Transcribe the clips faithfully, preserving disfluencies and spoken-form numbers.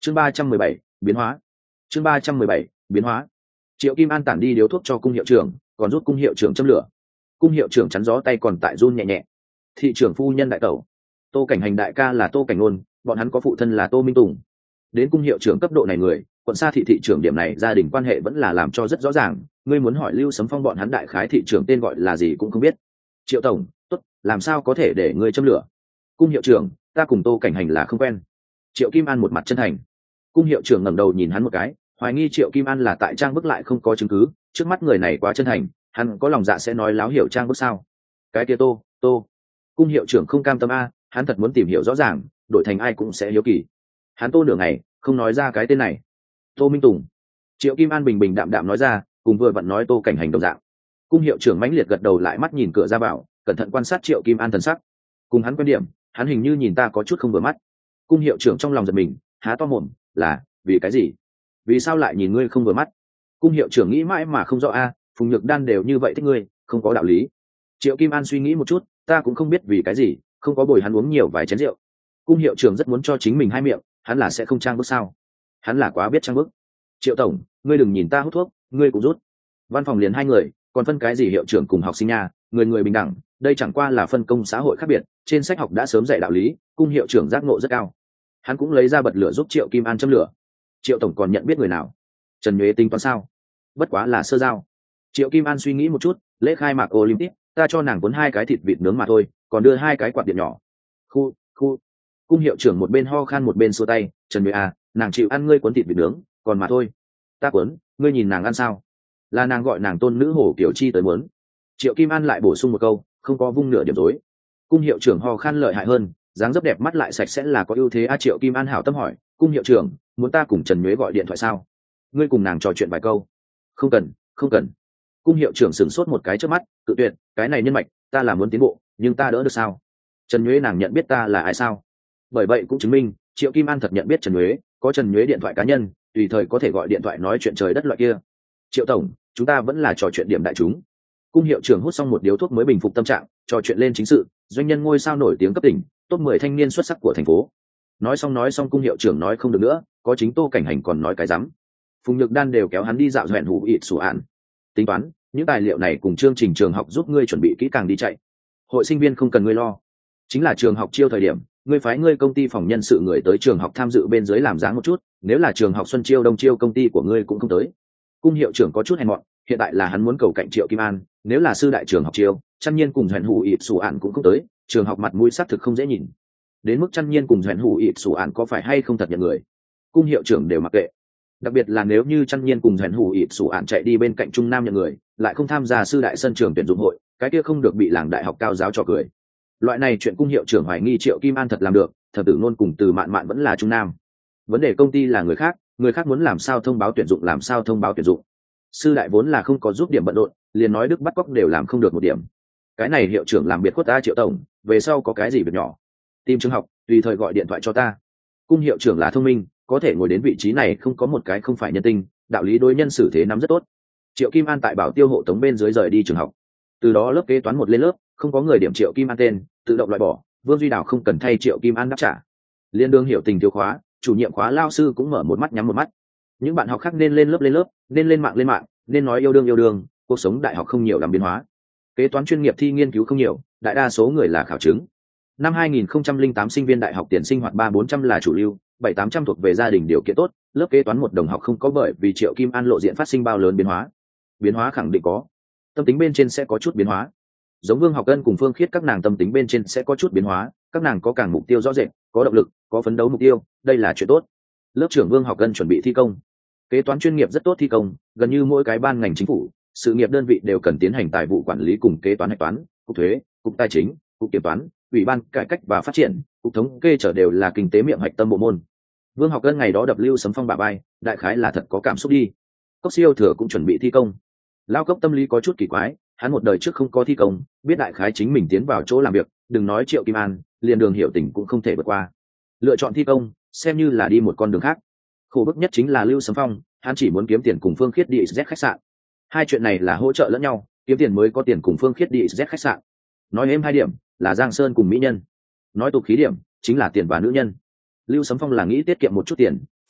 chương ba trăm mười bảy biến hóa chương ba trăm mười bảy biến hóa Triệu Kim An tản đi điếu thuốc cho cung hiệu trưởng, còn rút cung hiệu trưởng châm lửa. Cung hiệu trưởng chắn gió tay còn tại run nhẹ nhẹ. Thị trưởng phu nhân đại tẩu, Tô Cảnh Hành đại ca là Tô Cảnh Nôn, bọn hắn có phụ thân là Tô Minh Tùng. Đến cung hiệu trưởng cấp độ này người, quận xa thị thị trưởng điểm này gia đình quan hệ vẫn là làm cho rất rõ ràng. Ngươi muốn hỏi Lưu Sấm Phong bọn hắn đại khái thị trưởng tên gọi là gì cũng không biết. Triệu tổng, tốt, làm sao có thể để ngươi châm lửa? Cung hiệu trưởng, ta cùng Tô Cảnh Hành là không quen. Triệu Kim An một mặt chân thành. Cung hiệu trưởng ngẩng đầu nhìn hắn một cái, hoài nghi Triệu Kim An là tại trang bức lại không có chứng cứ, trước mắt người này quá chân thành, hắn có lòng dạ sẽ nói láo hiểu trang bức sao? Cái kia Tô, Tô. Cung hiệu trưởng không cam tâm a, hắn thật muốn tìm hiểu rõ ràng, đổi thành ai cũng sẽ hiếu kỳ. Hắn Tô nửa ngày, không nói ra cái tên này. Tô Minh Tùng. Triệu Kim An bình bình đạm đạm nói ra, cùng vừa vặn nói Tô Cảnh Hành đồng dạng. Cung hiệu trưởng mãnh liệt gật đầu lại mắt nhìn cửa ra vào, cẩn thận quan sát Triệu Kim An thần sắc. Cùng hắn quan điểm, hắn hình như nhìn ta có chút không vừa mắt. Cung hiệu trưởng trong lòng giật mình, há to mồm, là vì cái gì? Vì sao lại nhìn ngươi không vừa mắt? Cung hiệu trưởng nghĩ mãi mà không rõ a, Phùng Nhược Đan đều như vậy thích ngươi, không có đạo lý. Triệu Kim An suy nghĩ một chút, ta cũng không biết vì cái gì, không có bồi hắn uống nhiều vài chén rượu. Cung hiệu trưởng rất muốn cho chính mình hai miệng, hắn là sẽ không trang bức sao? Hắn là quá biết trang bức. Triệu tổng, ngươi đừng nhìn ta hút thuốc, ngươi cũng rút. Văn phòng liền hai người, còn phân cái gì hiệu trưởng cùng học sinh nha, người người bình đẳng, đây chẳng qua là phân công xã hội khác biệt, trên sách học đã sớm dạy đạo lý, cung hiệu trưởng giác ngộ rất cao. Hắn cũng lấy ra bật lửa giúp Triệu Kim An châm lửa. Triệu tổng còn nhận biết người nào? Trần Nhuế tính toán sao? Bất quá là sơ giao. Triệu Kim An suy nghĩ một chút, lễ khai mạc Olympic, ta cho nàng cuốn hai cái thịt vịt nướng mà thôi, còn đưa hai cái quạt điện nhỏ. Khu, khu. Cung hiệu trưởng một bên ho khan một bên xua tay, Trần Nhuế à, nàng chịu ăn ngươi cuốn thịt vịt nướng, còn mà thôi. Ta cuốn, ngươi nhìn nàng ăn sao? Là nàng gọi nàng tôn nữ Hồ Kiểu Chi tới muốn. Triệu Kim An lại bổ sung một câu, không có vung nửa điểm dối. Cung hiệu trưởng ho khan lợi hại hơn, dáng dấp đẹp mắt lại sạch sẽ là có ưu thế a. Triệu Kim An hảo tâm hỏi, cung hiệu trưởng, muốn ta cùng Trần Nhuế gọi điện thoại sao? Ngươi cùng nàng trò chuyện vài câu. Không cần, không cần. Cung hiệu trưởng sửng sốt một cái trước mắt, cự tuyệt, cái này nhân mạch, ta là muốn tiến bộ, nhưng ta đỡ được sao? Trần Nhuế nàng nhận biết ta là ai sao? Bởi vậy cũng chứng minh, Triệu Kim An thật nhận biết Trần Nhuế, có Trần Nhuế điện thoại cá nhân, tùy thời có thể gọi điện thoại nói chuyện trời đất loại kia. Triệu tổng, chúng ta vẫn là trò chuyện điểm đại chúng. Cung hiệu trưởng hút xong một điếu thuốc mới bình phục tâm trạng, trò chuyện lên chính sự, doanh nhân ngôi sao nổi tiếng cấp tỉnh, top mười thanh niên xuất sắc của thành phố. Nói xong nói xong cung hiệu trưởng nói không được nữa, có chính Tô Cảnh Hành còn nói cái rắm. Phùng Nhược Đan đều kéo hắn đi dạo dẹn hủ ịt sủ ạn. Tính toán, những tài liệu này cùng chương trình trường học giúp ngươi chuẩn bị kỹ càng đi chạy. Hội sinh viên không cần ngươi lo. Chính là trường học chiêu thời điểm, ngươi phái ngươi công ty phòng nhân sự người tới trường học tham dự bên dưới làm dáng một chút, nếu là trường học xuân chiêu đông chiêu công ty của ngươi cũng không tới. Cung hiệu trưởng có chút hèn mọn, hiện tại là hắn muốn cầu cạnh Triệu Kim An, nếu là sư đại trường học chiêu, Chân Nhiên cùng Dẹn hủ ịt sủ ạn cũng không tới, trường học mặt mũi xác thực không dễ nhìn. Đến mức Chân Nhiên cùng Dẹn hủ ịt sủ ạn có phải hay không thật nhận người, cung hiệu trưởng đều mặc kệ. Đặc biệt là nếu như Chân Nhiên cùng Dẹn hủ ịt sủ ạn chạy đi bên cạnh Trung Nam nhận người, lại không tham gia sư đại sân trường tuyển dụng hội, cái kia không được bị làng đại học cao giáo trò cười. Loại này chuyện cung hiệu trưởng hoài nghi Triệu Kim An thật làm được, Thập Tử Nôn cùng Từ Mạn Mạn vẫn là Trung Nam. Vấn đề công ty là người khác, người khác muốn làm sao thông báo tuyển dụng làm sao thông báo tuyển dụng. Sư đại vốn là không có giúp điểm bận rộn, liền nói đức bắt cóc đều làm không được một điểm. Cái này hiệu trưởng làm biệt khuất ta Triệu tổng, về sau có cái gì việc nhỏ, tìm trường học, tùy thời gọi điện thoại cho ta. Cung hiệu trưởng là thông minh, có thể ngồi đến vị trí này không có một cái không phải nhân tinh, đạo lý đối nhân xử thế nắm rất tốt. Triệu Kim An tại bảo tiêu hộ tống bên dưới rời đi trường học. Từ đó lớp kế toán một lên lớp, không có người điểm Triệu Kim An tên, tự động loại bỏ, Vương Duy Đào không cần thay Triệu Kim An đáp trả. Liên đương hiểu tình thiếu khóa, chủ nhiệm khóa lao sư cũng mở một mắt nhắm một mắt. Những bạn học khác nên lên lớp lên lớp, nên lên mạng lên mạng, nên nói yêu đương yêu đương, cuộc sống đại học không nhiều làm biến hóa. Kế toán chuyên nghiệp thi nghiên cứu không nhiều, đại đa số người là khảo chứng. Năm hai nghìn không trăm lẻ tám sinh viên đại học tiền sinh hoạt ba bốn trăm là chủ lưu, bảy tám trăm thuộc về gia đình điều kiện tốt, lớp kế toán một đồng học không có bởi vì Triệu Kim An lộ diện phát sinh bao lớn biến hóa. Biến hóa khẳng định có. Tâm tính bên trên sẽ có chút biến hóa. Giống Vương Học Ân cùng Phương Khiết các nàng tâm tính bên trên sẽ có chút biến hóa, các nàng có càng mục tiêu rõ rệt, có động lực, có phấn đấu mục tiêu, đây là chuyện tốt. Lớp trưởng Vương Học Ân chuẩn bị thi công. Kế toán chuyên nghiệp rất tốt thi công, gần như mỗi cái ban ngành chính phủ, sự nghiệp đơn vị đều cần tiến hành tài vụ quản lý cùng kế toán hạch toán, cục thuế, cục tài chính, cục kiểm toán, ủy ban cải cách và phát triển, cục thống kê trở đều là kinh tế miệng hạch tâm bộ môn. Vương Học Ân ngày đó đập Lưu Sấm Phong bả vai, đại khái là thật có cảm xúc đi. Cốc Siêu Thừa cũng chuẩn bị thi công. Lao Cốc tâm lý có chút kỳ quái, hắn một đời trước không có thi công, biết đại khái chính mình tiến vào chỗ làm việc, đừng nói Triệu Kim An, liền Đường Hiểu Tình cũng không thể vượt qua. Lựa chọn thi công, xem như là đi một con đường khác. Khổ bức nhất chính là Lưu Sấm Phong, hắn chỉ muốn kiếm tiền cùng Phương Khiết đi Z khách sạn. Hai chuyện này là hỗ trợ lẫn nhau, kiếm tiền mới có tiền cùng Phương Khiết đi Z khách sạn. Nói êm hai điểm, là Giang Sơn cùng mỹ nhân. Nói tục khí điểm, chính là tiền và nữ nhân. Lưu Sấm Phong là nghĩ tiết kiệm một chút tiền,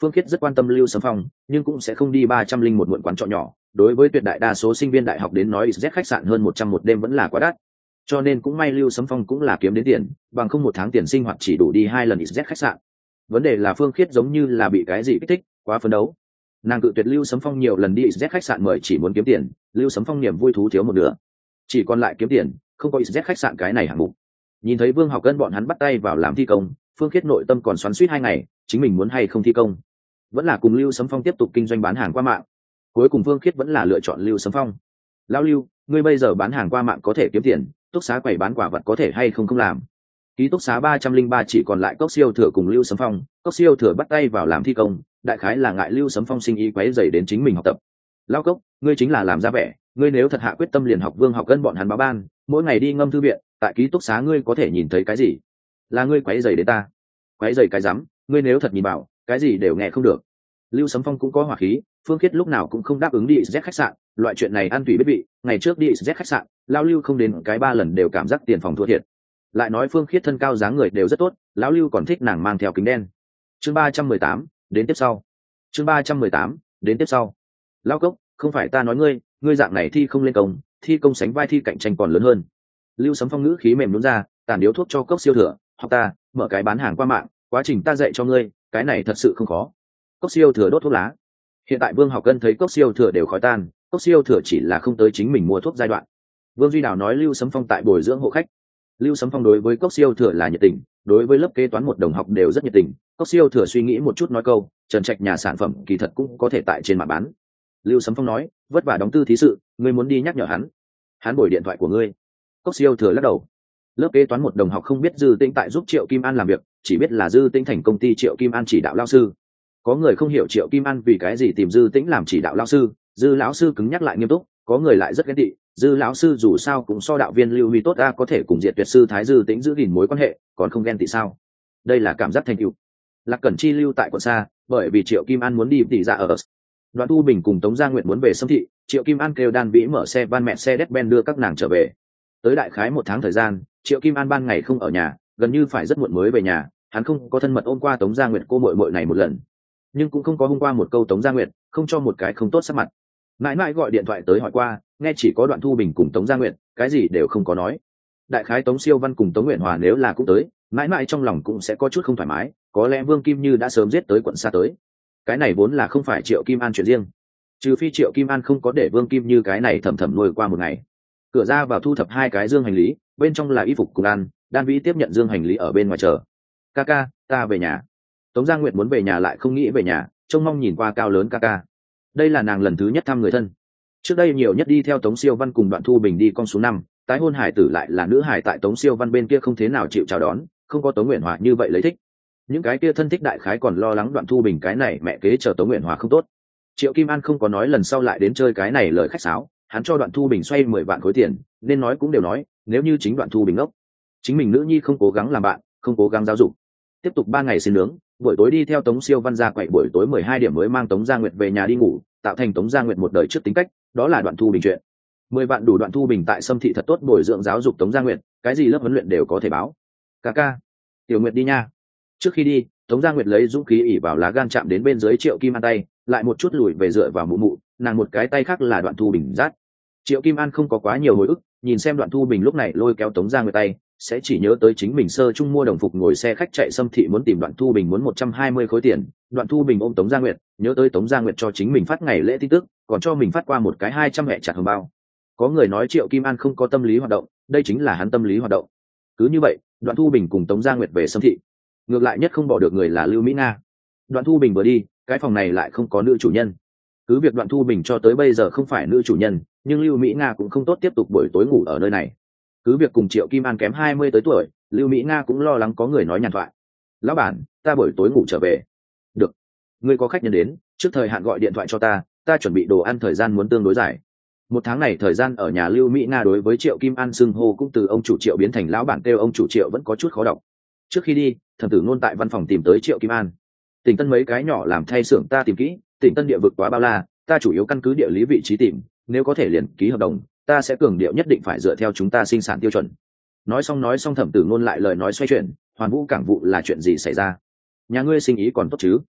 Phương Khiết rất quan tâm Lưu Sấm Phong, nhưng cũng sẽ không đi ba trăm linh một muộn quán trọ nhỏ, đối với tuyệt đại đa số sinh viên đại học đến nói Z khách sạn hơn một trăm một đêm vẫn là quá đắt. Cho nên cũng may Lưu Sấm Phong cũng là kiếm đến tiền, bằng không một tháng tiền sinh hoạt chỉ đủ đi hai lần Z khách sạn. Vấn đề là Phương Khiết giống như là bị cái gì kích thích, quá phấn đấu. Nàng cự tuyệt Lưu Sấm Phong nhiều lần đi Z khách sạn mời chỉ muốn kiếm tiền, Lưu Sấm Phong niềm vui thú thiếu một nửa, chỉ còn lại kiếm tiền, không có Z khách sạn cái này hạng mục. Nhìn thấy Vương Học Cân bọn hắn bắt tay vào làm thi công, Phương Khiết nội tâm còn xoắn xuýt hai ngày, chính mình muốn hay không thi công, vẫn là cùng Lưu Sấm Phong tiếp tục kinh doanh bán hàng qua mạng. Cuối cùng Phương Khiết vẫn là lựa chọn Lưu Sấm Phong. Lão Lưu, ngươi bây giờ bán hàng qua mạng có thể kiếm tiền, túc xá quầy bán quả vật có thể hay không không làm? Ký túc xá ba trăm linh ba chỉ còn lại Cốc Siêu Thừa cùng Lưu Sấm Phong, Cốc Siêu Thừa bắt tay vào làm thi công, đại khái là ngại Lưu Sấm Phong sinh ý quấy rầy đến chính mình học tập. Lão Cốc, ngươi chính là làm ra vẻ, ngươi nếu thật hạ quyết tâm liền học Vương Học Cân bọn hắn báo ban, mỗi ngày đi ngâm thư viện, tại ký túc xá ngươi có thể nhìn thấy cái gì? Là ngươi quấy rầy đến ta? Quấy rầy cái rắm, ngươi nếu thật nhìn bảo, cái gì đều nghe không được. Lưu Sấm Phong cũng có hỏa khí, Phương Khiết lúc nào cũng không đáp ứng đi Z khách sạn, loại chuyện này ăn tùy biết vị, ngày trước đi Z khách sạn, lão Lưu không đến cái ba lần đều cảm giác tiền phòng thua thiệt. Lại nói Phương Khiết thân cao dáng người đều rất tốt, lão Lưu còn thích nàng mang theo kính đen. Chương ba trăm mười tám, đến tiếp sau. Chương ba trăm mười tám, đến tiếp sau. Lão Cốc, không phải ta nói ngươi, ngươi dạng này thi không lên công, thi công sánh vai thi cạnh tranh còn lớn hơn. Lưu Sấm Phong ngữ khí mềm nhũn ra, tàn điếu thuốc cho Cốc Siêu Thừa, học ta, mở cái bán hàng qua mạng, quá trình ta dạy cho ngươi, cái này thật sự không khó. Cốc Siêu Thừa đốt thuốc lá. Hiện tại Vương Học Cân thấy Cốc Siêu Thừa đều khói tan, Cốc Siêu Thừa chỉ là không tới chính mình mua thuốc giai đoạn. Vương Duy Đào nói Lưu Sấm Phong tại bồi dưỡng hộ khách. Lưu Sấm Phong đối với Cốc Siêu Thừa là nhiệt tình, đối với lớp kế toán một đồng học đều rất nhiệt tình. Cốc Siêu Thừa suy nghĩ một chút nói câu, Trần Trạch nhà sản phẩm kỳ thật cũng có thể tại trên mạng bán. Lưu Sấm Phong nói, vất vả đóng tư thí sự, ngươi muốn đi nhắc nhở hắn. Hắn bồi điện thoại của ngươi. Cốc Siêu Thừa lắc đầu. Lớp kế toán một đồng học không biết Dư Tĩnh tại giúp Triệu Kim An làm việc, chỉ biết là Dư Tĩnh thành công ty Triệu Kim An chỉ đạo lao sư. Có người không hiểu Triệu Kim An vì cái gì tìm Dư Tĩnh làm chỉ đạo lao sư, Dư lão sư cứng nhắc lại nghiêm túc, có người lại rất ghen tị, Dư lão sư dù sao cũng so đạo viên Lưu Huy tốt a, có thể cùng Diệt Tuyệt sư Thái Dư Tĩnh giữ gìn mối quan hệ, còn không ghen tị sao? Đây là cảm giác thành tựu. Lạc Cẩn Chi lưu tại quận xa, bởi vì Triệu Kim An muốn đi tỷ ra ở. Đoạn Tu Bình cùng Tống Gia Nguyện muốn về Sâm Thị, Triệu Kim An kêu Đan Vĩ mở xe van mẹ xe Mercedes-Benz đưa các nàng trở về. Tới đại khái một tháng thời gian, Triệu Kim An ban ngày không ở nhà, gần như phải rất muộn mới về nhà, hắn không có thân mật ôm qua Tống Gia Nguyệt cô muội muội này một lần, nhưng cũng không có hôm qua một câu Tống Gia Nguyệt, không cho một cái không tốt sắc mặt. Mãi mãi gọi điện thoại tới hỏi qua, nghe chỉ có Đoạn Thu Bình cùng Tống Gia Nguyệt, cái gì đều không có nói. Đại khái Tống Siêu Văn cùng Tống Nguyện Hòa nếu là cũng tới, mãi mãi trong lòng cũng sẽ có chút không thoải mái, có lẽ Vương Kim Như đã sớm giết tới quận xa tới. Cái này vốn là không phải Triệu Kim An chuyện riêng, trừ phi Triệu Kim An không có để Vương Kim Như cái này thầm thầm nuôi qua một ngày. Cửa ra vào thu thập hai cái dương hành lý, bên trong là y phục cùng ăn, Đan Vĩ tiếp nhận dương hành lý ở bên ngoài chờ. Ca ca, ta về nhà. Tống Gia Nguyệt muốn về nhà lại không nghĩ về nhà, trông mong nhìn qua cao lớn ca ca. Đây là nàng lần thứ nhất thăm người thân. Trước đây nhiều nhất đi theo Tống Siêu Văn cùng Đoạn Thu Bình đi con số năm, tái hôn hải tử lại là nữ hải, tại Tống Siêu Văn bên kia không thế nào chịu chào đón, không có Tống Nguyện Hòa như vậy lấy thích. Những cái kia thân thích đại khái còn lo lắng Đoạn Thu Bình cái này mẹ kế chờ Tống Nguyện Hòa không tốt. Triệu Kim An không có nói lần sau lại đến chơi cái này lời khách sáo, hắn cho Đoạn Thu Bình xoay mười vạn khối tiền, nên nói cũng đều nói, nếu như chính Đoạn Thu Bình ngốc, chính mình nữ nhi không cố gắng làm bạn, không cố gắng giáo dục, tiếp tục ba ngày xin nướng, buổi tối đi theo Tống Siêu Văn ra quậy, buổi tối mười hai điểm mới mang Tống Gia Nguyệt về nhà đi ngủ, tạo thành Tống Gia Nguyệt một đời trước tính cách, đó là Đoạn Thu Bình chuyện. Mười vạn đủ Đoạn Thu Bình tại Sâm Thị thật tốt bồi dưỡng giáo dục Tống Gia Nguyệt, cái gì lớp huấn luyện đều có thể báo. Ca ca, Tiểu Nguyệt đi nha. Trước khi đi, Tống Gia Nguyệt lấy dũng khí ỉ vào lá gan chạm đến bên dưới Triệu Kim An tay, lại một chút lùi về dựa vào mụ mụ, nàng một cái tay khác là Đoạn Thu Bình rát. Triệu Kim An không có quá nhiều hồi ức, nhìn xem Đoạn Thu Bình lúc này lôi kéo Tống Gia Nguyệt tay, sẽ chỉ nhớ tới chính mình sơ chung mua đồng phục ngồi xe khách chạy Sâm Thị muốn tìm Đoạn Thu Bình muốn một trăm hai mươi khối tiền. Đoạn Thu Bình ôm Tống Gia Nguyệt, nhớ tới Tống Gia Nguyệt cho chính mình phát ngày lễ tin tức, còn cho mình phát qua một cái hai trăm hẹ chặt hồng bao. Có người nói Triệu Kim An không có tâm lý hoạt động, đây chính là hắn tâm lý hoạt động. Cứ như vậy, Đoạn Thu Bình cùng Tống Gia Nguyệt về Sâm Thị. Ngược lại nhất không bỏ được người là Lưu Mỹ Nga. Đoạn Thu Bình vừa đi, cái phòng này lại không có nữ chủ nhân. Cứ việc Đoạn Thu Bình cho tới bây giờ không phải nữ chủ nhân, nhưng Lưu Mỹ Nga cũng không tốt tiếp tục buổi tối ngủ ở nơi này. Cứ việc cùng Triệu Kim An kém hai mươi tới tuổi, Lưu Mỹ Nga cũng lo lắng có người nói nhàn thoại. Lão bản, ta buổi tối ngủ trở về. Được. Ngươi có khách nhân đến, trước thời hạn gọi điện thoại cho ta, ta chuẩn bị đồ ăn thời gian muốn tương đối dài. Một tháng này thời gian ở nhà Lưu Mỹ Nga đối với Triệu Kim An xưng hô cũng từ ông chủ Triệu biến thành lão bản kêu ông chủ Triệu vẫn có chút khó đọc. Trước khi đi, Thẩm Tử Nôn tại văn phòng tìm tới Triệu Kim An. Tỉnh Tân mấy cái nhỏ làm thay xưởng ta tìm kỹ, Tỉnh Tân địa vực quá bao la, ta chủ yếu căn cứ địa lý vị trí tìm, nếu có thể liền ký hợp đồng, ta sẽ cường điệu nhất định phải dựa theo chúng ta sinh sản tiêu chuẩn. Nói xong nói xong Thẩm Tử Nôn lại lời nói xoay chuyển, Hoàn Vũ cảng vụ là chuyện gì xảy ra? Nhà ngươi sinh ý còn tốt chứ?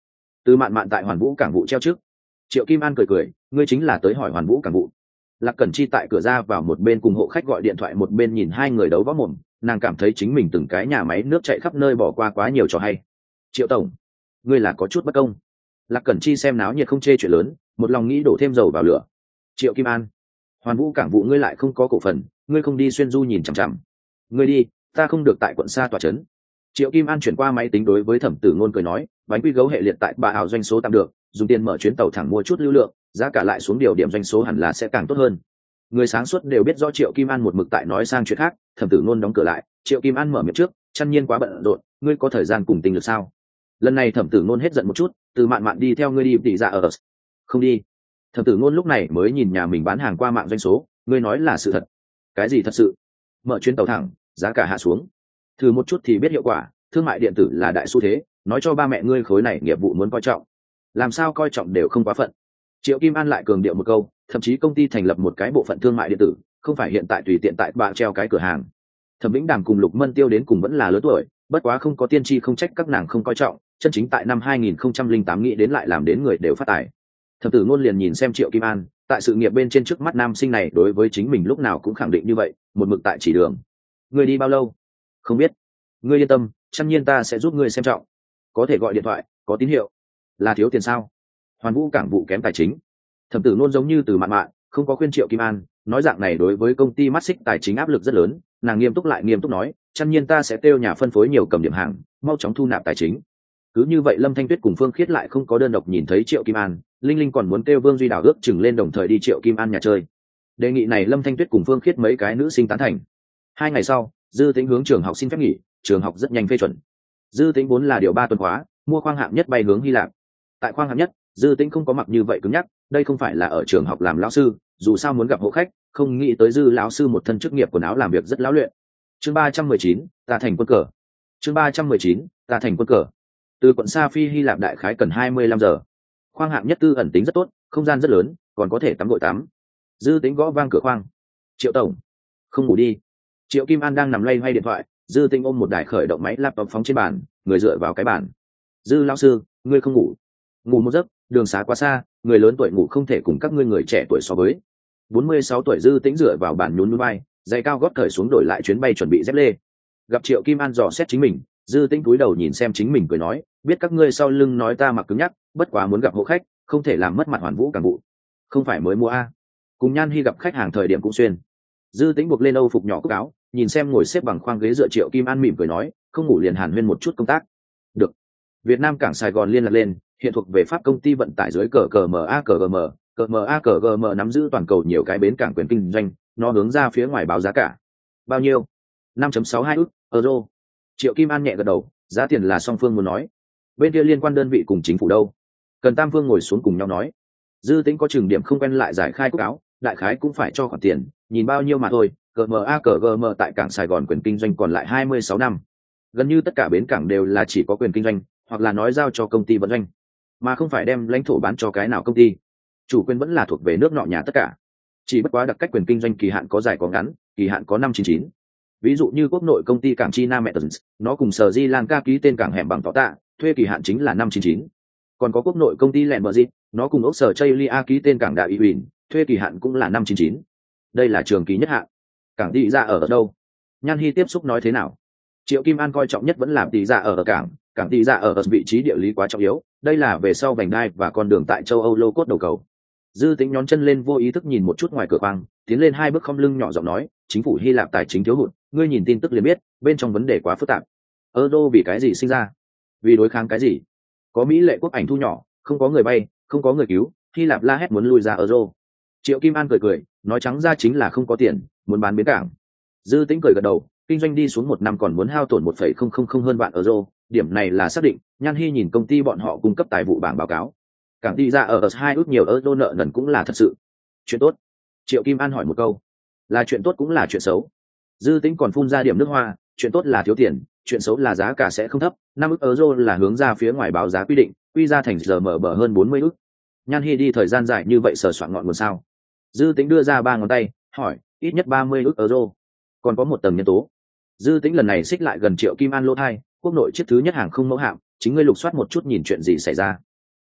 Từ Mạn Mạn tại Hoàn Vũ cảng vụ treo trước. Triệu Kim An cười cười, ngươi chính là tới hỏi Hoàn Vũ cảng vụ. Lạc Cẩn Chi tại cửa ra vào một bên cùng hộ khách gọi điện thoại, một bên nhìn hai người đấu võ mồm, nàng cảm thấy chính mình từng cái nhà máy nước chạy khắp nơi bỏ qua quá nhiều trò hay. Triệu tổng, ngươi là có chút bất công. Lạc Cẩn Chi xem náo nhiệt không chê chuyện lớn, một lòng nghĩ đổ thêm dầu vào lửa. Triệu Kim An, Hoàn Vũ cảng vụ ngươi lại không có cổ phần, ngươi không đi xuyên du nhìn chằm chằm. Ngươi đi, ta không được tại quận xa tòa trấn. Triệu Kim An chuyển qua máy tính đối với Thẩm Tử Ngôn cười nói, bánh quy gấu hệ liệt tại bà ảo doanh số tạm được, dùng tiền mở chuyến tàu thẳng mua chút lưu lượng, giá cả lại xuống điều điểm doanh số hẳn là sẽ càng tốt hơn. Người sáng suốt đều biết rõ Triệu Kim An một mực tại nói sang chuyện khác. Thẩm Tử Ngôn đóng cửa lại, Triệu Kim An mở miệng trước, chăn nhiên quá bận rộn, ngươi có thời gian cùng tình lực sao? Lần này Thẩm Tử Ngôn hết giận một chút, Từ Mạn Mạn đi theo ngươi đi tỷ dạ ở. Không đi. Thẩm Tử Ngôn lúc này mới nhìn nhà mình bán hàng qua mạng doanh số, ngươi nói là sự thật. Cái gì thật sự? Mở chuyến tàu thẳng, giá cả hạ xuống. Thử một chút thì biết hiệu quả, thương mại điện tử là đại xu thế, nói cho ba mẹ ngươi khối này nghiệp vụ muốn coi trọng. Làm sao coi trọng đều không quá phận. Triệu Kim An lại cường điệu một câu, thậm chí công ty thành lập một cái bộ phận thương mại điện tử, không phải hiện tại tùy tiện tại bạ treo cái cửa hàng. Thẩm Vĩnh Đàm cùng Lục Mân Tiêu đến cùng vẫn là lớn tuổi, bất quá không có tiên tri không trách các nàng không coi trọng, chân chính tại năm hai nghìn không trăm lẻ tám nghĩ đến lại làm đến người đều phát tài. Thẩm Tử Ngôn liền nhìn xem Triệu Kim An, tại sự nghiệp bên trên trước mắt nam sinh này đối với chính mình lúc nào cũng khẳng định như vậy, một mực tại chỉ đường. Ngươi đi bao lâu? Không biết. Ngươi yên tâm, chăm nhiên ta sẽ giúp ngươi xem trọng. Có thể gọi điện thoại, có tín hiệu. Là thiếu tiền sao? Hoàn Vũ cảng vụ kém tài chính. Thẩm Tử Ngôn giống như Từ Mạn Mạn, không có khuyên Triệu Kim An, nói dạng này đối với công ty mắt xích tài chính áp lực rất lớn. Nàng nghiêm túc lại nghiêm túc nói, chăm nhiên ta sẽ kêu nhà phân phối nhiều cầm điểm hàng, mau chóng thu nạp tài chính. Cứ như vậy Lâm Thanh Tuyết cùng Phương Khiết lại không có đơn độc nhìn thấy Triệu Kim An, Linh Linh còn muốn kêu Vương Duy Đào ước chừng lên đồng thời đi Triệu Kim An nhà chơi. Đề nghị này Lâm Thanh Tuyết cùng Phương Khiết mấy cái nữ sinh tán thành. Hai ngày sau, Dư Tĩnh hướng trường học xin phép nghỉ, trường học rất nhanh phê chuẩn. Dư Tĩnh vốn là điều ba tuần khóa, mua khoang hạng nhất bay hướng Hy Lạp. Tại khoang hạng nhất, Dư Tĩnh không có mặc như vậy cứng nhắc, đây không phải là ở trường học làm lão sư, dù sao muốn gặp hộ khách, không nghĩ tới Dư lão sư một thân chức nghiệp quần áo làm việc rất lão luyện. Chương ba trăm mười chín, ta thành quân cờ. Chương ba trăm mười chín, ta thành quân cờ. Từ quận Sa Phi Hy Lạp đại khái cần hai mươi lăm giờ. Khoang hạng nhất tư ẩn tính rất tốt, không gian rất lớn, còn có thể tắm gội tắm. Dư Tĩnh gõ vang cửa khoang. Triệu tổng, không ngủ đi. Triệu Kim An đang nằm loay hoay điện thoại, Dư Tĩnh ôm một đài khởi động máy laptop phóng trên bàn, người dựa vào cái bàn. Dư lão sư, ngươi không ngủ? Ngủ một giấc, đường xá quá xa, người lớn tuổi ngủ không thể cùng các ngươi người trẻ tuổi so với. bốn mươi sáu tuổi Dư Tĩnh dựa vào bàn nhún nhún vai, giày cao gót cởi xuống đổi lại chuyến bay chuẩn bị dép lê. Gặp Triệu Kim An dò xét chính mình, Dư Tĩnh cúi đầu nhìn xem chính mình cười nói, biết các ngươi sau lưng nói ta mặc cứng nhắc, bất quá muốn gặp hộ khách, không thể làm mất mặt Hoàn Vũ cảng vụ. Không phải mới mua a? Cùng Nhan Hi gặp khách hàng thời điểm cũng xuyên. Dư Tĩnh buộc lên âu phục nhỏ cúc áo, nhìn xem ngồi xếp bằng khoang ghế dựa Triệu Kim An mỉm cười nói, không ngủ liền hàn huyên một chút công tác. Được. Việt Nam cảng Sài Gòn liên lạc lên, hiện thuộc về Pháp công ty vận tải dưới cờ cờ em a cờ giê em, cờ em a cờ giê em nắm giữ toàn cầu nhiều cái bến cảng quyền kinh doanh, nó hướng ra phía ngoài báo giá cả. Bao nhiêu? năm phẩy sáu hai ức euro. Triệu Kim An nhẹ gật đầu, giá tiền là song phương muốn nói. Bên kia liên quan đơn vị cùng chính phủ đâu? Cần tam phương ngồi xuống cùng nhau nói. Dư Tĩnh có chừng điểm không quen lại giải khai cúc áo, đại khái cũng phải cho khoản tiền, nhìn bao nhiêu mà thôi. cờ em a cờ giê em tại cảng Sài Gòn quyền kinh doanh còn lại hai mươi sáu năm. Gần như tất cả bến cảng đều là chỉ có quyền kinh doanh, hoặc là nói giao cho công ty vận doanh, mà không phải đem lãnh thổ bán cho cái nào công ty. Chủ quyền vẫn là thuộc về nước nọ nhà tất cả. Chỉ bất quá đặc cách quyền kinh doanh kỳ hạn có dài có ngắn, kỳ hạn có năm chín chín. Ví dụ như quốc nội công ty cảng China Metals, nó cùng Sở Di Lanka ký tên cảng hẻm bằng tỏ tạ, thuê kỳ hạn chính là năm chín chín. Còn có quốc nội công ty Lembergit, nó cùng ốc Sở Chaylia ký tên cảng Đại Ủy, thuê kỳ hạn cũng là năm chín chín. Đây là trường kỳ nhất hạn. Cảng tỷ ra ở đâu? Nhan Hi tiếp xúc nói thế nào? Triệu Kim An coi trọng nhất vẫn là tỷ ra ở cảng, cảng tỷ ra ở vị trí địa lý quá trọng yếu, đây là về sau vành đai và con đường tại châu Âu lô cốt đầu cầu. Dư Tĩnh nhón chân lên vô ý thức nhìn một chút ngoài cửa khoang, tiến lên hai bước không lưng nhỏ giọng nói, chính phủ Hy Lạp tài chính thiếu hụt, ngươi nhìn tin tức liền biết, bên trong vấn đề quá phức tạp. Euro vì cái gì sinh ra? Vì đối kháng cái gì? Có Mỹ lệ quốc ảnh thu nhỏ, không có người bay, không có người cứu, Hy Lạp la hét muốn lui ra Euro. Triệu Kim An cười cười, nói trắng ra chính là không có tiền, muốn bán bến cảng. Dư Tĩnh cười gật đầu, kinh doanh đi xuống một năm còn muốn hao tổn một phẩy không không không hơn vạn euro, điểm này là xác định. Nhan Hi nhìn công ty bọn họ cung cấp tài vụ bảng báo cáo, cảng đi ra ở hai ước nhiều euro nợ nần cũng là thật sự. Chuyện tốt. Triệu Kim An hỏi một câu, là chuyện tốt cũng là chuyện xấu. Dư Tĩnh còn phun ra điểm nước hoa, chuyện tốt là thiếu tiền, chuyện xấu là giá cả sẽ không thấp, năm ức euro là hướng ra phía ngoài báo giá quy định, quy ra thành giờ mở bờ hơn bốn mươi ức. Nhan Hi đi thời gian dài như vậy sờ soạn ngọn nguồn sao? Dư Tĩnh đưa ra ba ngón tay, hỏi, ít nhất ba mươi ức euro. Còn có một tầng nhân tố. Dư Tĩnh lần này xích lại gần Triệu Kim An lỗ thai, quốc nội chiếc thứ nhất hàng không mẫu hạm, chính ngươi lục soát một chút nhìn chuyện gì xảy ra.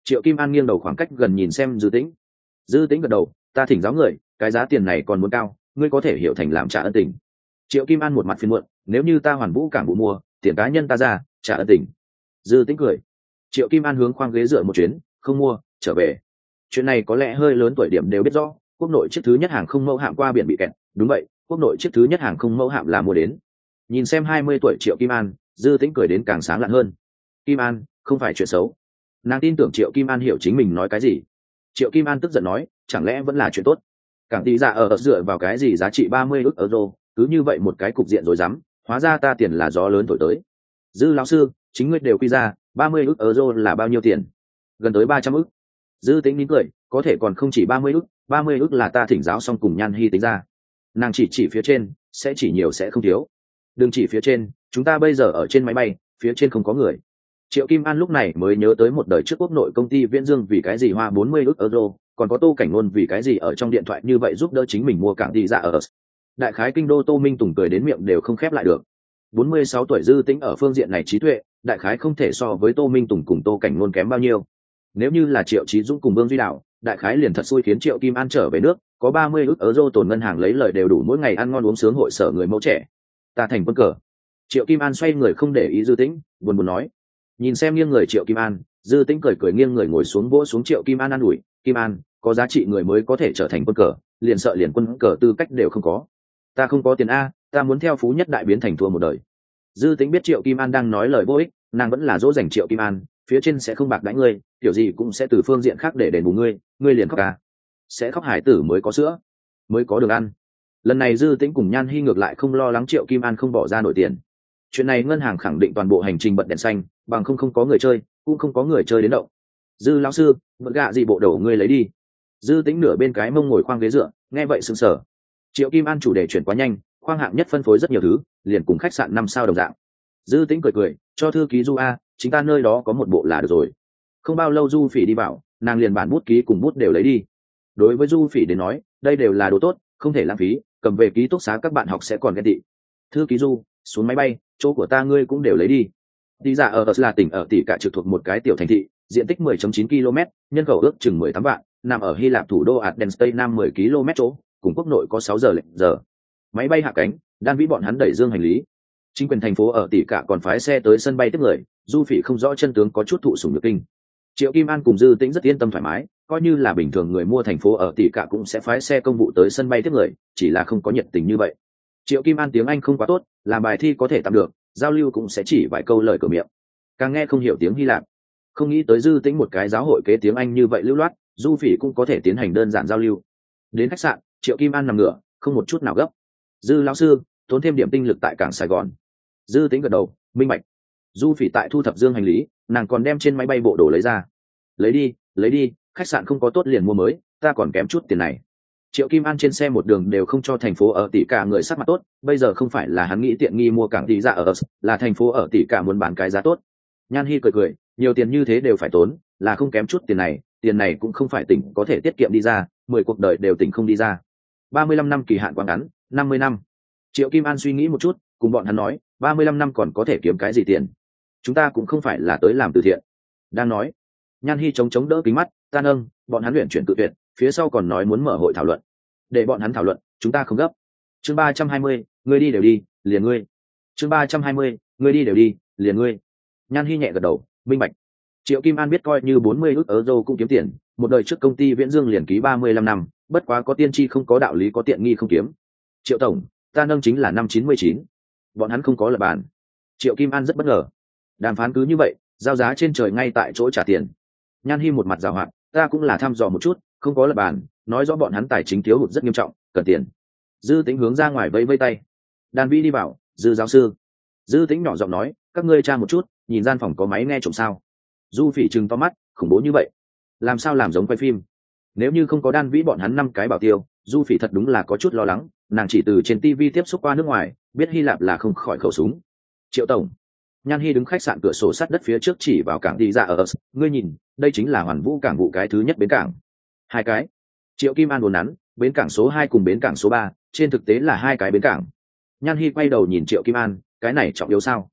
Triệu Kim An nghiêng đầu khoảng cách gần nhìn xem Dư Tĩnh. Dư Tĩnh gật đầu, ta thỉnh giáo người, cái giá tiền này còn muốn cao, ngươi có thể hiểu thành làm trả ân tình. Triệu Kim An một mặt phiền muộn, nếu như ta Hoàn Vũ cảng vụ mua, tiền cá nhân ta ra, trả ân tình. Dư Tĩnh cười. Triệu Kim An hướng khoang ghế dựa một chuyến, không mua, trở về. Chuyện này có lẽ hơi lớn tuổi điểm đều biết rõ, quốc nội chiếc thứ nhất hàng không mẫu hạm qua biển bị kẹt, đúng vậy, quốc nội chiếc thứ nhất hàng không mẫu hạm là mua đến. Nhìn xem hai mươi tuổi Triệu Kim An, Dư Tĩnh cười đến càng sáng lạn hơn. Kim An, không phải chuyện xấu. Nàng tin tưởng Triệu Kim An hiểu chính mình nói cái gì. Triệu Kim An tức giận nói, chẳng lẽ vẫn là chuyện tốt? Cảng tí dạ ở dựa vào cái gì giá trị ba mươi ức euro, cứ như vậy một cái cục diện rồi dám, hóa ra ta tiền là gió lớn thổi tới. Dư lão sư, chính ngươi đều quy ra, ba mươi ức euro là bao nhiêu tiền? Gần tới ba trăm ức. Dư Tĩnh nín cười, có thể còn không chỉ ba mươi ức, ba mươi ức là ta thỉnh giáo xong cùng Nhan Hi tính ra. Nàng chỉ chỉ phía trên, sẽ chỉ nhiều sẽ không thiếu. Đừng chỉ phía trên, chúng ta bây giờ ở trên máy bay, phía trên không có người. Triệu Kim An lúc này mới nhớ tới một đời trước quốc nội công ty Viễn Dương vì cái gì hoa bốn mươi ức euro, còn có Tô Cảnh Ngôn vì cái gì ở trong điện thoại như vậy giúp đỡ chính mình mua cảng đi ra ở. Đại khái kinh đô Tô Minh Tùng cười đến miệng đều không khép lại được. bốn mươi sáu tuổi Dư Tĩnh ở phương diện này trí tuệ, đại khái không thể so với Tô Minh Tùng cùng Tô Cảnh Ngôn kém bao nhiêu. Nếu như là Triệu Chí Dũng cùng Vương Duy Đạo, đại khái liền thật xui khiến Triệu Kim An trở về nước, có ba mươi ức euro tồn ngân hàng lấy lời đều đủ mỗi ngày ăn ngon uống sướng hội sở người mẫu trẻ. Ta thành quân cờ. Triệu Kim An xoay người không để ý Dư Tĩnh, buồn buồn nói. Nhìn xem nghiêng người Triệu Kim An, Dư Tĩnh cười cười nghiêng người ngồi xuống vỗ xuống Triệu Kim An an ủi, Kim An, có giá trị người mới có thể trở thành quân cờ, liền sợ liền quân cờ tư cách đều không có. Ta không có tiền a, ta muốn theo phú nhất đại biến thành thua một đời. Dư Tĩnh biết Triệu Kim An đang nói lời vô ích, nàng vẫn là dỗ dành Triệu Kim An, phía trên sẽ không bạc đãi ngươi, kiểu gì cũng sẽ từ phương diện khác để đền bù ngươi, ngươi liền khóc à? Sẽ khóc hải tử mới có sữa, mới có đường ăn. Lần này Dư Tĩnh cùng Nhan Hi ngược lại không lo lắng Triệu Kim An không bỏ ra nổi tiền. Chuyện này ngân hàng khẳng định toàn bộ hành trình bật đèn xanh, bằng không không có người chơi, cũng không có người chơi đến động. Dư lão sư, vật gạ gì bộ đầu ngươi lấy đi. Dư Tĩnh nửa bên cái mông ngồi khoang ghế dựa, nghe vậy sững sờ. Triệu Kim An chủ đề chuyển quá nhanh, khoang hạng nhất phân phối rất nhiều thứ, liền cùng khách sạn năm sao đồng dạng. Dư Tĩnh cười cười, cho thư ký Du a, chính ta nơi đó có một bộ là được rồi. Không bao lâu Du Phỉ đi vào, nàng liền bản bút ký cùng bút đều lấy đi. Đối với Du Phỉ đến nói, đây đều là đồ tốt, không thể lãng phí, cầm về ký túc xá các bạn học sẽ còn ghen tị. Thư ký Du, xuống máy bay, chỗ của ta ngươi cũng đều lấy đi. Đi ra ở là tỉnh ở tỷ cả trực thuộc một cái tiểu thành thị, diện tích mười phẩy chín ki lô mét, nhân khẩu ước chừng mười tám vạn, nằm ở Hy Lạp thủ đô Athens tây nam mười ki lô mét chỗ, cùng quốc nội có sáu giờ lệnh giờ. Máy bay hạ cánh, Đan Vĩ bọn hắn đẩy dương hành lý. Chính quyền thành phố ở tỷ cả còn phái xe tới sân bay tiếp người, Du Phỉ không rõ chân tướng có chút thụ sủng nhược kinh. Triệu Kim An cùng Dư Tĩnh rất yên tâm thoải mái, coi như là bình thường người mua thành phố ở tỷ cả cũng sẽ phái xe công vụ tới sân bay tiếp người, chỉ là không có nhiệt tình như vậy. Triệu Kim An tiếng Anh không quá tốt, làm bài thi có thể tạm được, giao lưu cũng sẽ chỉ vài câu lời cửa miệng. Càng nghe không hiểu tiếng Hy Lạp. Không nghĩ tới Dư Tĩnh một cái giáo hội kế tiếng Anh như vậy lưu loát, Du Phỉ cũng có thể tiến hành đơn giản giao lưu. Đến khách sạn, Triệu Kim An nằm ngửa, không một chút nào gấp. Dư lão sư, tốn thêm điểm tinh lực tại cảng Sài Gòn. Dư Tĩnh gật đầu, minh bạch. Du Phỉ tại thu thập dương hành lý, nàng còn đem trên máy bay bộ đồ lấy ra. Lấy đi, lấy đi, khách sạn không có tốt liền mua mới, ta còn kém chút tiền này. Triệu Kim An trên xe một đường đều không cho thành phố ở tỷ cả người sắc mặt tốt, bây giờ không phải là hắn nghĩ tiện nghi mua cảng tỷ dạ ở, là thành phố ở tỷ cả muốn bán cái giá tốt. Nhan Hi cười cười, nhiều tiền như thế đều phải tốn, là không kém chút tiền này, tiền này cũng không phải tỉnh có thể tiết kiệm đi ra, mười cuộc đời đều tỉnh không đi ra. ba mươi lăm năm kỳ hạn quá ngắn, năm mươi năm. Triệu Kim An suy nghĩ một chút, cùng bọn hắn nói, ba mươi lăm năm còn có thể kiếm cái gì tiền? Chúng ta cũng không phải là tới làm từ thiện. Đang nói, Nhan Hi chống chống đỡ kính mắt, ta nâng, bọn hắn luyện chuyển tự tuyệt, phía sau còn nói muốn mở hội thảo luận. Để bọn hắn thảo luận, chúng ta không gấp. Chương ba trăm hai mươi, ngươi đi đều đi, liền ngươi. Chương ba trăm hai mươi, ngươi đi đều đi, liền ngươi. Nhan Hi nhẹ gật đầu, minh bạch. Triệu Kim An biết coi như bốn mươi ức euro cũng kiếm tiền, một đời trước công ty Viễn Dương liền ký ba mươi lăm năm, bất quá có tiên tri không có đạo lý có tiện nghi không kiếm. Triệu tổng, ta nâng chính là năm chín mươi chín. Bọn hắn không có lập bàn. Triệu Kim An rất bất ngờ. Đàm phán cứ như vậy, giao giá trên trời ngay tại chỗ trả tiền. Nhan Hi một mặt giàu hạn, ta cũng là thăm dò một chút, không có lập bàn, nói rõ bọn hắn tài chính thiếu hụt rất nghiêm trọng, cần tiền. Dư Tĩnh hướng ra ngoài vẫy vẫy tay. Đan Vĩ đi vào, Dư giáo sư. Dư Tĩnh nhỏ giọng nói, các ngươi tra một chút, nhìn gian phòng có máy nghe trộm sao? Du Phỉ trừng to mắt, khủng bố như vậy, làm sao làm giống quay phim? Nếu như không có Đan Vĩ bọn hắn năm cái bảo tiêu, Du Phỉ thật đúng là có chút lo lắng, nàng chỉ từ trên ti vi tiếp xúc qua nước ngoài, biết Hy Lạp là không khỏi khẩu súng. Triệu tổng. Nhan Hi đứng khách sạn cửa sổ sắt đất phía trước chỉ vào cảng đi ra ở, ngươi nhìn, đây chính là Hoàn Vũ cảng vụ cái thứ nhất bến cảng. Hai cái. Triệu Kim An đồn nắn, bến cảng số hai cùng bến cảng số ba, trên thực tế là hai cái bến cảng. Nhan Hi quay đầu nhìn Triệu Kim An, cái này trọng yếu sao?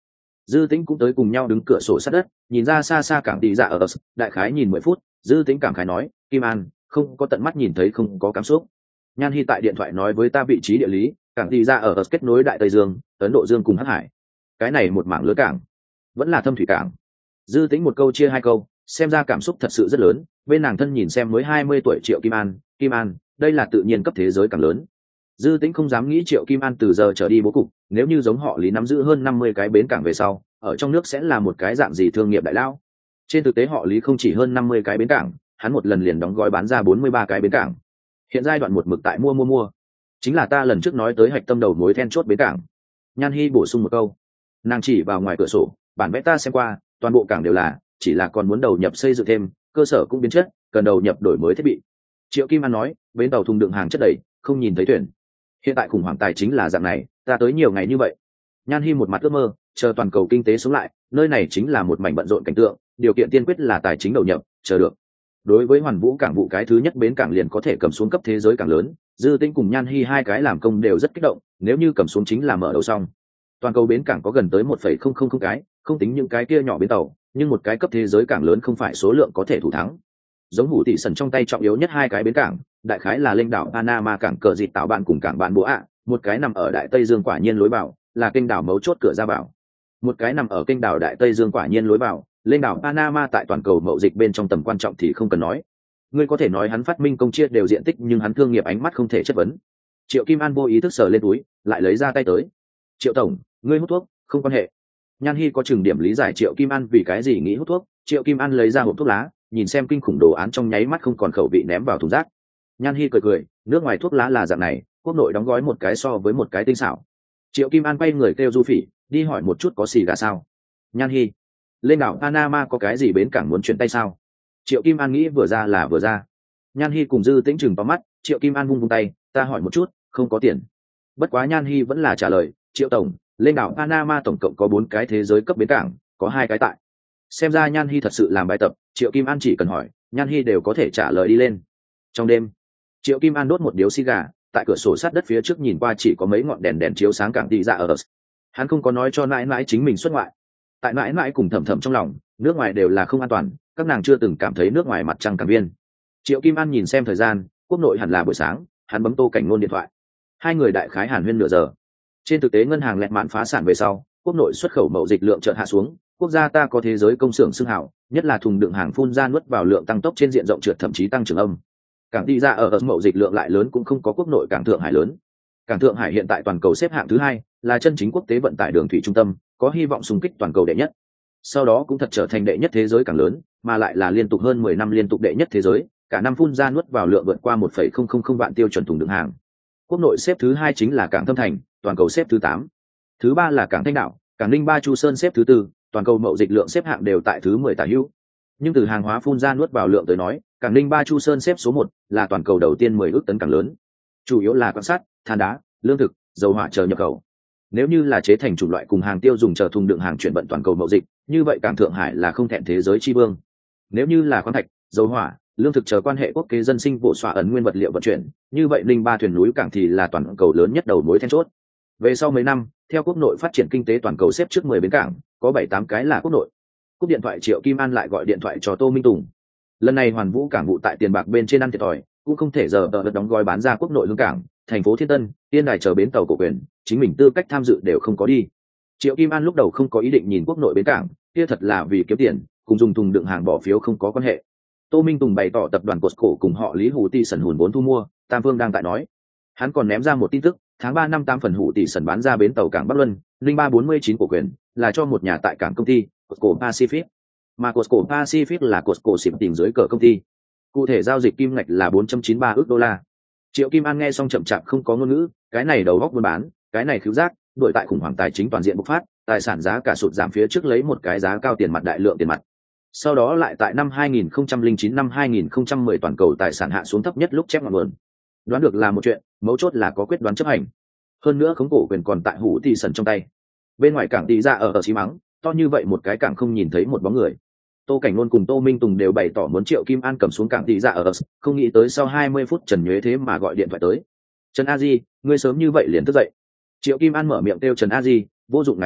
Dư Tĩnh cũng tới cùng nhau đứng cửa sổ sát đất, nhìn ra xa xa cảng tỷ dạ ở đại khái nhìn mười phút. Dư Tĩnh cảm khái nói, Kim An không có tận mắt nhìn thấy không có cảm xúc. Nhan Hi tại điện thoại nói với ta vị trí địa lý, cảng tỷ dạ ở kết nối đại tây dương, ấn độ dương cùng hắc hải. Cái này một mảng lưới cảng, vẫn là thâm thủy cảng. Dư Tĩnh một câu chia hai câu, xem ra cảm xúc thật sự rất lớn. Bên nàng thân nhìn xem mới hai mươi tuổi Triệu Kim An, Kim An đây là tự nhiên cấp thế giới càng lớn. Dư Tĩnh không dám nghĩ Triệu Kim An từ giờ trở đi bố cục, nếu như giống họ Lý nắm giữ hơn năm mươi cái bến cảng về sau, ở trong nước sẽ là một cái dạng gì thương nghiệp đại lao. Trên thực tế họ Lý không chỉ hơn năm mươi cái bến cảng, hắn một lần liền đóng gói bán ra bốn mươi ba cái bến cảng. Hiện giai đoạn một mực tại mua mua mua, chính là ta lần trước nói tới hạch tâm đầu mối then chốt bến cảng. Nhan Hi bổ sung một câu, nàng chỉ vào ngoài cửa sổ, bản vẽ ta xem qua, toàn bộ cảng đều là, chỉ là còn muốn đầu nhập xây dựng thêm, cơ sở cũng biến chất, cần đầu nhập đổi mới thiết bị. Triệu Kim An nói, bến tàu thùng đựng hàng chất đầy, không nhìn thấy thuyền. Hiện tại khủng hoảng tài chính là dạng này, ta tới nhiều ngày như vậy. Nhan Hi một mặt ước mơ, chờ toàn cầu kinh tế sống lại, nơi này chính là một mảnh bận rộn cảnh tượng, điều kiện tiên quyết là tài chính đầu nhập, chờ được. Đối với Hoàn Vũ cảng vụ cái thứ nhất bến cảng liền có thể cầm xuống cấp thế giới cảng lớn, Dư Tĩnh cùng Nhan Hi hai cái làm công đều rất kích động, nếu như cầm xuống chính là mở đầu xong. Toàn cầu bến cảng có gần tới một phẩy không không không cái, không tính những cái kia nhỏ bến tàu, nhưng một cái cấp thế giới cảng lớn không phải số lượng có thể thủ thắng. Giống Hủ Tỷ Sần trong tay trọng yếu nhất hai cái bến cảng, đại khái là Linh đảo Panama cảng cờ dịt tạo bạn cùng cảng bạn Bố ạ, một cái nằm ở Đại Tây Dương quả nhiên lối vào, là kênh đảo mấu chốt cửa ra vào. Một cái nằm ở kênh đảo Đại Tây Dương quả nhiên lối vào, Linh đảo Panama tại toàn cầu mậu dịch bên trong tầm quan trọng thì không cần nói. Ngươi có thể nói hắn phát minh công chia đều diện tích, nhưng hắn thương nghiệp ánh mắt không thể chất vấn. Triệu Kim An vô ý thức sờ lên túi, lại lấy ra tay tới. Triệu tổng, ngươi hút thuốc, không quan hệ. Nhan Hi có chừng điểm lý giải Triệu Kim An vì cái gì nghĩ hút thuốc. Triệu Kim An lấy ra hộp thuốc lá, nhìn xem kinh khủng đồ án trong nháy mắt không còn khẩu vị ném vào thùng rác. Nhan Hi cười cười, nước ngoài thuốc lá là dạng này, quốc nội đóng gói một cái so với một cái tinh xảo. Triệu Kim An quay người kêu Du Phỉ đi hỏi một chút có xì gà sao. Nhan Hi, lên đảo Panama có cái gì bến cảng muốn chuyển tay sao? Triệu Kim An nghĩ vừa ra là vừa ra. Nhan Hi cùng Dư Tĩnh chừng to mắt, Triệu Kim An vung vung tay, ta hỏi một chút, không có tiền. Bất quá Nhan Hi vẫn là trả lời, Triệu tổng, lên đảo Panama tổng cộng có bốn cái thế giới cấp bến cảng, có hai cái tại. Xem ra Nhan Hi thật sự làm bài tập, Triệu Kim An chỉ cần hỏi, Nhan Hi đều có thể trả lời đi lên. Trong đêm, Triệu Kim An đốt một điếu xì gà, tại cửa sổ sát đất phía trước nhìn qua chỉ có mấy ngọn đèn đèn chiếu sáng cảng tỷ dạ ở. Hắn không có nói cho nãi nãi chính mình xuất ngoại. Tại nãi nãi cùng thầm thầm trong lòng, nước ngoài đều là không an toàn, các nàng chưa từng cảm thấy nước ngoài mặt trăng càng viên. Triệu Kim An nhìn xem thời gian, quốc nội hẳn là buổi sáng, hắn bấm Tô Cảnh Ngôn điện thoại. Hai người đại khái hàn huyên nửa giờ. Trên thực tế ngân hàng lẹt mạn phá sản về sau, quốc nội xuất khẩu mậu dịch lượng chợt hạ xuống, quốc gia ta có thế giới công xưởng xưng hảo, nhất là thùng đựng hàng phun ra nuốt vào lượng tăng tốc trên diện rộng trượt thậm chí tăng trưởng âm. Cảng đi ra ở ở mậu dịch lượng lại lớn cũng không có quốc nội cảng Thượng Hải lớn. Cảng Thượng Hải hiện tại toàn cầu xếp hạng thứ hai, là chân chính quốc tế vận tải đường thủy trung tâm, có hy vọng xung kích toàn cầu đệ nhất. Sau đó cũng thật trở thành đệ nhất thế giới cảng lớn, mà lại là liên tục hơn mười năm liên tục đệ nhất thế giới, cả năm phun ra nuốt vào lượng vượt qua một phẩy không không không vạn tiêu chuẩn thùng đựng hàng. Quốc nội xếp thứ hai chính là cảng Thâm Thành, toàn cầu xếp thứ tám. Thứ ba là cảng Thanh Đạo, cảng Ninh Ba Chu Sơn xếp thứ tư, toàn cầu mậu dịch lượng xếp hạng đều tại thứ mười tả hữu. Nhưng từ hàng hóa phun ra nuốt vào lượng tới nói, cảng Ninh Ba Chu Sơn xếp số một, là toàn cầu đầu tiên mười ước tấn cảng lớn. Chủ yếu là quan sát, than đá, lương thực, dầu hỏa chờ nhập khẩu. Nếu như là chế thành chủng loại cùng hàng tiêu dùng chờ thùng đựng hàng chuyển vận toàn cầu mậu dịch, như vậy cảng Thượng Hải là không thẹn thế giới chi vương. Nếu như là khoáng thạch, dầu hỏa, lương thực chờ quan hệ quốc kế dân sinh vụ xóa ấn nguyên vật liệu vận chuyển, như vậy Ninh Ba thuyền núi cảng thì là toàn cầu lớn nhất đầu mối then chốt. Về sau mấy năm, theo quốc nội phát triển kinh tế toàn cầu xếp trước mười bến cảng, có bảy tám cái là quốc nội. Cúp điện thoại Triệu Kim An lại gọi điện thoại cho Tô Minh Tùng. Lần này Hoàn Vũ cảng vụ tại tiền bạc bên trên ăn thiệt thòi, cũng không thể giờ đợt đóng gói bán ra quốc nội lương cảng, thành phố Thiên Tân, Tiên Đài chờ bến tàu cổ quyền, chính mình tư cách tham dự đều không có đi. Triệu Kim An lúc đầu không có ý định nhìn quốc nội bến cảng, kia thật là vì kiếm tiền, cùng dùng thùng đựng hàng bỏ phiếu không có quan hệ. Tô Minh Tùng bày tỏ tập đoàn Costco cùng họ Lý Hủ Tỷ Sần hùn vốn thu mua, Tam Phương đang tại nói. Hắn còn ném ra một tin tức, tháng ba năm tám phần Hủ Tỷ Sần bán ra bến tàu cảng Bắc Luân, linh ba bốn mươi chín cổ quyền, là cho một nhà tại cảng công ty Costco Pacific. Mà Costco Pacific là Costco xịp tìm dưới cờ công ty. Cụ thể giao dịch kim ngạch là bốn trăm chín mươi ba ức đô la. Triệu Kim An nghe xong chậm chạp không có ngôn ngữ, cái này đầu góc buôn bán, cái này khiếu giác, đổi tại khủng hoảng tài chính toàn diện bộc phát, tài sản giá cả sụt giảm phía trước lấy một cái giá cao tiền mặt đại lượng tiền mặt. Sau đó lại tại năm hai nghìn không trăm lẻ chín năm hai nghìn không trăm mười toàn cầu tài sản hạ xuống thấp nhất lúc chép ngọn nguồn. Đoán được là một chuyện, mấu chốt là có quyết đoán chấp hành. Hơn nữa khống cổ quyền còn tại Hủ Tỷ Sần trong tay. Bên ngoài cảng tỷ ra ở ở xí mắng, to như vậy một cái cảng không nhìn thấy một bóng người. Tô Cảnh Luân cùng Tô Minh Tùng đều bày tỏ muốn Triệu Kim An cầm xuống cảng tỷ ra ở, không nghĩ tới sau hai mươi phút Trần Nhuế thế mà gọi điện thoại tới. Trần A Di, ngươi sớm như vậy liền thức dậy. Triệu Kim An mở miệng kêu Trần A Di, vô dụng ngài chữ,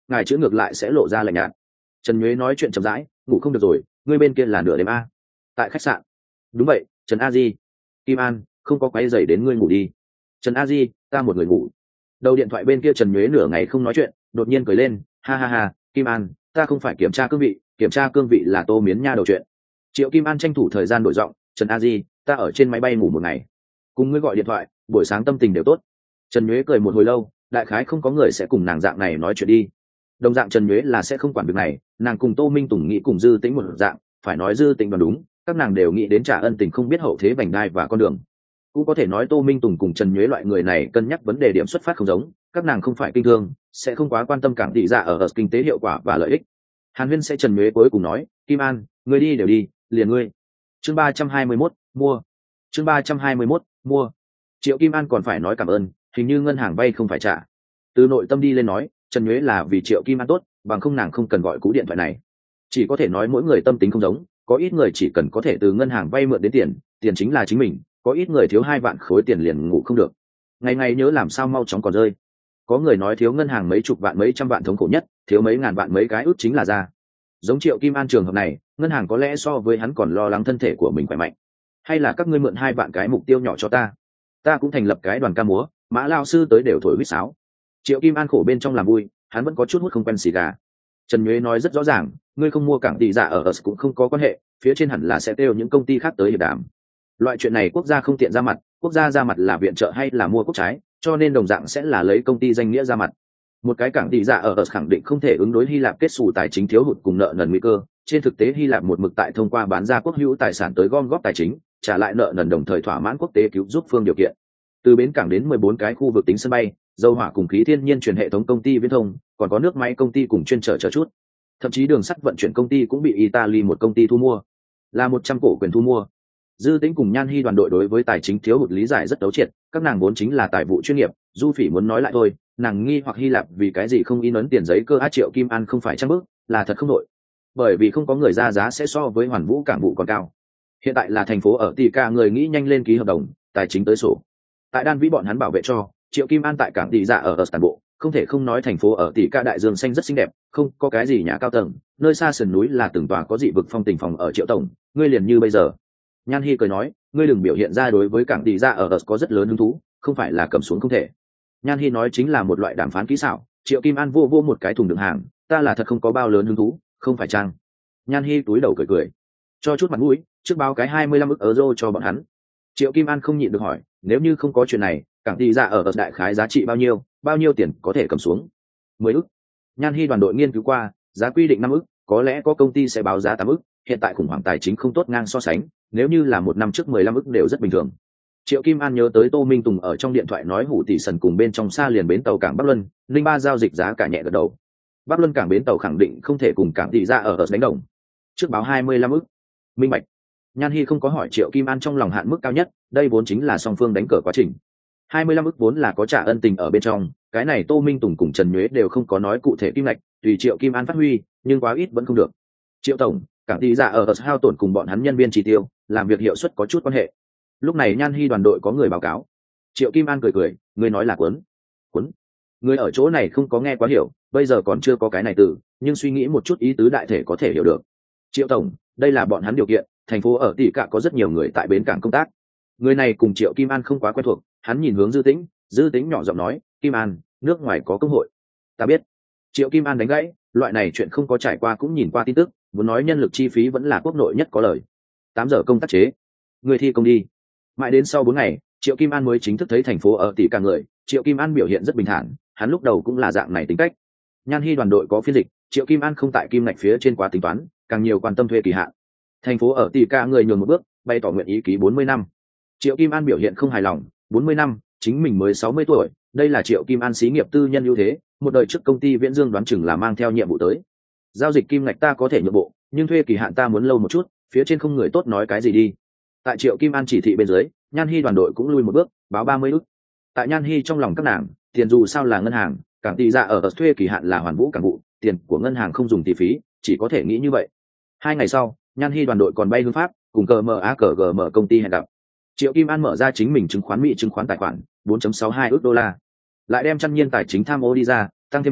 ngài chữ ngược lại sẽ lộ ra lạnh nhạt. Trần Nhuế nói chuyện chậm rãi, ngủ không được rồi, ngươi bên kia là nửa đêm a? Tại khách sạn. Đúng vậy, Trần A Di. Kim An, không có quấy rầy đến ngươi ngủ đi. Trần A Di, ta một người ngủ. Đầu điện thoại bên kia Trần Nhuế nửa ngày không nói chuyện, đột nhiên cười lên, ha ha ha, Kim An, ta không phải kiểm tra cương vị, kiểm tra cương vị là Tô Miến Nha đầu chuyện. Triệu Kim An tranh thủ thời gian đổi giọng, Trần A Di, ta ở trên máy bay ngủ một ngày, cùng ngươi gọi điện thoại, buổi sáng tâm tình đều tốt. Trần Nhuế cười một hồi lâu, đại khái không có người sẽ cùng nàng dạng này nói chuyện đi. Đồng dạng Trần Nhuế là sẽ không quản việc này, nàng cùng Tô Minh Tùng nghĩ cùng Dư Tĩnh một dạng, phải nói Dư Tĩnh đoán đúng, các nàng đều nghĩ đến trả ân tình không biết hậu thế vành đai và con đường. Cũng có thể nói Tô Minh Tùng cùng Trần Nhuế loại người này cân nhắc vấn đề điểm xuất phát không giống, các nàng không phải kinh thương, sẽ không quá quan tâm cảng thị dạ ở, ở kinh tế hiệu quả và lợi ích. Hàn Huyên sẽ Trần Nhuế cuối cùng nói, Kim An, ngươi đi đều đi, liền ngươi. Chương ba trăm hai mươi mốt, mua. Chương ba trăm hai mươi mốt, mua. Triệu Kim An còn phải nói cảm ơn, hình như ngân hàng vay không phải trả. Từ nội tâm đi lên nói, Trần Nhuế là vì Triệu Kim An tốt, bằng không nàng không cần gọi cú điện thoại này. Chỉ có thể nói mỗi người tâm tính không giống, có ít người chỉ cần có thể từ ngân hàng vay mượn đến tiền, tiền chính là chính mình, có ít người thiếu hai vạn khối tiền liền ngủ không được, ngày ngày nhớ làm sao mau chóng còn rơi. Có người nói thiếu ngân hàng mấy chục vạn mấy trăm vạn thống khổ nhất, thiếu mấy ngàn vạn mấy cái ước chính là ra. Giống Triệu Kim An trường hợp này, ngân hàng có lẽ so với hắn còn lo lắng thân thể của mình khỏe mạnh. Hay là các ngươi mượn hai vạn cái mục tiêu nhỏ cho ta, ta cũng thành lập cái đoàn ca múa, Mã lao sư tới đều thổi huýt sáo. Triệu Kim An khổ bên trong làm vui, hắn vẫn có chút hút không quen xì gà. Trần Nhuế nói rất rõ ràng, ngươi không mua cảng tỷ dạ ở ở cũng không có quan hệ, phía trên hẳn là sẽ kêu những công ty khác tới hiệp đàm. Loại chuyện này quốc gia không tiện ra mặt, quốc gia ra mặt là viện trợ hay là mua quốc trái, cho nên đồng dạng sẽ là lấy công ty danh nghĩa ra mặt. Một cái cảng tỷ dạ ở ở khẳng định không thể ứng đối Hy Lạp kết xù tài chính thiếu hụt cùng nợ nần nguy cơ. Trên thực tế Hy Lạp một mực tại thông qua bán ra quốc hữu tài sản tới gom góp tài chính, trả lại nợ nần đồng thời thỏa mãn quốc tế cứu giúp phương điều kiện. Từ bến cảng đến mười bốn cái khu vực tính sân bay, dầu hỏa cùng khí thiên nhiên chuyển hệ thống công ty viễn thông, còn có nước máy công ty cùng chuyên trở chờ chút. Thậm chí đường sắt vận chuyển công ty cũng bị Italy một công ty thu mua, là một trăm cổ quyền thu mua. Dư Tĩnh cùng Nhan Hi đoàn đội đối với tài chính thiếu hụt lý giải rất đấu triệt, các nàng vốn chính là tài vụ chuyên nghiệp. Du Phỉ muốn nói lại thôi, nàng nghi hoặc Hy Lạp vì cái gì không in ấn tiền giấy cơ á Triệu Kim An không phải trang bức, là thật không đội. Bởi vì không có người ra giá sẽ so với Hoàn Vũ cảng vụ còn cao. Hiện tại là thành phố ở tỷ ca người nghĩ nhanh lên ký hợp đồng, tài chính tới sổ. Tại Đan Vĩ bọn hắn bảo vệ cho, Triệu Kim An tại cảng tỷ dạ ở ở toàn bộ, không thể không nói thành phố ở tỷ ca đại dương xanh rất xinh đẹp, không có cái gì nhà cao tầng, nơi xa sườn núi là từng tòa có dị vực phong tình phòng ở Triệu tổng, ngươi liền như bây giờ. Nhan Hi cười nói, ngươi đừng biểu hiện ra đối với cảng tỷ dạ ở ở có rất lớn hứng thú, không phải là cầm xuống không thể. Nhan Hi nói chính là một loại đàm phán kỹ xảo. Triệu Kim An vô vô một cái thùng đựng hàng, ta là thật không có bao lớn hứng thú, không phải chăng? Nhan Hi túi đầu cười cười, cho chút mặt mũi, trước báo cái hai mươi lăm ức euro cho bọn hắn. Triệu Kim An không nhịn được hỏi, nếu như không có chuyện này, cảng tỷ dạ ở ở đại khái giá trị bao nhiêu, bao nhiêu tiền có thể cầm xuống? Mười ức. Nhan Hi đoàn đội nghiên cứu qua, giá quy định năm ức, có lẽ có công ty sẽ báo giá tám ức, hiện tại khủng hoảng tài chính không tốt ngang so sánh, nếu như là một năm trước mười lăm ức đều rất bình thường. Triệu Kim An nhớ tới Tô Minh Tùng ở trong điện thoại nói hủ tỷ sần cùng bên trong xa liền bến tàu cảng Bắc Luân, linh ba giao dịch giá cả nhẹ gật đầu. Bắc Luân cảng bến tàu khẳng định không thể cùng cảng tỷ dạ ở ở đánh đồng. Trước báo hai mươi lăm ức. Minh bạch. Nhan Hi không có hỏi Triệu Kim An trong lòng hạn mức cao nhất, đây vốn chính là song phương đánh cờ quá trình. hai mươi lăm ức vốn là có trả ân tình ở bên trong, cái này Tô Minh Tùng cùng Trần Nhuế đều không có nói cụ thể kim ngạch, tùy Triệu Kim An phát huy, nhưng quá ít vẫn không được. Triệu tổng, cảng tỷ dạ ở ở hao tổn cùng bọn hắn nhân viên chi tiêu, làm việc hiệu suất có chút quan hệ. Lúc này Nhan Hi đoàn đội có người báo cáo. Triệu Kim An cười cười, ngươi nói là cuốn. Cuốn. Ngươi ở chỗ này không có nghe quá hiểu, bây giờ còn chưa có cái này từ, nhưng suy nghĩ một chút ý tứ đại thể có thể hiểu được. Triệu tổng, đây là bọn hắn điều kiện, thành phố ở tỷ cả có rất nhiều người tại bến cảng công tác. Người này cùng Triệu Kim An không quá quen thuộc, hắn nhìn hướng Dư Tĩnh, Dư Tĩnh nhỏ giọng nói, Kim An, nước ngoài có công hội. Ta biết. Triệu Kim An đánh gãy, loại này chuyện không có trải qua cũng nhìn qua tin tức, muốn nói nhân lực chi phí vẫn là quốc nội nhất có lời. Tám giờ công tác chế. Người thi công đi. Mãi đến sau bốn ngày, Triệu Kim An mới chính thức thấy thành phố ở tỷ cả người. Triệu Kim An biểu hiện rất bình thản, hắn lúc đầu cũng là dạng này tính cách. Nhan Hi đoàn đội có phiên dịch, Triệu Kim An không tại kim ngạch phía trên quá tính toán, càng nhiều quan tâm thuê kỳ hạn. Thành phố ở tỷ cả người nhường một bước, bày tỏ nguyện ý ký bốn mươi năm. Triệu Kim An biểu hiện không hài lòng, bốn mươi năm, chính mình mới sáu mươi tuổi, đây là Triệu Kim An xí nghiệp tư nhân ưu thế, một đời trước công ty Viễn Dương đoán chừng là mang theo nhiệm vụ tới. Giao dịch kim ngạch ta có thể nhượng bộ, nhưng thuê kỳ hạn ta muốn lâu một chút, phía trên không người tốt nói cái gì đi. Tại Triệu Kim An chỉ thị bên dưới, Nhan Hi đoàn đội cũng lui một bước, báo ba mươi ức. Tại Nhan Hi trong lòng các nàng, tiền dù sao là ngân hàng, cảng tỷ dạ ở ở thuê kỳ hạn là Hoàn Vũ cảng vụ, tiền của ngân hàng không dùng tỷ phí, chỉ có thể nghĩ như vậy. Hai ngày sau, Nhan Hi đoàn đội còn bay hướng Pháp, cùng cờ mờ a cờ gờ mở công ty hẹn gặp. Triệu Kim An mở ra chính mình chứng khoán Mỹ chứng khoán tài khoản, bốn phẩy sáu hai ức đô la. Lại đem trăm nhiên tài chính tham ô đi ra, tăng thêm bay,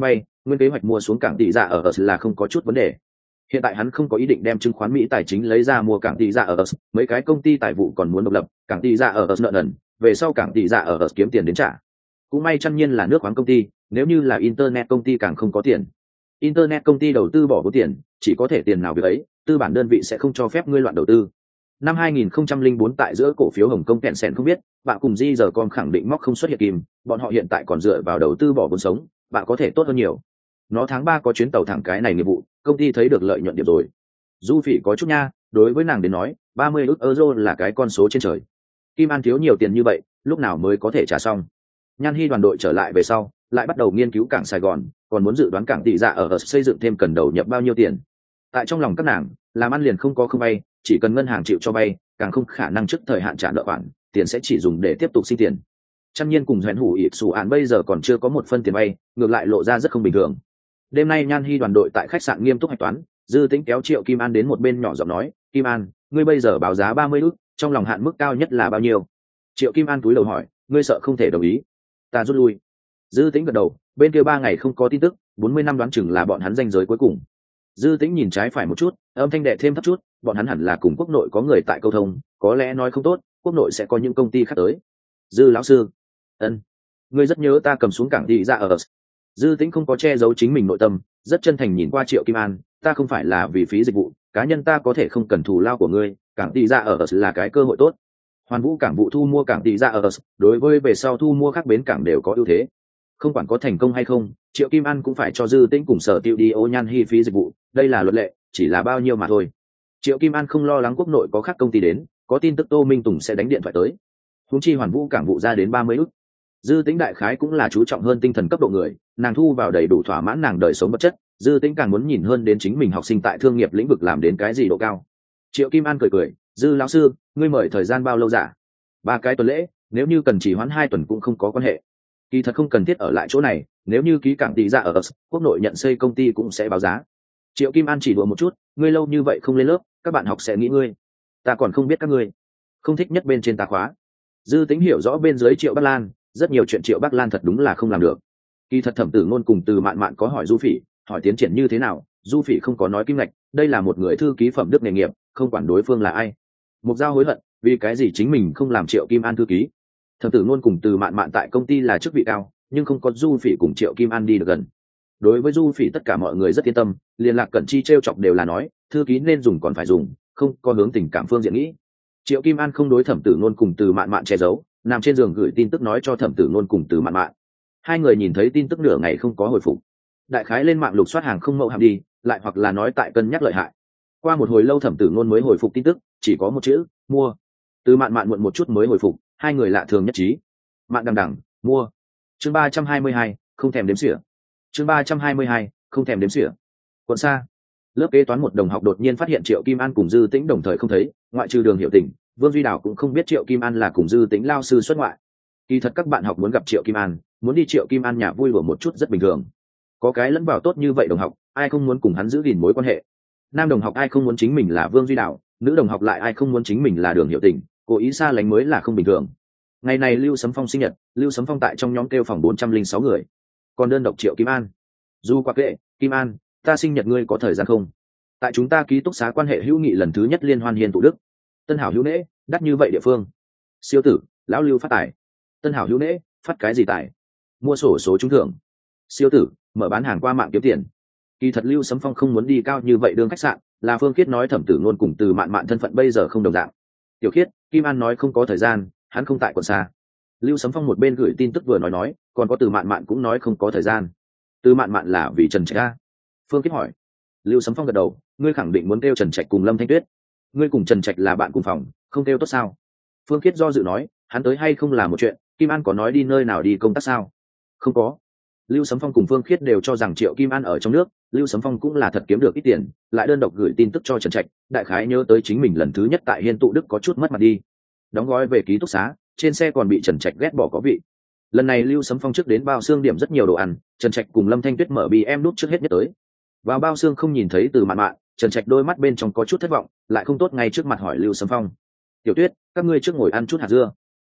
nguyên kế hoạch mua xuống cảng tỷ dạ ở là không có chút vấn đề. Hiện tại hắn không có ý định đem chứng khoán Mỹ tài chính lấy ra mua cảng tỷ dạ ở, mấy cái công ty tài vụ còn muốn độc lập, cảng tỷ dạ ở nợ nần, về sau cảng tỷ dạ ở kiếm tiền đến trả. Cũng may chăn nhiên là nước khoáng công ty, nếu như là internet công ty càng không có tiền. Internet công ty đầu tư bỏ vô tiền, chỉ có thể tiền nào việc ấy, tư bản đơn vị sẽ không cho phép ngươi loạn đầu tư. Năm hai nghìn không trăm lẻ bốn tại giữa cổ phiếu Hồng Kông kẹn sèn không biết, bạn cùng Di giờ con khẳng định móc không xuất hiện kìm, bọn họ hiện tại còn dựa vào đầu tư bỏ vốn sống, bạn có thể tốt hơn nhiều. Nó tháng ba có chuyến tàu thẳng cái này nghiệp vụ, công ty thấy được lợi nhuận điểm rồi. Du Phỉ có chút nha, đối với nàng đến nói, ba mươi ức euro là cái con số trên trời. Kim An thiếu nhiều tiền như vậy, lúc nào mới có thể trả xong? Nhan Hi đoàn đội trở lại về sau, lại bắt đầu nghiên cứu cảng Sài Gòn, còn muốn dự đoán cảng tỷ dạ ở xây dựng thêm cần đầu nhập bao nhiêu tiền. Tại trong lòng các nàng, làm ăn liền không có không vay, chỉ cần ngân hàng chịu cho vay, càng không khả năng trước thời hạn trả nợ khoản, tiền sẽ chỉ dùng để tiếp tục sinh tiền. Chăm nhiên cùng Huyền Hủ ịp sủ án bây giờ còn chưa có một phân tiền vay, ngược lại lộ ra rất không bình thường. Đêm nay Nhan Hi đoàn đội tại khách sạn nghiêm túc hạch toán, Dư Tĩnh kéo Triệu Kim An đến một bên nhỏ giọng nói, "Kim An, ngươi bây giờ báo giá ba mươi ức, trong lòng hạn mức cao nhất là bao nhiêu?" Triệu Kim An cúi đầu hỏi, "Ngươi sợ không thể đồng ý?" "Ta rút lui." Dư Tĩnh gật đầu, bên kia ba ngày không có tin tức, bốn mươi năm đoán chừng là bọn hắn ranh giới cuối cùng. Dư Tĩnh nhìn trái phải một chút, âm thanh đệ thêm thấp chút, bọn hắn hẳn là cùng quốc nội có người tại câu thông, có lẽ nói không tốt, quốc nội sẽ có những công ty khác tới. Dư lão sư, ân, ngươi rất nhớ ta cầm xuống cảng tỷ dạ ở. Dư Tĩnh không có che giấu chính mình nội tâm, rất chân thành nhìn qua Triệu Kim An, ta không phải là vì phí dịch vụ, cá nhân ta có thể không cần thù lao của ngươi, cảng tỷ dạ ở là cái cơ hội tốt. Hoàn Vũ cảng vụ thu mua cảng tỷ dạ ở, đối với về sau thu mua các bến cảng đều có ưu thế. Không quản có thành công hay không, Triệu Kim An cũng phải cho Dư Tĩnh cùng Sở Tiêu đi ô Nhan Hi phí dịch vụ, đây là luật lệ, chỉ là bao nhiêu mà thôi. Triệu Kim An không lo lắng quốc nội có khác công ty đến, có tin tức Tô Minh Tùng sẽ đánh điện thoại tới. Huống chi Hoàn Vũ cảng vụ ra đến ba mươi ức. Dư Tĩnh đại khái cũng là chú trọng hơn tinh thần cấp độ người, nàng thu vào đầy đủ thỏa mãn nàng đời sống vật chất, Dư Tĩnh càng muốn nhìn hơn đến chính mình học sinh tại thương nghiệp lĩnh vực làm đến cái gì độ cao. Triệu Kim An cười cười, "Dư lão sư, ngươi mời thời gian bao lâu dạ?" "Ba cái tuần lễ, nếu như cần chỉ hoãn hai tuần cũng không có quan hệ. Kỳ thật không cần thiết ở lại chỗ này, nếu như ký cảng tỷ dạ ở quốc nội nhận xây công ty cũng sẽ báo giá." Triệu Kim An chỉ đùa một chút, "Ngươi lâu như vậy không lên lớp, các bạn học sẽ nghĩ ngươi. Ta còn không biết các ngươi không thích nhất bên trên ta khóa." Dư Tĩnh hiểu rõ bên dưới Triệu Bắc Lan, rất nhiều chuyện Triệu Bắc Lan thật đúng là không làm được. Kỳ thật Thẩm Tử Ngôn cùng Từ Mạn Mạn có hỏi Du Phỉ, hỏi tiến triển như thế nào, Du Phỉ không có nói kim ngạch, đây là một người thư ký phẩm đức nghề nghiệp, không quản đối phương là ai. Mục Giao hối hận, vì cái gì chính mình không làm Triệu Kim An thư ký. Thẩm Tử Ngôn cùng Từ Mạn Mạn tại công ty là chức vị cao, nhưng không có Du Phỉ cùng Triệu Kim An đi được gần. Đối với Du Phỉ tất cả mọi người rất yên tâm, liên lạc Cẩn Chi trêu chọc đều là nói, thư ký nên dùng còn phải dùng, không có hướng tình cảm phương diện nghĩ. Triệu Kim An không đối Thẩm Tử Ngôn cùng Từ Mạn Mạn che giấu, nằm trên giường gửi tin tức nói cho Thẩm Tử Ngôn cùng Từ Mạn Mạn. Hai người nhìn thấy tin tức nửa ngày không có hồi phục, đại khái lên mạng lục soát hàng không mẫu hạm đi, lại hoặc là nói tại cân nhắc lợi hại. Qua một hồi lâu Thẩm Tử Ngôn mới hồi phục tin tức, chỉ có một chữ, mua. Từ Mạn Mạn muộn một chút mới hồi phục, hai người lạ thường nhất trí. Mạn đằng đằng, mua. Chương ba trăm hai mươi hai, không thèm đếm xỉa. Chương ba trăm hai mươi hai, không thèm đếm xỉa. Quận xa, lớp kế toán một đồng học đột nhiên phát hiện Triệu Kim An cùng Dư Tĩnh đồng thời không thấy, ngoại trừ Đường Hiểu Tình, Vương Duy Đào cũng không biết Triệu Kim An là cùng Dư Tĩnh lao sư xuất ngoại. Kỳ thật các bạn học muốn gặp Triệu Kim An, muốn đi Triệu Kim An nhà vui đùa một chút rất bình thường. Có cái lẫn vào tốt như vậy đồng học, ai không muốn cùng hắn giữ gìn mối quan hệ. Nam đồng học ai không muốn chính mình là Vương Duy Đào, nữ đồng học lại ai không muốn chính mình là Đường Hiểu Tình, cố ý xa lánh mới là không bình thường. Ngày này Lưu Sấm Phong sinh nhật, Lưu Sấm Phong tại trong nhóm kêu phòng bốn trăm lẻ sáu người, còn đơn độc Triệu Kim An. Du qua kệ, Kim An, ta sinh nhật ngươi có thời gian không? Tại chúng ta ký túc xá quan hệ hữu nghị lần thứ nhất liên hoan hiên tụ đức. Tân hảo hữu nễ, đắt như vậy địa phương. Siêu tử, lão Lưu phát tài. Tân hảo hữu nễ, phát cái gì tài? Mua sổ số trúng thưởng. Siêu tử, mở bán hàng qua mạng kiếm tiền. Kỳ thật Lưu Sấm Phong không muốn đi cao như vậy đương khách sạn, là Phương Khiết nói Thẩm Tử Ngôn cùng Từ Mạn Mạn thân phận bây giờ không đồng dạng. Tiểu Khiết, Kim An nói không có thời gian, hắn không tại quận xa. Lưu Sấm Phong một bên gửi tin tức vừa nói nói, còn có Từ Mạn Mạn cũng nói không có thời gian. Từ Mạn Mạn là vì Trần Trạch a? Phương Khiết hỏi. Lưu Sấm Phong gật đầu, ngươi khẳng định muốn kêu Trần Trạch cùng Lâm Thanh Tuyết. Ngươi cùng Trần Trạch là bạn cùng phòng, không kêu tốt sao? Phương Khiết do dự nói, hắn tới hay không là một chuyện, Kim An có nói đi nơi nào đi công tác sao? Không có. Lưu Sấm Phong cùng Phương Khiết đều cho rằng Triệu Kim An ở trong nước, Lưu Sấm Phong cũng là thật kiếm được ít tiền, lại đơn độc gửi tin tức cho Trần Trạch, đại khái nhớ tới chính mình lần thứ nhất tại Hiên Tụ Đức có chút mất mặt đi. Đóng gói về ký túc xá, trên xe còn bị Trần Trạch ghét bỏ có vị. Lần này Lưu Sấm Phong trước đến bao xương điểm rất nhiều đồ ăn, Trần Trạch cùng Lâm Thanh Tuyết mở bì em nút trước hết nhất tới. Vào bao xương không nhìn thấy Từ Mạn Mạn, Trần Trạch đôi mắt bên trong có chút thất vọng, lại không tốt ngay trước mặt hỏi Lưu Sấm Phong. "Tiểu Tuyết, các ngươi trước ngồi ăn chút hạt dưa."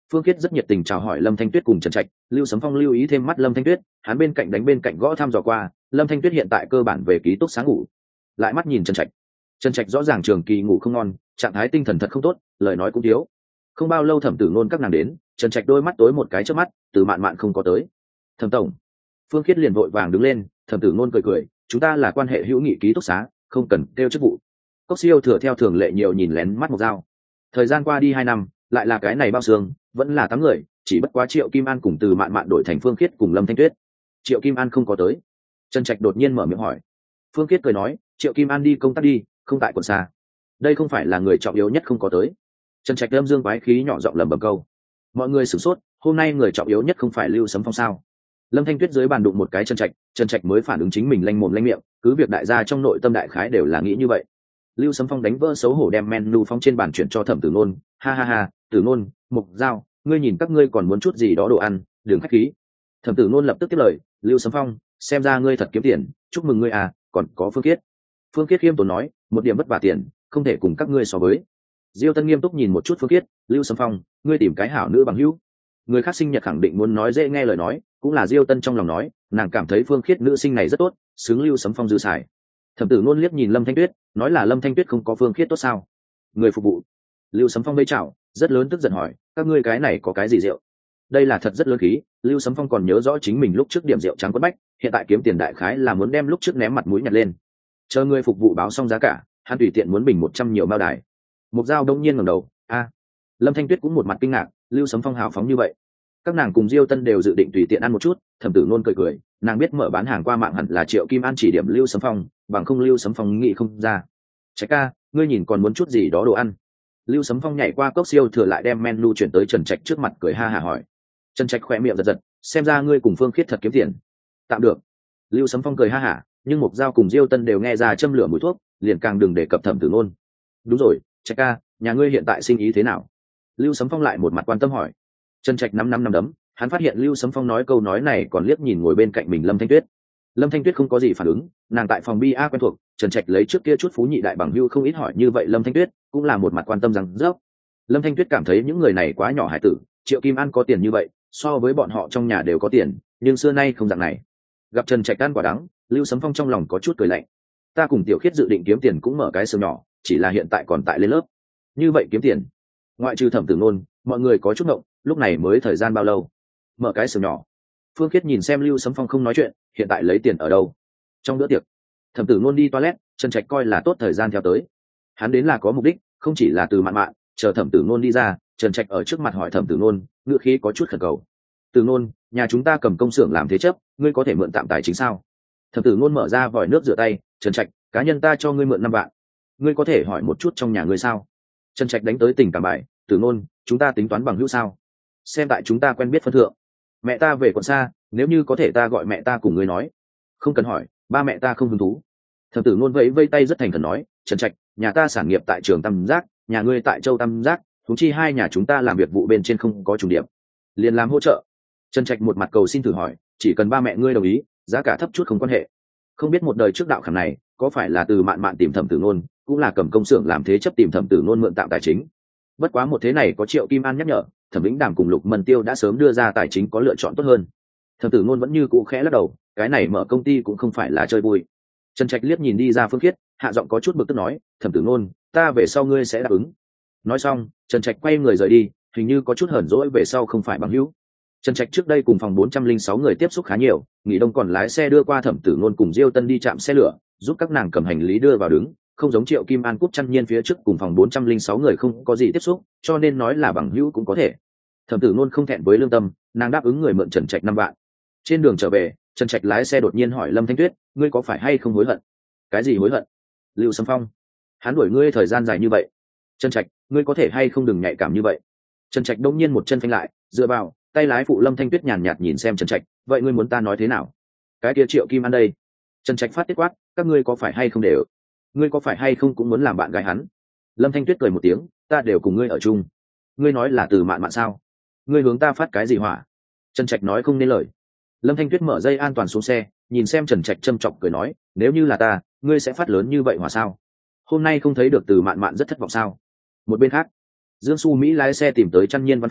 Phương Khiết rất nhiệt tình chào hỏi Lâm Thanh Tuyết cùng Trần Trạch. Lưu Sấm Phong lưu ý thêm mắt Lâm Thanh Tuyết, hắn bên cạnh đánh bên cạnh gõ thăm dò qua. Lâm Thanh Tuyết hiện tại cơ bản về ký túc sáng ngủ, lại mắt nhìn Trần Trạch. Trần Trạch rõ ràng trường kỳ ngủ không ngon, trạng thái tinh thần thật không tốt, lời nói cũng thiếu. Không bao lâu Thẩm Tử Nôn các nàng đến, Trần Trạch đôi mắt tối một cái trước mắt, Từ Mạn Mạn không có tới. Thẩm tổng. Phương Khiết liền vội vàng đứng lên, Thẩm Tử Nôn cười cười, chúng ta là quan hệ hữu nghị ký túc xá, không cần kêu chức vụ. Cốc Siêu thừa theo thường lệ nhiều nhìn lén mắt một dao. Thời gian qua đi hai năm, lại là cái này bao xương, vẫn là tám người, chỉ bất quá Triệu Kim An cùng Từ Mạn Mạn đổi thành Phương Khiết cùng Lâm Thanh Tuyết. Triệu Kim An không có tới. Trần Trạch đột nhiên mở miệng hỏi. Phương Khiết cười nói, Triệu Kim An đi công tác đi, không tại quận xa. Đây không phải là người trọng yếu nhất không có tới. Trần Trạch âm dương quái khí nhỏ giọng lẩm bẩm câu. Mọi người sửng sốt, hôm nay người trọng yếu nhất không phải Lưu Sấm Phong sao? Lâm Thanh Tuyết dưới bàn đụng một cái Trần Trạch, Trần Trạch mới phản ứng chính mình lanh mồm lanh miệng, cứ việc đại gia trong nội tâm đại khái đều là nghĩ như vậy. Lưu Sấm Phong đánh vỡ xấu hổ đem menu phong trên bàn chuyển cho Thẩm Tử Nôn, ha ha ha, Tử Nôn, Mục Giao, ngươi nhìn các ngươi còn muốn chút gì đó đồ ăn, đừng khách khí. Thẩm Tử Nôn lập tức tiếp lời, Lưu Sấm Phong, xem ra ngươi thật kiếm tiền, chúc mừng ngươi à, còn có Phương Khiết. Phương Khiết khiêm tốn nói, một điểm vất vả tiền, không thể cùng các ngươi so với. Diêu Tân nghiêm túc nhìn một chút Phương Khiết, Lưu Sấm Phong, ngươi tìm cái hảo nữ bằng hữu. Người khác sinh nhật khẳng định muốn nói dễ nghe lời nói, cũng là Diêu Tân trong lòng nói, nàng cảm thấy Phương Khiết nữ sinh này rất tốt, xứng Lưu Sấm Phong dư xài. Thẩm Tử Nôn liếc nhìn Lâm Thanh Tuyết, nói là Lâm Thanh Tuyết không có Phương Khiết tốt sao? Người phục vụ. Lưu Sấm Phong vẫy chào, rất lớn tức giận hỏi, các ngươi cái này có cái gì rượu? Đây là thật rất lớn khí, Lưu Sấm Phong còn nhớ rõ chính mình lúc trước điểm rượu trắng quất bách, hiện tại kiếm tiền đại khái là muốn đem lúc trước ném mặt mũi nhặt lên. Chờ người phục vụ báo xong giá cả, hắn tùy tiện muốn bình một trăm nhiều bao đài. Mục Dao đông nhiên ngẩng đầu, a. Lâm Thanh Tuyết cũng một mặt kinh ngạc, Lưu Sấm Phong hào phóng như vậy. Các nàng cùng Diêu Tân đều dự định tùy tiện ăn một chút, Thẩm Tử Nôn cười cười, nàng biết mở bán hàng qua mạng hẳn là Triệu Kim An chỉ điểm Lưu Sấm Phong, bằng không Lưu Sấm Phong nghĩ không ra. Trạch ca, ngươi nhìn còn muốn chút gì đó đồ ăn? Lưu Sấm Phong nhảy qua cốc siêu thừa lại đem menu chuyển tới Trần Trạch trước mặt cười ha hả hỏi. Trần Trạch khỏe miệng giật giật, xem ra ngươi cùng Phương Khiết thật kiếm tiền. Tạm được. Lưu Sấm Phong cười ha hả, nhưng Mục Dao cùng Diêu Tân đều nghe ra châm lửa mùi thuốc, liền càng đừng để cập Thẩm Tử Nôn. Đúng rồi, Trạch ca, nhà ngươi hiện tại sinh ý thế nào? Lưu Sấm Phong lại một mặt quan tâm hỏi. Trần Trạch năm năm năm đấm, hắn phát hiện Lưu Sấm Phong nói câu nói này còn liếc nhìn ngồi bên cạnh mình Lâm Thanh Tuyết. Lâm Thanh Tuyết không có gì phản ứng, nàng tại phòng bia quen thuộc, Trần Trạch lấy trước kia chút phú nhị đại bằng hưu không ít hỏi như vậy Lâm Thanh Tuyết cũng là một mặt quan tâm rằng dốc. Lâm Thanh Tuyết cảm thấy những người này quá nhỏ hải tử, Triệu Kim An có tiền như vậy, so với bọn họ trong nhà đều có tiền, nhưng xưa nay không dạng này. Gặp Trần Trạch ăn quả đắng, Lưu Sấm Phong trong lòng có chút cười lạnh. Ta cùng Tiểu Khiết dự định kiếm tiền cũng mở cái xưởng nhỏ, chỉ là hiện tại còn tại lên lớp. Như vậy kiếm tiền, ngoại trừ Thẩm Tử Nôn, mọi người có chút ngộng, lúc này mới thời gian bao lâu? Mở cái xưởng nhỏ. Phương Khiết nhìn xem Lưu Sấm Phong không nói chuyện, hiện tại lấy tiền ở đâu? Trong bữa tiệc, Thẩm Tử Nôn đi toilet, Trần Trạch coi là tốt thời gian theo tới. Hắn đến là có mục đích, không chỉ là Từ Mạn Mạn, chờ Thẩm Tử Nôn đi ra, Trần Trạch ở trước mặt hỏi Thẩm Tử Nôn, ngữ khí có chút khẩn cầu. Tử Nôn, nhà chúng ta cầm công xưởng làm thế chấp, ngươi có thể mượn tạm tài chính sao? Thẩm Tử Nôn mở ra vòi nước rửa tay, Trần Trạch, cá nhân ta cho ngươi mượn năm vạn, ngươi có thể hỏi một chút trong nhà ngươi sao? Trần Trạch đánh tới tình cảm bài, Tử Nôn, chúng ta tính toán bằng hữu sao? Xem tại chúng ta quen biết phân thượng. Mẹ ta về còn xa, nếu như có thể ta gọi mẹ ta cùng ngươi nói. Không cần hỏi, ba mẹ ta không hứng thú. Thẩm Tử Nôn vẫy vây tay rất thành khẩn nói, Trần Trạch, nhà ta sản nghiệp tại trường Tam Giác, nhà ngươi tại Châu Tam Giác, chúng chi hai nhà chúng ta làm việc vụ bên trên không có trùng điểm, liền làm hỗ trợ. Trần Trạch một mặt cầu xin thử hỏi, chỉ cần ba mẹ ngươi đồng ý, giá cả thấp chút không quan hệ. Không biết một đời trước đạo khảm này có phải là Từ Mạn Mạn tìm Thẩm Tử Nôn, cũng là cầm công xưởng làm thế chấp tìm Thẩm Tử Nôn mượn tạm tài chính. Bất quá một thế này có Triệu Kim An nhắc nhở, Thẩm Vĩnh Đàm cùng Lục Mân Tiêu đã sớm đưa ra tài chính có lựa chọn tốt hơn. Thẩm Tử Nôn vẫn như cũ khẽ lắc đầu, cái này mở công ty cũng không phải là chơi vui. Trần Trạch liếc nhìn đi ra Phương Khiết, hạ giọng có chút bực tức nói, Thẩm Tử Nôn, ta về sau ngươi sẽ đáp ứng. Nói xong, Trần Trạch quay người rời đi, hình như có chút hờn dỗi về sau không phải bằng hữu. Trần Trạch trước đây cùng phòng bốn trăm linh sáu người tiếp xúc khá nhiều, nghỉ đông còn lái xe đưa qua Thẩm Tử Nôn cùng Diêu Tân đi trạm xe lửa, giúp các nàng cầm hành lý đưa vào đứng, không giống Triệu Kim An Cúp Chăn Nhiên phía trước cùng phòng bốn trăm linh sáu người không có gì tiếp xúc, cho nên nói là bằng hữu cũng có thể. Thẩm Tử Nôn không thẹn với lương tâm, nàng đáp ứng người mượn Trần Trạch năm vạn. Trên đường trở về, Trần Trạch lái xe đột nhiên hỏi Lâm Thanh Tuyết, ngươi có phải hay không hối hận? Cái gì hối hận? Lưu Sấm Phong, hắn đuổi ngươi thời gian dài như vậy. Trần Trạch, ngươi có thể hay không đừng nhạy cảm như vậy. Trần Trạch đông nhiên một chân phanh lại, dựa vào tay lái phụ. Lâm Thanh Tuyết nhàn nhạt nhìn xem Trần Trạch, vậy ngươi muốn ta nói thế nào? Cái kia Triệu Kim An đây. Trần Trạch phát tiết quát, các ngươi có phải hay không đều? Ngươi có phải hay không cũng muốn làm bạn gái hắn? Lâm Thanh Tuyết cười một tiếng, ta đều cùng ngươi ở chung. Ngươi nói là Từ Mạn Mạn sao? Ngươi hướng ta phát cái gì hỏa? Trần Trạch nói không nên lời. Lâm Thanh Tuyết mở dây an toàn xuống xe, nhìn xem Trần Trạch châm chọc cười nói, nếu như là ta, ngươi sẽ phát lớn như vậy hỏa sao? Hôm nay không thấy được Từ Mạn Mạn rất thất vọng sao? Một bên khác, Dương Xu Mỹ lái xe tìm tới Chăn Nhiên văn phòng,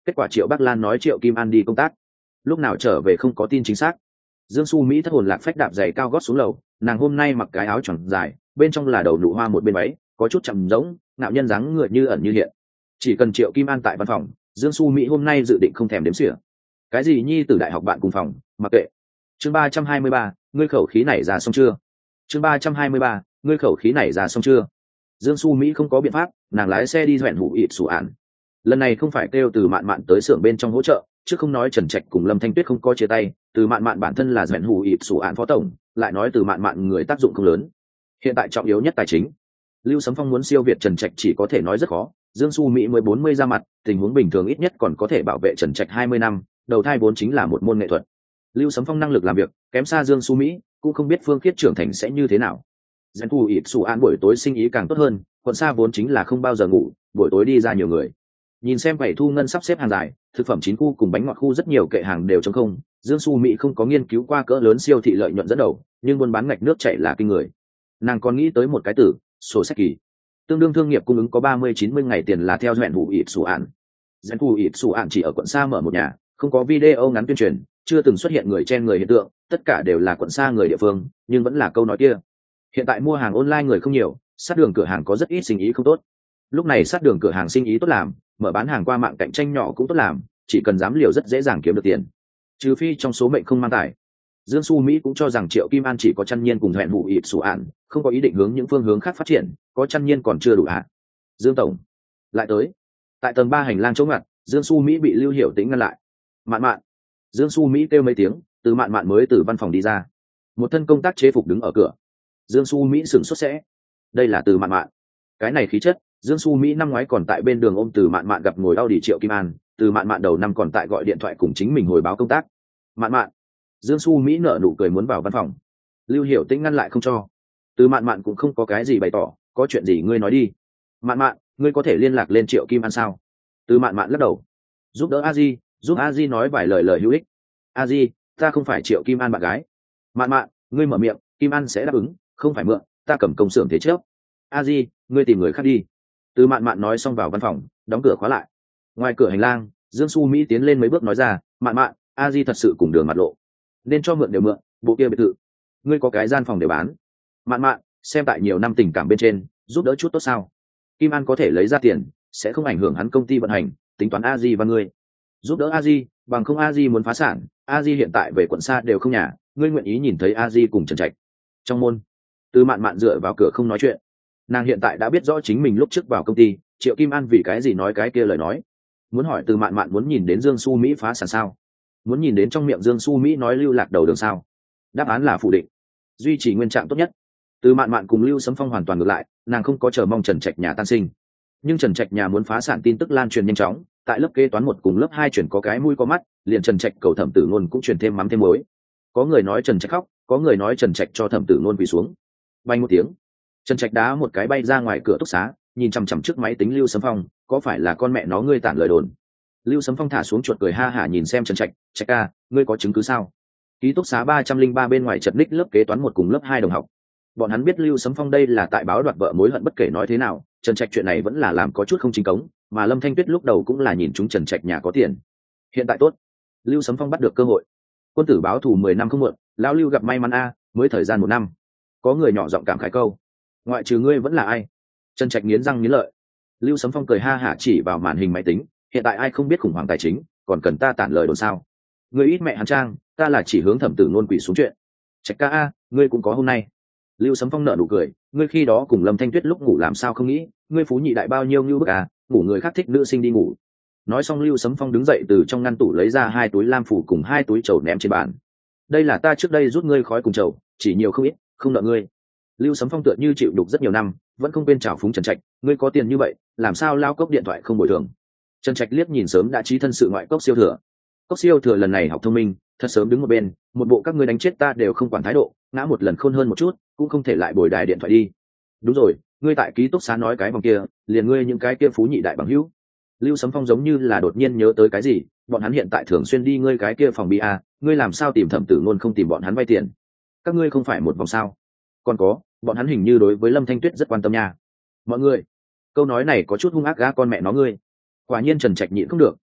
Kết quả Triệu Bắc Lan nói Triệu Kim An đi công tác, lúc nào trở về không có tin chính xác. Dương Su Mỹ thất hồn lạc phách đạp giày cao gót xuống lầu, nàng hôm nay mặc cái áo choàng dài, bên trong là đầu nụ hoa một bên váy, có chút chậm rỗng, ngạo nhân dáng người như ẩn như hiện. Chỉ cần Triệu Kim An tại văn phòng, Dương Su Mỹ hôm nay dự định không thèm đếm xỉa. Cái gì nhi tử đại học bạn cùng phòng, mặc kệ. Chương ba trăm hai mươi ba, ngươi khẩu khí này ra xong chưa? Chương ba trăm hai mươi ba, ngươi khẩu khí này ra xong chưa? Dương Su Mỹ không có biện pháp, nàng lái xe đi hoẹn hủ ịt sủ ạn. Lần này không phải kêu từ mạn mạn tới xưởng bên trong hỗ trợ, chứ không nói Trần Trạch cùng Lâm Thanh Tuyết không có chia tay, từ mạn mạn bản thân là hoẹn hủ ịt sủ ạn phó tổng, lại nói từ mạn mạn người tác dụng không lớn. Hiện tại trọng yếu nhất tài chính. Lưu Sấm Phong muốn siêu việt Trần Trạch chỉ có thể nói rất khó, Dương Su Mỹ mới bốn mươi ra mặt, tình huống bình thường ít nhất còn có thể bảo vệ Trần Trạch hai mươi năm, đầu thai vốn chính là một môn nghệ thuật. Lưu Sấm Phong năng lực làm việc kém xa Dương Su Mỹ, cũng không biết Phương Khiết trưởng thành sẽ như thế nào. Dân thu ít sủ an buổi tối sinh ý càng tốt hơn, quận xa vốn chính là không bao giờ ngủ, buổi tối đi ra nhiều người. Nhìn xem quầy thu ngân sắp xếp hàng dài, thực phẩm chín khu cùng bánh ngọt khu rất nhiều kệ hàng đều trống không. Dương Su Mỹ không có nghiên cứu qua cỡ lớn siêu thị lợi nhuận dẫn đầu, nhưng buôn bán ngạch nước chảy là kinh người. Nàng còn nghĩ tới một cái từ, sổ sách kỳ. Tương đương thương nghiệp cung ứng có ba mươi chín mươi ngày tiền là theo dẹn vụ ít sủ ạn. Dẹn vụ ít sủ ạn chỉ ở quận xa mở một nhà, không có video ngắn tuyên truyền, chưa từng xuất hiện người chen người hiện tượng, tất cả đều là quận xa người địa phương, nhưng vẫn là câu nói kia. Hiện tại mua hàng online người không nhiều, sát đường cửa hàng có rất ít sinh ý không tốt. Lúc này sát đường cửa hàng sinh ý tốt làm, mở bán hàng qua mạng cạnh tranh nhỏ cũng tốt làm, chỉ cần dám liều rất dễ dàng kiếm được tiền. Trừ phi trong số mệnh không mang tài. Dương Su Mỹ cũng cho rằng Triệu Kim An chỉ có chăn nhiên cùng hẹn vụ ịt sủ ạn, không có ý định hướng những phương hướng khác phát triển, có chăn nhiên còn chưa đủ hạ. Dương tổng lại tới. Tại tầng ba hành lang chỗ ngặt, Dương Su Mỹ bị Lưu Hiểu Tĩnh ngăn lại. Mạn mạn. Dương Su Mỹ kêu mấy tiếng, từ mạn mạn mới từ văn phòng đi ra. Một thân công tác chế phục đứng ở cửa. Dương Su Mỹ sửng sốt sẽ. Đây là từ mạn mạn. Cái này khí chất, Dương Su Mỹ năm ngoái còn tại bên đường ôm từ mạn mạn gặp ngồi đau đi Triệu Kim An, từ mạn mạn đầu năm còn tại gọi điện thoại cùng chính mình hồi báo công tác. Mạn mạn. Dương Su Mỹ nở nụ cười muốn vào văn phòng. Lưu Hiểu Tĩnh ngăn lại không cho. Từ mạn mạn cũng không có cái gì bày tỏ, có chuyện gì ngươi nói đi. Mạn mạn, ngươi có thể liên lạc lên Triệu Kim An sao? Từ mạn mạn lắc đầu. Giúp đỡ a di, giúp a di nói vài lời lời hữu ích. A di, ta không phải Triệu Kim An bạn gái. Mạn mạn, ngươi mở miệng, Kim An sẽ đáp ứng, không phải mượn, ta cầm công xưởng thế trước. A di, ngươi tìm người khác đi. Từ mạn mạn nói xong vào văn phòng, đóng cửa khóa lại. Ngoài cửa hành lang, Dương Su Mỹ tiến lên mấy bước nói ra, mạn mạn, a di thật sự cùng đường mặt lộ, nên cho mượn đều mượn, bộ kia biệt thự ngươi có cái gian phòng để bán. Mạn mạn, xem tại nhiều năm tình cảm bên trên, giúp đỡ chút tốt sao? Kim An có thể lấy ra tiền, sẽ không ảnh hưởng hắn công ty vận hành, tính toán a di và ngươi giúp đỡ a di, bằng không a di muốn phá sản, a di hiện tại về quận xa đều không nhà, ngươi nguyện ý nhìn thấy a di cùng Trần Trạch trong môn? Từ mạn mạn dựa vào cửa không nói chuyện. Nàng hiện tại đã biết rõ chính mình lúc trước vào công ty, Triệu Kim An vì cái gì nói cái kia lời nói. Muốn hỏi từ mạn mạn muốn nhìn đến Dương Su Mỹ phá sản sao? Muốn nhìn đến trong miệng Dương Su Mỹ nói lưu lạc đầu đường sao? Đáp án là phủ định, duy trì nguyên trạng tốt nhất. Từ mạn mạn cùng Lưu Sấm Phong hoàn toàn ngược lại, nàng không có chờ mong Trần Trạch nhà tan sinh, nhưng Trần Trạch nhà muốn phá sản tin tức lan truyền nhanh chóng, tại lớp kế toán một cùng lớp hai chuyển có cái mũi có mắt, liền Trần Trạch cầu Thẩm Tử Ngôn cũng truyền thêm mắm thêm muối. Có người nói Trần Trạch khóc, có người nói Trần Trạch cho Thẩm Tử Ngôn quỳ xuống. Bay một tiếng, Trần Trạch đá một cái bay ra ngoài cửa túc xá, nhìn chằm chằm trước máy tính Lưu Sấm Phong, có phải là con mẹ nó ngươi tản lời đồn? Lưu Sấm Phong thả xuống chuột cười ha hả nhìn xem Trần Trạch, Trạch ca, ngươi có chứng cứ sao? Ký túc xá ba trăm linh ba bên ngoài chật ních lớp kế toán một cùng lớp hai đồng học. Bọn hắn biết Lưu Sấm Phong đây là tại báo đoạt vợ mối hận, bất kể nói thế nào, Trần Trạch chuyện này vẫn là làm có chút không chính cống, mà Lâm Thanh Tuyết lúc đầu cũng là nhìn chúng Trần Trạch nhà có tiền. Hiện tại tốt, Lưu Sấm Phong bắt được cơ hội. Quân tử báo thù mười năm không muộn, lão Lưu gặp may mắn a, mới thời gian một năm. Có người nhỏ giọng cảm khái câu, ngoại trừ ngươi vẫn là ai? Trần Trạch nghiến răng nghiến lợi. Lưu Sấm Phong cười ha hả chỉ vào màn hình máy tính, hiện tại ai không biết khủng hoảng tài chính, còn cần ta tản lời đồn sao? Ngươi ít mẹ hắn trang, ta là chỉ hướng Thẩm Tử Ngôn quỷ xuống chuyện. Trạch ca a, ngươi cũng có hôm nay. Lưu Sấm Phong nở nụ cười, ngươi khi đó cùng Lâm Thanh Tuyết lúc ngủ làm sao không nghĩ, ngươi phú nhị đại bao nhiêu như bức à, ngủ người khác thích nữ sinh đi ngủ. Nói xong Lưu Sấm Phong đứng dậy từ trong ngăn tủ lấy ra hai túi lam phủ cùng hai túi trầu ném trên bàn. Đây là ta trước đây rút ngươi khói cùng trầu, chỉ nhiều không ít, không nợ ngươi. Lưu Sấm Phong tựa như chịu đục rất nhiều năm, vẫn không quên trào phúng Trần Trạch, ngươi có tiền như vậy, làm sao lao cốc điện thoại không bồi thường? Trần Trạch liếc nhìn sớm đã trí thân sự ngoại cốc siêu thừa. Cốc siêu thừa lần này học thông minh, thật sớm đứng một bên, một bộ các ngươi đánh chết ta đều không quản thái độ, ngã một lần khôn hơn một chút, cũng không thể lại bồi đài điện thoại đi. Đúng rồi, ngươi tại ký túc xá nói cái vòng kia, liền ngươi những cái kia phú nhị đại bằng hữu. Lưu Sấm Phong giống như là đột nhiên nhớ tới cái gì, bọn hắn hiện tại thường xuyên đi ngươi cái kia phòng bia, ngươi làm sao tìm Thẩm Tử Ngôn không tìm bọn hắn vay tiền? Các ngươi không phải một vòng sao? Còn có, bọn hắn hình như đối với Lâm Thanh Tuyết rất quan tâm nha. Mọi người, câu nói này có chút hung ác gã con mẹ nó ngươi. Quả nhiên Trần Trạch nhịn không được,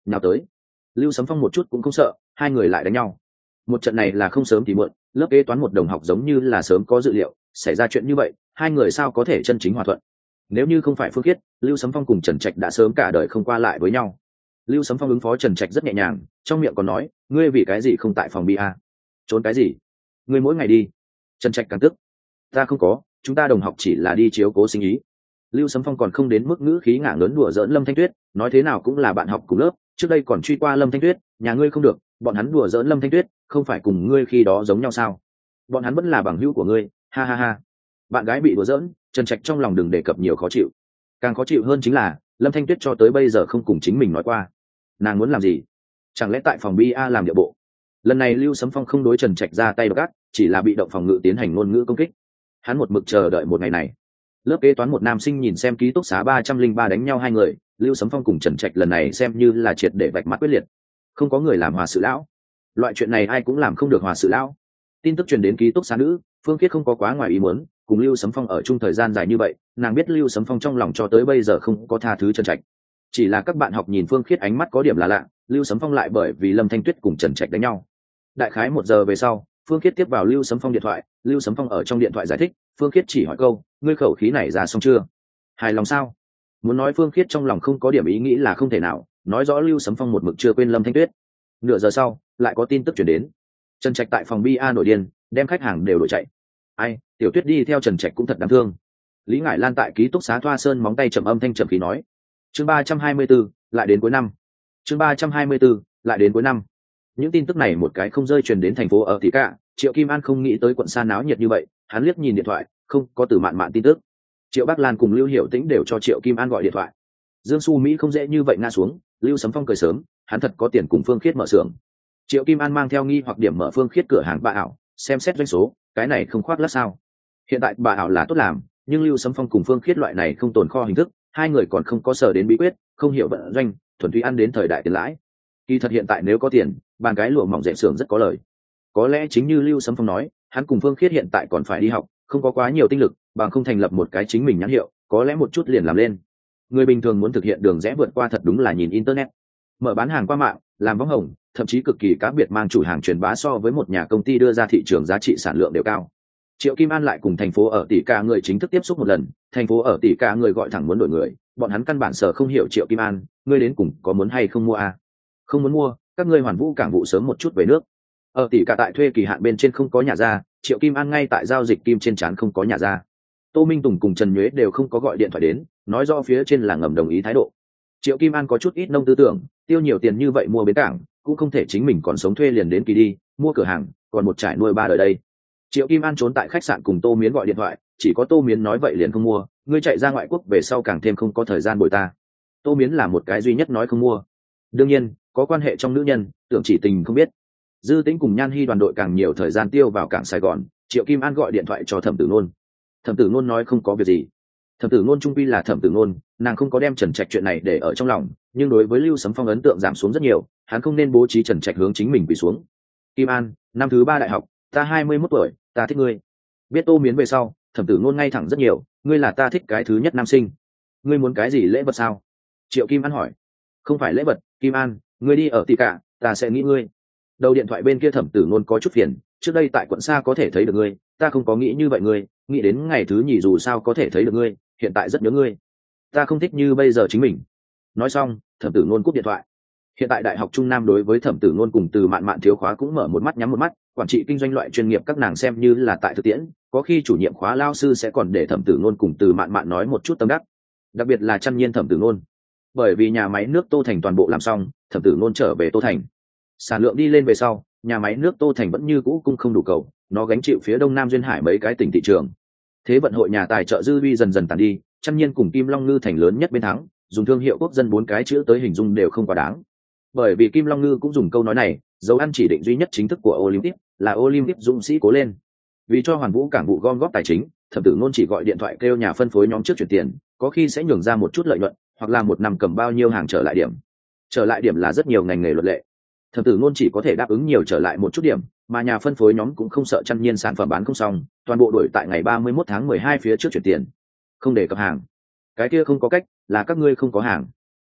nào tới. Lưu Sấm Phong một chút cũng không sợ, hai người lại đánh nhau. Một trận này là không sớm thì muộn, lớp kế toán một đồng học giống như là sớm có dự liệu, xảy ra chuyện như vậy, hai người sao có thể chân chính hòa thuận. Nếu như không phải Phương Khiết, Lưu Sấm Phong cùng Trần Trạch đã sớm cả đời không qua lại với nhau. Lưu Sấm Phong ứng phó Trần Trạch rất nhẹ nhàng, trong miệng còn nói, ngươi vì cái gì không tại phòng bia? Trốn cái gì? Ngươi mỗi ngày đi. Trần Trạch càng tức. Ta không có, chúng ta đồng học chỉ là đi chiếu cố sinh ý. Lưu Sấm Phong còn không đến mức ngữ khí ngả lớn đùa giỡn Lâm Thanh Tuyết, nói thế nào cũng là bạn học cùng lớp, trước đây còn truy qua Lâm Thanh Tuyết, nhà ngươi không được, bọn hắn đùa giỡn Lâm Thanh Tuyết, không phải cùng ngươi khi đó giống nhau sao? Bọn hắn vẫn là bằng hữu của ngươi, ha ha ha. Bạn gái bị đùa giỡn, Trần Trạch trong lòng đừng đề cập nhiều khó chịu. Càng khó chịu hơn chính là, Lâm Thanh Tuyết cho tới bây giờ không cùng chính mình nói qua. Nàng muốn làm gì? Chẳng lẽ tại phòng bia làm địa bộ? Lần này Lưu Sấm Phong không đối Trần Trạch ra tay độc ác, chỉ là bị động phòng ngự tiến hành ngôn ngữ công kích. Hắn một mực chờ đợi một ngày này. Lớp kế toán một nam sinh nhìn xem ký túc xá ba trăm linh ba đánh nhau hai người, Lưu Sấm Phong cùng Trần Trạch lần này xem như là triệt để vạch mặt quyết liệt. Không có người làm hòa sự lão. Loại chuyện này ai cũng làm không được hòa sự lão. Tin tức truyền đến ký túc xá nữ, Phương Khiết không có quá ngoài ý muốn, cùng Lưu Sấm Phong ở chung thời gian dài như vậy, nàng biết Lưu Sấm Phong trong lòng cho tới bây giờ không có tha thứ Trần Trạch. Chỉ là các bạn học nhìn Phương Khiết ánh mắt có điểm là lạ, Lưu Sấm Phong lại bởi vì Lâm Thanh Tuyết cùng Trần Trạch đánh nhau. Đại khái một giờ về sau, Phương Khiết tiếp vào Lưu Sấm Phong điện thoại, Lưu Sấm Phong ở trong điện thoại giải thích, Phương Khiết chỉ hỏi câu, ngươi khẩu khí này ra xong chưa? Hài lòng sao? Muốn nói Phương Khiết trong lòng không có điểm ý nghĩ là không thể nào, nói rõ Lưu Sấm Phong một mực chưa quên Lâm Thanh Tuyết. Nửa giờ sau, lại có tin tức chuyển đến. Trần Trạch tại phòng bia nổi điên, đem khách hàng đều đổi chạy. Ai, Tiểu Tuyết đi theo Trần Trạch cũng thật đáng thương. Lý Ngải Lan tại ký túc xá Thoa Sơn móng tay trầm âm thanh trầm khí nói. Chương ba trăm hai mươi 34, lại đến cuối năm. Chương ba trăm hai mươi 34, lại đến cuối năm. Những tin tức này một cái không rơi truyền đến thành phố ở Tỷ Cả, Triệu Kim An không nghĩ tới quận xa náo nhiệt như vậy, hắn liếc nhìn điện thoại, không có từ mạn mạn tin tức. Triệu Bắc Lan cùng Lưu Hiểu Tĩnh đều cho Triệu Kim An gọi điện thoại. Dương Xu Mỹ không dễ như vậy ngã xuống, Lưu Sấm Phong cười sớm, hắn thật có tiền cùng Phương Khiết mở xưởng. Triệu Kim An mang theo nghi hoặc điểm mở Phương Khiết cửa hàng bà ảo, xem xét doanh số, cái này không khoác lác sao? Hiện tại bà ảo là tốt làm, nhưng Lưu Sấm Phong cùng Phương Khiết loại này không tồn kho hình thức, hai người còn không có sở đến bí quyết, không hiểu vận doanh, thuần túy ăn đến thời đại tiền lãi. Kỳ thật hiện tại nếu có tiền, bàn cái lụa mỏng dệt xưởng rất có lời. Có lẽ chính như Lưu Sấm Phong nói, hắn cùng Phương Khiết hiện tại còn phải đi học, không có quá nhiều tinh lực, bằng không thành lập một cái chính mình nhãn hiệu, có lẽ một chút liền làm lên. Người bình thường muốn thực hiện đường rẽ vượt qua thật đúng là nhìn internet, mở bán hàng qua mạng, làm võng hồng, thậm chí cực kỳ cá biệt mang chủ hàng truyền bá so với một nhà công ty đưa ra thị trường giá trị sản lượng đều cao. Triệu Kim An lại cùng thành phố ở Tỷ Cả người chính thức tiếp xúc một lần, thành phố ở Tỷ Cả người gọi thẳng muốn đổi người, bọn hắn căn bản sở không hiểu Triệu Kim An, ngươi đến cùng có muốn hay không mua à? Không muốn mua, các ngươi Hoàn Vũ cảng vụ sớm một chút về nước. Ở Tỷ Cả tại thuê kỳ hạn bên trên không có nhà ra, Triệu Kim An ngay tại giao dịch kim trên trán không có nhà ra. Tô Minh Tùng cùng Trần Nhuế đều không có gọi điện thoại đến, nói rõ phía trên là ngầm đồng ý thái độ. Triệu Kim An có chút ít nông tư tưởng, tiêu nhiều tiền như vậy mua bến cảng, cũng không thể chính mình còn sống thuê liền đến kỳ đi, mua cửa hàng, còn một trải nuôi ba đời đây. Triệu Kim An trốn tại khách sạn cùng Tô Miến gọi điện thoại, chỉ có Tô Miến nói vậy liền không mua, ngươi chạy ra ngoại quốc về sau càng thêm không có thời gian bồi ta. Tô Miến là một cái duy nhất nói không mua. Đương nhiên, có quan hệ trong nữ nhân, tưởng chỉ tình không biết. Dư Tĩnh cùng Nhan Hi đoàn đội càng nhiều thời gian tiêu vào cảng Sài Gòn, Triệu Kim An gọi điện thoại cho Thẩm Tử Nôn. Thẩm Tử Nôn nói không có việc gì. Thẩm Tử Nôn trung quy là Thẩm Tử Nôn, nàng không có đem Trần Trạch chuyện này để ở trong lòng, nhưng đối với Lưu Sấm Phong ấn tượng giảm xuống rất nhiều, hắn không nên bố trí Trần Trạch hướng chính mình quỳ xuống. Kim An, năm thứ ba đại học, ta hai mươi mốt tuổi, ta thích ngươi. Biết Tô Miến về sau, Thẩm Tử Nôn ngay thẳng rất nhiều, ngươi là ta thích cái thứ nhất nam sinh. Ngươi muốn cái gì lễ vật sao? Triệu Kim An hỏi. Không phải lễ vật, Kim An, ngươi đi ở Tỷ Cả, ta sẽ nghĩ ngươi. Đầu điện thoại bên kia Thẩm Tử Nôn có chút phiền, trước đây tại quận xa có thể thấy được ngươi, ta không có nghĩ như vậy ngươi, nghĩ đến ngày thứ nhì dù sao có thể thấy được ngươi, hiện tại rất nhớ ngươi. Ta không thích như bây giờ chính mình. Nói xong, Thẩm Tử Nôn cúp điện thoại. Hiện tại đại học Trung Nam đối với Thẩm Tử Nôn cùng Từ Mạn Mạn thiếu khóa cũng mở một mắt nhắm một mắt, quản trị kinh doanh loại chuyên nghiệp các nàng xem như là tại thực tiễn, có khi chủ nhiệm khóa lao sư sẽ còn để Thẩm Tử Nôn cùng Từ Mạn Mạn nói một chút tâm đắc. Đặc biệt là Trăn Nhiên Thẩm Tử Nôn. Bởi vì nhà máy nước Tô Thành toàn bộ làm xong, Thẩm Tử Nôn trở về Tô Thành. Sản lượng đi lên về sau, nhà máy nước Tô Thành vẫn như cũ cung không đủ cầu, nó gánh chịu phía Đông Nam duyên hải mấy cái tỉnh thị trường. Thế vận hội nhà tài trợ dư uy dần dần tàn đi, Trăn Nhiên cùng Kim Long Ngư thành lớn nhất bên thắng, dùng thương hiệu quốc dân bốn cái chữ tới hình dung đều không quá đáng. Bởi vì Kim Long Ngư cũng dùng câu nói này, dấu ăn chỉ định duy nhất chính thức của Olympic là Olympic dũng sĩ cố lên. Vì cho Hoàn Vũ cảng vụ gom góp tài chính, Thẩm Tử Nôn chỉ gọi điện thoại kêu nhà phân phối nhóm trước chuyển tiền, có khi sẽ nhường ra một chút lợi nhuận, hoặc là một năm cầm bao nhiêu hàng trở lại điểm. Trở lại điểm là rất nhiều ngành nghề luật lệ. Thẩm Tử Nôn chỉ có thể đáp ứng nhiều trở lại một chút điểm, mà nhà phân phối nhóm cũng không sợ Trăn Nhiên sản phẩm bán không xong, toàn bộ đổi tại ngày ba mươi mốt tháng mười hai phía trước chuyển tiền. Không để cập hàng. Cái kia không có cách, là các ngươi không có hàng.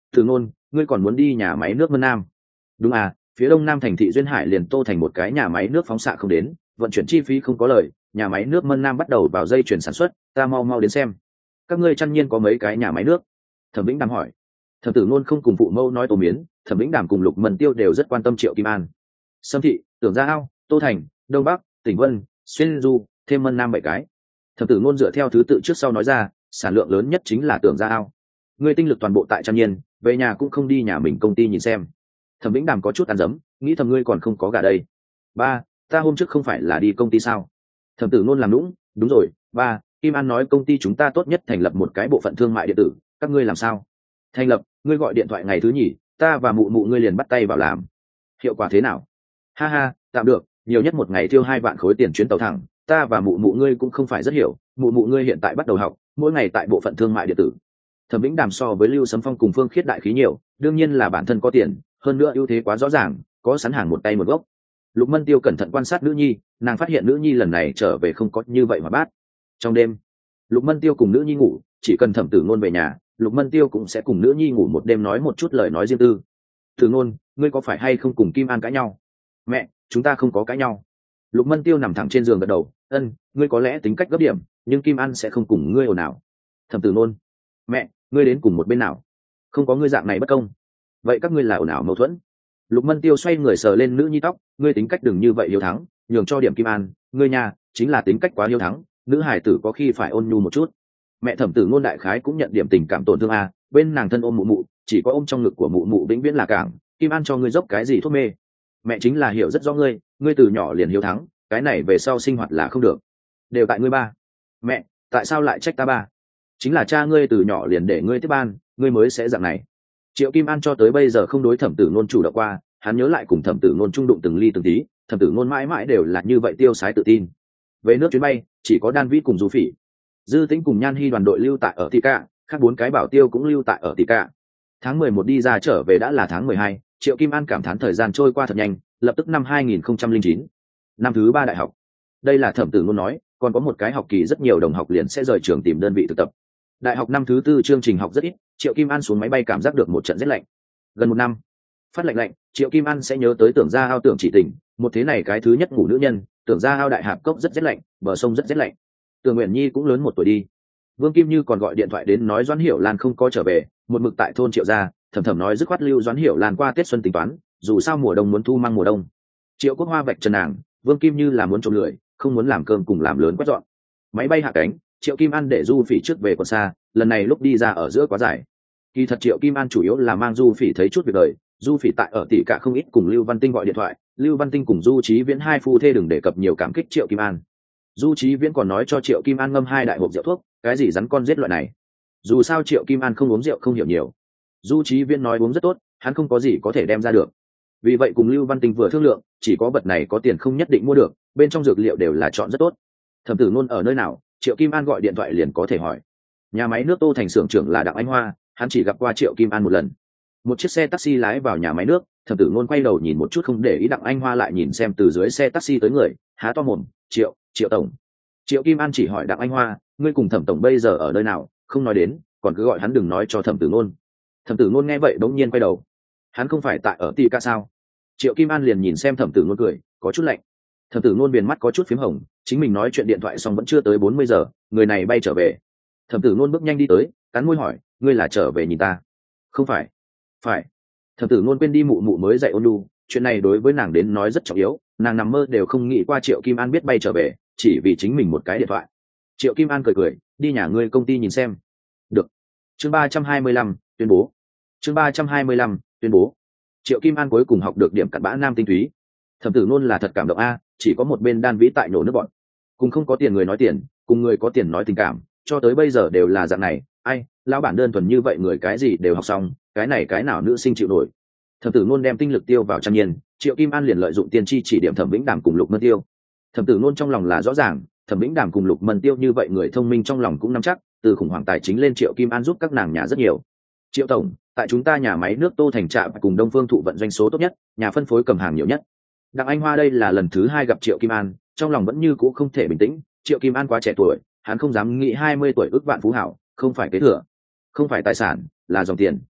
Từ Ngôn, ngươi còn muốn đi nhà máy nước Mân Nam? Đúng à, phía đông nam thành thị Duyên Hải liền tô thành một cái nhà máy nước phóng xạ không đến, vận chuyển chi phí không có lời, nhà máy nước Mân Nam bắt đầu vào dây chuyển sản xuất, ta mau mau đến xem. Các ngươi chăn nhiên có mấy cái nhà máy nước? Thẩm Vĩnh Đàm hỏi. Thẩm Tử Ngôn không cùng phụ mẫu nói Tô Miến, Thẩm Vĩnh Đàm cùng Lục Mân Tiêu đều rất quan tâm Triệu Kim An. Sâm thị, Tưởng Gia Ao, Tô Thành, Đông Bắc, Tỉnh Vân, Xuyên Du, thêm Mân Nam bảy cái. Thẩm Tử Ngôn dựa theo thứ tự trước sau nói ra, sản lượng lớn nhất chính là Tưởng Gia Ao. Ngươi tinh lực toàn bộ tại chăn nhiên, về nhà cũng không đi nhà mình công ty nhìn xem. Thẩm Vĩnh Đàm có chút ăn dấm, nghĩ thầm ngươi còn không có gà đây. Ba, ta hôm trước không phải là đi công ty sao? Thẩm Tử Ngôn làm nũng, đúng rồi, ba, Kim An nói công ty chúng ta tốt nhất thành lập một cái bộ phận thương mại điện tử, các ngươi làm sao? Thành lập, ngươi gọi điện thoại ngày thứ nhì, ta và mụ mụ ngươi liền bắt tay vào làm. Hiệu quả thế nào? Ha ha, tạm được, nhiều nhất một ngày tiêu hai vạn khối tiền chuyến tàu thẳng, ta và mụ mụ ngươi cũng không phải rất hiểu, mụ mụ ngươi hiện tại bắt đầu học, mỗi ngày tại bộ phận thương mại điện tử. Thẩm Vĩnh Đàm so với Lưu Sấm Phong cùng Phương Khiết đại khí nhiều, đương nhiên là bản thân có tiền, hơn nữa ưu thế quá rõ ràng, có sẵn hàng một tay một gốc. Lục Mân Tiêu cẩn thận quan sát nữ nhi, nàng phát hiện nữ nhi lần này trở về không có như vậy mà bát. Trong đêm, Lục Mân Tiêu cùng nữ nhi ngủ, chỉ cần Thẩm Tử Ngôn về nhà, Lục Mân Tiêu cũng sẽ cùng nữ nhi ngủ một đêm nói một chút lời nói riêng tư. Tử Ngôn, ngươi có phải hay không cùng Kim An cãi nhau? Mẹ, chúng ta không có cãi nhau. Lục Mân Tiêu nằm thẳng trên giường gật đầu, ân, ngươi có lẽ tính cách gấp điểm, nhưng Kim An sẽ không cùng ngươi ồn ào. Thẩm Tử Ngôn, mẹ, ngươi đến cùng một bên nào? Không có ngươi dạng này bất công. Vậy các ngươi là ồn ào mâu thuẫn? Lục Mân Tiêu xoay người sờ lên nữ nhi tóc, ngươi tính cách đừng như vậy hiếu thắng, nhường cho điểm Kim An, ngươi nhà chính là tính cách quá hiếu thắng, nữ hải tử có khi phải ôn nhu một chút. Mẹ Thẩm Tử Ngôn đại khái cũng nhận điểm tình cảm tổn thương a, bên nàng thân ôm mụ mụ, chỉ có ôm trong ngực của mụ mụ vĩnh viễn là cảng, Kim An cho ngươi dốc cái gì thuốc mê? Mẹ chính là hiểu rất rõ ngươi, ngươi từ nhỏ liền hiếu thắng, cái này về sau sinh hoạt là không được. Đều tại ngươi ba. Mẹ, tại sao lại trách ta ba? Chính là cha ngươi từ nhỏ liền để ngươi tiếp ban, ngươi mới sẽ dạng này. Triệu Kim An cho tới bây giờ không đối Thẩm Tử Ngôn chủ động qua, hắn nhớ lại cùng Thẩm Tử Ngôn trung đụng từng ly từng tí, Thẩm Tử Ngôn mãi mãi đều là như vậy tiêu sái tự tin. Về nước chuyến bay, chỉ có Đan Vĩ cùng Du Phỉ, Dư Tĩnh cùng Nhan Hi đoàn đội lưu tại ở Tika, khác bốn cái bảo tiêu cũng lưu tại ở Tika. Tháng mười một đi ra trở về đã là tháng mười hai, Triệu Kim An cảm thán thời gian trôi qua thật nhanh, lập tức năm hai nghìn không trăm lẻ chín, năm thứ ba đại học. Đây là Thẩm Tử Ngôn nói, còn có một cái học kỳ rất nhiều đồng học liền sẽ rời trường tìm đơn vị thực tập. Đại học năm thứ tư chương trình học rất ít, Triệu Kim An xuống máy bay cảm giác được một trận rét lạnh. Gần một năm, phát lạnh lạnh, Triệu Kim An sẽ nhớ tới Tưởng Gia Ao Tưởng Chỉ Tình, một thế này cái thứ nhất ngủ nữ nhân, Tưởng Gia Ao đại hạp cốc rất rét lạnh, bờ sông rất rét lạnh. Tưởng Uyển Nhi cũng lớn một tuổi đi. Vương Kim Như còn gọi điện thoại đến nói Doãn Hiểu Lan không có trở về, một mực tại thôn Triệu gia, thầm thầm nói dứt khoát lưu Doãn Hiểu Lan qua Tết xuân tính toán, dù sao mùa đông muốn thu mang mùa đông. Triệu Quốc Hoa vạch trần nàng, Vương Kim Như là muốn trộm lười, không muốn làm cơm cùng làm lớn quét dọn. Máy bay hạ cánh, Triệu Kim An để Du Phỉ trước về còn xa, lần này lúc đi ra ở giữa quá dài. Kỳ thật Triệu Kim An chủ yếu là mang Du Phỉ thấy chút việc đời, Du Phỉ tại ở tỷ cả không ít cùng Lưu Văn Tinh gọi điện thoại, Lưu Văn Tinh cùng Du Chí Viễn hai phu thê đừng đề cập nhiều cảm kích Triệu Kim An. Du Chí Viễn còn nói cho Triệu Kim An ngâm hai đại hộp rượu thuốc, cái gì rắn con giết loại này. Dù sao Triệu Kim An không uống rượu không hiểu nhiều. Du Chí Viễn nói uống rất tốt, hắn không có gì có thể đem ra được. Vì vậy cùng Lưu Văn Tinh vừa thương lượng, chỉ có vật này có tiền không nhất định mua được, bên trong dược liệu đều là chọn rất tốt. Thẩm Tử Ngôn ở nơi nào, Triệu Kim An gọi điện thoại liền có thể hỏi. Nhà máy nước Tô Thành xưởng trưởng là Đặng Anh Hoa, hắn chỉ gặp qua Triệu Kim An một lần. Một chiếc xe taxi lái vào nhà máy nước, Thẩm Tử Ngôn quay đầu nhìn một chút không để ý, Đặng Anh Hoa lại nhìn xem từ dưới xe taxi tới người, há to mồm, "Triệu, Triệu tổng." Triệu Kim An chỉ hỏi Đặng Anh Hoa, "Ngươi cùng Thẩm tổng bây giờ ở nơi nào?" Không nói đến, còn cứ gọi hắn đừng nói cho Thẩm Tử Ngôn. Thẩm Tử Ngôn nghe vậy bỗng nhiên quay đầu, hắn không phải tại ở Tì Ca sao? Triệu Kim An liền nhìn xem Thẩm Tử Ngôn cười, có chút lạnh. Thẩm Tử Ngôn viền mắt có chút phím hồng, chính mình nói chuyện điện thoại xong vẫn chưa tới bốn mươi giờ, người này bay trở về. Thẩm Tử Ngôn bước nhanh đi tới, cắn môi hỏi, "Ngươi là trở về nhìn ta?" "Không phải." "Phải." Thẩm Tử Ngôn quên đi mụ mụ mới dạy ôn nhu, chuyện này đối với nàng đến nói rất trọng yếu, nàng nằm mơ đều không nghĩ qua Triệu Kim An biết bay trở về, chỉ vì chính mình một cái điện thoại. Triệu Kim An cười cười, "Đi nhà ngươi công ty nhìn xem." "Được." Chương ba trăm hai mươi lăm, tuyên bố. Chương ba trăm hai mươi lăm, tuyên bố. Triệu Kim An cuối cùng học được điểm cặn bã nam tinh túy. Thẩm Tử Ngôn là thật cảm động a, chỉ có một bên Đan Vĩ tại nổ nước bọn. Cùng không có tiền người nói tiền, cùng người có tiền nói tình cảm, cho tới bây giờ đều là dạng này, ai, lão bản đơn thuần như vậy người cái gì đều học xong, cái này cái nào nữ sinh chịu nổi. Thẩm Tử Ngôn đem tinh lực tiêu vào Trang Nhiên, Triệu Kim An liền lợi dụng tiên tri chỉ điểm Thẩm Vĩnh Đàm cùng Lục Mân Tiêu. Thẩm Tử Ngôn trong lòng là rõ ràng, Thẩm Vĩnh Đàm cùng Lục Mân Tiêu như vậy người thông minh trong lòng cũng nắm chắc, từ khủng hoảng tài chính lên Triệu Kim An giúp các nàng nhà rất nhiều. "Triệu tổng, tại chúng ta nhà máy nước Tô Thành trạm cùng Đông Phương Thụ vận doanh số tốt nhất, nhà phân phối cầm hàng nhiều nhất." Đặng Anh Hoa đây là lần thứ hai gặp Triệu Kim An, trong lòng vẫn như cũ không thể bình tĩnh, Triệu Kim An quá trẻ tuổi, hắn không dám nghĩ hai mươi tuổi ước vạn phú hảo, không phải kế thừa, không phải tài sản, là dòng tiền.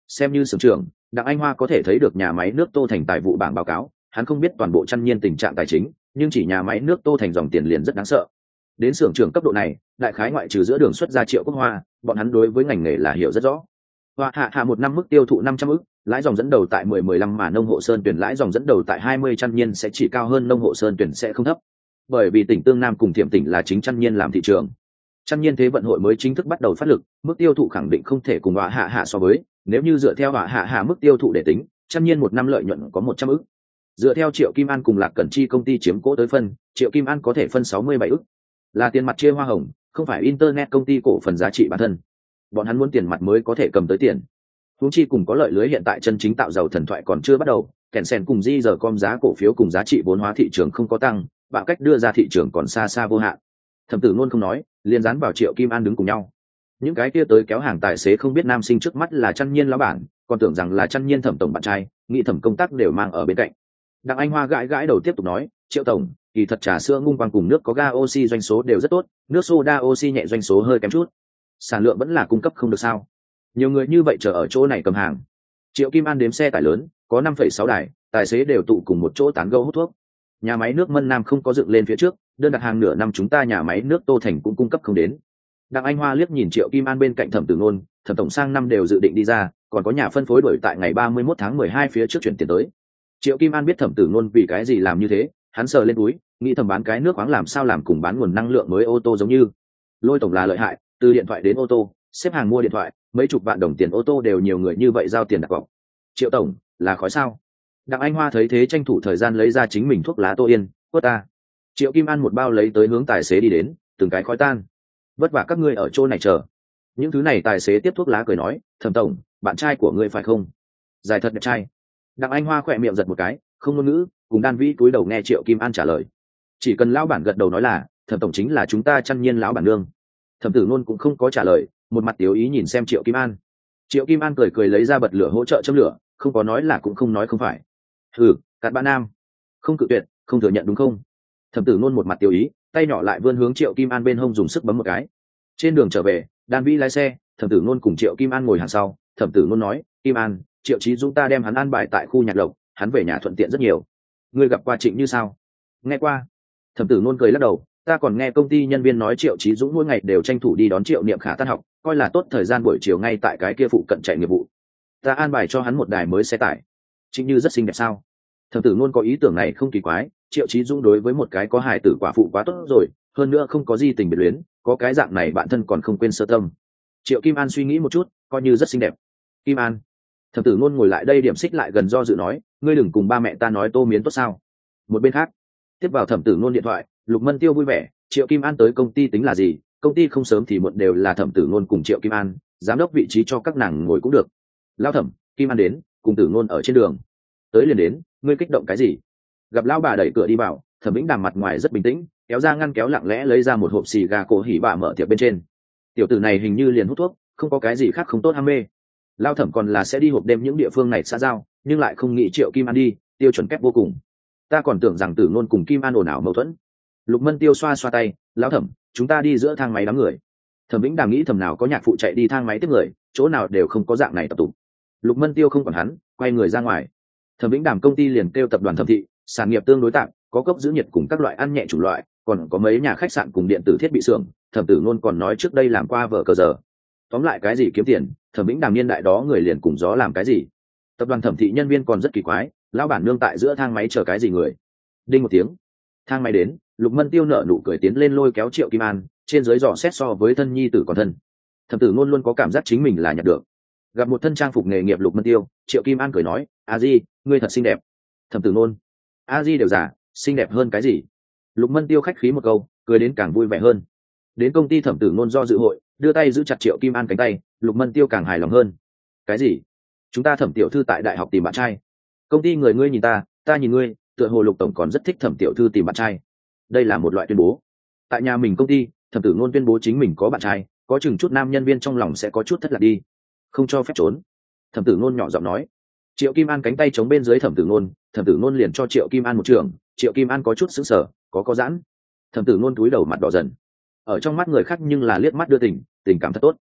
xem như xưởng trưởng, đặng anh hoa có thể thấy được nhà máy nước Tô Thành tài vụ bảng báo cáo, hắn không biết toàn bộ Trăn Nhiên tình trạng tài chính, nhưng chỉ nhà máy nước Tô Thành dòng tiền liền rất đáng sợ. Đến xưởng trưởng cấp độ này, đại khái ngoại trừ giữa đường xuất ra Triệu Quốc Hoa, bọn hắn đối với ngành nghề là hiểu rất rõ. Hoa hạ hạ một năm mức tiêu thụ năm trăm ức, lãi dòng dẫn đầu tại mười mười lăm mà nông hộ sơn tuyển lãi dòng dẫn đầu tại hai mươi, Trăn Nhiên sẽ chỉ cao hơn nông hộ sơn tuyển sẽ không thấp. Bởi vì tỉnh Tương Nam cùng Thiểm tỉnh là chính Trăn Nhiên làm thị trường. Trăn Nhiên Thế vận hội mới chính thức bắt đầu phát lực, mức tiêu thụ khẳng định không thể cùng Hoa hạ hạ so với, nếu như dựa theo Hoa hạ hạ mức tiêu thụ để tính, Trăn Nhiên một năm lợi nhuận có một trăm ức. Dựa theo Triệu Kim An cùng Lạc Cẩn Chi công ty chiếm cố tới phân, Triệu Kim An có thể phân sáu mươi bảy ức. Là tiền mặt chia hoa hồng, không phải internet công ty cổ phần giá trị bản thân. Bọn hắn muốn tiền mặt mới có thể cầm tới tiền. Huống chi cùng có lợi lưới hiện tại chân chính tạo giàu thần thoại còn chưa bắt đầu, kèn sen cùng di giờ com giá cổ phiếu cùng giá trị vốn hóa thị trường không có tăng, bạo cách đưa ra thị trường còn xa xa vô hạn. Thẩm Tử Nôn không nói, liền dán vào Triệu Kim An đứng cùng nhau. Những cái kia tới kéo hàng tài xế không biết nam sinh trước mắt là Trăn Nhiên lão bản, còn tưởng rằng là Trăn Nhiên Thẩm tổng bạn trai, nghĩ thẩm công tác đều mang ở bên cạnh. Đặng Anh Hoa gãi gãi đầu tiếp tục nói, Triệu tổng, kỳ thật trà sữa ngung quang cùng nước có ga oxy doanh số đều rất tốt, nước soda oxy nhẹ doanh số hơi kém chút, sản lượng vẫn là cung cấp không được sao? Nhiều người như vậy chờ ở chỗ này cầm hàng. Triệu Kim An đếm xe tải lớn, có năm phẩy sáu đài, tài xế đều tụ cùng một chỗ tán gẫu hút thuốc. Nhà máy nước Mân Nam không có dựng lên phía trước, đơn đặt hàng nửa năm chúng ta nhà máy nước Tô Thành cũng cung cấp không đến. Đặng Anh Hoa liếc nhìn Triệu Kim An bên cạnh Thẩm Tử Nôn, Thẩm tổng sang năm đều dự định đi ra, còn có nhà phân phối đổi tại ngày ba mươi mốt tháng mười hai phía trước chuyển tiền tới. Triệu Kim An biết Thẩm Tử Nôn vì cái gì làm như thế, hắn sờ lên túi, nghĩ thầm bán cái nước khoáng làm sao làm cùng bán nguồn năng lượng mới ô tô giống như. Lôi tổng là lợi hại, từ điện thoại đến ô tô, xếp hàng mua điện thoại, mấy chục vạn đồng tiền ô tô đều nhiều người như vậy giao tiền đặt cọc. Triệu tổng, là khói sao? Đặng Anh Hoa thấy thế tranh thủ thời gian lấy ra chính mình thuốc lá Tô Yên, quất ta. Triệu Kim An một bao lấy tới hướng tài xế đi đến, từng cái khói tan. Vất vả các ngươi ở chỗ này chờ. Những thứ này tài xế tiếp thuốc lá cười nói, Thẩm tổng, bạn trai của ngươi phải không? Dài thật đẹp trai. Đặng Anh Hoa khỏe miệng giật một cái, không ngôn ngữ, cùng Đan Vĩ cúi đầu nghe Triệu Kim An trả lời. Chỉ cần lão bản gật đầu nói là, Thẩm tổng chính là chúng ta Trăn Nhiên lão bản nương. Thẩm Tử Nôn cũng không có trả lời, một mặt tiểu ý nhìn xem Triệu Kim An. Triệu Kim An cười cười lấy ra bật lửa hỗ trợ châm lửa, không có nói là cũng không nói không phải. Hừ, cặn bã nam, không cự tuyệt, không thừa nhận đúng không? Thẩm Tử Nôn một mặt tiểu ý, tay nhỏ lại vươn hướng Triệu Kim An bên hông dùng sức bấm một cái. Trên đường trở về, Đan Vĩ lái xe, Thẩm Tử Nôn cùng Triệu Kim An ngồi hàng sau. Thẩm Tử Nôn nói, Kim An, Triệu Chí Dũng ta đem hắn an bài tại khu nhạc lộc, hắn về nhà thuận tiện rất nhiều. Ngươi gặp qua Trịnh Như sao? Nghe qua. Thẩm Tử Nôn cười lắc đầu, ta còn nghe công ty nhân viên nói Triệu Chí Dũng mỗi ngày đều tranh thủ đi đón Triệu Niệm Khả tan học, coi là tốt thời gian buổi chiều ngay tại cái kia phụ cận chạy nghiệp vụ. Ta an bài cho hắn một đài mới xe tải. Trịnh Như rất xinh đẹp sao? Thẩm Tử Nôn có ý tưởng này không kỳ quái, Triệu Chí Dũng đối với một cái có hài tử quả phụ quá tốt rồi, hơn nữa không có gì tình biệt luyến, có cái dạng này bạn thân còn không quên sơ tâm. Triệu Kim An suy nghĩ một chút, coi như rất xinh đẹp. Kim An. Thẩm Tử Nôn ngồi lại đây điểm xích lại gần do dự nói, ngươi đừng cùng ba mẹ ta nói Tô Miến tốt sao? Một bên khác, tiếp vào Thẩm Tử Nôn điện thoại, Lục Mân Tiêu vui vẻ, Triệu Kim An tới công ty tính là gì, công ty không sớm thì muộn đều là Thẩm Tử Nôn cùng Triệu Kim An, giám đốc vị trí cho các nàng ngồi cũng được. Lão Thẩm, Kim An đến, cùng Tử Nôn ở trên đường. Tới liền đến, ngươi kích động cái gì? Gặp lão bà đẩy cửa đi vào, Thẩm Vĩnh Đàm mặt ngoài rất bình tĩnh, kéo ra ngăn kéo lặng lẽ lấy ra một hộp xì gà cổ hỉ bạ mở tiệc bên trên. Tiểu tử này hình như liền hút thuốc, không có cái gì khác không tốt ham mê. Lão Thẩm còn là sẽ đi hộp đêm những địa phương này xã giao, nhưng lại không nghĩ Triệu Kim An đi, tiêu chuẩn kép vô cùng. Ta còn tưởng rằng Tử Nôn cùng Kim An ồn ào mâu thuẫn. Lục Mân Tiêu xoa xoa tay, lão Thẩm, chúng ta đi giữa thang máy đám người. Thẩm Vĩnh Đàm nghĩ thầm nào có nhạc phụ chạy đi thang máy tiếp người, chỗ nào đều không có dạng này tập tụ. Lục Mân Tiêu không còn hắn, quay người ra ngoài. Thẩm Vĩnh Đàm công ty liền kêu tập đoàn Thẩm thị, sản nghiệp tương đối tạm, có cốc giữ nhiệt cùng các loại ăn nhẹ chủng loại, còn có mấy nhà khách sạn cùng điện tử thiết bị xưởng. Thẩm Tử Nôn còn nói trước đây làm qua vở cờ giờ. Tóm lại cái gì kiếm tiền, Thẩm Vĩnh Đàm niên đại đó người liền cùng gió làm cái gì. Tập đoàn Thẩm thị nhân viên còn rất kỳ quái, lão bản nương tại giữa thang máy chờ cái gì người. Đinh một tiếng, thang máy đến, Lục Mân Tiêu nở nụ cười tiến lên lôi kéo Triệu Kim An, trên dưới dò xét so với thân nhi tử còn thân. Thẩm Tử Nôn luôn có cảm giác chính mình là nhặt được. Gặp một thân trang phục nghề nghiệp Lục Mân Tiêu, Triệu Kim An cười nói, a di, ngươi thật xinh đẹp. Thẩm Tử Nôn, a di đều giả, xinh đẹp hơn cái gì? Lục Mân Tiêu khách khí một câu, cười đến càng vui vẻ hơn. Đến công ty Thẩm Tử Nôn do dự hội, đưa tay giữ chặt Triệu Kim An cánh tay, Lục Mân Tiêu càng hài lòng hơn. Cái gì? Chúng ta Thẩm tiểu thư tại đại học tìm bạn trai. Công ty người ngươi nhìn ta, ta nhìn ngươi, tựa hồ Lục tổng còn rất thích Thẩm tiểu thư tìm bạn trai. Đây là một loại tuyên bố. Tại nhà mình công ty, Thẩm Tử Nôn tuyên bố chính mình có bạn trai, có chừng chút nam nhân viên trong lòng sẽ có chút thất lạc đi. Không cho phép trốn. Thẩm Tử Nôn nhỏ giọng nói. Triệu Kim An cánh tay chống bên dưới Thẩm Tử Nôn, Thẩm Tử Nôn liền cho Triệu Kim An một trường, Triệu Kim An có chút sững sờ, có có giãn. Thẩm Tử Nôn cúi đầu mặt đỏ dần. Ở trong mắt người khác nhưng là liếc mắt đưa tình, tình cảm thật tốt.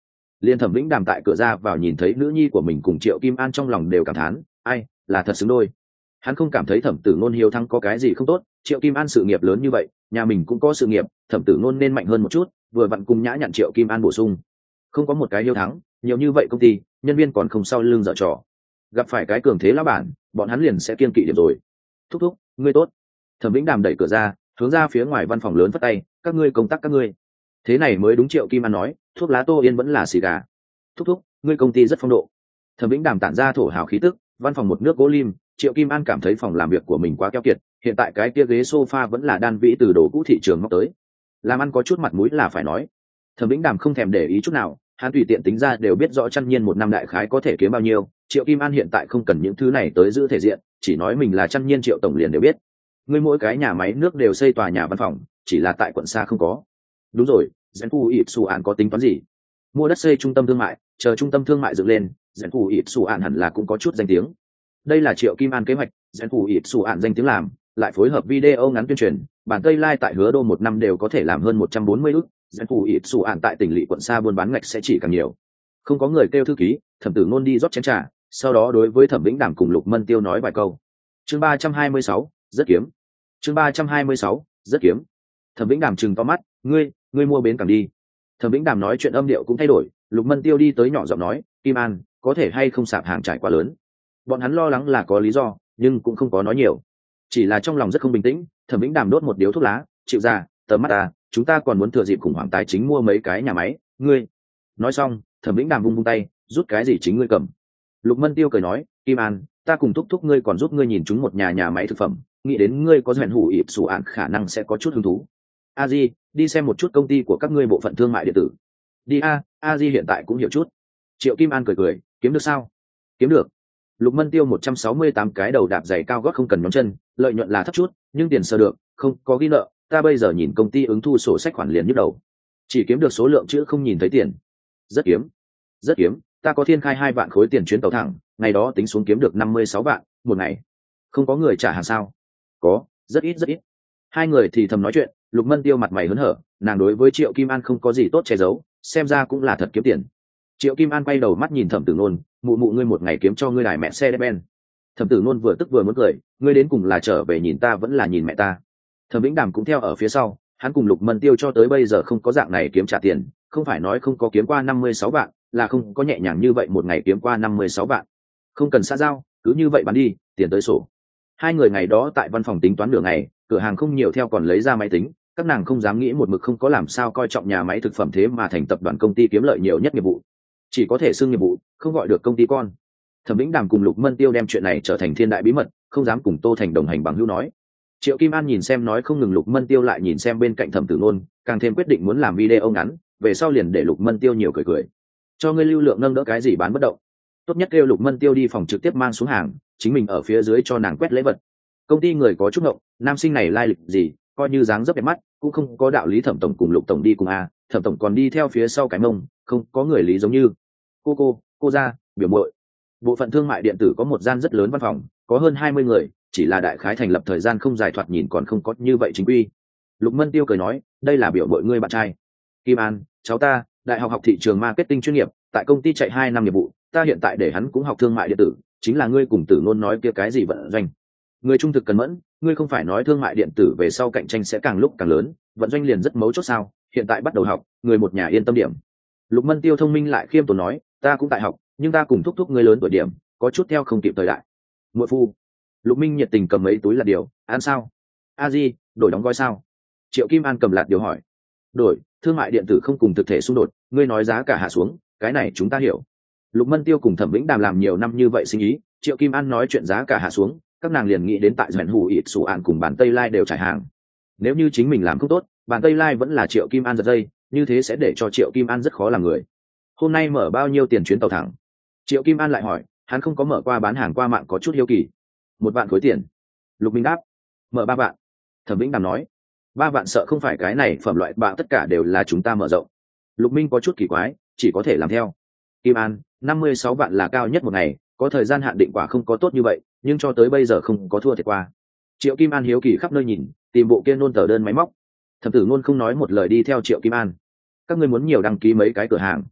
Liên Thẩm Vĩnh Đàm tại cửa ra vào nhìn thấy nữ nhi của mình cùng Triệu Kim An trong lòng đều cảm thán, ai là thật xứng đôi. Hắn không cảm thấy Thẩm Tử Ngôn hiếu thắng có cái gì không tốt, Triệu Kim An sự nghiệp lớn như vậy, nhà mình cũng có sự nghiệp, Thẩm Tử Ngôn nên mạnh hơn một chút, vừa vặn cùng nhã nhặn Triệu Kim An bổ sung. Không có một cái hiếu thắng, nhiều như vậy công ty, nhân viên còn không sau lưng dở trò. Gặp phải cái cường thế lão bản, bọn hắn liền sẽ kiên kỵ điểm rồi. Thúc thúc, ngươi tốt. Thẩm Vĩnh Đàm đẩy cửa ra, hướng ra phía ngoài văn phòng lớn vất tay, các ngươi công tác các ngươi. Thế này mới đúng. Triệu Kim An nói, thuốc lá Tô Yên vẫn là xì gà. Thúc thúc, ngươi công ty rất phong độ. Thẩm Vĩnh Đàm tản ra thổ hào khí tức, văn phòng một nước gỗ lim. Triệu Kim An cảm thấy phòng làm việc của mình quá keo kiệt, hiện tại cái kia ghế sofa vẫn là đan vĩ từ đồ cũ thị trường móc tới, làm ăn có chút mặt mũi là phải nói. Thẩm Vĩnh Đàm không thèm để ý chút nào, hắn tùy tiện tính ra đều biết rõ Trăn Nhiên một năm đại khái có thể kiếm bao nhiêu. Triệu Kim An hiện tại không cần những thứ này tới giữ thể diện, chỉ nói mình là Trăn Nhiên Triệu tổng liền đều biết. Ngươi mỗi cái nhà máy nước đều xây tòa nhà văn phòng, chỉ là tại quận xa không có. Đúng rồi, Gen Phu Ịp Su Án có tính toán gì? Mua đất xây trung tâm thương mại, chờ trung tâm thương mại dựng lên, Gen Phu Ịp Su Án hẳn là cũng có chút danh tiếng. Đây là Triệu Kim An kế hoạch, Gen Phu Ịp Su Án danh tiếng làm, lại phối hợp video ngắn tuyên truyền, bản Tây Lai tại Hứa Đô một năm đều có thể làm hơn một trăm bốn mươi ức, Gen Phu Ịp Su Án tại tỉnh lỵ quận xa buôn bán ngạch sẽ chỉ càng nhiều. Không có người kêu thư ký, Thẩm Tử Ngôn đi rót chén trà, sau đó đối với Thẩm Vĩnh Đàm cùng Lục Mân Tiêu nói vài câu. Chương ba trăm hai mươi sáu, rất kiếm. Chương ba trăm hai mươi sáu, rất kiếm. Thẩm Vĩnh Đàm trừng to mắt, ngươi, ngươi mua bến cảng đi. Thẩm Vĩnh Đàm nói chuyện âm điệu cũng thay đổi, Lục Mân Tiêu đi tới nhỏ giọng nói, Kim An, có thể hay không sạp hàng trải quá lớn. Bọn hắn lo lắng là có lý do, nhưng cũng không có nói nhiều, chỉ là trong lòng rất không bình tĩnh. Thẩm Vĩnh Đàm đốt một điếu thuốc lá, chịu ra, tầm mắt ta, chúng ta còn muốn thừa dịp khủng hoảng tài chính mua mấy cái nhà máy, ngươi. Nói xong, Thẩm Vĩnh Đàm vung vung tay, rút cái gì chính ngươi cầm. Lục Mân Tiêu cười nói, Kim An, ta cùng thúc thúc ngươi còn giúp ngươi nhìn chúng một nhà nhà máy thực phẩm, nghĩ đến ngươi có duyên hủ ịp sủ ạn khả năng sẽ có chút hứng thú. A Di, đi xem một chút công ty của các ngươi bộ phận thương mại điện tử. Đi a, A Di hiện tại cũng hiểu chút. Triệu Kim An cười cười, kiếm được sao? Kiếm được. Lục Mân Tiêu một trăm sáu mươi tám cái đầu đạp giày cao gót không cần nhóm chân, lợi nhuận là thấp chút, nhưng tiền sơ được, không có ghi nợ. Ta bây giờ nhìn công ty ứng thu sổ sách khoản liền nhức đầu, chỉ kiếm được số lượng chứ không nhìn thấy tiền. Rất kiếm, rất kiếm. Ta có thiên khai hai vạn khối tiền chuyến tàu thẳng, ngày đó tính xuống kiếm được năm mươi sáu vạn một ngày. Không có người trả hàng sao? Có, rất ít rất ít. Hai người thì thầm nói chuyện, Lục Mân Tiêu mặt mày hớn hở, nàng đối với Triệu Kim An không có gì tốt che giấu, xem ra cũng là thật kiếm tiền. Triệu Kim An quay đầu mắt nhìn Thẩm Tử Nôn, mụ mụ ngươi một ngày kiếm cho ngươi đài mẹ xe ben. Thẩm Tử Nôn vừa tức vừa muốn cười, ngươi đến cùng là trở về nhìn ta vẫn là nhìn mẹ ta? Thẩm Vĩnh Đàm cũng theo ở phía sau, hắn cùng Lục Mân Tiêu cho tới bây giờ không có dạng này kiếm trả tiền, không phải nói không có kiếm qua năm mươi sáu vạn, là không có nhẹ nhàng như vậy một ngày kiếm qua năm mươi sáu vạn. Không cần xã giao, cứ như vậy bán đi, tiền tới sổ. Hai người ngày đó tại văn phòng tính toán nửa ngày, cửa hàng không nhiều theo còn lấy ra máy tính, các nàng không dám nghĩ một mực không có làm sao coi trọng nhà máy thực phẩm thế mà thành tập đoàn công ty kiếm lợi nhiều nhất nghiệp vụ, chỉ có thể xưng nghiệp vụ, không gọi được công ty con. Thẩm Vĩnh Đàm cùng Lục Mân Tiêu đem chuyện này trở thành thiên đại bí mật, không dám cùng Tô Thành đồng hành bằng hữu nói. Triệu Kim An nhìn xem nói không ngừng Lục Mân Tiêu lại nhìn xem bên cạnh Thẩm Tử Nôn, càng thêm quyết định muốn làm video ngắn, về sau liền để Lục Mân Tiêu nhiều cười cười. Cho ngươi lưu lượng nâng đỡ cái gì bán bất động, tốt nhất kêu Lục Mân Tiêu đi phòng trực tiếp mang xuống hàng, chính mình ở phía dưới cho nàng quét lễ vật. Công ty người có chút ngộng, nam sinh này lai lịch gì, coi như dáng dấp đẹp mắt, cũng không có đạo lý Thẩm tổng cùng Lục tổng đi cùng a, Thẩm tổng còn đi theo phía sau cái mông, không có người lý giống như cô cô, cô gia, biểu muội. Bộ phận thương mại điện tử có một gian rất lớn văn phòng, có hơn hai mươi người, chỉ là đại khái thành lập thời gian không dài, thoạt nhìn còn không có như vậy chính quy. Lục Mân Tiêu cười nói, đây là biểu muội ngươi bạn trai. Kim An, cháu ta, đại học học thị trường marketing chuyên nghiệp, tại công ty chạy hai năm nghiệp vụ, ta hiện tại để hắn cũng học thương mại điện tử, chính là ngươi cùng Tử Nôn nói kia cái gì vận doanh. Người trung thực cần mẫn, ngươi không phải nói thương mại điện tử về sau cạnh tranh sẽ càng lúc càng lớn, vận doanh liền rất mấu chốt sao? Hiện tại bắt đầu học, người một nhà yên tâm điểm. Lục Mân Tiêu thông minh lại khiêm tốn nói, ta cũng tại học, nhưng ta cùng thúc thúc ngươi lớn tuổi điểm, có chút theo không kịp thời đại. Muội phu. Lục Minh nhiệt tình cầm mấy túi lạt điều, ăn sao? A Di, đổi đóng gói sao? Triệu Kim An cầm lạt điều hỏi. Đổi, thương mại điện tử không cùng thực thể xung đột, ngươi nói giá cả hạ xuống, cái này chúng ta hiểu. Lục Mân Tiêu cùng Thẩm Vĩnh Đàm làm nhiều năm như vậy sinh ý, Triệu Kim An nói chuyện giá cả hạ xuống, các nàng liền nghĩ đến tại Duyện Hủ Ịt Sủ Ạn cùng Bản Tây Lai đều trải hàng. Nếu như chính mình làm không tốt, Bản Tây Lai vẫn là Triệu Kim An giật dây, như thế sẽ để cho Triệu Kim An rất khó làm người. Hôm nay mở bao nhiêu tiền chuyến tàu thẳng? Triệu Kim An lại hỏi, hắn không có mở qua bán hàng qua mạng có chút hiếu kỳ. Một vạn khối tiền. Lục Minh đáp. Mở ba vạn. Thẩm Vĩnh Đàm nói. Ba vạn sợ không phải cái này phẩm loại bạ tất cả đều là chúng ta mở rộng. Lục Minh có chút kỳ quái, chỉ có thể làm theo. Kim An, năm mươi sáu vạn là cao nhất một ngày, có thời gian hạn định quả không có tốt như vậy, nhưng cho tới bây giờ không có thua thiệt qua. Triệu Kim An hiếu kỳ khắp nơi nhìn, tìm bộ kia nôn tờ đơn máy móc. Thẩm Tử Nôn không nói một lời đi theo Triệu Kim An. Các ngươi muốn nhiều đăng ký mấy cái cửa hàng.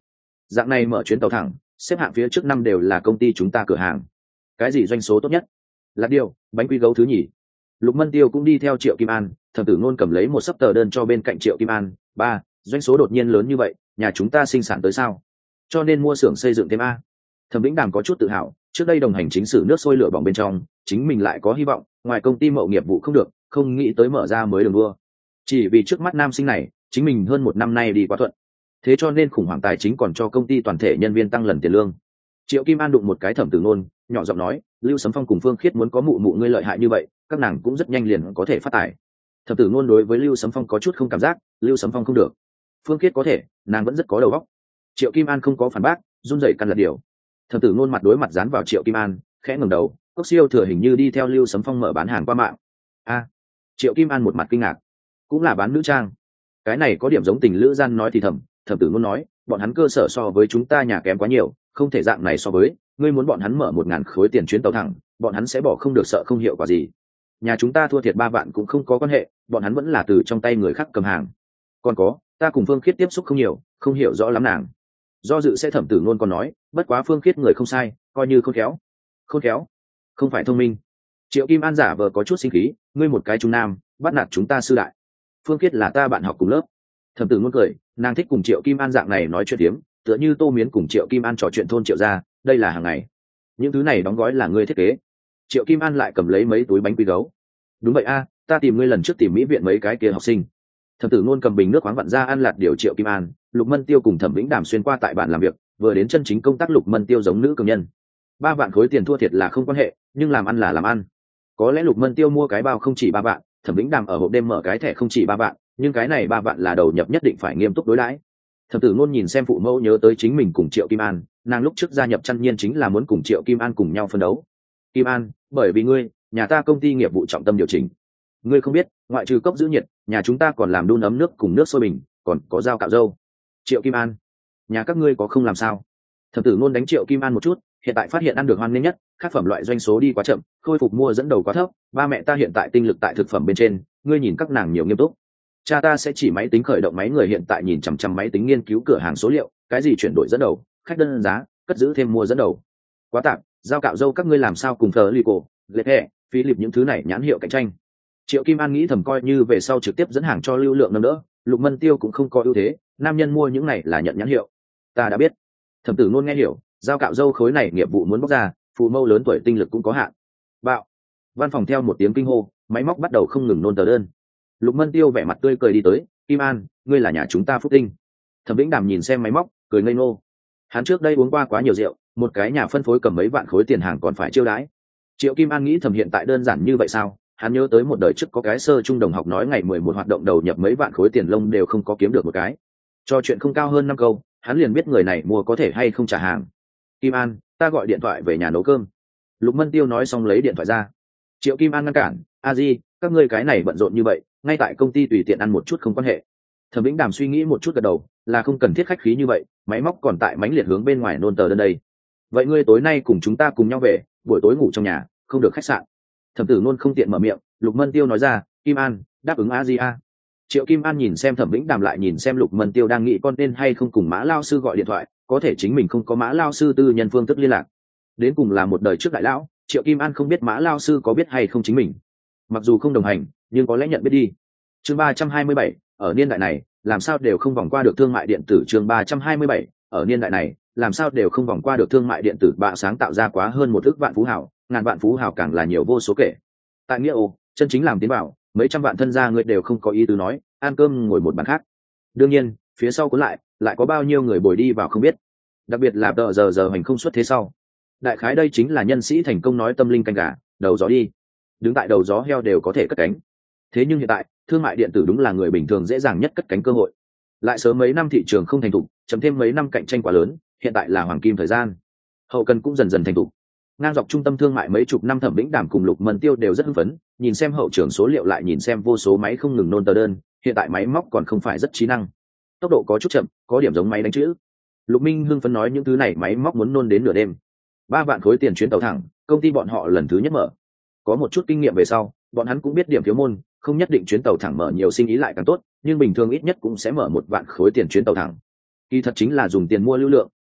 dạng này mở chuyến tàu thẳng xếp hạng phía trước năm đều là công ty chúng ta cửa hàng. Cái gì doanh số tốt nhất? Lạc điều, bánh quy gấu thứ nhì. Lục Mân Tiêu cũng đi theo Triệu Kim An, Thẩm Tử Ngôn cầm lấy một sấp tờ đơn cho bên cạnh Triệu Kim An. Ba, doanh số đột nhiên lớn như vậy, nhà chúng ta sinh sản tới sao? Cho nên mua xưởng xây dựng thêm a. Thẩm Vĩnh Đàm có chút tự hào, trước đây đồng hành chính sử nước sôi lửa bỏng bên trong, chính mình lại có hy vọng, ngoài công ty mậu nghiệp vụ không được, không nghĩ tới mở ra mới đường đua. Chỉ vì trước mắt nam sinh này, chính mình hơn một năm nay đi quá thuận, thế cho nên khủng hoảng tài chính còn cho công ty toàn thể nhân viên tăng lần tiền lương. Triệu Kim An đụng một cái Thẩm Tử Ngôn, nhỏ giọng nói, Lưu Sấm Phong cùng Phương Khiết muốn có mụ mụ ngươi lợi hại như vậy, các nàng cũng rất nhanh liền có thể phát tài. Thẩm Tử Ngôn đối với Lưu Sấm Phong có chút không cảm giác, Lưu Sấm Phong không được, Phương Khiết có thể, nàng vẫn rất có đầu óc. Triệu Kim An không có phản bác, run rẩy căn lật điều. Thẩm Tử Ngôn mặt đối mặt dán vào Triệu Kim An, khẽ ngẩng đầu, Cốc Siêu Thừa hình như đi theo Lưu Sấm Phong mở bán hàng qua mạng. A, Triệu Kim An một mặt kinh ngạc, cũng là bán nữ trang. Cái này có điểm giống tình lữ gian nói thì thầm. Thẩm Tử Ngôn nói, bọn hắn cơ sở so với chúng ta nhà kém quá nhiều, không thể dạng này so với, ngươi muốn bọn hắn mở một ngàn khối tiền chuyến tàu thẳng, bọn hắn sẽ bỏ không được, sợ không hiệu quả gì. Nhà chúng ta thua thiệt ba vạn cũng không có quan hệ, bọn hắn vẫn là từ trong tay người khác cầm hàng. Còn có, ta cùng Phương Khiết tiếp xúc không nhiều, không hiểu rõ lắm nàng. Do dự sẽ Thẩm Tử Ngôn còn nói, bất quá Phương Khiết người không sai, coi như khôn khéo. Khôn khéo, không phải thông minh. Triệu Kim An giả vờ có chút sinh khí, ngươi một cái trung nam, bắt nạt chúng ta sư đại. Phương Khiết là ta bạn học cùng lớp. Thẩm Tử Ngôn cười, nàng thích cùng Triệu Kim An dạng này nói chuyện tiếm, tựa như Tô Miến cùng Triệu Kim An trò chuyện thôn Triệu gia, đây là hàng ngày. Những thứ này đóng gói là ngươi thiết kế. Triệu Kim An lại cầm lấy mấy túi bánh quy gấu. Đúng vậy a, ta tìm ngươi lần trước tìm mỹ viện mấy cái kia học sinh. Thẩm Tử Ngôn cầm bình nước khoáng vặn ra ăn lạt điều Triệu Kim An, Lục Mân Tiêu cùng Thẩm Vĩnh Đàm xuyên qua tại bàn làm việc, vừa đến chân chính công tác Lục Mân Tiêu giống nữ cường nhân. Ba vạn khối tiền thua thiệt là không quan hệ, nhưng làm ăn là làm ăn. Có lẽ Lục Mân Tiêu mua cái bao không chỉ ba vạn, Thẩm Vĩnh Đàm ở hộp đêm mở cái thẻ không chỉ ba vạn, nhưng cái này ba vạn là đầu nhập nhất định phải nghiêm túc đối đãi. Thẩm Tử Ngôn nhìn xem phụ mẫu nhớ tới chính mình cùng Triệu Kim An, nàng lúc trước gia nhập Chăn Nhiên chính là muốn cùng Triệu Kim An cùng nhau phân đấu. Kim An, bởi vì ngươi, nhà ta công ty nghiệp vụ trọng tâm điều chỉnh. Ngươi không biết, ngoại trừ cốc giữ nhiệt, nhà chúng ta còn làm đun ấm nước cùng nước sôi bình, còn có dao cạo râu. Triệu Kim An, nhà các ngươi có không làm sao? Thẩm Tử Ngôn đánh Triệu Kim An một chút, hiện tại phát hiện ăn được hoan nghênh nhất, các phẩm loại doanh số đi quá chậm, khôi phục mua dẫn đầu quá thấp, ba mẹ ta hiện tại tinh lực tại thực phẩm bên trên, ngươi nhìn các nàng nhiều nghiêm túc. Cha ta sẽ chỉ máy tính khởi động máy người hiện tại nhìn chằm chằm máy tính nghiên cứu cửa hàng số liệu, cái gì chuyển đổi dẫn đầu, khách đơn giá, cất giữ thêm mua dẫn đầu. Quá tạm, dao cạo râu các ngươi làm sao cùng thờ Lico, Lệ Hệ, Philip những thứ này nhãn hiệu cạnh tranh. Triệu Kim An nghĩ thầm coi như về sau trực tiếp dẫn hàng cho lưu lượng nâng đỡ, Lục Mân Tiêu cũng không có ưu thế, nam nhân mua những này là nhận nhãn hiệu. Ta đã biết. Thẩm Tử Ngôn nghe hiểu, dao cạo râu khối này nghiệp vụ muốn bóc ra, phụ mâu lớn tuổi tinh lực cũng có hạn. Bạo. Văn phòng theo một tiếng kinh hô, máy móc bắt đầu không ngừng nôn tờ đơn. Lục Mân Tiêu vẻ mặt tươi cười đi tới, Kim An, ngươi là nhà chúng ta phúc tinh. Thẩm Vĩnh Đàm nhìn xem máy móc, cười ngây ngô. Hắn trước đây uống qua quá nhiều rượu, một cái nhà phân phối cầm mấy vạn khối tiền hàng còn phải chiêu đãi. Triệu Kim An nghĩ thầm hiện tại đơn giản như vậy sao? Hắn nhớ tới một đời trước có cái sơ trung đồng học nói ngày mười một hoạt động đầu nhập mấy vạn khối tiền lông đều không có kiếm được một cái. Cho chuyện không cao hơn năm câu, hắn liền biết người này mua có thể hay không trả hàng. Kim An, ta gọi điện thoại về nhà nấu cơm. Lục Mân Tiêu nói xong lấy điện thoại ra. Triệu Kim An ngăn cản, a di, các ngươi cái này bận rộn như vậy, ngay tại công ty tùy tiện ăn một chút không quan hệ. Thẩm Vĩnh Đàm suy nghĩ một chút gật đầu, là không cần thiết khách khí như vậy, máy móc còn tại mánh liệt hướng bên ngoài nôn tờ đơn đây. Vậy ngươi tối nay cùng chúng ta cùng nhau về, buổi tối ngủ trong nhà, không được khách sạn. Thẩm Tử Ngôn không tiện mở miệng, Lục Mân Tiêu nói ra, Kim An, đáp ứng a di a. Triệu Kim An nhìn xem Thẩm Vĩnh Đàm lại nhìn xem Lục Mân Tiêu đang nghĩ con nên hay không cùng Mã Lao sư gọi điện thoại, có thể chính mình không có Mã Lao sư tư nhân phương thức liên lạc. Đến cùng là một đời trước đại lão, Triệu Kim An không biết Mã Lao sư có biết hay không chính mình. Mặc dù không đồng hành, nhưng có lẽ nhận biết đi. Chương ba trăm hai mươi bảy, ở niên đại này, làm sao đều không vòng qua được thương mại điện tử. Chương ba trăm hai mươi bảy, ở niên đại này, làm sao đều không vòng qua được thương mại điện tử. Bạ sáng tạo ra quá hơn một ức vạn phú hào, ngàn vạn phú hào càng là nhiều vô số kể. Tại nghĩa ô, chân chính làm tiến bảo, mấy trăm vạn thân gia người đều không có ý tứ nói, ăn cơm ngồi một bàn khác. Đương nhiên, phía sau cuốn lại, lại có bao nhiêu người bồi đi vào không biết. Đặc biệt là tờ giờ giờ hành không xuất thế sau. Đại khái đây chính là nhân sĩ thành công nói tâm linh canh gà, đầu gió đi. Đứng tại đầu gió heo đều có thể cất cánh. Thế nhưng hiện tại, thương mại điện tử đúng là người bình thường dễ dàng nhất cất cánh cơ hội. Lại sớm mấy năm thị trường không thành thục, chấm thêm mấy năm cạnh tranh quá lớn, hiện tại là hoàng kim thời gian. Hậu cần cũng dần dần thành thục. Ngang dọc trung tâm thương mại mấy chục năm Thẩm Vĩnh Đàm cùng Lục Mân Tiêu đều rất hưng phấn, nhìn xem hậu trường số liệu lại nhìn xem vô số máy không ngừng nôn tờ đơn, hiện tại máy móc còn không phải rất trí năng. Tốc độ có chút chậm, có điểm giống máy đánh chữ. Lục Minh hưng phấn nói những thứ này máy móc muốn nôn đến nửa đêm. Ba vạn khối tiền chuyến tàu thẳng, công ty bọn họ lần thứ nhất mở. Có một chút kinh nghiệm về sau, bọn hắn cũng biết điểm thiếu môn, không nhất định chuyến tàu thẳng mở nhiều sinh ý lại càng tốt, nhưng bình thường ít nhất cũng sẽ mở một vạn khối tiền chuyến tàu thẳng. Kỳ thật chính là dùng tiền mua lưu lượng,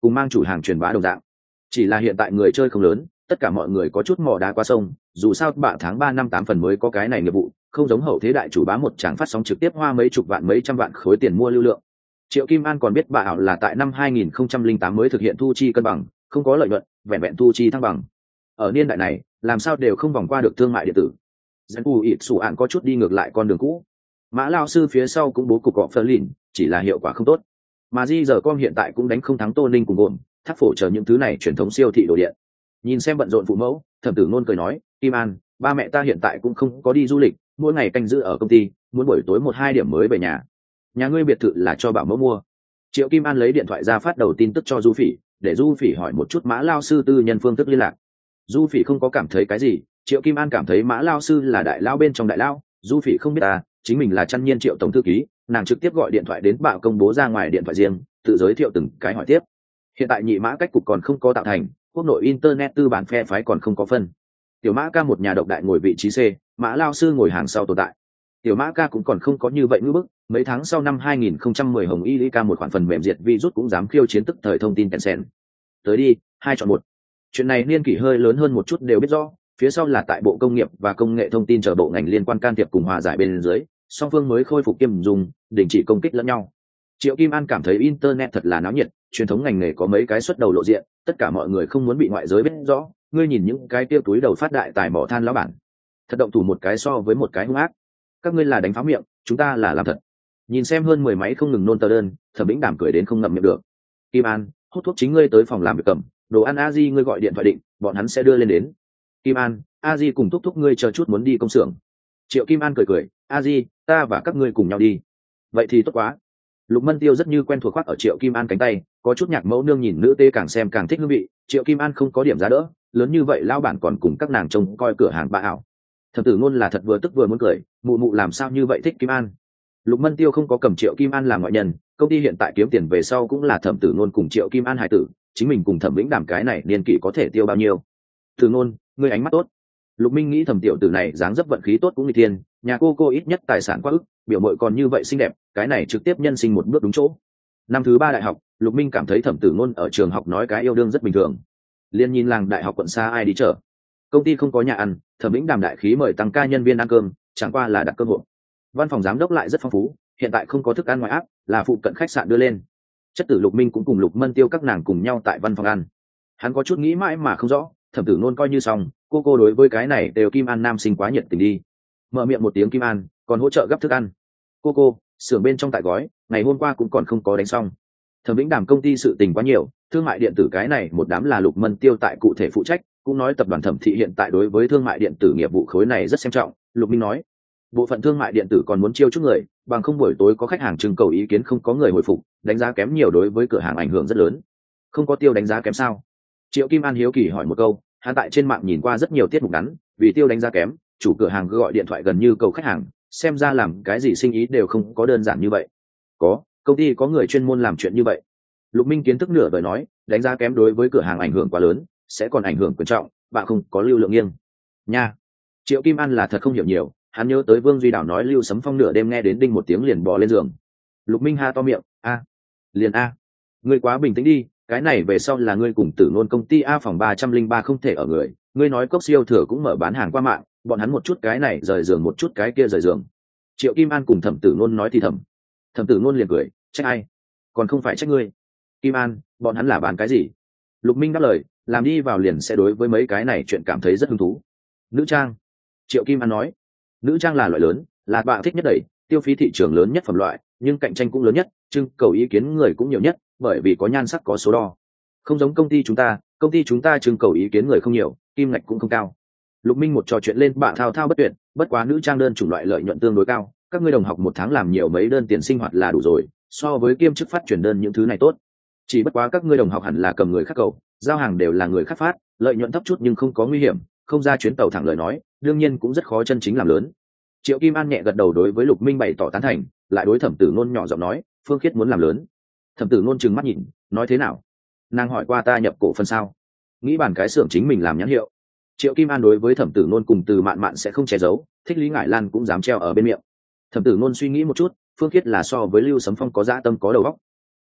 cùng mang chủ hàng truyền bá đồng dạng. Chỉ là hiện tại người chơi không lớn, tất cả mọi người có chút mò đá qua sông, dù sao bạ tháng ba năm tám phần mới có cái này nghiệp vụ, không giống hậu thế đại chủ bá một tràng phát sóng trực tiếp hoa mấy chục vạn mấy trăm vạn khối tiền mua lưu lượng. Triệu Kim An còn biết bạ ảo là tại năm hai nghìn không trăm lẻ tám mới thực hiện thu chi cân bằng, không có lợi nhuận, vẹn vẹn thu chi thăng bằng. Ở niên đại này, làm sao đều không vòng qua được thương mại điện tử. Dân u ịt sủ ạn có chút đi ngược lại con đường cũ. Mã Lao sư phía sau cũng bố cục gọ phơ lìn, chỉ là hiệu quả không tốt. Mà di giờ com hiện tại cũng đánh không thắng Tô Ninh cùng gồm, thác phổ chờ những thứ này truyền thống siêu thị đồ điện. Nhìn xem bận rộn phụ mẫu, Thẩm Tử Nôn cười nói, Kim An, ba mẹ ta hiện tại cũng không có đi du lịch, mỗi ngày canh giữ ở công ty, muốn buổi tối một hai điểm mới về nhà. Nhà ngươi biệt thự là cho bảo mẫu mua. Triệu Kim An lấy điện thoại ra phát đầu tin tức cho Du Phỉ, để Du Phỉ hỏi một chút Mã Lao sư tư nhân phương thức liên lạc. Du Phỉ không có cảm thấy cái gì, Triệu Kim An cảm thấy Mã Lao sư là đại lao bên trong đại lao, Du Phỉ không biết ta, chính mình là Trăn Nhiên Triệu tổng thư ký, nàng trực tiếp gọi điện thoại đến bạo công bố ra ngoài điện thoại riêng, tự giới thiệu từng cái hỏi tiếp. Hiện tại nhị mã cách cục còn không có tạo thành, quốc nội internet tư bản phe phái còn không có phân. Tiểu Mã ca một nhà độc đại ngồi vị trí C, Mã Lao sư ngồi hàng sau tồn tại. Tiểu Mã ca cũng còn không có như vậy ngữ bức, mấy tháng sau năm hai nghìn không trăm mười Hồng Y Lý ca một khoản phần mềm diệt virus cũng dám khiêu chiến tức thời thông tin Tencent. Tới đi, hai chọn một. Chuyện này niên kỷ hơi lớn hơn một chút đều biết rõ, phía sau là tại Bộ Công nghiệp và Công nghệ thông tin chờ bộ ngành liên quan can thiệp cùng hòa giải bên dưới, song phương mới khôi phục kiêm dùng, đình chỉ công kích lẫn nhau. Triệu Kim An cảm thấy internet thật là náo nhiệt, truyền thống ngành nghề có mấy cái xuất đầu lộ diện, tất cả mọi người không muốn bị ngoại giới biết rõ, ngươi nhìn những cái tiêu túi đầu phát đại tài mỏ than lão bản, thật động thủ một cái so với một cái hung ác. Các ngươi là đánh phá miệng, chúng ta là làm thật. Nhìn xem hơn mười máy không ngừng nôn tờ đơn, Thẩm Bĩnh Đảm cười đến không ngậm miệng được. Kim An, hút thuốc chính ngươi tới phòng làm việc cầm, đồ ăn a di ngươi gọi điện thoại định, bọn hắn sẽ đưa lên đến. Kim An, a di cùng thúc thúc ngươi chờ chút muốn đi công xưởng. Triệu Kim An cười cười, a di, ta và các ngươi cùng nhau đi. Vậy thì tốt quá. Lục Mân Tiêu rất như quen thuộc khoác ở Triệu Kim An cánh tay, có chút nhạc mẫu nương nhìn nữ tê càng xem càng thích hương vị. Triệu Kim An không có điểm giá đỡ, lớn như vậy lao bản còn cùng các nàng trông coi cửa hàng bạ ảo. Thẩm Tử Ngôn là thật vừa tức vừa muốn cười, mụ mụ làm sao như vậy thích Kim An. Lục Mân Tiêu không có cầm Triệu Kim An làm ngoại nhân, công ty hiện tại kiếm tiền về sau cũng là Thẩm Tử Ngôn cùng Triệu Kim An hài tử, chính mình cùng Thẩm Vĩnh Đàm cái này niên kỷ có thể tiêu bao nhiêu. Tử Ngôn, ngươi ánh mắt tốt. Lục Minh nghĩ Thẩm tiểu tử này dáng dấp vận khí tốt cũng nguy thiên, nhà cô cô ít nhất tài sản quá ức, biểu mội còn như vậy xinh đẹp, cái này trực tiếp nhân sinh một bước đúng chỗ. Năm thứ ba đại học, Lục Minh cảm thấy Thẩm Tử Ngôn ở trường học nói cái yêu đương rất bình thường. Liên nhìn làng đại học quận xa ai đi chợ, công ty không có nhà ăn, Thẩm Vĩnh Đàm đại khí mời tăng ca nhân viên ăn cơm, chẳng qua là đặt cơm hộ. Văn phòng giám đốc lại rất phong phú, hiện tại không có thức ăn ngoài áp, là phụ cận khách sạn đưa lên. Chất tử Lục Minh cũng cùng Lục Mân Tiêu các nàng cùng nhau tại văn phòng ăn. Hắn có chút nghĩ mãi mà không rõ, Thẩm Tử Ngôn coi như xong, cô cô đối với cái này đều Kim An nam sinh quá nhiệt tình đi. Mở miệng một tiếng Kim An, còn hỗ trợ gấp thức ăn. Cô cô, xưởng bên trong tại gói, ngày hôm qua cũng còn không có đánh xong. Thẩm Vĩnh Đàm công ty sự tình quá nhiều, thương mại điện tử cái này một đám là Lục Mân Tiêu tại cụ thể phụ trách, cũng nói tập đoàn Thẩm thị hiện tại đối với thương mại điện tử nghiệp vụ khối này rất xem trọng. Lục Minh nói, bộ phận thương mại điện tử còn muốn chiêu chút người, bằng không buổi tối có khách hàng trưng cầu ý kiến không có người hồi phục, đánh giá kém nhiều đối với cửa hàng ảnh hưởng rất lớn. Không có Tiêu đánh giá kém sao? Triệu Kim An hiếu kỳ hỏi một câu, hắn tại trên mạng nhìn qua rất nhiều tiết mục ngắn, vì Tiêu đánh giá kém, chủ cửa hàng gọi điện thoại gần như cầu khách hàng, xem ra làm cái gì sinh ý đều không có đơn giản như vậy. Có, công ty có người chuyên môn làm chuyện như vậy. Lục Minh kiến thức nửa đời nói, đánh giá kém đối với cửa hàng ảnh hưởng quá lớn, sẽ còn ảnh hưởng quan trọng, bạn không có lưu lượng nghiêng. Nha. Triệu Kim An là thật không hiểu nhiều, hắn nhớ tới Vương Duy Đảo nói Lưu Sấm Phong nửa đêm nghe đến đinh một tiếng liền bò lên giường. Lục Minh ha to miệng, a, liền a, ngươi quá bình tĩnh đi, cái này về sau là ngươi cùng Tử Nôn công ty A phòng ba trăm linh ba không thể ở người, ngươi nói Cốc Siêu Thừa cũng mở bán hàng qua mạng, bọn hắn một chút cái này rời giường một chút cái kia rời giường. Triệu Kim An cùng Thẩm Tử Nôn nói thì thầm. Thẩm Tử Nôn liền cười, trách ai? Còn không phải trách ngươi. Kim An, bọn hắn là bán cái gì? Lục Minh đáp lời, làm đi vào liền sẽ đối với mấy cái này chuyện cảm thấy rất hứng thú. Nữ trang. Triệu Kim An nói, nữ trang là loại lớn, là bạn thích nhất đẩy, tiêu phí thị trường lớn nhất phẩm loại, nhưng cạnh tranh cũng lớn nhất, trưng cầu ý kiến người cũng nhiều nhất, bởi vì có nhan sắc có số đo. Không giống công ty chúng ta, công ty chúng ta trưng cầu ý kiến người không nhiều, kim ngạch cũng không cao. Lục Minh một trò chuyện lên bạn thao thao bất tuyệt, bất quá nữ trang đơn chủng loại lợi nhuận tương đối cao, các ngươi đồng học một tháng làm nhiều mấy đơn tiền sinh hoạt là đủ rồi, so với kiêm chức phát chuyển đơn những thứ này tốt. Chỉ bất quá các ngươi đồng học hẳn là cầm người khác cầu, giao hàng đều là người khác phát, lợi nhuận thấp chút nhưng không có nguy hiểm, không ra chuyến tàu thẳng lời nói, đương nhiên cũng rất khó chân chính làm lớn. Triệu Kim An nhẹ gật đầu đối với Lục Minh bày tỏ tán thành, lại đối Thẩm Tử Nôn nhỏ giọng nói, Phương Khiết muốn làm lớn. Thẩm Tử Nôn trừng mắt nhìn, nói thế nào? Nàng hỏi qua ta nhập cổ phần sao? Nghĩ bản cái xưởng chính mình làm nhãn hiệu. Triệu Kim An đối với Thẩm Tử Nôn cùng Từ Mạn Mạn sẽ không che giấu, thích Lý Ngải Lan cũng dám treo ở bên miệng. Thẩm Tử Nôn suy nghĩ một chút, Phương Khiết là so với Lưu Sấm Phong có dã tâm có đầu óc.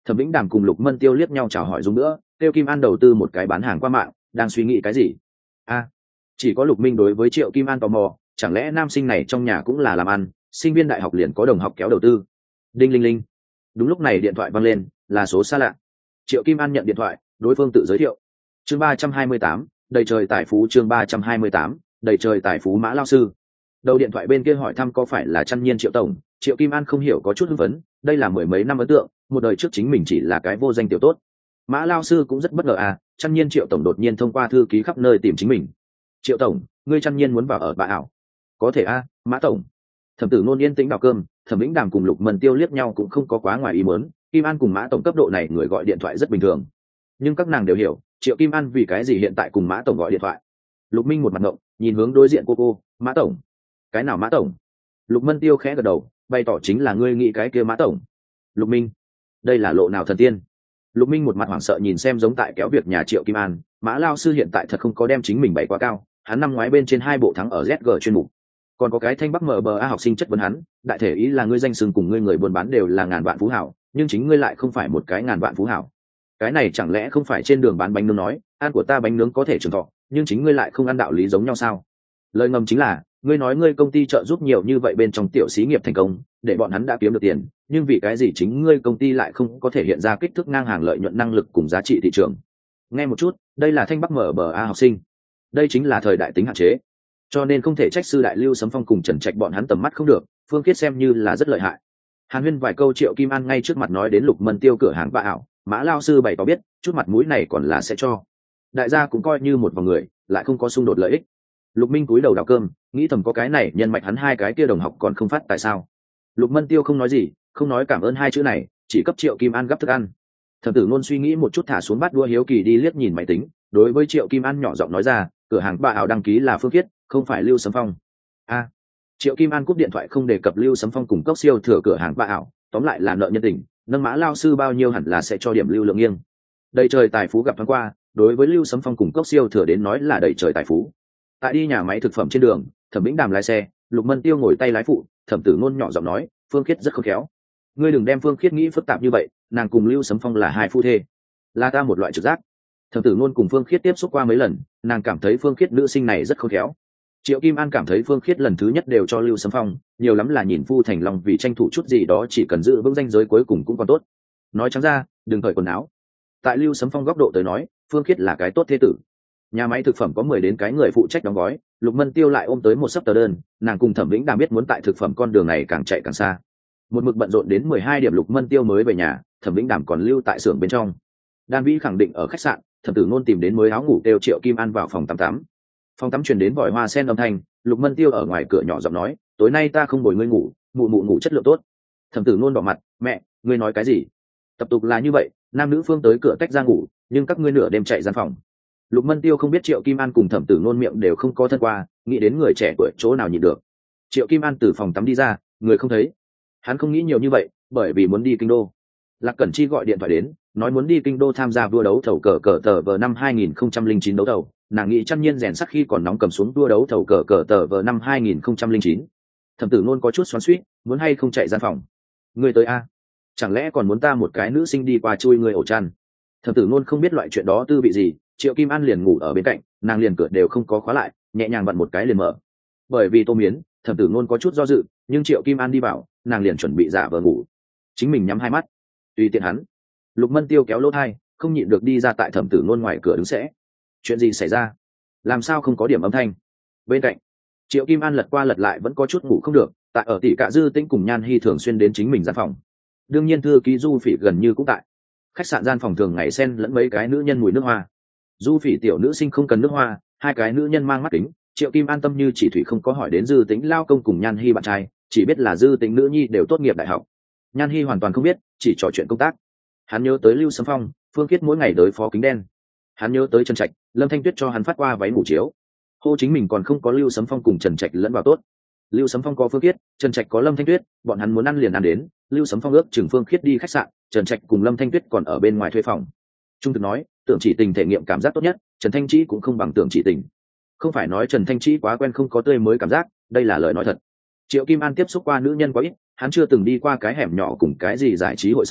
Thẩm Vĩnh Đàm cùng Lục Mân Tiêu liếc nhau chào hỏi dùng nữa, Tiêu Kim An đầu tư một cái bán hàng qua mạng, đang suy nghĩ cái gì? A, chỉ có Lục Minh đối với Triệu Kim An tò mò, chẳng lẽ nam sinh này trong nhà cũng là làm ăn, sinh viên đại học liền có đồng học kéo đầu tư. Đinh linh linh. Đúng lúc này điện thoại vang lên, là số xa lạ. Triệu Kim An nhận điện thoại, đối phương tự giới thiệu. Chương ba trăm hai mươi tám, đầy trời tài phú. Chương ba trăm hai mươi tám, đầy trời tài phú. Mã lao sư. Đầu điện thoại bên kia hỏi thăm có phải là Trăn Nhiên Triệu tổng. Triệu Kim An không hiểu, có chút hưng phấn, đây là mười mấy năm ấn tượng, một đời trước chính mình chỉ là cái vô danh tiểu tốt. Mã lao sư cũng rất bất ngờ à, Trăn Nhiên Triệu tổng đột nhiên thông qua thư ký khắp nơi tìm chính mình. Triệu tổng, ngươi Trăn Nhiên muốn vào ở bà ảo? Có thể a, à, Mã tổng. Thẩm Tử Nôn yên tĩnh đào cơm, Thẩm Vĩnh Đàm cùng Lục Mân Tiêu liếc nhau cũng không có quá ngoài ý muốn, Kim An cùng Mã tổng cấp độ này người gọi điện thoại rất bình thường. Nhưng các nàng đều hiểu, Triệu Kim An vì cái gì hiện tại cùng Mã tổng gọi điện thoại. Lục Minh một mặt ngộng, nhìn hướng đối diện cô cô, Mã tổng. Cái nào Mã tổng? Lục Mân Tiêu khẽ gật đầu, bày tỏ chính là ngươi nghĩ cái kia Mã tổng. Lục Minh, đây là lộ nào thần tiên? Lục Minh một mặt hoảng sợ nhìn xem giống tại kéo việc nhà Triệu Kim An, Mã lao sư hiện tại thật không có đem chính mình bày quá cao, hắn năm ngoái bên trên hai bộ thắng ở Z G chuyên mục. Còn có cái thanh bắc mở bờ a học sinh chất vấn hắn, đại thể ý là ngươi danh xưng cùng ngươi người buôn bán đều là ngàn vạn phú hảo, nhưng chính ngươi lại không phải một cái ngàn vạn phú hảo. Cái này chẳng lẽ không phải trên đường bán bánh nướng nói, ăn của ta bánh nướng có thể trường thọ, nhưng chính ngươi lại không ăn, đạo lý giống nhau sao? Lời ngầm chính là, ngươi nói ngươi công ty trợ giúp nhiều như vậy bên trong tiểu xí nghiệp thành công, để bọn hắn đã kiếm được tiền, nhưng vì cái gì chính ngươi công ty lại không có thể hiện ra kích thước ngang hàng lợi nhuận năng lực cùng giá trị thị trường? Nghe một chút, đây là thanh bắc mở bờ a học sinh, đây chính là thời đại tính hạn chế, cho nên không thể trách sư đại Lưu Sấm Phong cùng Trần Trạch bọn hắn tầm mắt không được, Phương Khiết xem như là rất lợi hại. Hàn Huyên vài câu, Triệu Kim An ngay trước mặt nói đến Lục Mân Tiêu cửa hàng bạ ảo, Mã lao sư bày tỏ biết, chút mặt mũi này còn là sẽ cho. Đại gia cũng coi như một vòng người, lại không có xung đột lợi ích. Lục Minh cúi đầu đào cơm, nghĩ thầm có cái này nhân mạch hắn hai cái kia đồng học còn không phát tại sao. Lục Mân Tiêu không nói gì, không nói cảm ơn hai chữ này, chỉ cấp Triệu Kim An gấp thức ăn. Thẩm Tử Nôn suy nghĩ một chút, thả xuống bát đũa, hiếu kỳ đi liếc nhìn máy tính, đối với Triệu Kim An nhỏ giọng nói ra, cửa hàng bạ ảo đăng ký là Phương Khiết, không phải Lưu Sấm Phong. A, à, Triệu Kim An cúp điện thoại, không đề cập Lưu Sấm Phong cùng cốc siêu thừa cửa hàng bạ ảo, tóm lại là nợ nhân tình, nâng Mã lao sư bao nhiêu hẳn là sẽ cho điểm lưu lượng nghiêng. Đầy trời tài phú gặp thoáng qua, đối với Lưu Sấm Phong cùng cốc siêu thừa đến nói là đầy trời tài phú. Tại đi nhà máy thực phẩm trên đường, Thẩm Vĩnh Đàm lái xe, Lục Mân Tiêu ngồi tay lái phụ, Thẩm Tử Nôn nhỏ giọng nói, Phương Khiết rất khôn khéo. Ngươi đừng đem Phương Khiết nghĩ phức tạp như vậy, nàng cùng Lưu Sấm Phong là hai phu thê, là ta một loại trực giác. Thẩm Tử Nôn cùng Phương Khiết tiếp xúc qua mấy lần, nàng cảm thấy Phương Khiết nữ sinh này rất khôn khéo. Triệu Kim An cảm thấy Phương Khiết lần thứ nhất đều cho Lưu Sấm Phong, nhiều lắm là nhìn phu thành lòng vì tranh thủ chút gì đó, chỉ cần giữ vững danh giới cuối cùng cũng còn tốt. Nói trắng ra, đừng cởi quần áo. Tại Lưu Sấm Phong góc độ tới nói, Phương Khiết là cái tốt thế tử. Nhà máy thực phẩm có mười đến cái người phụ trách đóng gói, Lục Mân Tiêu lại ôm tới một sấp tờ đơn, nàng cùng Thẩm Vĩnh Đàm biết muốn tại thực phẩm con đường này càng chạy càng xa. Một mực bận rộn đến mười hai điểm, Lục Mân Tiêu mới về nhà, Thẩm Vĩnh Đàm còn lưu tại xưởng bên trong. Đan Vĩ khẳng định ở khách sạn, Thẩm Tử Nôn tìm đến mới áo ngủ kêu Triệu Kim An vào phòng tắm tắm. Phòng tắm truyền đến vòi hoa sen âm thanh, Lục Mân Tiêu ở ngoài cửa nhỏ giọng nói, tối nay ta không bồi ngươi ngủ, mụ mụ ngủ chất lượng tốt. Thẩm Tử Nôn đỏ mặt, mẹ, ngươi nói cái gì? Tập tục là như vậy, nam nữ phương tới cửa tách ra ngủ, nhưng các ngươi nửa đêm chạy gian phòng. Lục Mân Tiêu không biết Triệu Kim An cùng Thẩm Tử Nôn miệng đều không có thân qua, nghĩ đến người trẻ tuổi chỗ nào nhịn được. Triệu Kim An từ phòng tắm đi ra, người không thấy. Hắn không nghĩ nhiều như vậy, bởi vì muốn đi kinh đô. Lạc Cẩn Chi gọi điện thoại đến, nói muốn đi kinh đô tham gia vua đấu thầu cờ cờ tờ vờ năm hai nghìn không trăm linh chín đấu thầu. Nàng nghĩ Trăn Nhiên rèn sắc khi còn nóng cầm xuống vua đấu thầu cờ cờ tờ vờ năm hai nghìn không trăm linh chín. Thẩm Tử Nôn có chút xoắn xuýt, muốn hay không chạy gian phòng. Người tới a? Chẳng lẽ còn muốn ta một cái nữ sinh đi qua chui người ổ chăn? Thẩm Tử Nôn không biết loại chuyện đó tư vị gì, Triệu Kim An liền ngủ ở bên cạnh, nàng liền cửa đều không có khóa lại, nhẹ nhàng vặn một cái liền mở. Bởi vì Tô Miến, Thẩm Tử Nôn có chút do dự, nhưng Triệu Kim An đi vào, nàng liền chuẩn bị giả vờ ngủ, chính mình nhắm hai mắt, tùy tiện hắn. Lục Mân Tiêu kéo lỗ thai, không nhịn được đi ra, tại Thẩm Tử Nôn ngoài cửa đứng sẽ. Chuyện gì xảy ra? Làm sao không có điểm âm thanh? Bên cạnh, Triệu Kim An lật qua lật lại vẫn có chút ngủ không được, tại ở tỷ Cạ Dư Tĩnh cùng Nhan Hi thường xuyên đến chính mình gian phòng. Đương nhiên thư ký Du Phỉ gần như cũng tại. Khách sạn gian phòng thường ngày xen lẫn mấy cái nữ nhân mùi nước hoa. Du Phỉ tiểu nữ sinh không cần nước hoa, hai cái nữ nhân mang mắt kính. Triệu Kim An tâm như chỉ thủy không có hỏi đến Dư Tĩnh lao công cùng Nhan Hi bạn trai, chỉ biết là Dư Tĩnh nữ nhi đều tốt nghiệp đại học. Nhan Hi hoàn toàn không biết, chỉ trò chuyện công tác. Hắn nhớ tới Lưu Sấm Phong, Phương Khiết mỗi ngày đối phó kính đen. Hắn nhớ tới Trần Trạch, Lâm Thanh Tuyết cho hắn phát qua váy ngủ chiếu. Hô chính mình còn không có Lưu Sấm Phong cùng Trần Trạch lẫn vào tốt. Lưu Sấm Phong có Phương Khiết, Trần Trạch có Lâm Thanh Tuyết, bọn hắn muốn ăn liền ăn đến. Lưu Sấm Phong ước chừng Phương Khiết đi khách sạn, Trần Trạch cùng Lâm Thanh Tuyết còn ở bên ngoài thuê phòng. Trung thực nói, Tưởng Chỉ Tình thể nghiệm cảm giác tốt nhất, Trần Thanh Trĩ cũng không bằng Tưởng Chỉ Tình. Không phải nói Trần Thanh Trĩ quá quen không có tươi mới cảm giác, đây là lời nói thật. Triệu Kim An tiếp xúc qua nữ nhân quá ít, hắn chưa từng đi qua cái hẻm nhỏ cùng cái gì giải trí hội sở,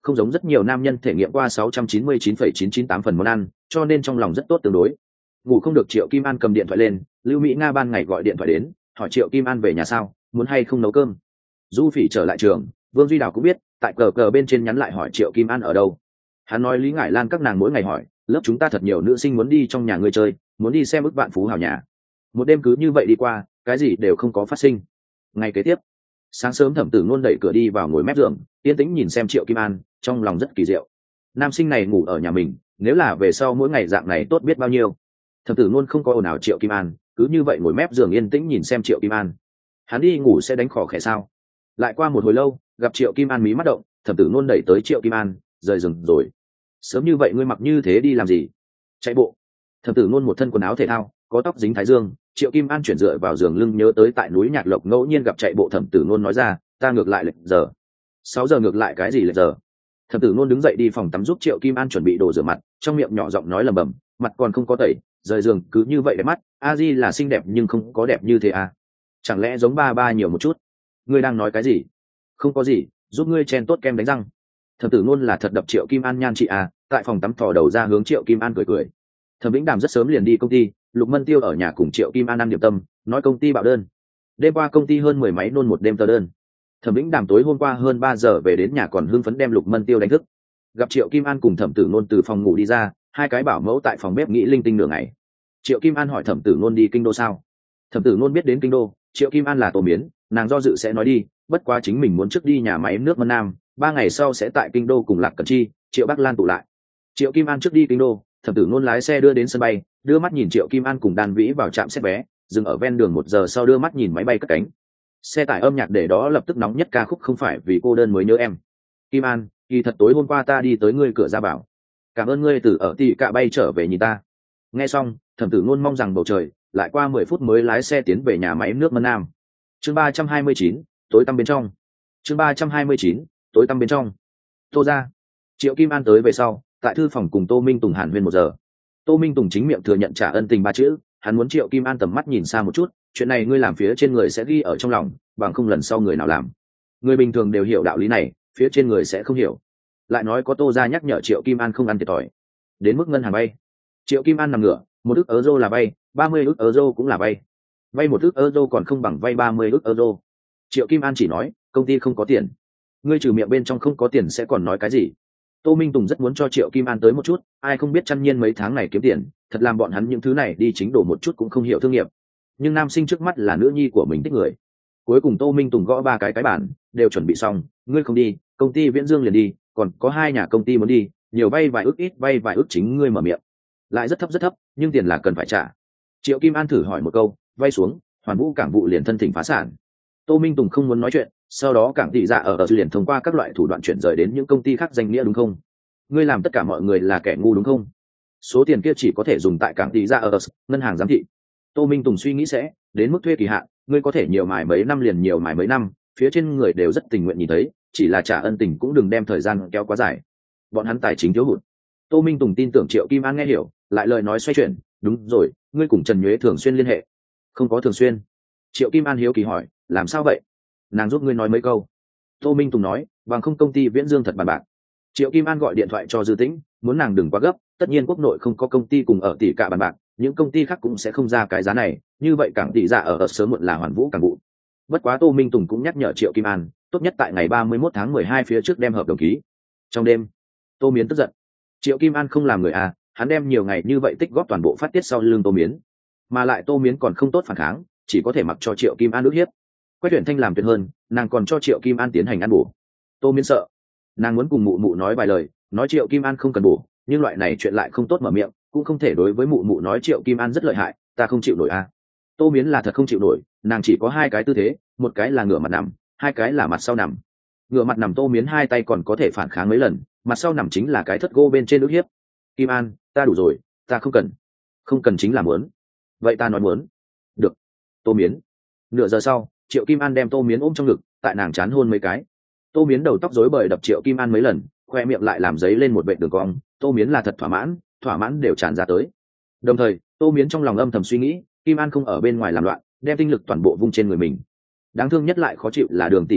không giống rất nhiều nam nhân thể nghiệm qua sáu trăm chín mươi chín phẩy chín chín tám phần món ăn, cho nên trong lòng rất tốt tương đối. Ngủ không được Triệu Kim An cầm điện thoại lên, Lưu Mỹ Nga ban ngày gọi điện thoại đến, hỏi Triệu Kim An về nhà sao, muốn hay không nấu cơm. Du Phỉ trở lại trường, Vương Duy Đào cũng biết, tại cờ cờ bên trên nhắn lại hỏi Triệu Kim An ở đâu. Hắn nói Lý Ngải Lan các nàng mỗi ngày hỏi, lớp chúng ta thật nhiều nữ sinh muốn đi trong nhà ngươi chơi, muốn đi xem ức vạn phú hào nhà. Một đêm cứ như vậy đi qua, cái gì đều không có phát sinh. Ngày kế tiếp, sáng sớm Thẩm Tử Nôn đẩy cửa đi vào ngồi mép giường, yên tĩnh nhìn xem Triệu Kim An, trong lòng rất kỳ diệu. Nam sinh này ngủ ở nhà mình, nếu là về sau mỗi ngày dạng này tốt biết bao nhiêu. Thẩm Tử Nôn không có ồn ào Triệu Kim An, cứ như vậy ngồi mép giường yên tĩnh nhìn xem Triệu Kim An. Hắn đi ngủ sẽ đánh khỏ khẽ sao? Lại qua một hồi lâu, gặp Triệu Kim An mí mắt động, Thẩm Tử Nôn đẩy tới Triệu Kim An, rời giường rồi. Sớm như vậy ngươi mặc như thế đi làm gì? Chạy bộ. Thẩm Tử Nôn một thân quần áo thể thao, có tóc dính thái dương. Triệu Kim An chuyển dựa vào giường lưng nhớ tới tại núi Nhạc Lộc ngẫu nhiên gặp chạy bộ. Thẩm Tử Nôn nói ra, ta ngược lại lệch giờ. Sáu giờ ngược lại cái gì lệch giờ? Thẩm Tử Nôn đứng dậy đi phòng tắm giúp Triệu Kim An chuẩn bị đồ rửa mặt, trong miệng nhỏ giọng nói lẩm bẩm, mặt còn không có tẩy, rời giường cứ như vậy đẹp mắt. A Di là xinh đẹp nhưng không có đẹp như thế à? Chẳng lẽ giống ba ba nhiều một chút? Ngươi đang nói cái gì? Không có gì, giúp ngươi chen tốt kem đánh răng. Thẩm Tử Nôn là thật đập Triệu Kim An nhan chị à? Tại phòng tắm thò đầu ra hướng Triệu Kim An cười cười. Thẩm Vĩnh Đàm rất sớm liền đi công ty, Lục Mân Tiêu ở nhà cùng Triệu Kim An ăn điểm tâm, nói công ty bạo đơn. Đêm qua công ty hơn mười máy nôn một đêm tờ đơn. Thẩm Vĩnh Đàm tối hôm qua hơn ba giờ về đến nhà còn hưng phấn đem Lục Mân Tiêu đánh thức. Gặp Triệu Kim An cùng Thẩm Tử Nôn từ phòng ngủ đi ra, hai cái bảo mẫu tại phòng bếp nghĩ linh tinh nửa ngày. Triệu Kim An hỏi Thẩm Tử Nôn đi kinh đô sao? Thẩm Tử Nôn biết đến kinh đô, Triệu Kim An là Tô Miến, nàng do dự sẽ nói đi, bất quá chính mình muốn trước đi nhà máy nước Mân Nam, ba ngày sau sẽ tại kinh đô cùng Lạc Cẩn Chi, Triệu Bắc Lan tụ lại. Triệu Kim An trước đi kinh đô, Thẩm Tử Nôn lái xe đưa đến sân bay, đưa mắt nhìn Triệu Kim An cùng Đan Vĩ vào trạm xét vé, dừng ở ven đường một giờ sau đưa mắt nhìn máy bay cất cánh. Xe tải âm nhạc để đó lập tức nóng nhất ca khúc Không Phải Vì Cô Đơn Mới Nhớ Em. Kim An, kỳ thật tối hôm qua ta đi tới ngươi cửa ra bảo, cảm ơn ngươi từ ở tỉ cạ bay trở về nhìn ta. Nghe xong, Thẩm Tử Nôn mong rằng bầu trời lại qua mười phút mới lái xe tiến về nhà máy nước Mân Nam. Chương ba trăm hai mươi chín, tối tăm bên trong. Chương ba trăm hai mươi chín, tối tăm bên trong. Tô ra. Triệu Kim An tới về sau, tại thư phòng cùng Tô Minh Tùng hàn huyên một giờ. Tô Minh Tùng chính miệng thừa nhận trả ân tình ba chữ, hắn muốn Triệu Kim An tầm mắt nhìn xa một chút, chuyện này ngươi làm phía trên người sẽ ghi ở trong lòng, bằng không lần sau người nào làm. Người bình thường đều hiểu đạo lý này, phía trên người sẽ không hiểu. Lại nói có Tô ra nhắc nhở Triệu Kim An không ăn thiệt thòi. Đến mức ngân hàng bay, Triệu Kim An nằm ngửa, một ức euro là bay, ba mươi ức euro cũng là bay. Vay một ức euro còn không bằng vay ba mươi ức euro. Triệu Kim An chỉ nói, công ty không có tiền. Ngươi trừ miệng bên trong không có tiền sẽ còn nói cái gì? Tô Minh Tùng rất muốn cho Triệu Kim An tới một chút, ai không biết chăn nhiên mấy tháng này kiếm tiền, thật làm bọn hắn những thứ này đi chính đổ một chút cũng không hiểu thương nghiệp. Nhưng nam sinh trước mắt là nữ nhi của mình thích người. Cuối cùng Tô Minh Tùng gõ ba cái cái bản, đều chuẩn bị xong, ngươi không đi, công ty Viễn Dương liền đi, còn có hai nhà công ty muốn đi, nhiều vay vài ước ít vay vài ước chính ngươi mở miệng. Lại rất thấp rất thấp, nhưng tiền là cần phải trả. Triệu Kim An thử hỏi một câu, vay xuống, Hoàn Vũ cảng vụ liền thân thỉnh phá sản. Tô Minh Tùng không muốn nói chuyện, sau đó cảng thị dạ ở ở liền thông qua các loại thủ đoạn chuyển rời đến những công ty khác danh nghĩa đúng không? Ngươi làm tất cả mọi người là kẻ ngu đúng không? Số tiền kia chỉ có thể dùng tại cảng thị dạ ở ngân hàng giám thị. Tô Minh Tùng suy nghĩ sẽ đến mức thuê kỳ hạn, ngươi có thể nhiều mài mấy năm liền nhiều mài mấy năm, phía trên người đều rất tình nguyện nhìn thấy, chỉ là trả ân tình cũng đừng đem thời gian kéo quá dài. Bọn hắn tài chính thiếu hụt. Tô Minh Tùng tin tưởng Triệu Kim An nghe hiểu, lại lời nói xoay chuyển, đúng rồi, ngươi cùng Trần Nhuế thường xuyên liên hệ? Không có thường xuyên. Triệu Kim An hiếu kỳ hỏi, làm sao vậy? Nàng giúp ngươi nói mấy câu. Tô Minh Tùng nói, bằng không công ty Viễn Dương thật bàn bạc. Triệu Kim An gọi điện thoại cho Dư Tĩnh, muốn nàng đừng quá gấp, tất nhiên quốc nội không có công ty cùng ở tỷ cả bàn bạc, những công ty khác cũng sẽ không ra cái giá này, như vậy cảng tỷ dạ ở ở sớm muộn là Hoàn Vũ cảng vụ. Bất quá Tô Minh Tùng cũng nhắc nhở Triệu Kim An, tốt nhất tại ngày ba mươi mốt tháng mười hai phía trước đem hợp đồng ký. Trong đêm, Tô Miến tức giận. Triệu Kim An không làm người à, hắn đem nhiều ngày như vậy tích góp toàn bộ phát tiết sau lưng Tô Miến, mà lại Tô Miến còn không tốt phản kháng, chỉ có thể mặc cho Triệu Kim An ức hiếp. Quách Tuyển Thanh làm tuyệt hơn, nàng còn cho Triệu Kim An tiến hành ăn bổ. Tô Miến sợ, nàng muốn cùng mụ mụ nói vài lời, nói Triệu Kim An không cần bổ, nhưng loại này chuyện lại không tốt mở miệng, cũng không thể đối với mụ mụ nói Triệu Kim An rất lợi hại, ta không chịu nổi à. Tô Miến là thật không chịu nổi, nàng chỉ có hai cái tư thế, một cái là ngửa mặt nằm, hai cái là mặt sau nằm. Ngửa mặt nằm Tô Miến hai tay còn có thể phản kháng mấy lần, mặt sau nằm chính là cái thất gô bên trên ức hiếp. Kim An, ta đủ rồi, ta không cần. Không cần chính là muốn. Vậy ta nói muốn. Được. Tô Miến. Nửa giờ sau, Triệu Kim An đem Tô Miến ôm trong ngực, tại nàng chán hôn mấy cái. Tô Miến đầu tóc rối bời đập Triệu Kim An mấy lần, khoe miệng lại làm giấy lên một vệt đường cong. Tô Miến là thật thỏa mãn, thỏa mãn đều tràn ra tới. Đồng thời, Tô Miến trong lòng âm thầm suy nghĩ, Kim An không ở bên ngoài làm loạn, đem tinh lực toàn bộ vung trên người mình. Đáng thương nhất lại khó chịu là Đường tỷ Tô Mặc,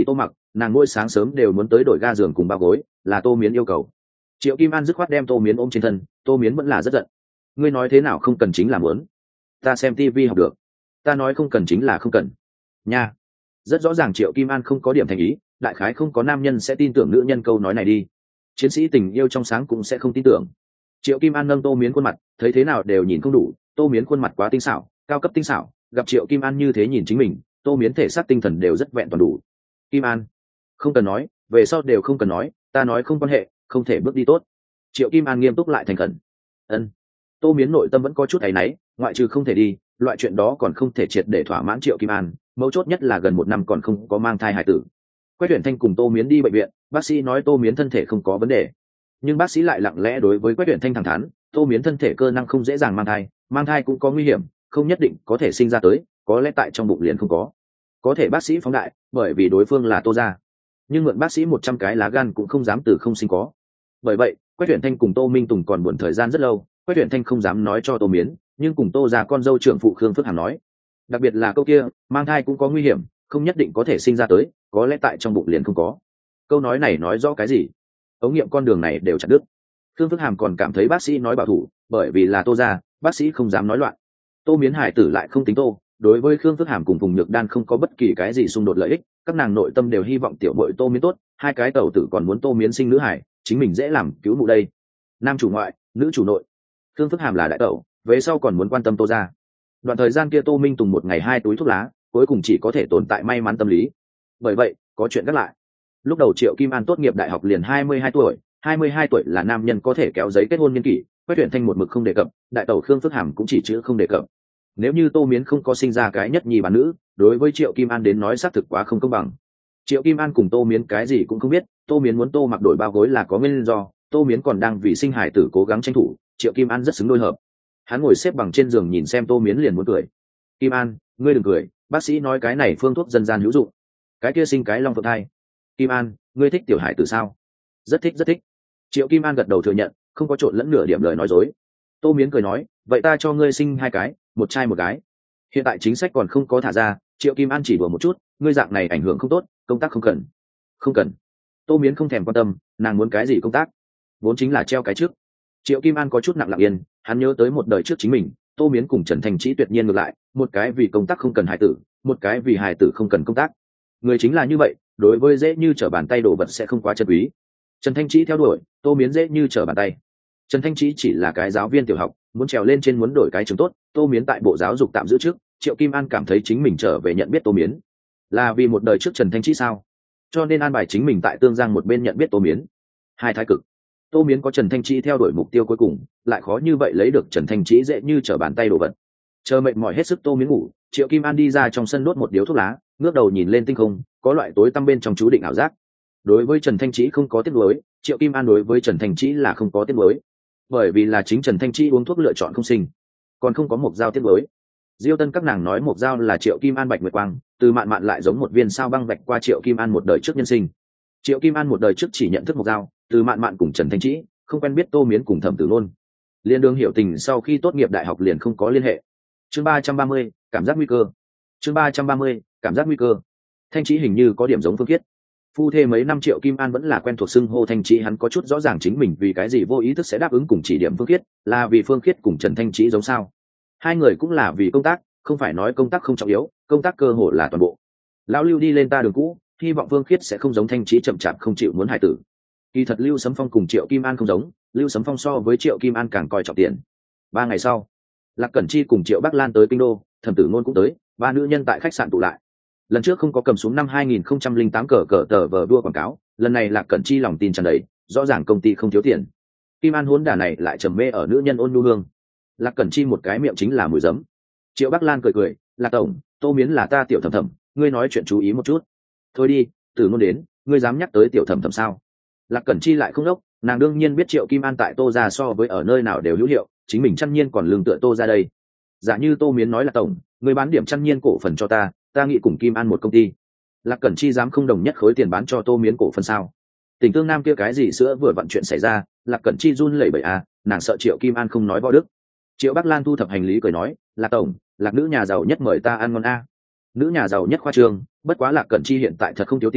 nàng mỗi sáng sớm đều muốn tới đổi ga giường cùng bao gối, là Tô Miến yêu cầu. Triệu Kim An dứt khoát đem Tô Miến ôm trên thân. Tô Miến vẫn là rất giận. Ngươi nói thế nào không cần chính là muốn. Ta xem tivi học được. Ta nói không cần chính là không cần nha. Rất rõ ràng Triệu Kim An không có điểm thành ý, đại khái không có nam nhân sẽ tin tưởng nữ nhân câu nói này đi. Chiến sĩ tình yêu trong sáng cũng sẽ không tin tưởng. Triệu Kim An nâng Tô Miến khuôn mặt, thấy thế nào đều nhìn không đủ. Tô Miến khuôn mặt quá tinh xảo, cao cấp tinh xảo, gặp Triệu Kim An như thế nhìn chính mình, Tô Miến thể xác tinh thần đều rất vẹn toàn đủ. Kim An, không cần nói, về sau đều không cần nói, ta nói không quan hệ, không thể bước đi tốt. Triệu Kim An nghiêm túc lại thành khẩn. Ân. Tô Miến nội tâm vẫn có chút áy náy, ngoại trừ không thể đi, loại chuyện đó còn không thể triệt để thỏa mãn Triệu Kim An, mấu chốt nhất là gần một năm còn không có mang thai hài tử. Quách Tuyển Thanh cùng Tô Miến đi bệnh viện, bác sĩ nói Tô Miến thân thể không có vấn đề, nhưng bác sĩ lại lặng lẽ đối với Quách Tuyển Thanh thẳng thắn, Tô Miến thân thể cơ năng không dễ dàng mang thai, mang thai cũng có nguy hiểm, không nhất định có thể sinh ra tới, có lẽ tại trong bụng liền không có. Có thể bác sĩ phóng đại, bởi vì đối phương là Tô gia, nhưng mượn bác sĩ một trăm cái lá gan cũng không dám từ không sinh có. Bởi vậy, Quách Tuyển Thanh cùng Tô Minh Tùng còn buồn thời gian rất lâu, Quách Tuyển Thanh không dám nói cho Tô Miến, nhưng cùng Tô gia con dâu trưởng phụ Khương Phước Hàm nói, đặc biệt là câu kia, mang thai cũng có nguy hiểm, không nhất định có thể sinh ra tới, có lẽ tại trong bụng liền không có. Câu nói này nói rõ cái gì? Ống nghiệm con đường này đều chặt đứt. Khương Phước Hàm còn cảm thấy bác sĩ nói bảo thủ, bởi vì là Tô gia, bác sĩ không dám nói loạn. Tô Miến hải tử lại không tính Tô, đối với Khương Phước Hàm cùng Phùng Nhược Đan không có bất kỳ cái gì xung đột lợi ích, các nàng nội tâm đều hy vọng tiểu muội Tô Miến tốt, hai cái tẩu tử còn muốn Tô Miến sinh nữ hải, chính mình dễ làm cứu mụ đây. Nam chủ ngoại, nữ chủ nội. Khương Phước Hàm là đại tẩu, về sau còn muốn quan tâm Tô gia. Đoạn thời gian kia Tô Minh Tùng một ngày hai túi thuốc lá, cuối cùng chỉ có thể tồn tại may mắn tâm lý. Bởi vậy, có chuyện gác lại. Lúc đầu Triệu Kim An tốt nghiệp đại học liền hai mươi hai tuổi, hai mươi hai tuổi là nam nhân có thể kéo giấy kết hôn niên kỷ, Quách Tuyển Thanh một mực không đề cập, đại tẩu Khương Phước Hàm cũng chỉ chữ không đề cập. Nếu như Tô Miến không có sinh ra cái nhất nhì bán nữ, đối với Triệu Kim An đến nói xác thực quá không công bằng. Triệu Kim An cùng Tô Miến cái gì cũng không biết, Tô Miến muốn Tô Mặc đổi bao gối là có nguyên do, Tô Miến còn đang vì sinh hải tử cố gắng tranh thủ, Triệu Kim An rất xứng đôi hợp. Hắn ngồi xếp bằng trên giường nhìn xem Tô Miến liền muốn cười. Kim An, ngươi đừng cười, bác sĩ nói cái này phương thuốc dân gian hữu dụng. Cái kia sinh cái long phượng thai. Kim An, ngươi thích tiểu hải tử sao? Rất thích rất thích. Triệu Kim An gật đầu thừa nhận, không có trộn lẫn nửa điểm lời nói dối. Tô Miến cười nói, vậy ta cho ngươi sinh hai cái, một trai một gái. Hiện tại chính sách còn không có thả ra, Triệu Kim An chỉ đùa một chút, ngươi dạng này ảnh hưởng không tốt, công tác không cần. Không cần. Tô Miến không thèm quan tâm, nàng muốn cái gì công tác, vốn chính là treo cái trước. Triệu Kim An có chút nặng lặng yên, hắn nhớ tới một đời trước chính mình, Tô Miến cùng Trần Thành Trí tuyệt nhiên ngược lại, một cái vì công tác không cần hài tử, một cái vì hài tử không cần công tác. Người chính là như vậy, đối với dễ như trở bàn tay đồ vật sẽ không quá chân quý. Trần Thanh Trí theo đuổi, Tô Miến dễ như trở bàn tay. Trần Thanh Trí chỉ là cái giáo viên tiểu học, muốn trèo lên trên muốn đổi cái trường tốt, Tô Miến tại bộ giáo dục tạm giữ trước, Triệu Kim An cảm thấy chính mình trở về nhận biết Tô Miến. Là vì một đời trước Trần Thanh Trí sao? Cho nên an bài chính mình tại Tương Giang một bên nhận biết Tô Miến. Hai thái cực. Tô Miến có Trần Thanh Trí theo đuổi mục tiêu cuối cùng, lại khó như vậy lấy được Trần Thanh Trí dễ như trở bàn tay đồ vật. Chờ mệt mỏi hết sức Tô Miến ngủ, Triệu Kim An đi ra trong sân đốt một điếu thuốc lá, ngước đầu nhìn lên tinh không, có loại tối tăm bên trong chú định ảo giác. Đối với Trần Thanh Trí không có tiếc nuối, Triệu Kim An đối với Trần Thanh Trí là không có tiếc nuối, bởi vì là chính Trần Thanh Trí uống thuốc lựa chọn không sinh, còn không có một dao tiếc nuối. Diêu Tân các nàng nói một dao là Triệu Kim An bạch nguyệt quang, từ mạn mạn lại giống một viên sao băng vạch qua Triệu Kim An một đời trước nhân sinh. Triệu Kim An một đời trước chỉ nhận thức một dao, từ mạn mạn cùng Trần Thanh Trí, không quen biết Tô Miến cùng Thẩm Tử Luân. Liên đương hiểu tình sau khi tốt nghiệp đại học liền không có liên hệ. Chương ba trăm ba mươi, cảm giác nguy cơ. Chương ba trăm ba mươi, cảm giác nguy cơ. Thanh Trí hình như có điểm giống Phương Khiết. Phu thê mấy năm Triệu Kim An vẫn là quen thuộc xưng hô Thanh Trí, hắn có chút rõ ràng chính mình vì cái gì vô ý thức sẽ đáp ứng cùng chỉ điểm Phương Khiết, là vì Phương Khiết cùng Trần Thanh Trí giống sao? Hai người cũng là vì công tác, không phải nói công tác không trọng yếu, công tác cơ hội là toàn bộ. Lão Lưu đi lên ta đường cũ, hy vọng Phương Khiết sẽ không giống Thanh Trí chậm chạp không chịu muốn hài tử. Kỳ thật Lưu Sấm Phong cùng Triệu Kim An không giống, Lưu Sấm Phong so với Triệu Kim An càng coi trọng tiền. Ba ngày sau, Lạc Cẩn Chi cùng Triệu Bắc Lan tới kinh đô, Thẩm Tử Ngôn cũng tới, ba nữ nhân tại khách sạn tụ lại. Lần trước không có cầm xuống năm hai nghìn không trăm lẻ tám cờ cờ tờ vờ đua quảng cáo, lần này Lạc Cẩn Chi lòng tin tràn đầy, rõ ràng công ty không thiếu tiền. Kim An hỗn đả này lại trầm mê ở nữ nhân ôn nhu hương. Lạc Cẩn Chi một cái miệng chính là mùi giấm. Triệu Bắc Lan cười cười, Lạc tổng, Tô Miến là ta tiểu thẩm thẩm, ngươi nói chuyện chú ý một chút. Thôi đi, Tử Ngôn đến, ngươi dám nhắc tới tiểu thẩm thẩm sao? Lạc Cẩn Chi lại không đốc, nàng đương nhiên biết Triệu Kim An tại Tô gia so với ở nơi nào đều hữu hiệu, chính mình chăn nhiên còn lương tựa Tô gia đây. Giả như Tô Miến nói là tổng, ngươi bán điểm chăn nhiên cổ phần cho ta, ta nghĩ cùng Kim An một công ty. Lạc Cẩn Chi dám không đồng nhất khối tiền bán cho Tô Miến cổ phần sao? Tỉnh Tương Nam kia cái gì sữa vừa vặn chuyện xảy ra, Lạc Cẩn Chi run lẩy bẩy à, nàng sợ Triệu Kim An không nói võ đức. Triệu Bắc Lan thu thập hành lý cười nói, Lạc tổng, Lạc nữ nhà giàu nhất mời ta ăn ngon a. Nữ nhà giàu nhất khoa trương, bất quá Lạc Cẩn Chi hiện tại thật không thiếu tiền,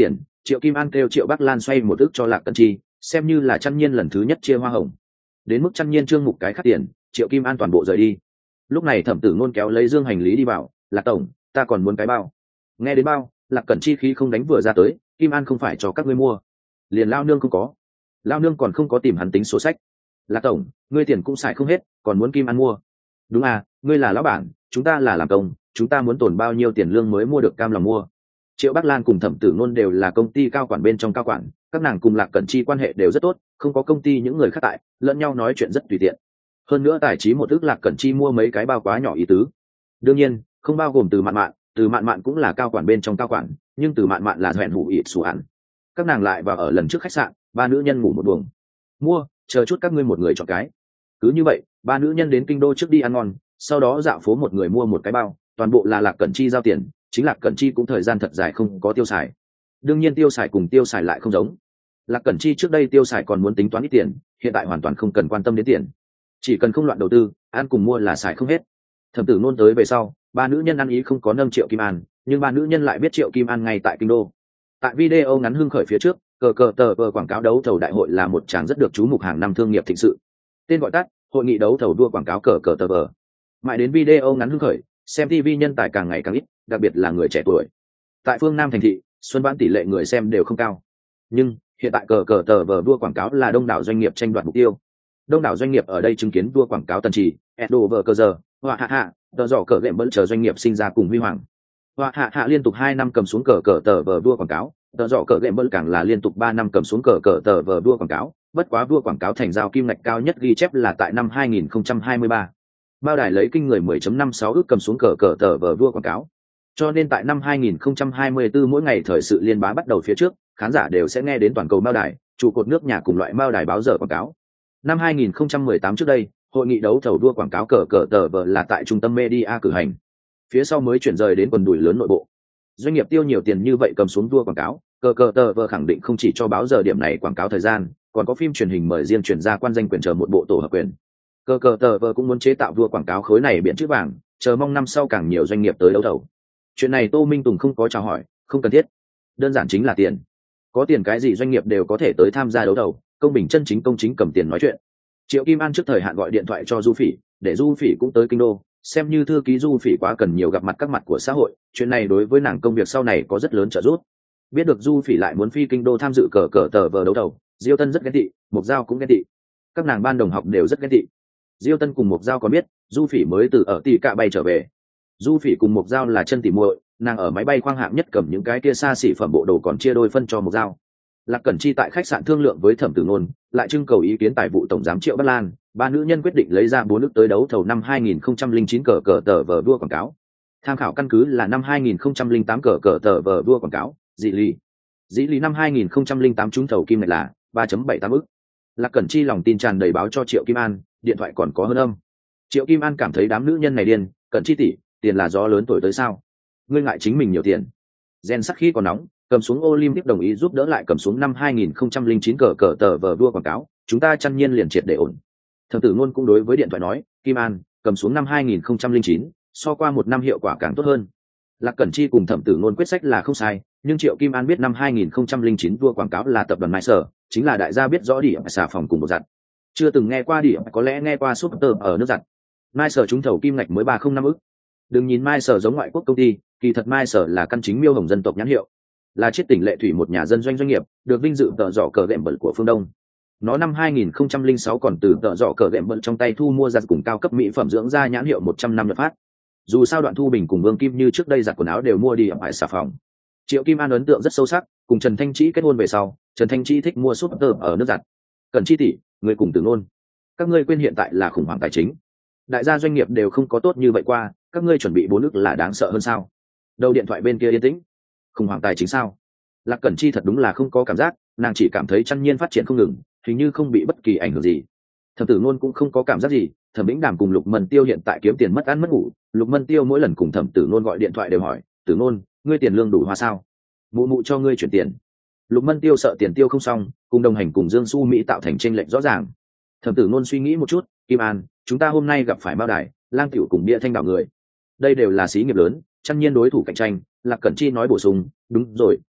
Triệu Kim An kêu Triệu Bắc Lan xoay một ức cho Lạc Cẩn Chi, xem như là Chăn Nhiên lần thứ nhất chia hoa hồng. Đến mức Chăn Nhiên trương mục cái khác tiền, Triệu Kim An toàn bộ rời đi. Lúc này Thẩm Tử Ngôn kéo lấy dương hành lý đi vào, "Lạc tổng, ta còn muốn cái bao." Nghe đến bao, Lạc Cẩn Chi khí không đánh vừa ra tới, "Kim An không phải cho các ngươi mua, liền lao nương không có." Lao nương còn không có tìm hắn tính sổ sách. "Lạc tổng, ngươi tiền cũng xài không hết, còn muốn Kim An mua?" "Đúng à, ngươi là lão bản, chúng ta là làm công, chúng ta muốn tồn bao nhiêu tiền lương mới mua được cam lòng mua." Triệu Bắc Lan cùng Thẩm Tử Ngôn đều là công ty cao quản bên trong cao quản, các nàng cùng Lạc Cẩn Chi quan hệ đều rất tốt, không có công ty những người khác tại, lẫn nhau nói chuyện rất tùy tiện. Hơn nữa tài trí một ức Lạc Cẩn Chi mua mấy cái bao quá nhỏ ý tứ. Đương nhiên, không bao gồm Từ Mạn Mạn, Từ Mạn Mạn cũng là cao quản bên trong cao quản, nhưng Từ Mạn Mạn là hoẹn hủ ịt xù ản. Các nàng lại vào ở lần trước khách sạn, ba nữ nhân ngủ một buồng. "Mua, chờ chút các ngươi một người chọn cái." Cứ như vậy, ba nữ nhân đến kinh đô trước đi ăn ngon, sau đó dạo phố một người mua một cái bao, toàn bộ là Lạc Cẩn Chi giao tiền, chính Lạc Cẩn Chi cũng thời gian thật dài không có tiêu xài. Đương nhiên tiêu xài cùng tiêu xài lại không giống. Lạc Cẩn Chi trước đây tiêu xài còn muốn tính toán ít tiền, hiện tại hoàn toàn không cần quan tâm đến tiền, chỉ cần không loạn đầu tư, ăn cùng mua là xài không hết. Thẩm Tử Nôn tới về sau, ba nữ nhân ăn ý không có nâng Triệu Kim An, nhưng ba nữ nhân lại biết Triệu Kim An ngay tại kinh đô. Tại video ngắn hưng khởi phía trước, cờ cờ tờ vờ quảng cáo đấu thầu đại hội là một tràng rất được chú mục hàng năm thương nghiệp thịnh sự. Tên gọi tắt, hội nghị đấu thầu đua quảng cáo cờ cờ tờ vờ. Mãi đến video ngắn hưng khởi, xem ti vi nhân tài càng ngày càng ít, đặc biệt là người trẻ tuổi. Tại phương Nam thành thị, xuân vãn tỷ lệ người xem đều không cao. Nhưng hiện tại cờ cờ tờ vờ đua quảng cáo là đông đảo doanh nghiệp tranh đoạt mục tiêu. Đông đảo doanh nghiệp ở đây chứng kiến đua quảng cáo tần trì, Edo vờ cờ giờ, Hoa Hạ Hạ, tờ dọ cờ gệm bận chờ doanh nghiệp sinh ra cùng huy hoàng. Hoa Hạ Hạ liên tục hai năm cầm xuống cờ cờ tờ vờ đua quảng cáo, tờ dọ cờ gệm bận càng là liên tục ba năm cầm xuống cờ cờ tờ vờ đua quảng cáo. Bất quá đua quảng cáo thành giao kim ngạch cao nhất ghi chép là tại năm hai nghìn không trăm hai mươi ba. Bao đài lấy kinh người mười phẩy năm sáu ước cầm xuống cờ cờ tờ vờ đua quảng cáo. Cho nên tại năm hai nghìn không trăm hai mươi tư mỗi ngày thời sự liên bá bắt đầu phía trước, khán giả đều sẽ nghe đến toàn cầu bao đài, trụ cột nước nhà cùng loại bao đài báo giờ quảng cáo. Năm hai nghìn không trăm mười tám trước đây, hội nghị đấu thầu đua quảng cáo cờ cờ tờ vờ là tại trung tâm media cử hành. Phía sau mới chuyển rời đến quần đùi lớn nội bộ. Doanh nghiệp tiêu nhiều tiền như vậy cầm xuống đua quảng cáo, cờ cờ tờ vờ khẳng định không chỉ cho báo giờ điểm này quảng cáo thời gian, còn có phim truyền hình mời riêng chuyển ra quan danh quyền chờ một bộ tổ hợp quyền. Cờ cờ tờ vờ cũng muốn chế tạo đua quảng cáo khối này biển chữ vàng, chờ mong năm sau càng nhiều doanh nghiệp tới đấu thầu. Chuyện này Tô Minh Tùng không có chào hỏi, không cần thiết. Đơn giản chính là tiền. Có tiền cái gì doanh nghiệp đều có thể tới tham gia đấu thầu, công bình chân chính công chính cầm tiền nói chuyện. Triệu Kim An trước thời hạn gọi điện thoại cho Du Phỉ, để Du Phỉ cũng tới kinh đô, xem như thư ký Du Phỉ quá cần nhiều gặp mặt các mặt của xã hội, chuyện này đối với nàng công việc sau này có rất lớn trợ giúp. Biết được Du Phỉ lại muốn phi kinh đô tham dự cờ cờ tờ vờ đấu thầu, Diêu Tân rất ghen tị, Mộc Giao cũng ghen tị. Các nàng ban đồng học đều rất ghen tị. Diêu Tân cùng Mộc Giao có biết, Du Phỉ mới từ ở Tỷ Cạ bay trở về. Du Phỉ cùng Mộc Giao là chân tỉ muội, nàng ở máy bay khoang hạng nhất cầm những cái kia xa xỉ phẩm bộ đồ còn chia đôi phân cho Mộc Giao. Lạc Cẩn Chi tại khách sạn thương lượng với Thẩm Tử Nôn, lại trưng cầu ý kiến tài vụ tổng giám Triệu Bắc Lan, ba nữ nhân quyết định lấy ra bốn nước tới đấu thầu năm hai nghìn không trăm lẻ chín cờ cờ tờ vờ đua quảng cáo. Tham khảo căn cứ là năm hai nghìn không trăm lẻ tám cờ cờ tờ vờ đua quảng cáo, dị lý. Dĩ lý năm hai nghìn không trăm lẻ tám trúng thầu kim ngạch là ba phẩy bảy tám ức. Lạc Cẩn Chi lòng tin tràn đầy báo cho Triệu Kim An, điện thoại còn có hơn âm. Triệu Kim An cảm thấy đám nữ nhân này điên, Cẩn Chi tỷ, tiền là gió lớn thổi tới sao? Ngươi ngại chính mình nhiều tiền. Gen sắc khi còn nóng, cầm xuống Olympic đồng ý giúp đỡ lại cầm xuống năm hai nghìn không trăm lẻ chín cờ cờ tờ vờ đua quảng cáo, chúng ta Chăn Nhiên liền triệt để ổn. Thẩm Tử Ngôn cũng đối với điện thoại nói, Kim An, cầm xuống năm hai nghìn không trăm lẻ chín, so qua một năm hiệu quả càng tốt hơn. Lạc Cẩn Chi cùng Thẩm Tử Ngôn quyết sách là không sai, nhưng Triệu Kim An biết năm hai nghìn không trăm lẻ chín đua quảng cáo là tập đoàn Mai Sở, chính là đại gia biết rõ điểm xà phòng cùng một giặt. Chưa từng nghe qua điểm, có lẽ nghe qua Super ở nước giặt. Mai Sở trúng thầu kim ngạch mới ba phẩy không năm ức. Đừng nhìn Mai Sở giống ngoại quốc công ty, kỳ thật Mai Sở là căn chính miêu hồng dân tộc nhãn hiệu, là chiết tỉnh lệ thủy một nhà dân doanh doanh nghiệp, được vinh dự tợ dọ cờ gệm bẩn của phương Đông. Nó năm hai nghìn không trăm lẻ sáu còn từ tợ dọ cờ gệm bẩn trong tay thu mua giặt cùng cao cấp mỹ phẩm dưỡng da nhãn hiệu một trăm năm nhập phát. Dù sao Đoạn Thu Bình cùng Vương Kim Như trước đây giặt quần áo đều mua đi ở hải xà phòng. Triệu Kim An ấn tượng rất sâu sắc, cùng Trần Thanh Trĩ kết hôn về sau, Trần Thanh Trĩ thích mua Super ở nước giặt. Cẩn Chi tỷ, người cùng Tử Nôn, các ngươi quên hiện tại là khủng hoảng tài chính, đại gia doanh nghiệp đều không có tốt như vậy qua, các ngươi chuẩn bị bốn nước là đáng sợ hơn sao? Đầu điện thoại bên kia yên tĩnh. Khủng hoảng tài chính sao? Lạc Cẩn Chi thật đúng là không có cảm giác, nàng chỉ cảm thấy Chăn Nhiên phát triển không ngừng, hình như không bị bất kỳ ảnh hưởng gì. Thẩm Tử Nôn cũng không có cảm giác gì, Thẩm Bĩnh Đàm cùng Lục Mân Tiêu hiện tại kiếm tiền mất ăn mất ngủ, Lục Mân Tiêu mỗi lần cùng Thẩm Tử Nôn gọi điện thoại đều hỏi, "Tử Nôn, ngươi tiền lương đủ hoa sao? Mụ mụ cho ngươi chuyển tiền." Lục Mân Tiêu sợ tiền tiêu không xong, cùng đồng hành cùng Dương Xu Mỹ tạo thành chênh lệch rõ ràng. Thẩm Tử Nôn suy nghĩ một chút, "Kim An, chúng ta hôm nay gặp phải Mao Đài, Lang Tiểu cùng Bia Thanh đảo người. Đây đều là xí nghiệp lớn, Chăn Nhiên đối thủ cạnh tranh." Lạc Cẩn Chi nói bổ sung, "Đúng rồi,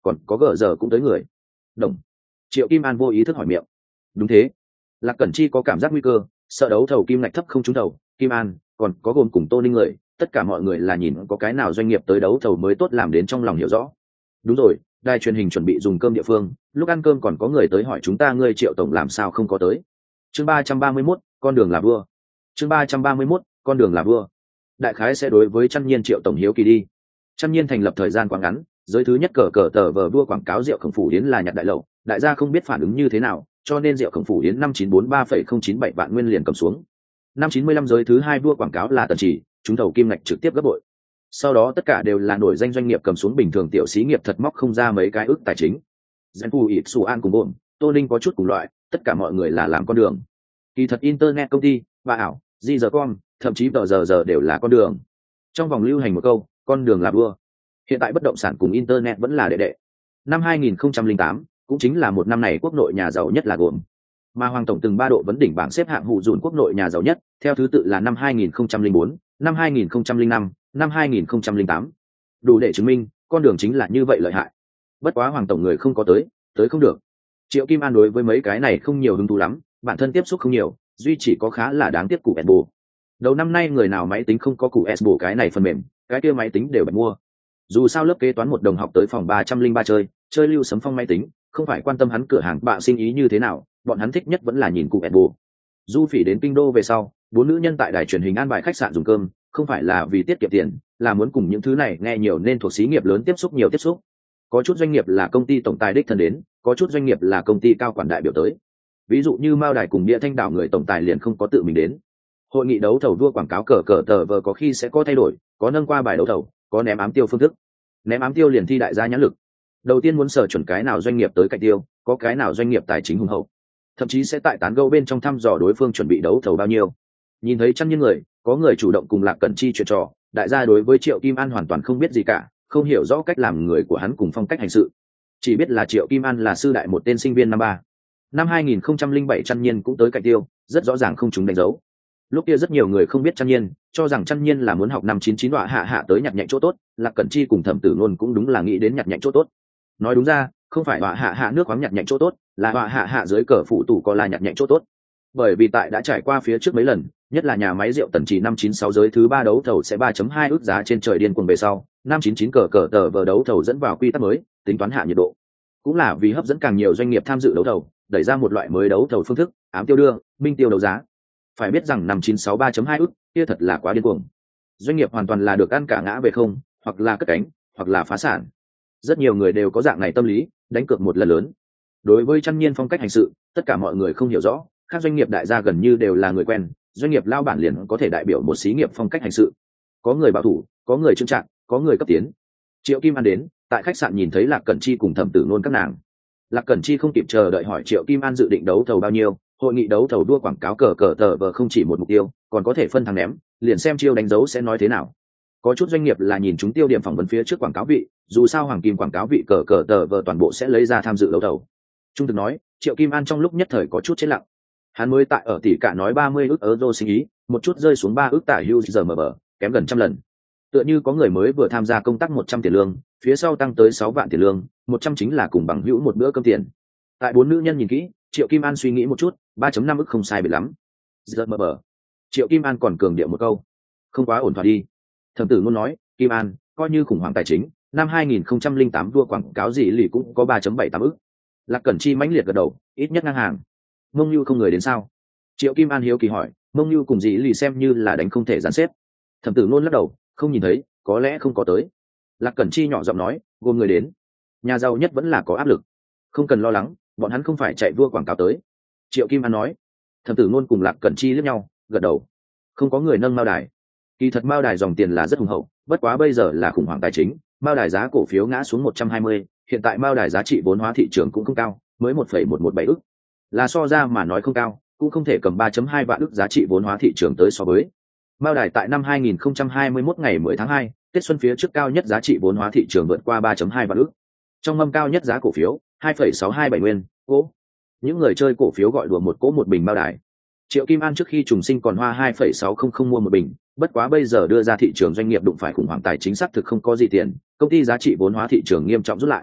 còn có gờ giờ cũng tới người. Đồng. Triệu Kim An vô ý thức hỏi miệng. Đúng thế. Lạc Cẩn Chi có cảm giác nguy cơ, sợ đấu thầu kim ngạch thấp không trúng thầu. Kim An còn có gồm cùng Tô Ninh người, tất cả mọi người là nhìn có cái nào doanh nghiệp tới đấu thầu mới tốt làm đến trong lòng hiểu rõ. Đúng rồi, đài truyền hình chuẩn bị dùng cơm địa phương, lúc ăn cơm còn có người tới hỏi chúng ta ngươi Triệu tổng làm sao không có tới. Chương ba trăm ba mươi mốt, con đường là vua. Chương ba trăm ba mươi mốt, con đường là vua. Đại khái sẽ đối với Trăn Nhiên Triệu tổng hiếu kỳ đi. Trăn Nhiên thành lập thời gian quá ngắn, giới thứ nhất cờ cờ tờ vờ vua quảng cáo rượu Khổng Phủ Yến là nhặt đại lậu, đại gia không biết phản ứng như thế nào, cho nên rượu Khổng Phủ Yến năm chín bốn ba phẩy không chín bảy vạn nguyên liền cầm xuống. Năm chín mươi lăm giới thứ hai vua quảng cáo là Tần Chỉ, chúng thầu kim ngạch trực tiếp gấp bội. Sau đó tất cả đều là nổi danh doanh nghiệp cầm xuống, bình thường tiểu xí nghiệp thật móc không ra mấy cái ước tài chính. Zenfu ít Su An cùng bổn, Tô Ninh có chút cùng loại, tất cả mọi người là làm con đường. Kỳ thật internet công ty, và ảo, di giờ con, thậm chí tờ giờ giờ đều là con đường. Trong vòng lưu hành một câu, con đường là vua. Hiện tại bất động sản cùng internet vẫn là đệ đệ. Năm hai nghìn không trăm lẻ tám, cũng chính là một năm này quốc nội nhà giàu nhất là gồm. Mà Hoàng tổng từng ba độ vấn đỉnh bảng xếp hạng hụ dùn quốc nội nhà giàu nhất, theo thứ tự là năm hai nghìn không trăm lẻ bốn, năm hai nghìn không trăm lẻ năm, năm hai nghìn không trăm lẻ tám. Đủ để chứng minh, con đường chính là như vậy lợi hại. Bất quá Hoàng tổng người không có tới, tới không được. Triệu Kim An đối với mấy cái này không nhiều hứng thú lắm, bản thân tiếp xúc không nhiều, duy chỉ có khá là đáng tiếc cụ Esbo. Đầu năm nay người nào máy tính không có cụ Esbo cái này phần mềm, cái kia máy tính đều bật mua. Dù sao lớp kế toán một đồng học tới phòng ba trăm lẻ ba chơi, chơi Lưu Sấm Phong máy tính, không phải quan tâm hắn cửa hàng bạ sinh ý như thế nào, bọn hắn thích nhất vẫn là nhìn cụ Esbo. Du Phỉ đến kinh đô về sau, bốn nữ nhân tại đài truyền hình an bài khách sạn dùng cơm, không phải là vì tiết kiệm tiền, là muốn cùng những thứ này nghe nhiều nên thuộc xí nghiệp lớn tiếp xúc nhiều tiếp xúc. Có chút doanh nghiệp là công ty tổng tài đích thân đến, có chút doanh nghiệp là công ty cao quản đại biểu tới. Ví dụ như Mao Đài cùng Bia Thanh Đảo người tổng tài liền không có tự mình đến. Hội nghị đấu thầu vua quảng cáo cờ cờ tờ vờ có khi sẽ có thay đổi, có nâng qua bài đấu thầu, có ném ám tiêu phương thức. Ném ám tiêu liền thi đại gia nhãn lực. Đầu tiên muốn sở chuẩn cái nào doanh nghiệp tới cạnh tiêu, có cái nào doanh nghiệp tài chính hùng hậu. Thậm chí sẽ tại tán gẫu bên trong thăm dò đối phương chuẩn bị đấu thầu bao nhiêu. Nhìn thấy trăm nhân người, có người chủ động cùng Lạc Cẩn Chi chuyện trò, đại gia đối với Triệu Kim An hoàn toàn không biết gì cả, không hiểu rõ cách làm người của hắn cùng phong cách hành sự. Chỉ biết là Triệu Kim An là sư đại một tên sinh viên năm ba. Năm hai nghìn không trăm lẻ bảy Trăn Nhiên cũng tới cạnh tiêu, rất rõ ràng không chúng đánh dấu. Lúc kia rất nhiều người không biết Trăn Nhiên, cho rằng Trăn Nhiên là muốn học năm chín chín đọa hạ hạ tới nhặt nhạnh chỗ tốt, Lạc Cẩn Chi cùng Thẩm Tử Luân cũng đúng là nghĩ đến nhặt nhạnh chỗ tốt. Nói đúng ra, không phải đọa hạ hạ nước khoáng nhặt nhạnh chỗ tốt, là đọa hạ hạ dưới cờ phụ tủ có là nhặt nhạnh chỗ tốt. Bởi vì tại đã trải qua phía trước mấy lần, nhất là nhà máy rượu Tần Chỉ năm chín sáu giới thứ ba đấu thầu sẽ ba chấm hai ước giá trên trời điên cuồng về sau, năm chín chín cờ cờ tờ vờ đấu thầu dẫn vào quy tắc mới, tính toán hạ nhiệt độ. Cũng là vì hấp dẫn càng nhiều doanh nghiệp tham dự đấu thầu, đẩy ra một loại mới đấu thầu phương thức, ám tiêu đưa, minh tiêu đấu giá. Phải biết rằng năm chín sáu ba chấm hai ước, kia thật là quá điên cuồng. Doanh nghiệp hoàn toàn là được ăn cả ngã về không, hoặc là cất cánh, hoặc là phá sản. Rất nhiều người đều có dạng này tâm lý, đánh cược một lần lớn. Đối với Trăn Nhiên phong cách hành sự, tất cả mọi người không hiểu rõ, các doanh nghiệp đại gia gần như đều là người quen, doanh nghiệp lao bản liền có thể đại biểu một xí nghiệp phong cách hành sự. Có người bảo thủ, có người trưng trạng, có người cấp tiến. Triệu Kim An đến, tại khách sạn nhìn thấy Lạc Cẩn Chi cùng Thẩm Tử Nôn các nàng. Lạc Cẩn Chi không kịp chờ đợi hỏi Triệu Kim An dự định đấu thầu bao nhiêu, hội nghị đấu thầu đua quảng cáo cờ cờ tờ vờ không chỉ một mục tiêu, còn có thể phân thắng ném, liền xem chiêu đánh dấu sẽ nói thế nào. Có chút doanh nghiệp là nhìn chúng tiêu điểm phỏng vấn phía trước quảng cáo vị, dù sao hoàng kim quảng cáo vị cờ cờ tờ vờ toàn bộ sẽ lấy ra tham dự đấu thầu. Trung thực nói, Triệu Kim An trong lúc nhất thời có chút chết lặng. Hắn mới tại ở tỷ cả nói ba mươi ước euro sinh ý, một chút rơi xuống ba ước tả hưu giờ mờ bờ, kém gần trăm lần. Tựa như có người mới vừa tham gia công tác một trăm tiền lương, phía sau tăng tới sáu vạn tiền lương, một trăm chính là cùng bằng hữu một bữa cơm tiền. Tại bốn nữ nhân nhìn kỹ, Triệu Kim An suy nghĩ một chút, ba phẩy năm ức không sai biệt lắm. Giờ mờ bờ. Triệu Kim An còn cường điệu một câu, không quá ổn thỏa đi. Thẩm Tử muốn nói, Kim An, coi như khủng hoảng tài chính, năm hai nghìn không trăm lẻ tám đua quảng cáo gì lì cũng có ba phẩy bảy tám ức. Lạc Cẩn Chi mãnh liệt gật đầu, ít nhất ngang hàng. Mông Nhu không người đến sao? Triệu Kim An hiếu kỳ hỏi, Mông Nhu cùng gì lì xem như là đánh không thể dàn xếp. Thẩm Tử luôn lắc đầu, không nhìn thấy, có lẽ không có tới. Lạc Cẩn Chi nhỏ giọng nói, gồm người đến, nhà giàu nhất vẫn là có áp lực, không cần lo lắng, bọn hắn không phải chạy vua quảng cáo tới. Triệu Kim An nói. Thẩm Tử luôn cùng Lạc Cẩn Chi liếc nhau, gật đầu. Không có người nâng Mao Đài. Kỳ thật Mao Đài dòng tiền là rất hùng hậu, bất quá bây giờ là khủng hoảng tài chính, Mao Đài giá cổ phiếu ngã xuống một trăm hai mươi, hiện tại Mao Đài giá trị vốn hóa thị trường cũng không cao, mới một phẩy một một bảy ức. Là so ra mà nói không cao, cũng không thể cầm ba phẩy hai vạn ức giá trị vốn hóa thị trường tới so với. Mao Đài tại năm hai nghìn không trăm hai mươi mốt ngày mười tháng hai, Tết xuân phía trước cao nhất giá trị vốn hóa thị trường vượt qua ba phẩy hai vạn ức. Trong mâm cao nhất giá cổ phiếu hai phẩy sáu hai bảy nguyên, cố. Những người chơi cổ phiếu gọi đùa một cỗ một bình Mao Đài. Triệu Kim An trước khi trùng sinh còn hoa hai phẩy sáu không không mua một bình, bất quá bây giờ đưa ra thị trường doanh nghiệp đụng phải khủng hoảng tài chính xác thực không có gì tiền, công ty giá trị vốn hóa thị trường nghiêm trọng rút lại.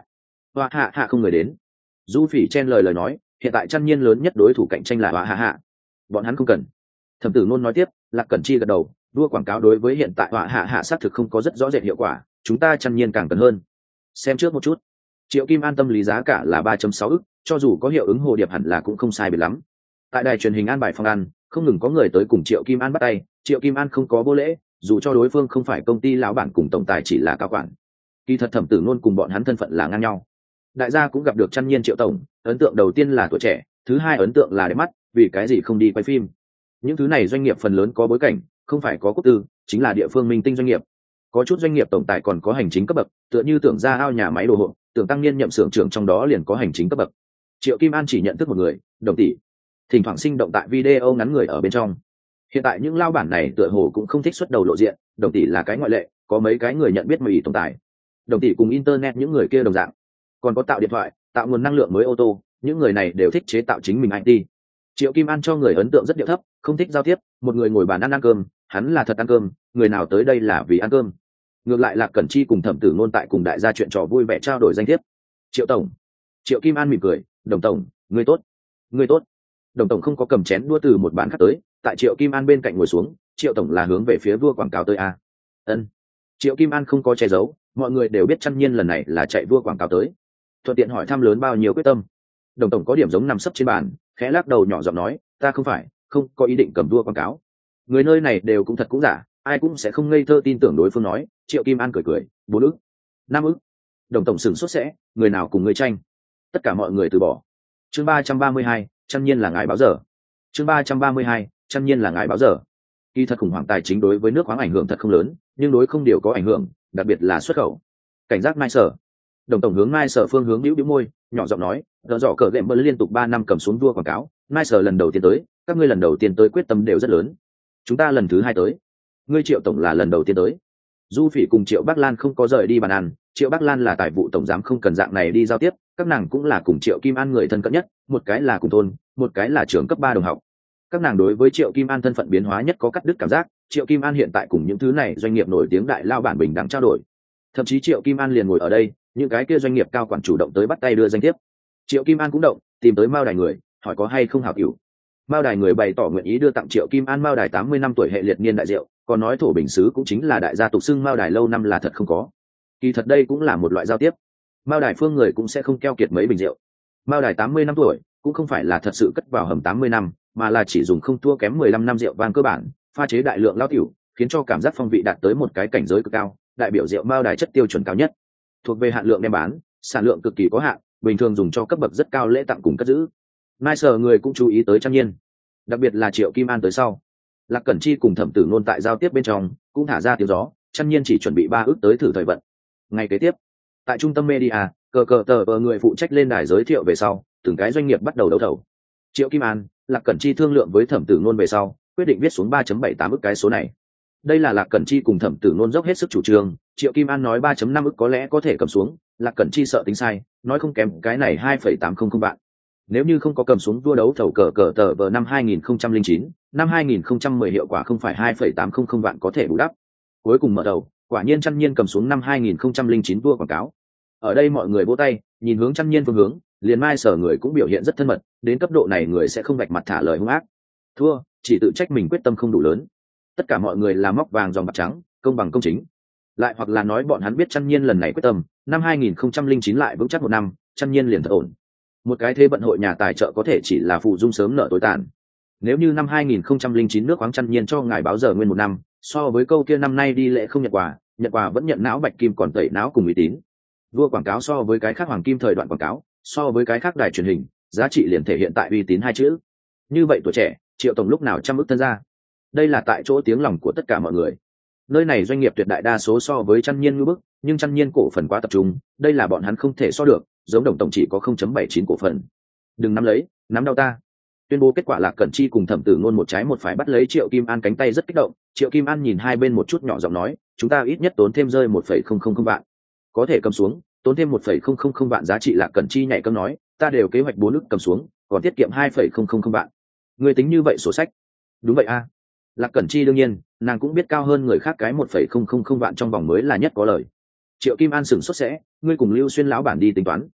hoa hạ hạ không người đến. Du Phỉ chen lời lời nói, hiện tại Trăn Nhiên lớn nhất đối thủ cạnh tranh là hoa hạ hạ, bọn hắn không cần. Thẩm Tử Nôn nói tiếp, Lạc Cẩn Chi gật đầu, đua quảng cáo đối với hiện tại hoa hạ hạ xác thực không có rất rõ rệt hiệu quả, chúng ta Trăn Nhiên càng cần hơn. Xem trước một chút, Triệu Kim An tâm lý giá cả là ba phẩy sáu ức, cho dù có hiệu ứng hồ điệp hẳn là cũng không sai biệt lắm. Tại đài truyền hình An bài phòng ăn, không ngừng có người tới cùng Triệu Kim An bắt tay, Triệu Kim An không có vô lễ, dù cho đối phương không phải công ty lão bản cùng tổng tài chỉ là cao quản. Kỳ thật Thẩm Tử Nôn cùng bọn hắn thân phận là ngang nhau. Đại gia cũng gặp được Trăn Nhiên Triệu tổng, ấn tượng đầu tiên là tuổi trẻ, thứ hai ấn tượng là đẹp mắt, vì cái gì không đi quay phim. Những thứ này doanh nghiệp phần lớn có bối cảnh, không phải có quốc tư, chính là địa phương minh tinh doanh nghiệp. Có chút doanh nghiệp tổng tài còn có hành chính cấp bậc, tựa như Tưởng Gia ao nhà máy đồ hộp, Tưởng Tăng Niên nhậm xưởng trưởng trong đó liền có hành chính cấp bậc. Triệu Kim An chỉ nhận thức một người, Đồng tỷ, thỉnh thoảng sinh động tại video ngắn người ở bên trong. Hiện tại những lao bản này tựa hồ cũng không thích xuất đầu lộ diện, Đồng tỷ là cái ngoại lệ, có mấy cái người nhận biết Mỹ tổng tài. Đồng tỷ cùng internet những người kia đồng dạng, còn có tạo điện thoại, tạo nguồn năng lượng mới ô tô, những người này đều thích chế tạo chính mình i tê. Triệu Kim An cho người ấn tượng rất điệu thấp, không thích giao tiếp, một người ngồi bàn ăn ăn cơm, hắn là thật ăn cơm, người nào tới đây là vì ăn cơm. Ngược lại là Cẩn Chi cùng Thẩm Tử Nôn tại cùng đại gia chuyện trò vui vẻ trao đổi danh thiếp. Triệu tổng. Triệu Kim An mỉm cười, Đồng tổng, người tốt, người tốt. Đồng tổng không có cầm chén đua từ một bàn khác tới, tại Triệu Kim An bên cạnh ngồi xuống, Triệu tổng là hướng về phía vua quảng cáo tới a. Ân. Triệu Kim An không có che giấu, mọi người đều biết Trăn Nhiên lần này là chạy vua quảng cáo tới. Thuận tiện hỏi thăm lớn bao nhiêu quyết tâm. Đồng tổng có điểm giống nằm sấp trên bàn, khẽ lắc đầu nhỏ giọng nói, ta không phải, không có ý định cầm vua quảng cáo. Người nơi này đều cũng thật cũng giả, ai cũng sẽ không ngây thơ tin tưởng đối phương nói. Triệu Kim An cười cười, bốn ức, năm ức. Đồng tổng sửng sốt sẽ, người nào cùng người tranh. Tất cả mọi người từ bỏ. Chương ba trăm ba mươi hai, Trăn Nhiên là ngài báo giờ. Chương ba trăm ba mươi hai, Trăn Nhiên là ngài báo giờ. Kỳ thật khủng hoảng tài chính đối với nước khoáng ảnh hưởng thật không lớn, nhưng đối không điều có ảnh hưởng, đặc biệt là xuất khẩu. Cảnh giác Mai Sở. Đồng tổng hướng Mai Sở phương hướng bĩu bĩu môi, nhỏ giọng nói, "Gỡ rõ cờ gệm bơ liên tục ba năm cầm xuống vua quảng cáo, Mai Sở lần đầu tiên tới, các ngươi lần đầu tiên tới quyết tâm đều rất lớn. Chúng ta lần thứ hai tới, ngươi Triệu tổng là lần đầu tiên tới." Du Phỉ cùng Triệu Bắc Lan không có rời đi bàn ăn, Triệu Bắc Lan là tài vụ tổng giám không cần dạng này đi giao tiếp, các nàng cũng là cùng Triệu Kim An người thân cận nhất, một cái là cùng thôn, một cái là trường cấp ba đồng học. Các nàng đối với Triệu Kim An thân phận biến hóa nhất có cắt đứt cảm giác, Triệu Kim An hiện tại cùng những thứ này doanh nghiệp nổi tiếng đại lao bản bình đẳng trao đổi. Thậm chí Triệu Kim An liền ngồi ở đây, những cái kia doanh nghiệp cao quản chủ động tới bắt tay đưa danh thiếp. Triệu Kim An cũng động, tìm tới Mao Đài người, hỏi có hay không hảo hữu. Mao Đài người bày tỏ nguyện ý đưa tặng Triệu Kim An Mao Đài tám mươi năm tuổi hệ liệt niên đại rượu, còn nói thổ bình sứ cũng chính là đại gia tục xưng Mao Đài lâu năm là thật không có. Kỳ thật đây cũng là một loại giao tiếp. Mao Đài phương người cũng sẽ không keo kiệt mấy bình rượu. Mao Đài tám mươi năm tuổi, cũng không phải là thật sự cất vào hầm tám mươi năm, mà là chỉ dùng không thua kém mười lăm năm rượu vang cơ bản, pha chế đại lượng lao tiểu, khiến cho cảm giác phong vị đạt tới một cái cảnh giới cực cao, đại biểu rượu Mao Đài chất tiêu chuẩn cao nhất. Thuộc về hạn lượng đem bán, sản lượng cực kỳ có hạn, bình thường dùng cho cấp bậc rất cao lễ tặng cùng cất giữ. Mai Sở người cũng chú ý tới Trăn Nhiên, đặc biệt là Triệu Kim An tới sau. Lạc Cẩn Chi cùng Thẩm Tử Nôn tại giao tiếp bên trong cũng thả ra tiếng gió, Trăn Nhiên chỉ chuẩn bị ba ước tới thử thời vận. Ngày kế tiếp, tại trung tâm media, cờ cờ tờ tờ người phụ trách lên đài giới thiệu về sau, từng cái doanh nghiệp bắt đầu đấu thầu. Triệu Kim An, Lạc Cẩn Chi thương lượng với Thẩm Tử Nôn về sau, quyết định viết xuống ba phẩy bảy tám ức cái số này. Đây là Lạc Cẩn Chi cùng Thẩm Tử Nôn dốc hết sức chủ trương, Triệu Kim An nói ba phẩy năm ức có lẽ có thể cầm xuống, Lạc Cẩn Chi sợ tính sai, nói không kém cái này hai phẩy tám không không vạn. Nếu như không có cầm xuống vua đấu thầu cờ cờ tờ vờ năm hai nghìn không trăm lẻ chín, năm hai nghìn không trăm mười hiệu quả không phải hai phẩy tám không không vạn có thể bù đắp. Cuối cùng mở đầu, quả nhiên Trăn Nhiên cầm xuống năm hai nghìn không trăm lẻ chín vua quảng cáo. Ở đây mọi người vỗ tay, nhìn hướng Trăn Nhiên phương hướng, liền Mai Sở người cũng biểu hiện rất thân mật, đến cấp độ này người sẽ không vạch mặt thả lời hung ác. Thua, chỉ tự trách mình quyết tâm không đủ lớn. Tất cả mọi người là móc vàng dòng bạc trắng, công bằng công chính. Lại hoặc là nói bọn hắn biết Trăn Nhiên lần này quyết tâm, năm hai nghìn không trăm lẻ chín lại vững chắc một năm, Trăn Nhiên liền thật ổn. Một cái thế vận hội nhà tài trợ có thể chỉ là phụ dung sớm nợ tối tàn. Nếu như năm hai nghìn không trăm lẻ chín nước khoáng Trăn Nhiên cho ngài báo giờ nguyên một năm, so với câu kia năm nay đi lễ không nhận quà, nhận quà vẫn nhận não bạch kim còn tẩy não cùng uy tín. Vua quảng cáo so với cái khác hoàng kim thời đoạn quảng cáo, so với cái khác đài truyền hình, giá trị liền thể hiện tại uy tín hai chữ. Như vậy tuổi trẻ, Triệu tổng lúc nào trăm ức thân ra. Đây là tại chỗ tiếng lòng của tất cả mọi người. Nơi này doanh nghiệp tuyệt đại đa số so với Trăn Nhiên ngưỡng bức, nhưng Trăn Nhiên cổ phần quá tập trung, đây là bọn hắn không thể so được, giống Đồng tổng chỉ có không phẩy bảy chín cổ phần. Đừng nắm lấy, nắm đau ta. Tuyên bố kết quả là Cẩn Chi cùng Thẩm Tử Nôn một trái một phải bắt lấy Triệu Kim An cánh tay rất kích động, Triệu Kim An nhìn hai bên một chút nhỏ giọng nói, chúng ta ít nhất tốn thêm rơi một phẩy không không không vạn. Có thể cầm xuống, tốn thêm một phẩy không không không vạn giá trị. Lạc Cẩn Chi nhảy cấm nói, ta đều kế hoạch bốn ức cầm xuống, còn tiết kiệm hai phẩy không không không vạn. Người tính như vậy sổ sách. Đúng vậy a. Lạc Cẩn Chi đương nhiên, nàng cũng biết cao hơn người khác cái một phẩy không không không vạn trong vòng mới là nhất có lời. Triệu Kim An sửng sốt sẽ, ngươi cùng Lưu Xuyên lão bản đi tính toán,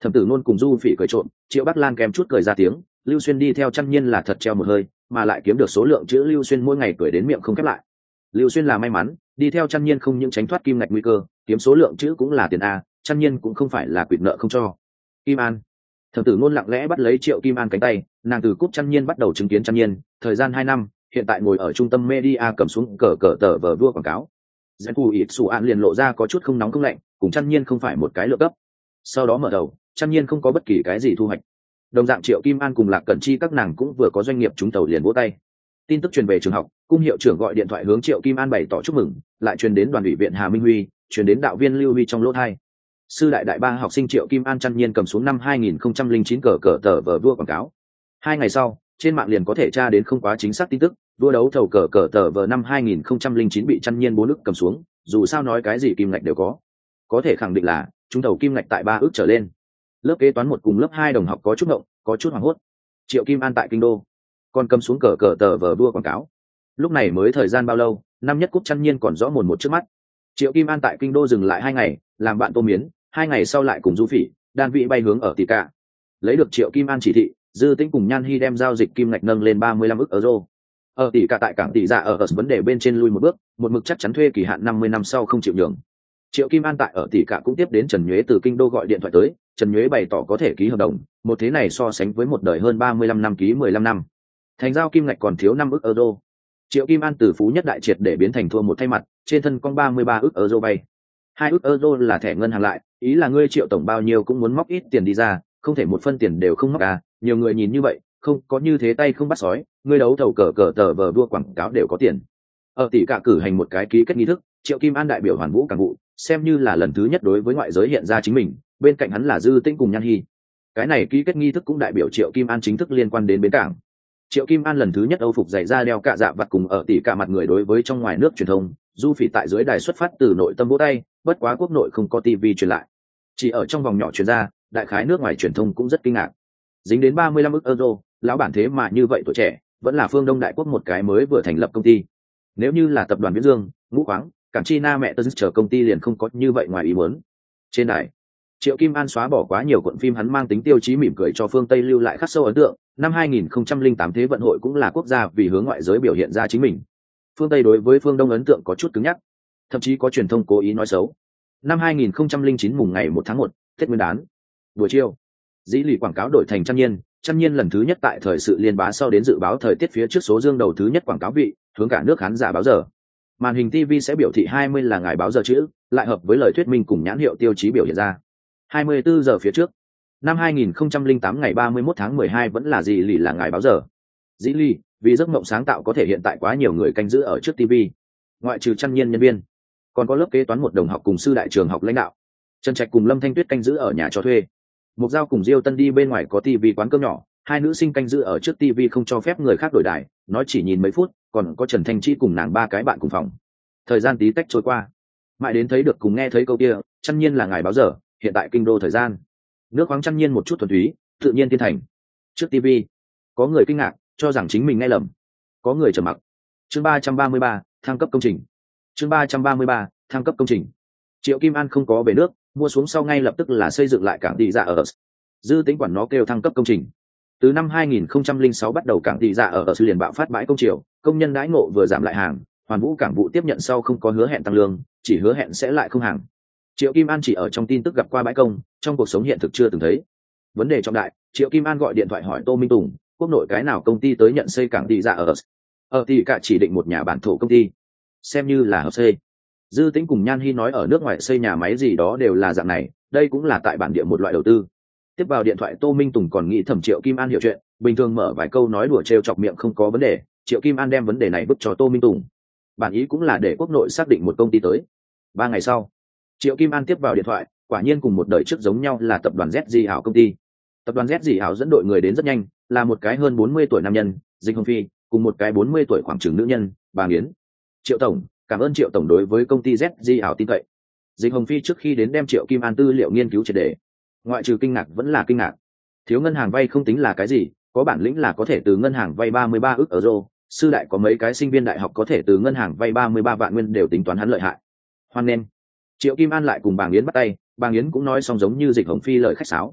Thẩm Tử Nôn cùng Du Phỉ cười trộm, Triệu Bắc Lan kèm chút cười ra tiếng, Lưu Xuyên đi theo Chân Nhiên là thật treo một hơi, mà lại kiếm được số lượng chữ Lưu Xuyên mỗi ngày cười đến miệng không khép lại. Lưu Xuyên là may mắn, đi theo Chân Nhiên không những tránh thoát kim ngạch nguy cơ, kiếm số lượng chữ cũng là tiền a, Chân Nhiên cũng không phải là quỵt nợ không cho. Kim An. Thẩm Tử Nôn lặng lẽ bắt lấy Triệu Kim An cánh tay, nàng từ cúp Chân Nhiên bắt đầu chứng kiến Chân Nhiên, thời gian hai năm, hiện tại ngồi ở trung tâm media cầm xuống cờ cờ tờ vờ vua quảng cáo. Dẫn Cù Ít Sủ An liền lộ ra có chút không nóng không lạnh, cùng Chân Nhiên không phải một cái lựa cấp. Sau đó mở đầu, Chân Nhiên không có bất kỳ cái gì thu hoạch. Đồng dạng Triệu Kim An cùng Lạc Cẩn Chi các nàng cũng vừa có doanh nghiệp trúng tàu liền vỗ tay. Tin tức truyền về trường học, cung hiệu trưởng gọi điện thoại hướng Triệu Kim An bày tỏ chúc mừng, lại truyền đến đoàn ủy viện Hà Minh Huy, truyền đến đạo viên Lưu Huy trong lỗ tai. Sư đại đại ba học sinh Triệu Kim An Chân Nhiên cầm xuống năm hai nghìn không trăm lẻ chín cờ cờ tờ vờ vua quảng cáo. Hai ngày sau, trên mạng liền có thể tra đến không quá chính xác tin tức, đua đấu thầu cờ cờ tờ vờ năm hai nghìn không trăm lẻ chín bị Chân Nhiên bốn ức cầm xuống, dù sao nói cái gì kim ngạch đều có. Có thể khẳng định là chúng thầu kim ngạch tại ba ức trở lên. Lớp kế toán một cùng lớp hai đồng học có chút động, có chút hoảng hốt. Triệu Kim An tại kinh đô, còn cầm xuống cờ cờ tờ vờ vua quảng cáo. Lúc này mới thời gian bao lâu, năm nhất cúp Chân Nhiên còn rõ mồn một trước mắt. Triệu Kim An tại kinh đô dừng lại hai ngày, làm bạn Tô Miến, hai ngày sau lại cùng Du Phỉ, đan vị bay hướng ở tỷ cả. Lấy được Triệu Kim An chỉ thị, Dư Tĩnh cùng Nhan Hi đem giao dịch kim ngạch nâng lên ba mươi lăm ức euro. Ở tỷ cả tại cảng tỷ dạ ở, ở vấn đề bên trên lui một bước, một mực chắc chắn thuê kỳ hạn năm mươi năm sau không chịu nhường. Triệu Kim An tại ở tỷ cả cũng tiếp đến Trần Nhuế từ kinh đô gọi điện thoại tới, Trần Nhuế bày tỏ có thể ký hợp đồng, một thế này so sánh với một đời hơn ba mươi lăm năm ký mười lăm năm. Thành giao kim ngạch còn thiếu năm ức euro. Triệu Kim An từ phú nhất đại triệt để biến thành thua một thay mặt, trên thân con ba mươi ba ức euro bay. Hai ức euro là thẻ ngân hàng lại, ý là ngươi Triệu tổng bao nhiêu cũng muốn móc ít tiền đi ra, không thể một phân tiền đều không móc à, nhiều người nhìn như vậy, không có như thế tay không bắt sói, ngươi đấu thầu cờ cờ tờ vờ vua quảng cáo đều có tiền. Ở tỷ cả cử hành một cái ký kết nghi thức, Triệu Kim An đại biểu Hoàn Vũ Cảng vụ, xem như là lần thứ nhất đối với ngoại giới hiện ra chính mình, bên cạnh hắn là Dư Tĩnh cùng Nhan Hi. Cái này ký kết nghi thức cũng đại biểu Triệu Kim An chính thức liên quan đến bến cảng. Triệu Kim An lần thứ nhất âu phục giày da đeo cạ dạ vặt cùng ở tỷ cả mặt người đối với trong ngoài nước truyền thông, Du Phỉ tại dưới đài xuất phát từ nội tâm vỗ tay, bất quá quốc nội không có tivi truyền lại, chỉ ở trong vòng nhỏ truyền ra, đại khái nước ngoài truyền thông cũng rất kinh ngạc. Dính đến ba mươi lăm ức euro, lão bản thế mà như vậy tuổi trẻ, vẫn là phương Đông đại quốc một cái mới vừa thành lập công ty. Nếu như là tập đoàn Viễn Dương, Ngũ Khoáng, Cảng Chi Na mẹ tân chờ công ty liền không có như vậy ngoài ý muốn. Trên đài, Triệu Kim An xóa bỏ quá nhiều cuộn phim hắn mang tính tiêu chí mỉm cười cho phương Tây lưu lại khắc sâu ấn tượng. Năm hai nghìn không trăm lẻ tám Thế vận hội cũng là quốc gia vì hướng ngoại giới biểu hiện ra chính mình. Phương Tây đối với phương Đông ấn tượng có chút cứng nhắc, thậm chí có truyền thông cố ý nói xấu. Năm hai nghìn không trăm lẻ chín mùng ngày một tháng một, Tết Nguyên đán, buổi chiều, dĩ lì quảng cáo đổi thành Chân Nhiên, Chân Nhiên lần thứ nhất tại thời sự liên bá sau đến dự báo thời tiết phía trước số dương đầu thứ nhất quảng cáo vị, hướng cả nước khán giả báo giờ. Màn hình ti vi sẽ biểu thị hai mươi là ngày báo giờ chữ, lại hợp với lời thuyết minh cùng nhãn hiệu tiêu chí biểu hiện ra. hai mươi bốn giờ phía trước. Năm hai nghìn không trăm lẻ tám ngày ba mươi mốt tháng mười hai vẫn là dĩ lì là ngày báo giờ. Dĩ lì, vì giấc mộng sáng tạo có thể hiện tại quá nhiều người canh giữ ở trước ti vi. Ngoại trừ Chân Nhiên nhân viên, còn có lớp kế toán một đồng học cùng sư đại trường học lãnh đạo. Trần Trạch cùng Lâm Thanh Tuyết canh giữ ở nhà cho thuê. Mục Giao cùng Diêu Tân đi bên ngoài có tivi quán cơm nhỏ, hai nữ sinh canh giữ ở trước tivi không cho phép người khác đổi đài, nói chỉ nhìn mấy phút, còn có Trần Thanh Chi cùng nàng ba cái bạn cùng phòng. Thời gian tí tách trôi qua, mãi đến thấy được cùng nghe thấy câu kia, Chân Nhiên là ngày báo giờ, hiện tại kinh đô thời gian. Nước khoáng Chân Nhiên một chút thuần túy, tự nhiên thiên thành. Trước tivi, có người kinh ngạc, cho rằng chính mình nghe lầm. Có người trầm mặc. Chương ba trăm ba mươi ba, thăng cấp công trình. Chương ba trăm ba mươi ba, thăng cấp công trình. Triệu Kim An không có bể nước, mua xuống sau ngay lập tức là xây dựng lại cảng tỷ dạ ở. Dư Tĩnh quản nó kêu thăng cấp công trình. Từ năm hai nghìn không trăm lẻ sáu bắt đầu cảng tỷ dạ ở liền bạo phát bãi công triều, công nhân đãi ngộ vừa giảm lại hàng, Hoàn Vũ cảng vụ tiếp nhận sau không có hứa hẹn tăng lương, chỉ hứa hẹn sẽ lại không hàng. Triệu Kim An chỉ ở trong tin tức gặp qua bãi công, trong cuộc sống hiện thực chưa từng thấy. Vấn đề trọng đại, Triệu Kim An gọi điện thoại hỏi Tô Minh Tùng, quốc nội cái nào công ty tới nhận xây cảng tỷ dạ ở. Ở tỷ cả chỉ định một nhà bản thổ công ty, xem như là hợp xây. Dư Tĩnh cùng Nhan Hi nói ở nước ngoài xây nhà máy gì đó đều là dạng này, đây cũng là tại bản địa một loại đầu tư. Tiếp vào điện thoại Tô Minh Tùng còn nghĩ thẩm Triệu Kim An hiểu chuyện, bình thường mở vài câu nói đùa trêu chọc miệng không có vấn đề, Triệu Kim An đem vấn đề này bức cho Tô Minh Tùng. Bản ý cũng là để quốc nội xác định một công ty tới. Ba ngày sau, Triệu Kim An tiếp vào điện thoại, quả nhiên cùng một đời trước giống nhau là tập đoàn Z Di Hảo công ty. Tập đoàn Z Di Hảo dẫn đội người đến rất nhanh, là một cái hơn bốn mươi tuổi nam nhân, Dịch Hồng Phi, cùng một cái bốn mươi tuổi khoảng chừng nữ nhân, bà Nghiến. Triệu tổng, cảm ơn Triệu tổng đối với công ty Z Di Hảo tin cậy. Dịch Hồng Phi trước khi đến đem Triệu Kim An tư liệu nghiên cứu triệt để. Ngoại trừ kinh ngạc vẫn là kinh ngạc. Thiếu ngân hàng vay không tính là cái gì, có bản lĩnh là có thể từ ngân hàng vay ba mươi ba ức euro, sư đại có mấy cái sinh viên đại học có thể từ ngân hàng vay ba mươi ba vạn nguyên đều tính toán hắn lợi hại. Hoan nên. Triệu Kim An lại cùng bà Nghiến bắt tay, bà Nghiến cũng nói xong giống như Dịch Hồng Phi lời khách sáo.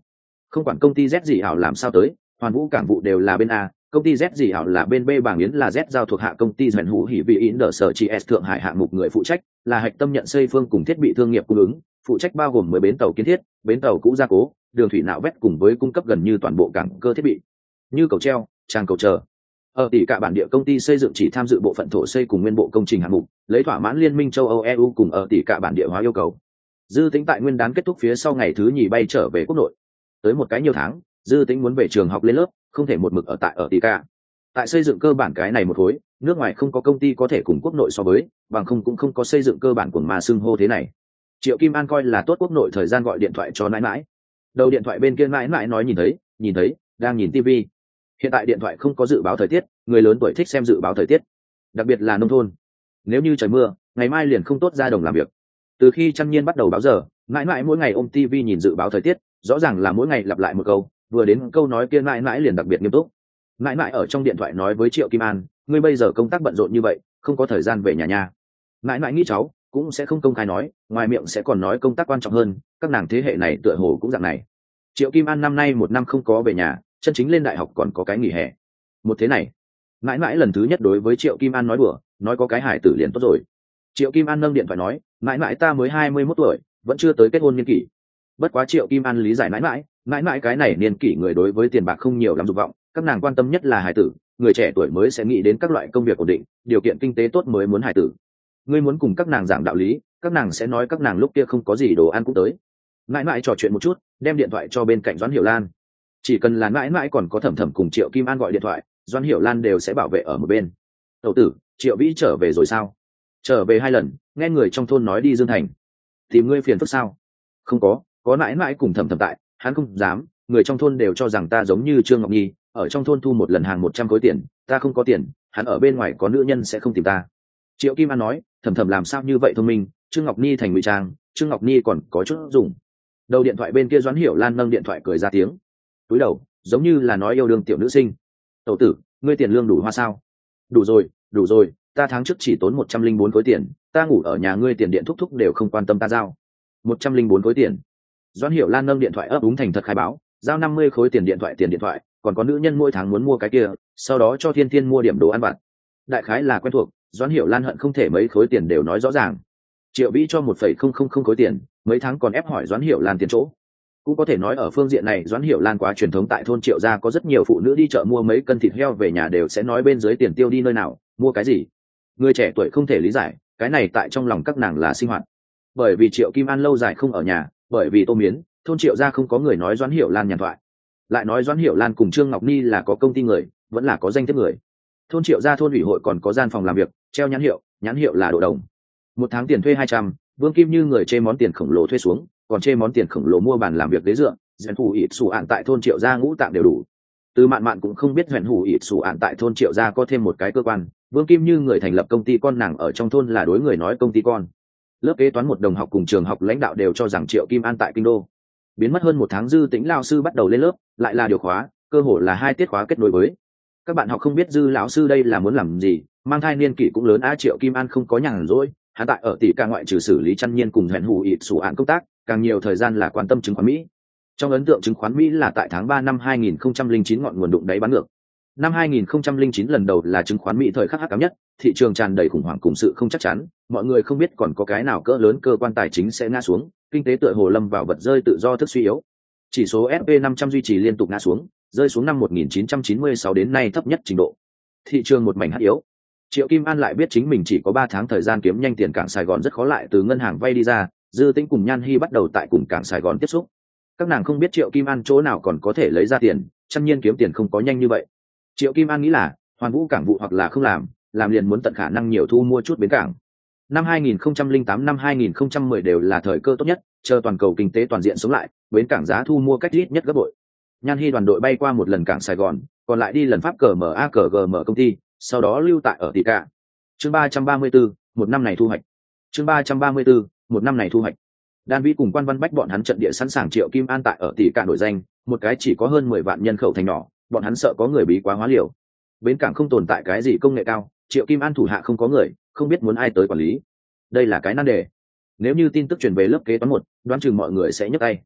Không quản công ty Z gì ảo làm sao tới, Hoàn Vũ cảng vụ đều là bên A, công ty Z gì ảo là bên B, bảng Yến là Z giao thuộc hạ công ty Doãn Hữu Hỉ vì in đỡ sở chị S Thượng Hải hạng mục người phụ trách, là hạch tâm nhận xây phương cùng thiết bị thương nghiệp cung ứng, phụ trách bao gồm mười bến tàu kiến thiết, bến tàu cũ gia cố, đường thủy nạo vét cùng với cung cấp gần như toàn bộ cảng cơ thiết bị, như cầu treo, tràn cầu chờ. Ở tỷ cả bản địa công ty xây dựng chỉ tham dự bộ phận thổ xây cùng nguyên bộ công trình hạng mục, lấy thỏa mãn liên minh châu Âu E U cùng ở tỷ cả bản địa hóa yêu cầu. Dư Tĩnh tại nguyên đán kết thúc phía sau ngày thứ nhì bay trở về quốc nội. Tới một cái nhiều tháng, Dư Tĩnh muốn về trường học lên lớp, không thể một mực ở tại ở tỷ cả. Tại xây dựng cơ bản cái này một khối, nước ngoài không có công ty có thể cùng quốc nội so với, bằng không cũng không có xây dựng cơ bản của mà xưng hô thế này. Triệu Kim An coi là tốt quốc nội thời gian gọi điện thoại cho nãi nãi. Đầu điện thoại bên kia nãi nãi nói nhìn thấy, nhìn thấy, đang nhìn tivi. Hiện tại điện thoại không có dự báo thời tiết, người lớn tuổi thích xem dự báo thời tiết, đặc biệt là nông thôn. Nếu như trời mưa, ngày mai liền không tốt ra đồng làm việc. Từ khi Trăn Nhiên bắt đầu báo giờ, nãi nãi mỗi ngày ôm tivi nhìn dự báo thời tiết, rõ ràng là mỗi ngày lặp lại một câu, vừa đến câu nói kia nãi nãi liền đặc biệt nghiêm túc. Nãi nãi ở trong điện thoại nói với Triệu Kim An, ngươi bây giờ công tác bận rộn như vậy, không có thời gian về nhà nha. Nãi nãi nghĩ cháu cũng sẽ không công khai nói, ngoài miệng sẽ còn nói công tác quan trọng hơn, các nàng thế hệ này tựa hồ cũng dạng này. Triệu Kim An năm nay một năm không có về nhà, chân chính lên đại học còn có cái nghỉ hè. Một thế này, mãi mãi lần thứ nhất đối với Triệu Kim An nói đùa, nói có cái hải tử liền tốt rồi. Triệu Kim An nâng điện thoại nói, mãi mãi ta mới hai mươi mốt tuổi, vẫn chưa tới kết hôn niên kỷ. Bất quá Triệu Kim An lý giải mãi mãi, mãi mãi cái này niên kỷ người đối với tiền bạc không nhiều lắm dục vọng, các nàng quan tâm nhất là hải tử, người trẻ tuổi mới sẽ nghĩ đến các loại công việc ổn định, điều kiện kinh tế tốt mới muốn hải tử. Ngươi muốn cùng các nàng giảng đạo lý, các nàng sẽ nói các nàng lúc kia không có gì đồ ăn cũng tới. Mãi mãi trò chuyện một chút, đem điện thoại cho bên cạnh Doãn Hiểu Lan. Chỉ cần là mãi mãi còn có Thẩm Thẩm cùng Triệu Kim An gọi điện thoại, Doãn Hiểu Lan đều sẽ bảo vệ ở một bên. Tẩu tử, Triệu Vĩ trở về rồi sao? Trở về hai lần, nghe người trong thôn nói đi Dương Thành. Tìm ngươi phiền phức sao? Không có, có mãi mãi cùng Thẩm Thẩm tại, hắn không dám, người trong thôn đều cho rằng ta giống như Trương Ngọc Nhi, ở trong thôn thu một lần hàng một trăm khối tiền, ta không có tiền, hắn ở bên ngoài có nữ nhân sẽ không tìm ta. Triệu Kim An nói, Thẩm Thẩm làm sao như vậy thông minh, Trương Ngọc Nhi thành ngụy trang, Trương Ngọc Nhi còn có chút dùng. Đầu điện thoại bên kia Doãn Hiểu Lan nâng điện thoại cười ra tiếng, túi đầu giống như là nói yêu đương tiểu nữ sinh. Tẩu tử, ngươi tiền lương đủ hoa sao? Đủ rồi, đủ rồi, ta tháng trước chỉ tốn một trăm linh bốn khối tiền, ta ngủ ở nhà ngươi tiền điện thúc thúc đều không quan tâm ta giao. Một trăm linh bốn khối tiền. Doãn Hiểu Lan nâng điện thoại ấp úng thành thật khai báo, giao năm mươi khối tiền điện thoại tiền điện thoại, còn có nữ nhân mỗi tháng muốn mua cái kia, sau đó cho Thiên Thiên mua điểm đồ ăn vặt. Đại khái là quen thuộc, Doãn Hiểu Lan hận không thể mấy khối tiền đều nói rõ ràng. Triệu Vĩ cho một phẩy không không không khối tiền, mấy tháng còn ép hỏi Doãn Hiểu Lan tiền chỗ. Cũng có thể nói ở phương diện này Doãn Hiểu Lan quá truyền thống, tại thôn Triệu gia có rất nhiều phụ nữ đi chợ mua mấy cân thịt heo về nhà đều sẽ nói bên dưới tiền tiêu đi nơi nào, mua cái gì. Người trẻ tuổi không thể lý giải, cái này tại trong lòng các nàng là sinh hoạt. Bởi vì Triệu Kim An lâu dài không ở nhà, bởi vì Tô Miến, thôn Triệu gia không có người nói Doãn Hiểu Lan nhàn thoại. Lại nói Doãn Hiểu Lan cùng Trương Ngọc Ni là có công ty người, vẫn là có danh thiếp người. Thôn Triệu gia thôn ủy hội còn có gian phòng làm việc, treo nhãn hiệu, nhãn hiệu là Độ Đồng. Một tháng tiền thuê hai trăm, Vương Kim Như người chê món tiền khổng lồ thuê xuống, còn chê món tiền khổng lồ mua bàn làm việc đế dựa, Doãn Hủ ít sủ ạn tại thôn Triệu gia ngũ tạng đều đủ. Từ Mạn Mạn cũng không biết Doãn Hủ ít sủ ạn tại thôn Triệu gia có thêm một cái cơ quan, Vương Kim Như người thành lập công ty con, nàng ở trong thôn là đối người nói công ty con. Lớp kế toán một đồng học cùng trường học lãnh đạo đều cho rằng Triệu Kim An tại kinh đô. Biến mất hơn một tháng Dư Tĩnh lão sư bắt đầu lên lớp, lại là điều khóa, cơ hội là hai tiết khóa kết nối với. Các bạn học không biết Dư lão sư đây là muốn làm gì, mang thai niên kỷ cũng lớn a. Triệu Kim An không có nhàn rỗi, hắn tại ở tỷ ca ngoại trừ xử lý Trăn Nhiên cùng Doãn Hủ ít sủ ạn công tác, càng nhiều thời gian là quan tâm chứng khoán Mỹ. Trong ấn tượng chứng khoán Mỹ là tại tháng ba năm hai nghìn không trăm lẻ chín ngọn nguồn đụng đáy bán ngược. Năm hai nghìn không trăm lẻ chín lần đầu là chứng khoán Mỹ thời khắc hắc ám nhất, thị trường tràn đầy khủng hoảng cùng sự không chắc chắn, mọi người không biết còn có cái nào cỡ lớn cơ quan tài chính sẽ ngã xuống, kinh tế tựa hồ lâm vào vật rơi tự do thức suy yếu. Chỉ số ép pê năm trăm duy trì liên tục ngã xuống, rơi xuống năm một nghìn chín trăm chín mươi sáu đến nay thấp nhất trình độ. Thị trường một mảnh hắc yếu. Triệu Kim An lại biết chính mình chỉ có ba tháng thời gian kiếm nhanh tiền, cảng Sài Gòn rất khó lại từ ngân hàng vay đi ra, Dư Tĩnh cùng Nhan Hi bắt đầu tại cùng cảng Sài Gòn tiếp xúc. Các nàng không biết Triệu Kim An chỗ nào còn có thể lấy ra tiền, Trăn Nhiên kiếm tiền không có nhanh như vậy. Triệu Kim An nghĩ là, Hoàn Vũ cảng vụ hoặc là không làm, làm liền muốn tận khả năng nhiều thu mua chút bến cảng. Năm hai nghìn không trăm lẻ tám năm hai nghìn không trăm mười đều là thời cơ tốt nhất, chờ toàn cầu kinh tế toàn diện sống lại, bến cảng giá thu mua cách ít nhất gấp bội. Nhan Hi đoàn đội bay qua một lần cảng Sài Gòn, còn lại đi lần Pháp cờ em a cờ giê em công ty, sau đó lưu tại ở tỷ cả. Chương ba trăm ba mươi tư, một năm này thu hoạch. Chương ba trăm ba mươi tư, một năm này thu hoạch. Đan Vĩ cùng Quan Văn Bách bọn hắn trận địa sẵn sàng. Triệu Kim An tại ở tỷ cả nổi danh, một cái chỉ có hơn mười vạn nhân khẩu thành nhỏ, bọn hắn sợ có người bí quá hóa liều. Bến cảng không tồn tại cái gì công nghệ cao, Triệu Kim An thủ hạ không có người, không biết muốn ai tới quản lý. Đây là cái nan đề. Nếu như tin tức truyền về lớp kế toán một, đoán chừng mọi người sẽ nhấc tay.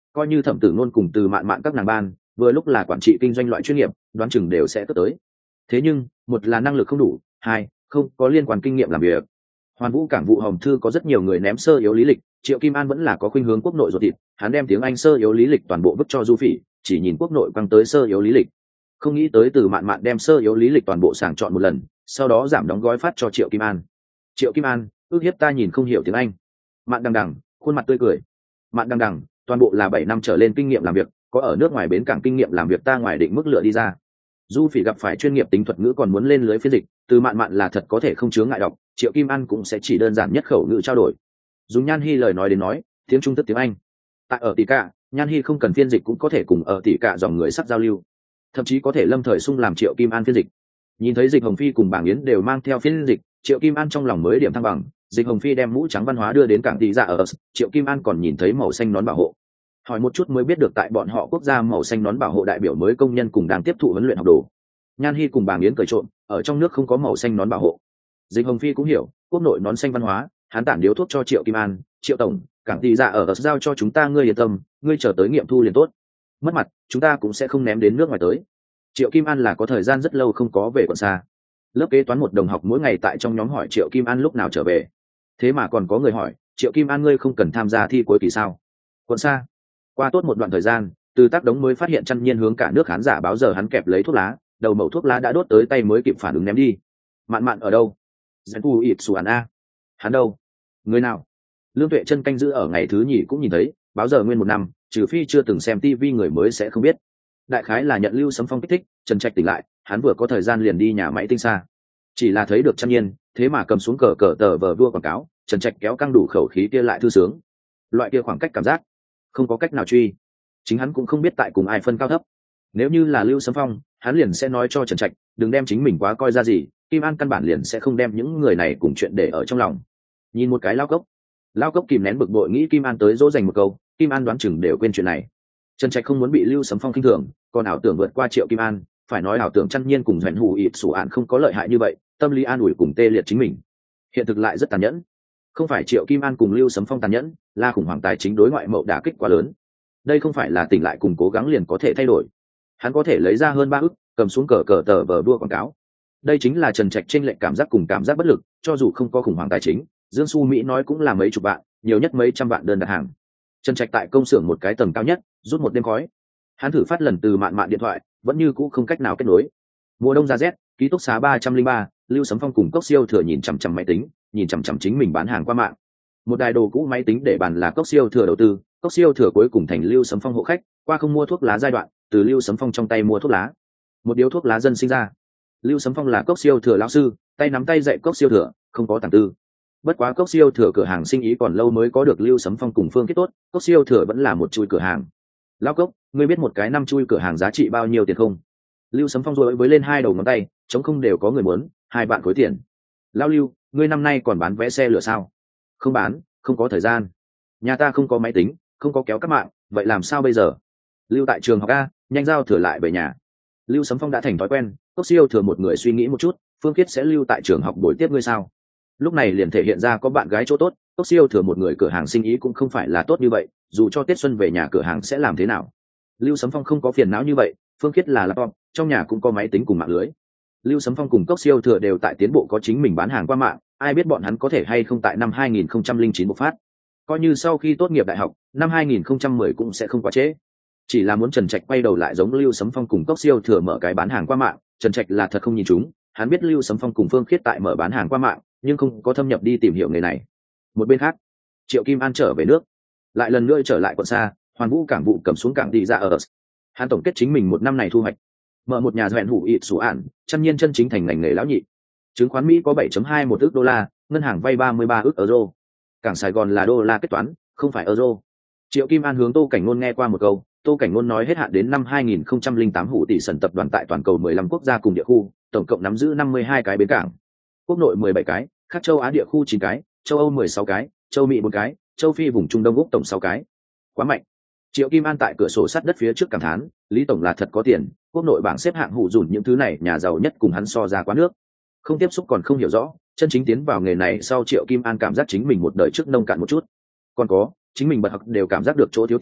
coi như Thẩm Tử Nôn cùng Từ Mạn Mạn các nàng ban vừa lúc là quản trị kinh doanh loại chuyên nghiệp, đoán chừng đều sẽ cất tới. Thế nhưng một là năng lực không đủ, hai không có liên quan kinh nghiệm làm việc. Hoàn Vũ Cảng vụ Hồng Thư có rất nhiều người ném sơ yếu lý lịch, Triệu Kim An vẫn là có khuynh hướng quốc nội ruột thịt, hắn đem tiếng Anh sơ yếu lý lịch toàn bộ vứt cho Du Phỉ, chỉ nhìn quốc nội quăng tới sơ yếu lý lịch. Không nghĩ tới Từ Mạn Mạn đem sơ yếu lý lịch toàn bộ sàng chọn một lần, sau đó giảm đóng gói phát cho Triệu Kim An. Triệu Kim An, ước hiếp ta nhìn không hiểu tiếng Anh. Mạn đằng đằng, khuôn mặt tươi cười. Mạn đằng đằng, toàn bộ là bảy năm trở lên kinh nghiệm làm việc, có ở nước ngoài bến cảng kinh nghiệm làm việc ta ngoài định mức lựa đi ra. Du Phỉ gặp phải chuyên nghiệp tính thuật ngữ còn muốn lên lưới phiên dịch, Từ Mạn Mạn là thật có thể không chướng ngại đọc, Triệu Kim An cũng sẽ chỉ đơn giản nhất khẩu ngữ trao đổi. Dùng Nhan Hi lời nói đến nói, tiếng Trung tức tiếng Anh. Tại ở tỷ cả, Nhan Hi không cần phiên dịch cũng có thể cùng ở tỷ cả dòng người sắc giao lưu, thậm chí có thể lâm thời xung làm Triệu Kim An phiên dịch. Nhìn thấy Dịch Hồng Phi cùng Bảng Yến đều mang theo phiên dịch, Triệu Kim An trong lòng mới điểm thăng bằng. Dịch Hồng Phi đem mũ trắng văn hóa đưa đến cảng tỷ dạ ở, Triệu Kim An còn nhìn thấy màu xanh nón bảo hộ. Hỏi một chút mới biết được tại bọn họ quốc gia màu xanh nón bảo hộ đại biểu mới công nhân cùng đang tiếp thụ huấn luyện học đồ. Nhan Hi cùng Bảng Yến cười trộm, ở trong nước không có màu xanh nón bảo hộ. Dịch Hồng Phi cũng hiểu, quốc nội nón xanh văn hóa, hắn tản điếu thuốc cho Triệu Kim An, Triệu tổng, cảng tỷ dạ ở giao cho chúng ta, ngươi yên tâm, ngươi chờ tới nghiệm thu liền tốt. Mất mặt, chúng ta cũng sẽ không ném đến nước ngoài tới. Triệu Kim An là có thời gian rất lâu không có về quận xa. Lớp kế toán một đồng học mỗi ngày tại trong nhóm hỏi Triệu Kim An lúc nào trở về. Thế mà còn có người hỏi, Triệu Kim An ngươi không cần tham gia thi cuối kỳ sao? Quận xa. Qua tốt một đoạn thời gian, Từ Tác Đống mới phát hiện Chân Nhiên hướng cả nước khán giả báo giờ hắn kẹp lấy thuốc lá, đầu mẩu thuốc lá đã đốt tới tay mới kịp phản ứng ném đi. Mạn Mạn ở đâu? Dẫn u ịt sù a. Hắn đâu? Người nào? Lương Tuệ Chân canh giữ ở ngày thứ nhì cũng nhìn thấy, báo giờ nguyên một năm, trừ phi chưa từng xem tivi người mới sẽ không biết. Đại khái là nhận Lưu Sấm Phong kích thích, Trần Trạch tỉnh lại, hắn vừa có thời gian liền đi nhà máy tinh xa. Chỉ là thấy được Chân Nhiên, thế mà cầm xuống cờ cờ tờ vờ vua quảng cáo, Trần Trạch kéo căng đủ khẩu khí kia lại thư sướng. Loại kia khoảng cách cảm giác, không có cách nào truy. Chính hắn cũng không biết tại cùng ai phân cao thấp. Nếu như là Lưu Sấm Phong, hắn liền sẽ nói cho Trần Trạch, đừng đem chính mình quá coi ra gì, Kim An căn bản liền sẽ không đem những người này cùng chuyện để ở trong lòng. Nhìn một cái Lao Cốc, Lao Cốc kìm nén bực bội nghĩ Kim An tới dỗ dành một câu, Kim An đoán chừng đều quên chuyện này. Trần Trạch không muốn bị Lưu Sấm Phong khinh thường, còn ảo tưởng vượt qua Triệu Kim An, phải nói ảo tưởng Chân Nhiên cùng Doãn Hủ ịt sủ ạn không có lợi hại như vậy, tâm lý an ủi cùng tê liệt chính mình. Hiện thực lại rất tàn nhẫn. Không phải Triệu Kim An cùng Lưu Sấm Phong tàn nhẫn, là khủng hoảng tài chính đối ngoại mậu đả kích quá lớn. Đây không phải là tỉnh lại cùng cố gắng liền có thể thay đổi. Hắn có thể lấy ra hơn ba ức, cầm xuống cờ cờ tờ vờ đua quảng cáo. Đây chính là Trần Trạch trên lệnh cảm giác cùng cảm giác bất lực, cho dù không có khủng hoảng tài chính, Dương Xu Mỹ nói cũng là mấy chục vạn, nhiều nhất mấy trăm vạn đơn đặt hàng. Trần Trạch tại công xưởng một cái tầng cao nhất, rút một đêm khói. Hắn thử phát lần Từ Mạn Mạn điện thoại, vẫn như cũ không cách nào kết nối. Mùa đông ra rét, ký túc xá ba trăm linh ba, Lưu Sấm Phong cùng Cốc Siêu Thừa nhìn chằm chằm máy tính, nhìn chằm chằm chính mình bán hàng qua mạng. Một đài đồ cũ máy tính để bàn là Cốc Siêu Thừa đầu tư, Cốc Siêu Thừa cuối cùng thành Lưu Sấm Phong hộ khách, qua không mua thuốc lá giai đoạn, từ Lưu Sấm Phong trong tay mua thuốc lá. Một điếu thuốc lá dân sinh ra. Lưu Sấm Phong là Cốc Siêu Thừa lão sư, tay nắm tay dạy Cốc Siêu Thừa, không có tàng tư. Bất quá Cốc Siêu Thừa cửa hàng sinh ý còn lâu mới có được Lưu Sấm Phong cùng Phương Kết tốt, Cốc Siêu Thừa vẫn là một chui cửa hàng. Lão Cốc, ngươi biết một cái năm chui cửa hàng giá trị bao nhiêu tiền không? Lưu Sấm Phong rồi với lên hai đầu ngón tay, chống không đều có người muốn, hai bạn khối tiền. Lão Lưu, ngươi năm nay còn bán vé xe lửa sao? Không bán, không có thời gian. Nhà ta không có máy tính, không có kéo các mạng, vậy làm sao bây giờ? Lưu tại trường học a, nhanh giao thừa lại về nhà. Lưu Sấm Phong đã thành thói quen, Cốc Siêu Thừa một người suy nghĩ một chút, Phương Khiết sẽ lưu tại trường học buổi tiếp ngươi sao? Lúc này liền thể hiện ra có bạn gái chỗ tốt, Cốc Siêu Thừa một người cửa hàng sinh ý cũng không phải là tốt như vậy, dù cho Tết xuân về nhà cửa hàng sẽ làm thế nào? Lưu Sấm Phong không có phiền não như vậy, Phương Khiết là laptop, trong nhà cũng có máy tính cùng mạng lưới. Lưu Sấm Phong cùng Cốc Siêu Thừa đều tại tiến bộ có chính mình bán hàng qua mạng, ai biết bọn hắn có thể hay không tại năm hai nghìn không trăm lẻ chín bộc phát. Coi như sau khi tốt nghiệp đại học, năm hai nghìn không trăm mười cũng sẽ không quá trễ. Chỉ là muốn Trần Trạch quay đầu lại giống Lưu Sấm Phong cùng Cốc Siêu Thừa mở cái bán hàng qua mạng, Trần Trạch là thật không nhìn chúng, hắn biết Lưu Sấm Phong cùng Phương Khiết tại mở bán hàng qua mạng, nhưng không có thâm nhập đi tìm hiểu nghề này. Một bên khác, Triệu Kim An trở về nước, lại lần nữa trở lại quận xa, Hoàn Vũ Cảng vụ cầm xuống cảng đi ra ở. Hắn tổng kết chính mình một năm này thu hoạch, mở một nhà Doãn Hủ ịt sủ ạn, Chân Nhiên chân chính thành ngành nghề lão nhị. Chứng khoán Mỹ có bảy phẩy hai một ức đô la, ngân hàng vay ba mươi ba ức euro. Cảng Sài Gòn là đô la kết toán, không phải euro. Triệu Kim An hướng Tô Cảnh Nôn nghe qua một câu, Tô Cảnh Nôn nói hết hạn đến năm hai nghìn không trăm lẻ tám Hủ tỷ sần tập đoàn tại toàn cầu mười lăm quốc gia cùng địa khu, tổng cộng nắm giữ năm mươi hai cái bến cảng. Quốc nội mười bảy cái, khác châu Á địa khu chín cái, châu Âu mười sáu cái, châu Mỹ bốn cái, châu Phi vùng Trung Đông Úc tổng sáu cái. Quá mạnh. Triệu Kim An tại cửa sổ sắt đất phía trước cảm thán, Lý tổng là thật có tiền, quốc nội bảng xếp hạng hủ dùn những thứ này nhà giàu nhất cùng hắn so ra quá nước. Không tiếp xúc còn không hiểu rõ, chân chính tiến vào nghề này sau Triệu Kim An cảm giác chính mình một đời trước nông cạn một chút. Còn có, chính mình bật học đều cảm giác được chỗ thiếu tiền,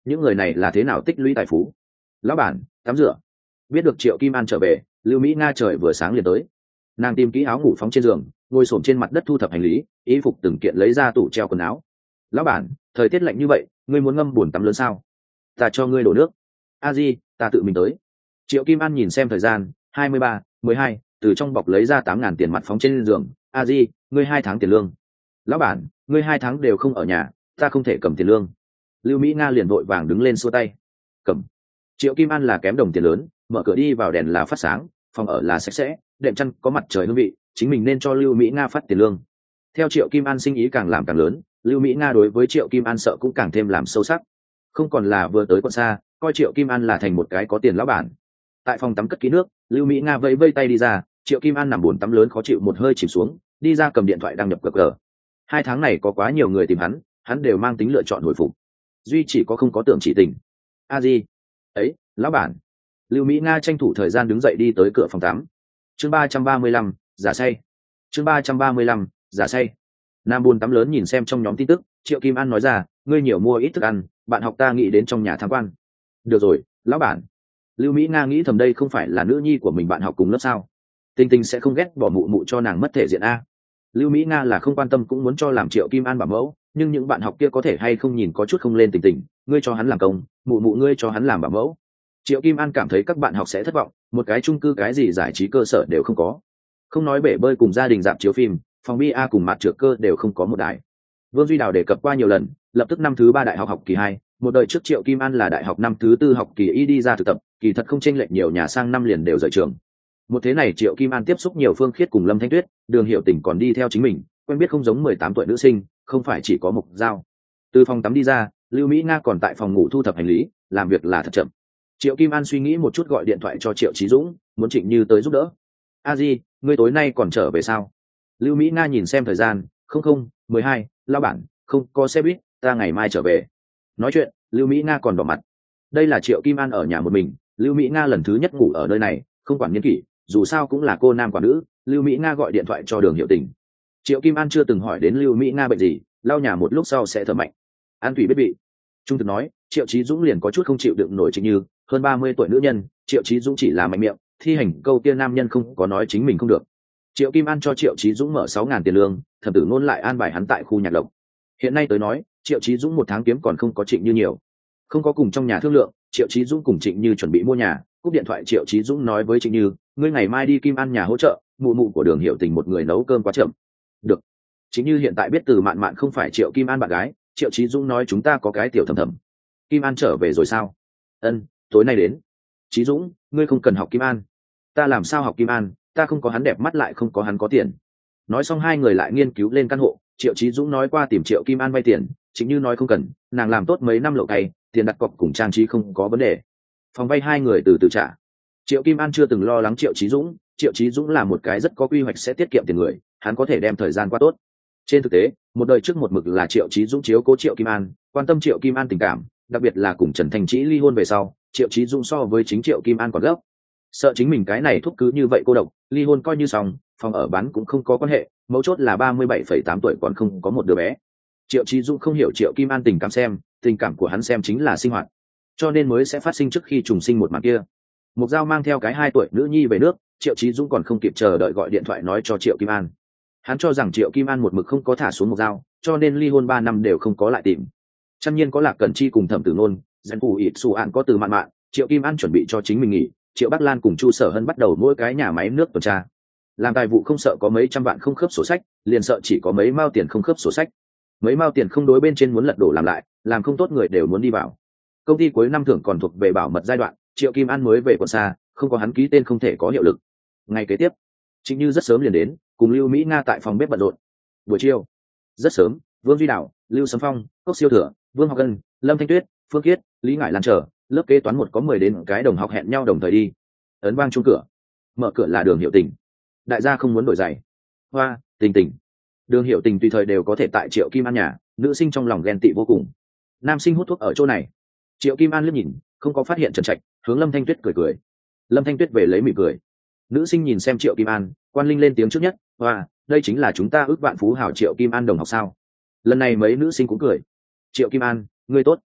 những người này là thế nào tích lũy tài phú? Lão bản, tắm rửa. Biết được Triệu Kim An trở về, Lưu Mỹ Nga trời vừa sáng liền tới. Nàng tìm kỹ áo ngủ phóng trên giường, ngồi xổm trên mặt đất thu thập hành lý, y phục từng kiện lấy ra tủ treo quần áo. Lão bản, thời tiết lạnh như vậy, ngươi muốn ngâm bồn tắm lớn sao? Ta cho ngươi đổ nước. A Di, ta tự mình tới. Triệu Kim An nhìn xem thời gian, hai mươi ba, mười hai, từ trong bọc lấy ra tám ngàn tiền mặt phóng trên giường. A Di, ngươi hai tháng tiền lương. Lão bản, ngươi hai tháng đều không ở nhà, ta không thể cầm tiền lương. Lưu Mỹ Nga liền vội vàng đứng lên xua tay. Cầm. Triệu Kim An là kém đồng tiền lớn, mở cửa đi vào đèn là phát sáng, phòng ở là sạch sẽ, đệm chăn có mặt trời hương vị, chính mình nên cho Lưu Mỹ Nga phát tiền lương. Theo Triệu Kim An sinh ý càng làm càng lớn, Lưu Mỹ Nga đối với Triệu Kim An sợ cũng càng thêm làm sâu sắc, không còn là vừa tới quận xa, coi Triệu Kim An là thành một cái có tiền lão bản. Tại phòng tắm cất kỹ nước, Lưu Mỹ Nga vẫy vây tay đi ra, Triệu Kim An nằm bồn tắm lớn khó chịu một hơi chìm xuống, đi ra cầm điện thoại đăng nhập cờ cờ. Hai tháng này có quá nhiều người tìm hắn, hắn đều mang tính lựa chọn hồi phục, duy chỉ có không có tưởng chỉ tình. A Di, ấy, lão bản. Lưu Mỹ Nga tranh thủ thời gian đứng dậy đi tới cửa phòng tắm. Chương ba trăm ba mươi lăm, giả say. Chương ba trăm ba mươi lăm, giả say. Nam buồn tắm lớn nhìn xem trong nhóm tin tức, Triệu Kim An nói ra, ngươi nhiều mua ít thức ăn, bạn học ta nghĩ đến trong nhà tham quan. Được rồi, lão bản. Lưu Mỹ Nga nghĩ thầm đây không phải là nữ nhi của mình bạn học cùng lớp sao? Tinh Tinh sẽ không ghét bỏ mụ mụ cho nàng mất thể diện a. Lưu Mỹ Nga là không quan tâm cũng muốn cho làm Triệu Kim An bảo mẫu, nhưng những bạn học kia có thể hay không nhìn có chút không lên Tình Tình, ngươi cho hắn làm công, mụ mụ ngươi cho hắn làm bảo mẫu. Triệu Kim An cảm thấy các bạn học sẽ thất vọng, một cái chung cư cái gì giải trí cơ sở đều không có, không nói bể bơi cùng gia đình dạp chiếu phim, phòng bia cùng mặt trượt cơ đều không có một đài. Vương Duy Đào đề cập qua nhiều lần, lập tức năm thứ ba đại học học kỳ hai, một đời trước Triệu Kim An là đại học năm thứ tư học kỳ y đi ra thực tập, kỳ thật không chênh lệch nhiều, nhà sang năm liền đều rời trường. Một thế này Triệu Kim An tiếp xúc nhiều Phương Khiết cùng Lâm Thanh Tuyết, Đường Hiểu Tình còn đi theo chính mình, quen biết không giống mười tám tuổi nữ sinh, không phải chỉ có Mục Giao. Từ phòng tắm đi ra, Lưu Mỹ Nga còn tại phòng ngủ thu thập hành lý, làm việc là thật chậm. Triệu Kim An suy nghĩ một chút gọi điện thoại cho Triệu Chí Dũng, muốn Trịnh Như tới giúp đỡ. A Di, ngươi tối nay còn trở về sao? Lưu Mỹ Nga nhìn xem thời gian, không không, mười hai, lao bản, không có xe buýt, ta ngày mai trở về. Nói chuyện, Lưu Mỹ Nga còn đỏ mặt. Đây là Triệu Kim An ở nhà một mình, Lưu Mỹ Nga lần thứ nhất ngủ ở nơi này, không quản niên kỷ, dù sao cũng là cô nam quả nữ. Lưu Mỹ Nga gọi điện thoại cho Đường Hiểu Tình. Triệu Kim An chưa từng hỏi đến Lưu Mỹ Nga bệnh gì, lau nhà một lúc sau sẽ thở mạnh. An thủy biết bị. Trung thực nói, Triệu Chí Dũng liền có chút không chịu đựng nổi Trịnh Như, hơn ba mươi tuổi nữ nhân, Triệu Chí Dũng chỉ là mạnh miệng, thi hành câu kia nam nhân không có nói chính mình không được. Triệu Kim An cho Triệu Chí Dũng mở sáu ngàn tiền lương, Thẩm Tử Nôn lại an bài hắn tại khu nhạc lộc. Hiện nay tới nói, Triệu Chí Dũng một tháng kiếm còn không có Trịnh Như nhiều, không có cùng trong nhà thương lượng. Triệu Chí Dũng cùng Trịnh Như chuẩn bị mua nhà, cúp điện thoại Triệu Chí Dũng nói với Trịnh Như, ngươi ngày mai đi Kim An nhà hỗ trợ, mụ mụ của Đường Hiểu Tình một người nấu cơm quá chậm. Được. Trịnh Như hiện tại biết từ Mạn Mạn không phải Triệu Kim An bạn gái, Triệu Chí Dũng nói chúng ta có cái tiểu thầm thầm. Kim An trở về rồi sao? Ân, tối nay đến. Chí Dũng, ngươi không cần học Kim An. Ta làm sao học Kim An, ta không có hắn đẹp mắt lại không có hắn có tiền. Nói xong hai người lại nghiên cứu lên căn hộ. Triệu Chí Dũng nói qua tìm Triệu Kim An vay tiền, Trịnh Như nói không cần, nàng làm tốt mấy năm lậu cày, tiền đặt cọc cùng trang trí không có vấn đề, phòng vay hai người từ từ trả. Triệu Kim An chưa từng lo lắng Triệu Chí Dũng, Triệu Chí Dũng là một cái rất có quy hoạch sẽ tiết kiệm tiền người, hắn có thể đem thời gian qua tốt. Trên thực tế, một đời trước một mực là Triệu Chí Dũng chiếu cố Triệu Kim An, quan tâm Triệu Kim An tình cảm, đặc biệt là cùng Trần Thành Trĩ ly hôn về sau, Triệu Chí Dũng so với chính Triệu Kim An còn gấp, sợ chính mình cái này thúc cứ như vậy cô độc, ly hôn coi như xong, phòng ở bán cũng không có quan hệ, mấu chốt là ba mươi bảy phẩy tám tuổi còn không có một đứa bé. Triệu Chí Dũng không hiểu Triệu Kim An tình cảm, xem tình cảm của hắn xem chính là sinh hoạt, cho nên mới sẽ phát sinh trước khi trùng sinh một màn kia. Mục Giao mang theo cái hai tuổi nữ nhi về nước, Triệu Chí Dũng còn không kịp chờ đợi gọi điện thoại nói cho Triệu Kim An. Hắn cho rằng Triệu Kim An một mực không có thả xuống Mục Giao, cho nên ly hôn ba năm đều không có lại tìm. Chăm nhiên có Lạc Cẩn Chi cùng Thẩm Tử Nôn, dân phủ ít xù ạn có Từ Mạn Mạn, Triệu Kim An chuẩn bị cho chính mình nghỉ, Triệu Bắc Lan cùng Chu Sở Hân bắt đầu mỗi cái nhà máy nước tuần tra. Làm tài vụ không sợ có mấy trăm vạn không khớp sổ sách, liền sợ chỉ có mấy mao tiền không khớp sổ sách. Mấy mao tiền không đối bên trên muốn lật đổ làm lại, làm không tốt người đều muốn đi vào. Công ty cuối năm thưởng còn thuộc về bảo mật giai đoạn, Triệu Kim An mới về quận xa, không có hắn ký tên không thể có hiệu lực. Ngày kế tiếp, Trịnh Như rất sớm liền đến, cùng Lưu Mỹ Nga tại phòng bếp bận rộn. Buổi chiều, rất sớm, Vương Duy Đào, Lưu Sấm Phong, Cốc Siêu Thừa, Vương Học Ân, Lâm Thanh Tuyết, Phương Khiết, Lý Ngải Lan chờ lớp kế toán một có mười đến cái đồng học hẹn nhau đồng thời đi. Ấn vang chuông cửa, mở cửa là Đường Hiểu Tình. Đại gia không muốn đổi giày. Hoa, Tình Tình. Đường Hiểu Tình tùy thời đều có thể tại Triệu Kim An nhà, nữ sinh trong lòng ghen tị vô cùng. Nam sinh hút thuốc ở chỗ này. Triệu Kim An liếc nhìn, không có phát hiện Trần Trạch, hướng Lâm Thanh Tuyết cười cười. Lâm Thanh Tuyết về lấy mỉm cười. Nữ sinh nhìn xem Triệu Kim An, Quan Linh lên tiếng trước nhất, hoa, đây chính là chúng ta ước vạn phú hào Triệu Kim An đồng học sao? Lần này mấy nữ sinh cũng cười. Triệu Kim An, ngươi tốt.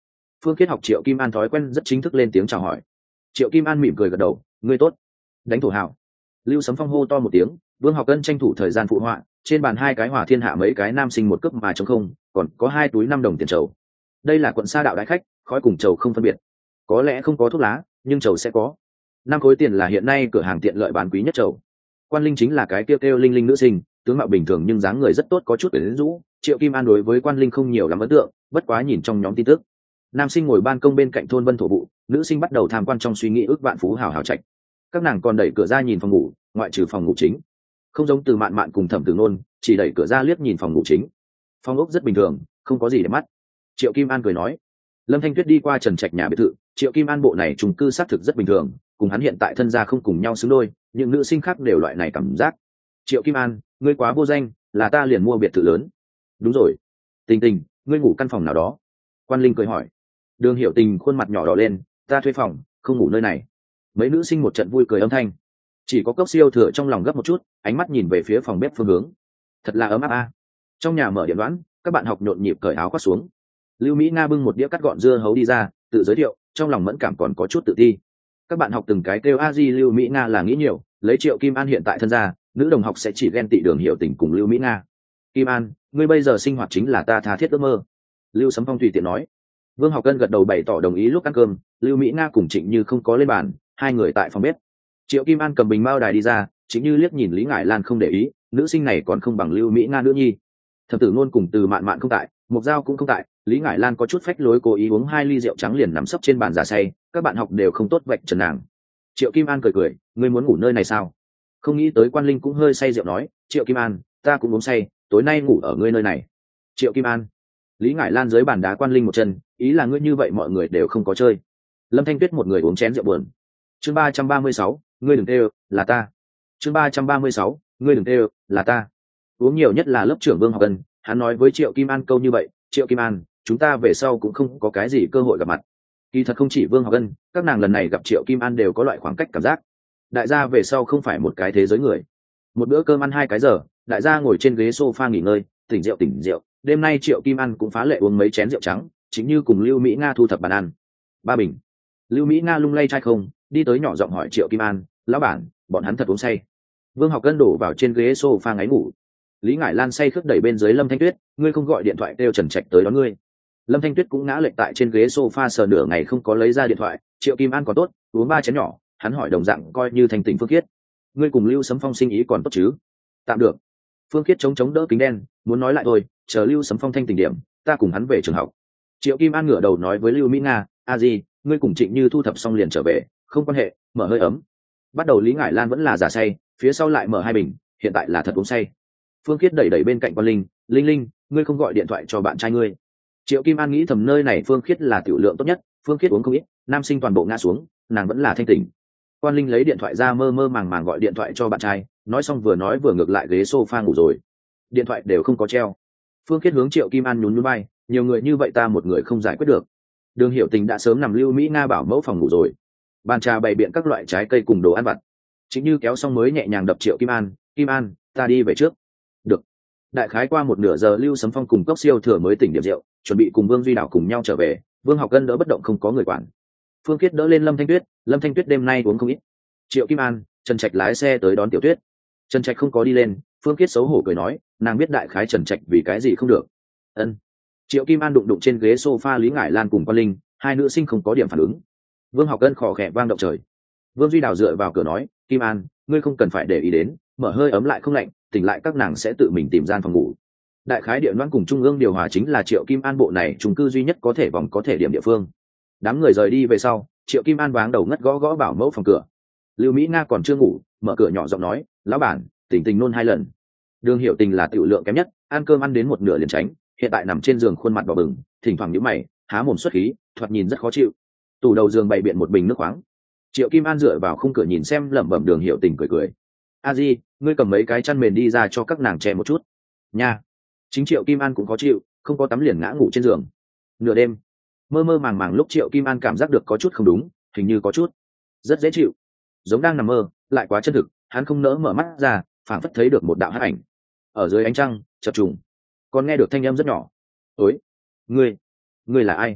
Phương Khiết học Triệu Kim An thói quen rất chính thức lên tiếng chào hỏi. Triệu Kim An mỉm cười gật đầu, ngươi tốt. Đánh thổ hảo. Lưu Sấm Phong hô to một tiếng, Vương Học Cân tranh thủ thời gian phụ họa, trên bàn hai cái Hòa Thiên Hạ mấy cái nam sinh một cước mà trống không, còn có hai túi năm đồng tiền trầu. Đây là quận Sa đạo đại khách, khói cùng trầu không phân biệt. Có lẽ không có thuốc lá, nhưng trầu sẽ có. Năm khối tiền là hiện nay cửa hàng tiện lợi bán quý nhất trầu. Quan Linh chính là cái kêu kêu linh linh nữ sinh, tướng mạo bình thường nhưng dáng người rất tốt, có chút quyến rũ. Triệu Kim An đối với Quan Linh không nhiều lắm ấn tượng, bất quá nhìn trong nhóm tin tức. Nam sinh ngồi ban công bên cạnh thôn Vân thổ vụ, nữ sinh bắt đầu tham quan trong suy nghĩ ước vạn phú hào hào trạch. Các nàng còn đẩy cửa ra nhìn phòng ngủ, ngoại trừ phòng ngủ chính. Không giống Từ Mạn Mạn cùng Thẩm Tử Nôn, chỉ đẩy cửa ra liếc nhìn phòng ngủ chính. Phòng ốc rất bình thường, không có gì để mắt. Triệu Kim An cười nói. Lâm Thanh Tuyết đi qua Trần Trạch nhà biệt thự, Triệu Kim An bộ này trùng cư xác thực rất bình thường, cùng hắn hiện tại thân gia không cùng nhau xứng đôi, những nữ sinh khác đều loại này cảm giác. Triệu Kim An, ngươi quá vô danh, là ta liền mua biệt thự lớn. Đúng rồi. Tình Tình, ngươi ngủ căn phòng nào đó? Quan Linh cười hỏi. Đường Hiểu Tình khuôn mặt nhỏ đỏ lên, ta thuê phòng, không ngủ nơi này. Mấy nữ sinh một trận vui cười âm thanh. Chỉ có Cốc Siêu Thừa trong lòng gấp một chút, ánh mắt nhìn về phía phòng bếp phương hướng. Thật là ấm áp a. Trong nhà mở điện đoán, các bạn học nhộn nhịp cởi áo khoác xuống. Lưu Mỹ Nga bưng một đĩa cắt gọn dưa hấu đi ra, tự giới thiệu, trong lòng mẫn cảm còn có chút tự ti. Các bạn học từng cái kêu a di Lưu Mỹ Nga là nghĩ nhiều, lấy Triệu Kim An hiện tại thân gia, nữ đồng học sẽ chỉ ghen tị Đường Hiểu Tình cùng Lưu Mỹ Nga. Kim An, ngươi bây giờ sinh hoạt chính là ta tha thiết ước mơ. Lưu Sấm Phong tùy tiện nói. Vương Học Cân gật đầu bày tỏ đồng ý. Lúc ăn cơm, Lưu Mỹ Nga cùng Trịnh Như không có lên bàn, hai người tại phòng bếp. Triệu Kim An cầm bình mao đài đi ra, Trịnh Như liếc nhìn Lý Ngải Lan không để ý, nữ sinh này còn không bằng Lưu Mỹ Nga nữa nhi. Thẩm Tử Nôn cùng Từ Mạn Mạn không tại, Mục Giao cũng không tại, Lý Ngải Lan có chút phách lối cố ý uống hai ly rượu trắng liền nằm sấp trên bàn giả say, các bạn học đều không tốt vạch trần nàng. Triệu Kim An cười cười, ngươi muốn ngủ nơi này sao? Không nghĩ tới Quan Linh cũng hơi say rượu nói, Triệu Kim An, ta cũng uống say, tối nay ngủ ở ngươi nơi này. Triệu Kim An. Lý Ngải Lan dưới bàn đá Quan Linh một chân, ý là ngươi như vậy mọi người đều không có chơi. Lâm Thanh Tuyết một người uống chén rượu buồn. Chương ba trăm ba mươi sáu, ngươi đừng kêu, là ta. Chương ba trăm ba mươi sáu, ngươi đừng kêu, là ta. Uống nhiều nhất là lớp trưởng Vương Học Ân, hắn nói với Triệu Kim An câu như vậy, Triệu Kim An, chúng ta về sau cũng không có cái gì cơ hội gặp mặt. Kỳ thật không chỉ Vương Học Ân, các nàng lần này gặp Triệu Kim An đều có loại khoảng cách cảm giác. Đại gia về sau không phải một cái thế giới người. Một bữa cơm ăn hai cái giờ, đại gia ngồi trên ghế sofa nghỉ ngơi, tỉnh rượu tỉnh rượu. Đêm nay Triệu Kim An cũng phá lệ uống mấy chén rượu trắng, chính như cùng Lưu Mỹ Nga thu thập bàn ăn. Ba bình. Lưu Mỹ Nga lung lay chai không, đi tới nhỏ giọng hỏi Triệu Kim An, lão bản, bọn hắn thật uống say. Vương Học Cân đổ vào trên ghế sofa ngáy ngủ. Lý Ngải Lan say khướt đẩy bên dưới Lâm Thanh Tuyết, ngươi không gọi điện thoại kêu Trần Trạch tới đón ngươi. Lâm Thanh Tuyết cũng ngã lệch tại trên ghế sofa sờ nửa ngày không có lấy ra điện thoại. Triệu Kim An còn tốt, uống ba chén nhỏ, hắn hỏi đồng dạng coi như thành tình Phương Khiết, ngươi cùng Lưu Sấm Phong sinh ý còn tốt chứ? Tạm được. Phương Khiết chống chống đỡ kính đen, muốn nói lại thôi, chờ Lưu Sấm Phong thanh tình điểm, ta cùng hắn về trường học. Triệu Kim An ngửa đầu nói với Lưu Mỹ Nga, a di, ngươi cùng Trịnh Như thu thập xong liền trở về, không quan hệ, mở hơi ấm. Bắt đầu Lý Ngải Lan vẫn là giả say, phía sau lại mở hai bình, hiện tại là thật uống say. Phương Khiết đẩy đẩy bên cạnh Quan Linh, Linh Linh, ngươi không gọi điện thoại cho bạn trai ngươi. Triệu Kim An nghĩ thầm nơi này Phương Khiết là tiểu lượng tốt nhất, Phương Khiết uống không ít, nam sinh toàn bộ ngã xuống, nàng vẫn là thanh tỉnh. Quan Linh lấy điện thoại ra mơ mơ màng màng gọi điện thoại cho bạn trai, nói xong vừa nói vừa ngược lại ghế sofa ngủ rồi. Điện thoại đều không có treo. Phương Khiết hướng Triệu Kim An nhún nhún vai, nhiều người như vậy ta một người không giải quyết được. Đường Hiểu Tình đã sớm nằm Lưu Mỹ Nga bảo mẫu phòng ngủ rồi. Bàn trà bày biện các loại trái cây cùng đồ ăn vặt. Chính như kéo xong mới nhẹ nhàng đập Triệu Kim An, Kim An, ta đi về trước. Được. Đại khái qua một nửa giờ Lưu Sấm Phong cùng Cốc Siêu Thừa mới tỉnh điểm rượu, chuẩn bị cùng Vương Duy Đảo cùng nhau trở về. Vương Học Cân đỡ bất động không có người quản. Phương Khiết đỡ lên Lâm Thanh Tuyết, Lâm Thanh Tuyết đêm nay uống không ít. Triệu Kim An, Trần Trạch lái xe tới đón Tiểu Tuyết. Trần Trạch không có đi lên, Phương Khiết xấu hổ cười nói, nàng biết đại khái Trần Trạch vì cái gì không được. Ân. Triệu Kim An đụng đụng trên ghế sofa Lý Ngải Lan cùng Quan Linh, hai nữ sinh không có điểm phản ứng. Vương Học Cân khò khẽ vang động trời. Vương Duy Đào dựa vào cửa nói, Kim An, ngươi không cần phải để ý đến, mở hơi ấm lại không lạnh, tỉnh lại các nàng sẽ tự mình tìm gian phòng ngủ. Đại khái điện đoán cùng trung ương điều hòa chính là Triệu Kim An bộ này chung cư duy nhất có thể vòng có thể điểm địa phương. Đám người rời đi về sau, Triệu Kim An váng đầu ngất gõ gõ bảo mẫu phòng cửa. Lưu Mỹ Nga còn chưa ngủ, mở cửa nhỏ giọng nói, lão bản, tỉnh tình nôn hai lần. Đường Hiểu Tình là tiểu lượng kém nhất, ăn cơm ăn đến một nửa liền tránh, hiện tại nằm trên giường khuôn mặt đỏ bừng, thỉnh thoảng nhíu mày, há mồm xuất khí, thoạt nhìn rất khó chịu. Tủ đầu giường bày biện một bình nước khoáng. Triệu Kim An dựa vào khung cửa nhìn xem, lẩm bẩm. Đường Hiểu Tình cười cười, a di, ngươi cầm mấy cái chăn mền đi ra cho các nàng che một chút nha. Chính Triệu Kim An cũng khó chịu, không có tắm liền ngã ngủ trên giường. Nửa đêm mơ mơ màng màng lúc Triệu Kim An cảm giác được có chút không đúng, hình như có chút rất dễ chịu, giống đang nằm mơ lại quá chân thực. Hắn không nỡ mở mắt ra, phảng phất thấy được một đạo hắc ảnh ở dưới ánh trăng chập trùng, còn nghe được thanh âm rất nhỏ, ối, ngươi ngươi là ai?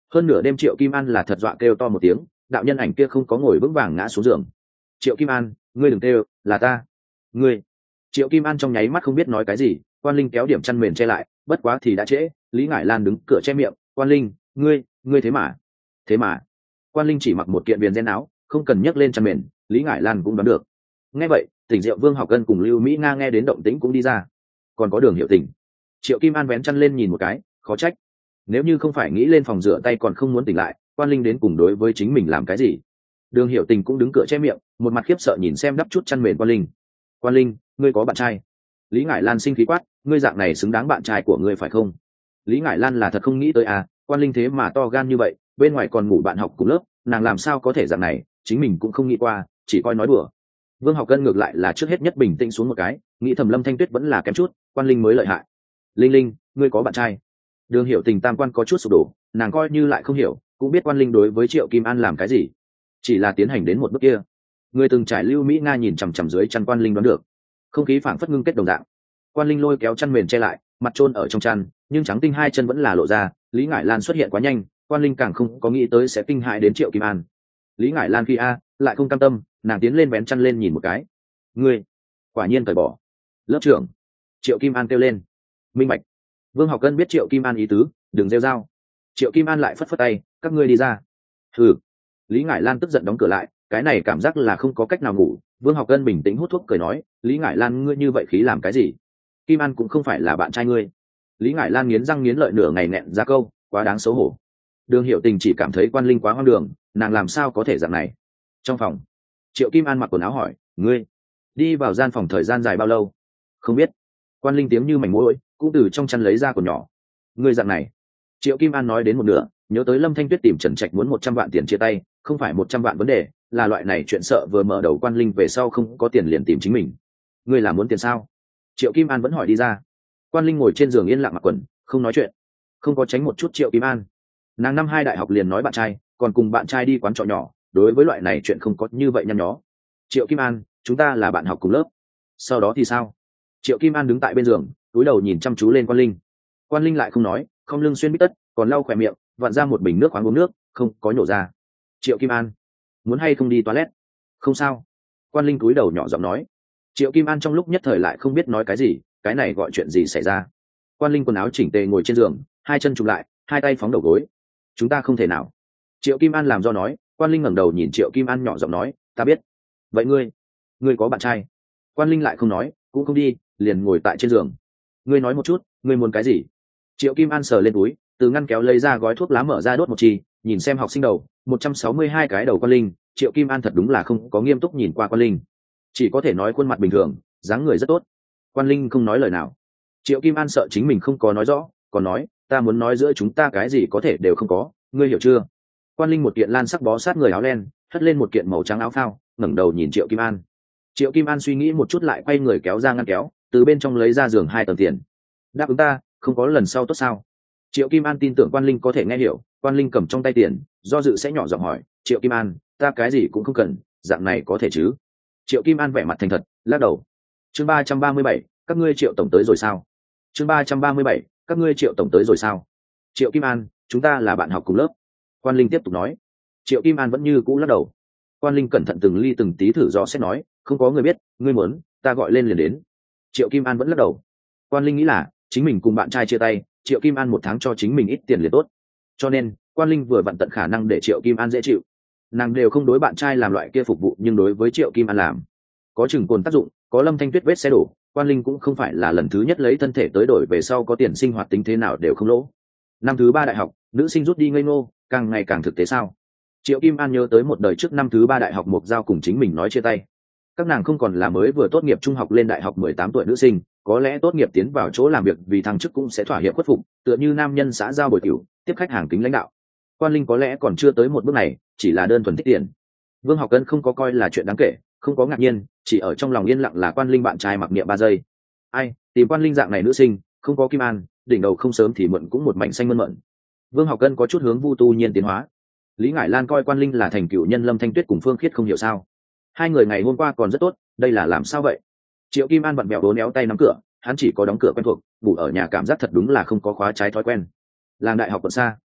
hơn nửa đêm Triệu Kim An là thật dọa kêu to một tiếng, đạo nhân ảnh kia không có ngồi vững vàng ngã xuống giường. Triệu Kim An, ngươi đừng kêu, là ta. Ngươi. Triệu Kim An trong nháy mắt không biết nói cái gì, Quan Linh kéo điểm chăn mền che lại, bất quá thì đã trễ. Lý Ngải Lan đứng cửa che miệng, Quan Linh, ngươi, ngươi thế mà, thế mà. Quan Linh chỉ mặc một kiện viền ren áo, không cần nhấc lên chăn mền, Lý Ngải Lan cũng đoán được. Nghe vậy, Tỉnh Diệu Vương Học Cân cùng Lưu Mỹ Nga nghe đến động tĩnh cũng đi ra, còn có Đường Hiệu Tình. Triệu Kim An vén chăn lên nhìn một cái, khó trách, nếu như không phải nghĩ lên phòng rửa tay còn không muốn tỉnh lại, Quan Linh đến cùng đối với chính mình làm cái gì. Đường Hiểu Tình cũng đứng cửa che miệng, một mặt khiếp sợ nhìn xem đắp chút chăn mền Quan Linh. Quan Linh, ngươi có bạn trai? Lý Ngải Lan sinh khí quát, ngươi dạng này xứng đáng bạn trai của ngươi phải không? Lý Ngải Lan là thật không nghĩ tới à, Quan Linh thế mà to gan như vậy, bên ngoài còn ngủ bạn học cùng lớp, nàng làm sao có thể dạng này, chính mình cũng không nghĩ qua, chỉ coi nói đùa. Vương Học Cân ngược lại là trước hết nhất bình tĩnh xuống một cái, nghĩ thầm Lâm Thanh Tuyết vẫn là kém chút, Quan Linh mới lợi hại. Linh Linh, ngươi có bạn trai? Đường Hiểu Tình tam quan có chút sụp đổ, nàng coi như lại không hiểu, cũng biết Quan Linh đối với Triệu Kim An làm cái gì, chỉ là tiến hành đến một bước kia. Người từng trải Lưu Mỹ Nga nhìn chằm chằm dưới chăn Quan Linh đoán được, không khí phảng phất ngưng kết đồng dạng. Quan Linh lôi kéo chăn mền che lại, mặt chôn ở trong chăn, nhưng trắng tinh hai chân vẫn là lộ ra. Lý Ngải Lan xuất hiện quá nhanh, Quan Linh càng không có nghĩ tới sẽ kinh hại đến Triệu Kim An. Lý Ngải Lan khi a lại không cam tâm, nàng tiến lên vén chăn lên nhìn một cái. Ngươi, quả nhiên cởi bỏ. Lớp trưởng. Triệu Kim An kêu lên. Minh bạch. Vương Học Cân biết Triệu Kim An ý tứ, đừng rêu rao. Triệu Kim An lại phất phất tay, các ngươi đi ra. Ừ. Lý Ngải Lan tức giận đóng cửa lại, cái này cảm giác là không có cách nào ngủ. Vương Học Cân bình tĩnh hút thuốc cười nói, Lý Ngải Lan ngươi như vậy khí làm cái gì? Kim An cũng không phải là bạn trai ngươi. Lý Ngải Lan nghiến răng nghiến lợi nửa ngày nẹn ra câu, quá đáng xấu hổ. Đường Hiểu Tình chỉ cảm thấy Quan Linh quá hoang đường, nàng làm sao có thể dạng này. Trong phòng, Triệu Kim An mặc quần áo hỏi, ngươi đi vào gian phòng thời gian dài bao lâu? Không biết. Quan Linh tiếng như mảnh mũi, cũng từ trong chăn lấy ra quần nhỏ. Ngươi dạng này. Triệu Kim An nói đến một nửa, nhớ tới Lâm Thanh Tuyết tìm Trần Trạch muốn một trăm vạn tiền chia tay, không phải một trăm vạn vấn đề, là loại này chuyện sợ vừa mở đầu Quan Linh về sau không có tiền liền tìm chính mình. Ngươi là muốn tiền sao? Triệu Kim An vẫn hỏi đi ra. Quan Linh ngồi trên giường yên lặng mặc quần, không nói chuyện, không có tránh một chút Triệu Kim An. Nàng năm hai đại học liền nói bạn trai, còn cùng bạn trai đi quán trọ nhỏ, đối với loại này chuyện không có như vậy nhăn nhó. Triệu Kim An, chúng ta là bạn học cùng lớp. Sau đó thì sao? Triệu Kim An đứng tại bên giường, cúi đầu nhìn chăm chú lên Quan Linh. Quan Linh lại không nói, không lưng xuyên bít tất, còn lau khỏe miệng, vặn ra một bình nước khoáng uống nước, không có nhổ ra. Triệu Kim An, muốn hay không đi toilet? Không sao. Quan Linh cúi đầu nhỏ giọng nói. Triệu Kim An trong lúc nhất thời lại không biết nói cái gì, cái này gọi chuyện gì xảy ra. Quan Linh quần áo chỉnh tề ngồi trên giường, hai chân chụm lại, hai tay phóng đầu gối. Chúng ta không thể nào. Triệu Kim An làm do nói. Quan Linh ngẩng đầu nhìn Triệu Kim An nhỏ giọng nói, ta biết. Vậy ngươi, ngươi có bạn trai? Quan Linh lại không nói, cũng không đi, liền ngồi tại trên giường. Ngươi nói một chút, ngươi muốn cái gì? Triệu Kim An sờ lên túi, từ ngăn kéo lấy ra gói thuốc lá mở ra đốt một chi, nhìn xem học sinh đầu, một trăm sáu mươi hai cái đầu Quan Linh. Triệu Kim An thật đúng là không có nghiêm túc nhìn qua Quan Linh, chỉ có thể nói khuôn mặt bình thường, dáng người rất tốt. Quan Linh không nói lời nào. Triệu Kim An sợ chính mình không có nói rõ, còn nói, ta muốn nói giữa chúng ta cái gì có thể đều không có, ngươi hiểu chưa? Quan Linh một kiện lan sắc bó sát người áo len, hất lên một kiện màu trắng áo phao, ngẩng đầu nhìn Triệu Kim An. Triệu Kim An suy nghĩ một chút lại quay người kéo ra ngăn kéo, từ bên trong lấy ra giường hai tầng tiền. Đáp ứng ta, không có lần sau tốt sao? Triệu Kim An tin tưởng Quan Linh có thể nghe hiểu. Quan Linh cầm trong tay tiền, do dự sẽ nhỏ giọng hỏi, Triệu Kim An, ta cái gì cũng không cần, dạng này có thể chứ? Triệu Kim An vẻ mặt thành thật, lắc đầu. Chương ba trăm ba mươi bảy, các ngươi Triệu tổng tới rồi sao? Chương ba trăm ba mươi bảy, các ngươi Triệu tổng tới rồi sao? Triệu Kim An, chúng ta là bạn học cùng lớp. Quan Linh tiếp tục nói. Triệu Kim An vẫn như cũ lắc đầu. Quan Linh cẩn thận từng ly từng tí thử rõ xét nói, không có người biết, ngươi muốn, ta gọi lên liền đến. Triệu Kim An vẫn lắc đầu. Quan Linh nghĩ là chính mình cùng bạn trai chia tay, Triệu Kim An một tháng cho chính mình ít tiền liền tốt, cho nên Quan Linh vừa vặn tận khả năng để Triệu Kim An dễ chịu. Nàng đều không đối bạn trai làm loại kia phục vụ, nhưng đối với Triệu Kim An làm có chừng cồn tác dụng. Có Lâm Thanh Tuyết vết xe đổ, Quan Linh cũng không phải là lần thứ nhất lấy thân thể tới đổi về sau có tiền sinh hoạt tính thế nào đều không lỗ. Năm thứ ba đại học, nữ sinh rút đi ngây ngô, càng ngày càng thực tế sao? Triệu Kim An nhớ tới một đời trước năm thứ ba đại học Mộc Giao cùng chính mình nói chia tay. Các nàng không còn là mới vừa tốt nghiệp trung học lên đại học mười tám tuổi nữ sinh, có lẽ tốt nghiệp tiến vào chỗ làm việc vì thăng chức cũng sẽ thỏa hiệp khuất phục, tựa như nam nhân xã giao bồi tiểu, tiếp khách hàng kính lãnh đạo. Quan Linh có lẽ còn chưa tới một bước này, chỉ là đơn thuần thích tiền. Vương Học Cân không có coi là chuyện đáng kể, không có ngạc nhiên, chỉ ở trong lòng yên lặng là Quan Linh bạn trai mặc niệm ba giây. Ai, tìm Quan Linh dạng này nữ sinh, không có Kim An, đỉnh đầu không sớm thì muộn cũng một mảnh xanh mơn mởn. Vương Học Cân có chút hướng Vu Tu Nhiên tiến hóa. Lý Ngải Lan coi Quan Linh là thành cựu nhân Lâm Thanh Tuyết cùng Phương Khiết không hiểu sao. Hai người ngày hôm qua còn rất tốt, đây là làm sao vậy? Triệu Kim An vặn vẹo đố néo tay nắm cửa, hắn chỉ có đóng cửa quen thuộc, ngủ ở nhà cảm giác thật đúng là không có khóa trái thói quen. Làng đại học còn xa,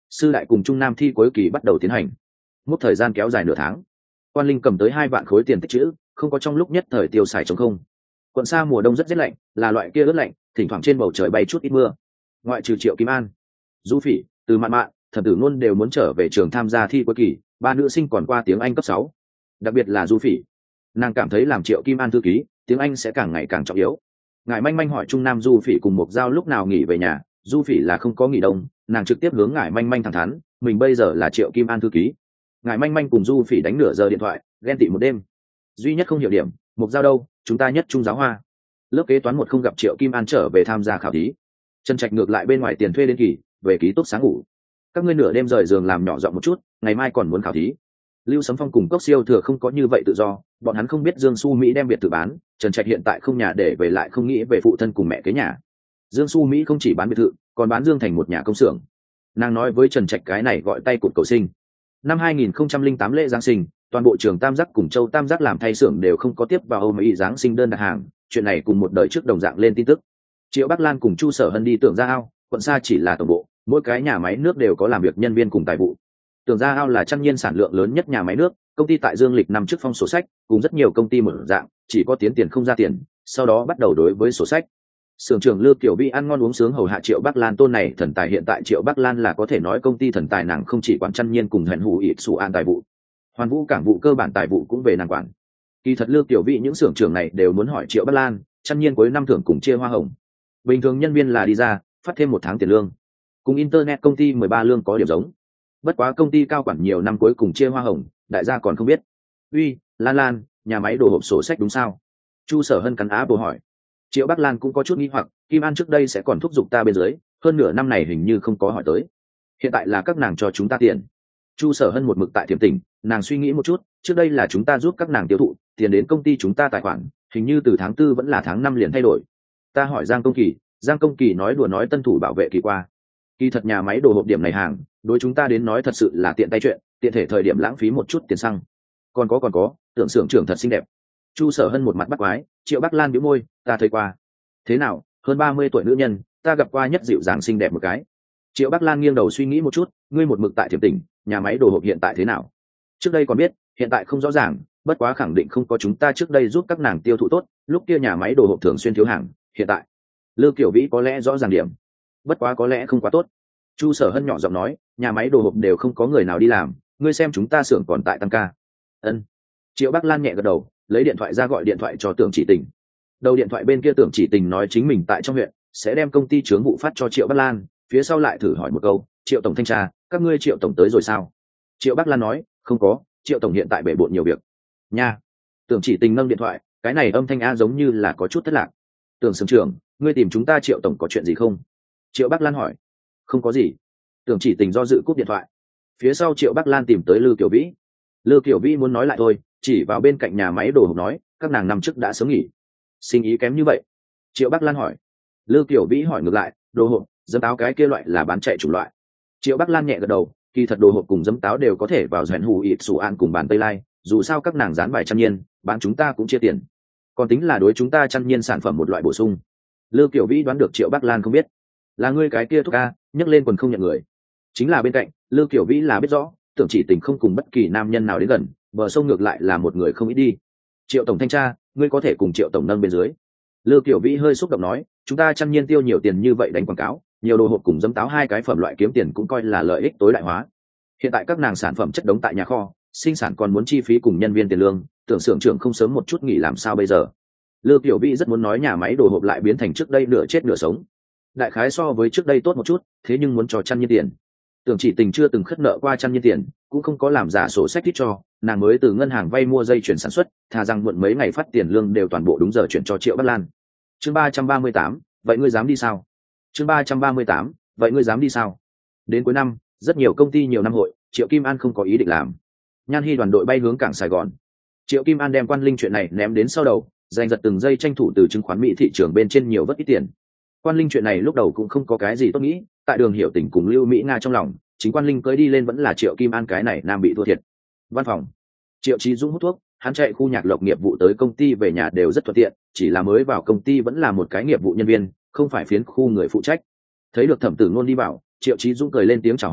sư đại cùng trung nam thi cuối kỳ bắt đầu tiến hành, mốc thời gian kéo dài nửa tháng. Quan Linh cầm tới hai vạn khối tiền tích trữ, không có trong lúc nhất thời tiêu xài trống không. Quận Sa mùa đông rất rét lạnh, là loại kia ướt lạnh, thỉnh thoảng trên bầu trời bay chút ít mưa. Ngoại trừ Triệu Kim An, Du Phỉ, Từ Mạn Mạn, Thẩm Tử Ngôn đều muốn trở về trường tham gia thi cuối kỳ, ba nữ sinh còn qua tiếng Anh cấp sáu. Đặc biệt là Du Phỉ, nàng cảm thấy làm Triệu Kim An thư ký, tiếng Anh sẽ càng ngày càng trọng yếu. Ngải Manh Manh hỏi Trung Nam Du Phỉ cùng Mộc Giao lúc nào nghỉ về nhà, Du Phỉ là không có nghỉ đông, nàng trực tiếp hướng Ngải Manh Manh thẳng thắn, mình bây giờ là Triệu Kim An thư ký. Ngải Manh Manh cùng Du Phỉ đánh nửa giờ điện thoại, ghen tị một đêm. Duy nhất không hiểu điểm, Mộc Giao đâu, chúng ta nhất trung giáo hoa. Lớp kế toán một không gặp Triệu Kim An trở về tham gia khảo thí. Trần Trạch ngược lại bên ngoài tiền thuê đến kỳ, về ký túc sáng ngủ. Các ngươi nửa đêm rời giường làm nhỏ giọng một chút, ngày mai còn muốn khảo thí. Lưu Sấm Phong cùng Cốc Siêu Thừa không có như vậy tự do, bọn hắn không biết Dương Xu Mỹ đem biệt thự bán, Trần Trạch hiện tại không nhà để về lại không nghĩ về phụ thân cùng mẹ kế nhà. Dương Xu Mỹ không chỉ bán biệt thự, còn bán Dương thành một nhà công xưởng. Nàng nói với Trần Trạch cái này gọi tay cụt cầu sinh. Năm hai nghìn không trăm lẻ tám lễ Giáng sinh, toàn bộ trường Tam Giác cùng Châu Tam Giác làm thay xưởng đều không có tiếp vào Âu Mỹ Giáng sinh đơn đặt hàng, chuyện này cùng một đời trước đồng dạng lên tin tức. Triệu Bắc Lan cùng Chu Sở Hân đi Tưởng Gia Ao, quận Sa chỉ là tổng bộ, mỗi cái nhà máy nước đều có làm việc nhân viên cùng tài vụ. Tưởng Gia Ao là trăm nhiên sản lượng lớn nhất nhà máy nước, công ty tại Dương lịch năm trước phong sổ sách, cùng rất nhiều công ty mở dạng, chỉ có tiến tiền không ra tiền, sau đó bắt đầu đối với sổ sách. Sưởng trưởng Lư Kiều Vi ăn ngon uống sướng hầu hạ Triệu Bắc Lan tôn này thần tài, hiện tại Triệu Bắc Lan là có thể nói công ty thần tài, nàng không chỉ quản trăm nhiên cùng hẹn hủ ít sủ an tài vụ, Hoàn Vũ cảng vụ cơ bản tài vụ cũng về nàng quản. Kỳ thật Lư Kiều Vi những sưởng trưởng này đều muốn hỏi Triệu Bắc Lan, trăm nhiên cuối năm thưởng cùng chia hoa hồng. Bình thường nhân viên là đi ra phát thêm một tháng tiền lương, cùng internet công ty mười ba lương có điểm giống. Bất quá công ty cao quản nhiều năm cuối cùng chia hoa hồng, đại gia còn không biết. Uy, Lan Lan, nhà máy đồ hộp sổ sách đúng sao? Chu Sở Hân cắn á bồ hỏi. Triệu Bắc Lan cũng có chút nghi hoặc, Kim An trước đây sẽ còn thúc giục ta bên dưới, hơn nửa năm này hình như không có hỏi tới. Hiện tại là các nàng cho chúng ta tiền. Chu Sở Hân một mực tại tiềm tỉnh, nàng suy nghĩ một chút, trước đây là chúng ta giúp các nàng tiêu thụ, tiền đến công ty chúng ta tài khoản, hình như từ tháng tư vẫn là tháng năm liền thay đổi. Ta hỏi Giang Công Kỳ, Giang Công Kỳ nói đùa nói tân thủ bảo vệ kỳ qua. Kỳ thật nhà máy đồ hộp điểm này hàng, đối chúng ta đến nói thật sự là tiện tay chuyện, tiện thể thời điểm lãng phí một chút tiền xăng. Còn có còn có, tưởng xưởng trưởng thật xinh đẹp. Chu Sở Hân một mặt bắt quái, Triệu Bắc Lan bĩu môi, ta thấy qua. Thế nào, hơn ba mươi tuổi nữ nhân, ta gặp qua nhất dịu dàng xinh đẹp một cái. Triệu Bắc Lan nghiêng đầu suy nghĩ một chút, ngươi một mực tại Thiểm Tỉnh, nhà máy đồ hộp hiện tại thế nào? Trước đây còn biết, hiện tại không rõ ràng, bất quá khẳng định không có chúng ta trước đây giúp các nàng tiêu thụ tốt, lúc kia nhà máy đồ hộp thường xuyên thiếu hàng, hiện tại Lư Kiểu Vĩ có lẽ rõ ràng điểm, bất quá có lẽ không quá tốt. Chu Sở Hân nhỏ giọng nói, nhà máy đồ hộp đều không có người nào đi làm, ngươi xem chúng ta xưởng còn tại tăng ca. Ân. Triệu Bắc Lan nhẹ gật đầu, lấy điện thoại ra gọi điện thoại cho Tưởng Chỉ Tình. Đầu điện thoại bên kia Tưởng Chỉ Tình nói chính mình tại trong huyện, sẽ đem công ty chướng vụ phát cho Triệu Bắc Lan, phía sau lại thử hỏi một câu, Triệu tổng thanh tra, các ngươi Triệu tổng tới rồi sao? Triệu Bắc Lan nói, không có, Triệu tổng hiện tại bể bộn nhiều việc. Nha. Tưởng Chỉ Tình nâng điện thoại, cái này âm thanh a giống như là có chút thất lạc. Tưởng xưởng trưởng, ngươi tìm chúng ta Triệu tổng có chuyện gì không? Triệu Bắc Lan hỏi. Không có gì. Tưởng Chỉ Tình do dự cúp điện thoại. Phía sau Triệu Bắc Lan tìm tới Lư Kiều Vĩ. Lư Kiều Vĩ muốn nói lại thôi, chỉ vào bên cạnh nhà máy đồ hộp nói, các nàng năm trước đã sớm nghỉ. Sinh ý kém như vậy? Triệu Bắc Lan hỏi. Lư Kiều Vĩ hỏi ngược lại, đồ hộp, dấm táo cái kia loại là bán chạy chủng loại. Triệu Bắc Lan nhẹ gật đầu, kỳ thật đồ hộp cùng dấm táo đều có thể vào rèn hù ịt sủ an cùng bàn tây lai, dù sao các nàng dán bài trăm nhiên, bán chúng ta cũng chia tiền. Còn tính là đối chúng ta trăm nhiên sản phẩm một loại bổ sung. Lư Kiều Vĩ đoán được Triệu Bắc Lan không biết, là ngươi cái kia thuốc ca, nhấc lên quần không nhận người. Chính là bên cạnh, Lư Kiều Vĩ là biết rõ, Tưởng Chỉ Tình không cùng bất kỳ nam nhân nào đến gần, bờ sông ngược lại là một người không ít đi. Triệu tổng thanh tra, ngươi có thể cùng Triệu tổng nâng bên dưới. Lư Kiều Vĩ hơi xúc động nói, chúng ta trăm nhiên tiêu nhiều tiền như vậy đánh quảng cáo, nhiều đồ hộp cùng dấm táo hai cái phẩm loại kiếm tiền cũng coi là lợi ích tối đại hóa. Hiện tại các nàng sản phẩm chất đống tại nhà kho, sinh sản còn muốn chi phí cùng nhân viên tiền lương, Tưởng xưởng trưởng không sớm một chút nghỉ làm sao bây giờ? Lư Kiều Vĩ rất muốn nói nhà máy đồ hộp lại biến thành trước đây nửa chết nửa sống. Đại khái so với trước đây tốt một chút, thế nhưng muốn cho trăm nhiên tiền. Tưởng Chỉ Tình chưa từng khất nợ qua trăm nhiên tiền, cũng không có làm giả sổ sách thích cho, nàng mới từ ngân hàng vay mua dây chuyển sản xuất, thà rằng muộn mấy ngày phát tiền lương đều toàn bộ đúng giờ chuyển cho Triệu Bắc Lan. Chương ba trăm ba mươi tám, vậy ngươi dám đi sao? Chương ba trăm ba mươi tám, vậy ngươi dám đi sao? Đến cuối năm, rất nhiều công ty nhiều năm hội, Triệu Kim An không có ý định làm. Nhan Hi đoàn đội bay hướng cảng Sài Gòn. Triệu Kim An đem Quan Linh chuyện này ném đến sau đầu, giành giật từng giây tranh thủ từ chứng khoán Mỹ thị trường bên trên nhiều vất ít tiền. Quan Linh chuyện này lúc đầu cũng không có cái gì tốt nghĩ, tại Đường Hiểu Tình cùng Lưu Mỹ Nga trong lòng, chính Quan Linh cưới đi lên vẫn là Triệu Kim An cái này nam bị thua thiệt. Văn phòng, Triệu Chí Dũng hút thuốc, hắn chạy khu nhạc lộc nghiệp vụ tới công ty về nhà đều rất thuận tiện, chỉ là mới vào công ty vẫn là một cái nghiệp vụ nhân viên, không phải phiến khu người phụ trách. Thấy được Thẩm Tử Ngôn đi vào, Triệu Chí Dũng cười lên tiếng chào hỏi,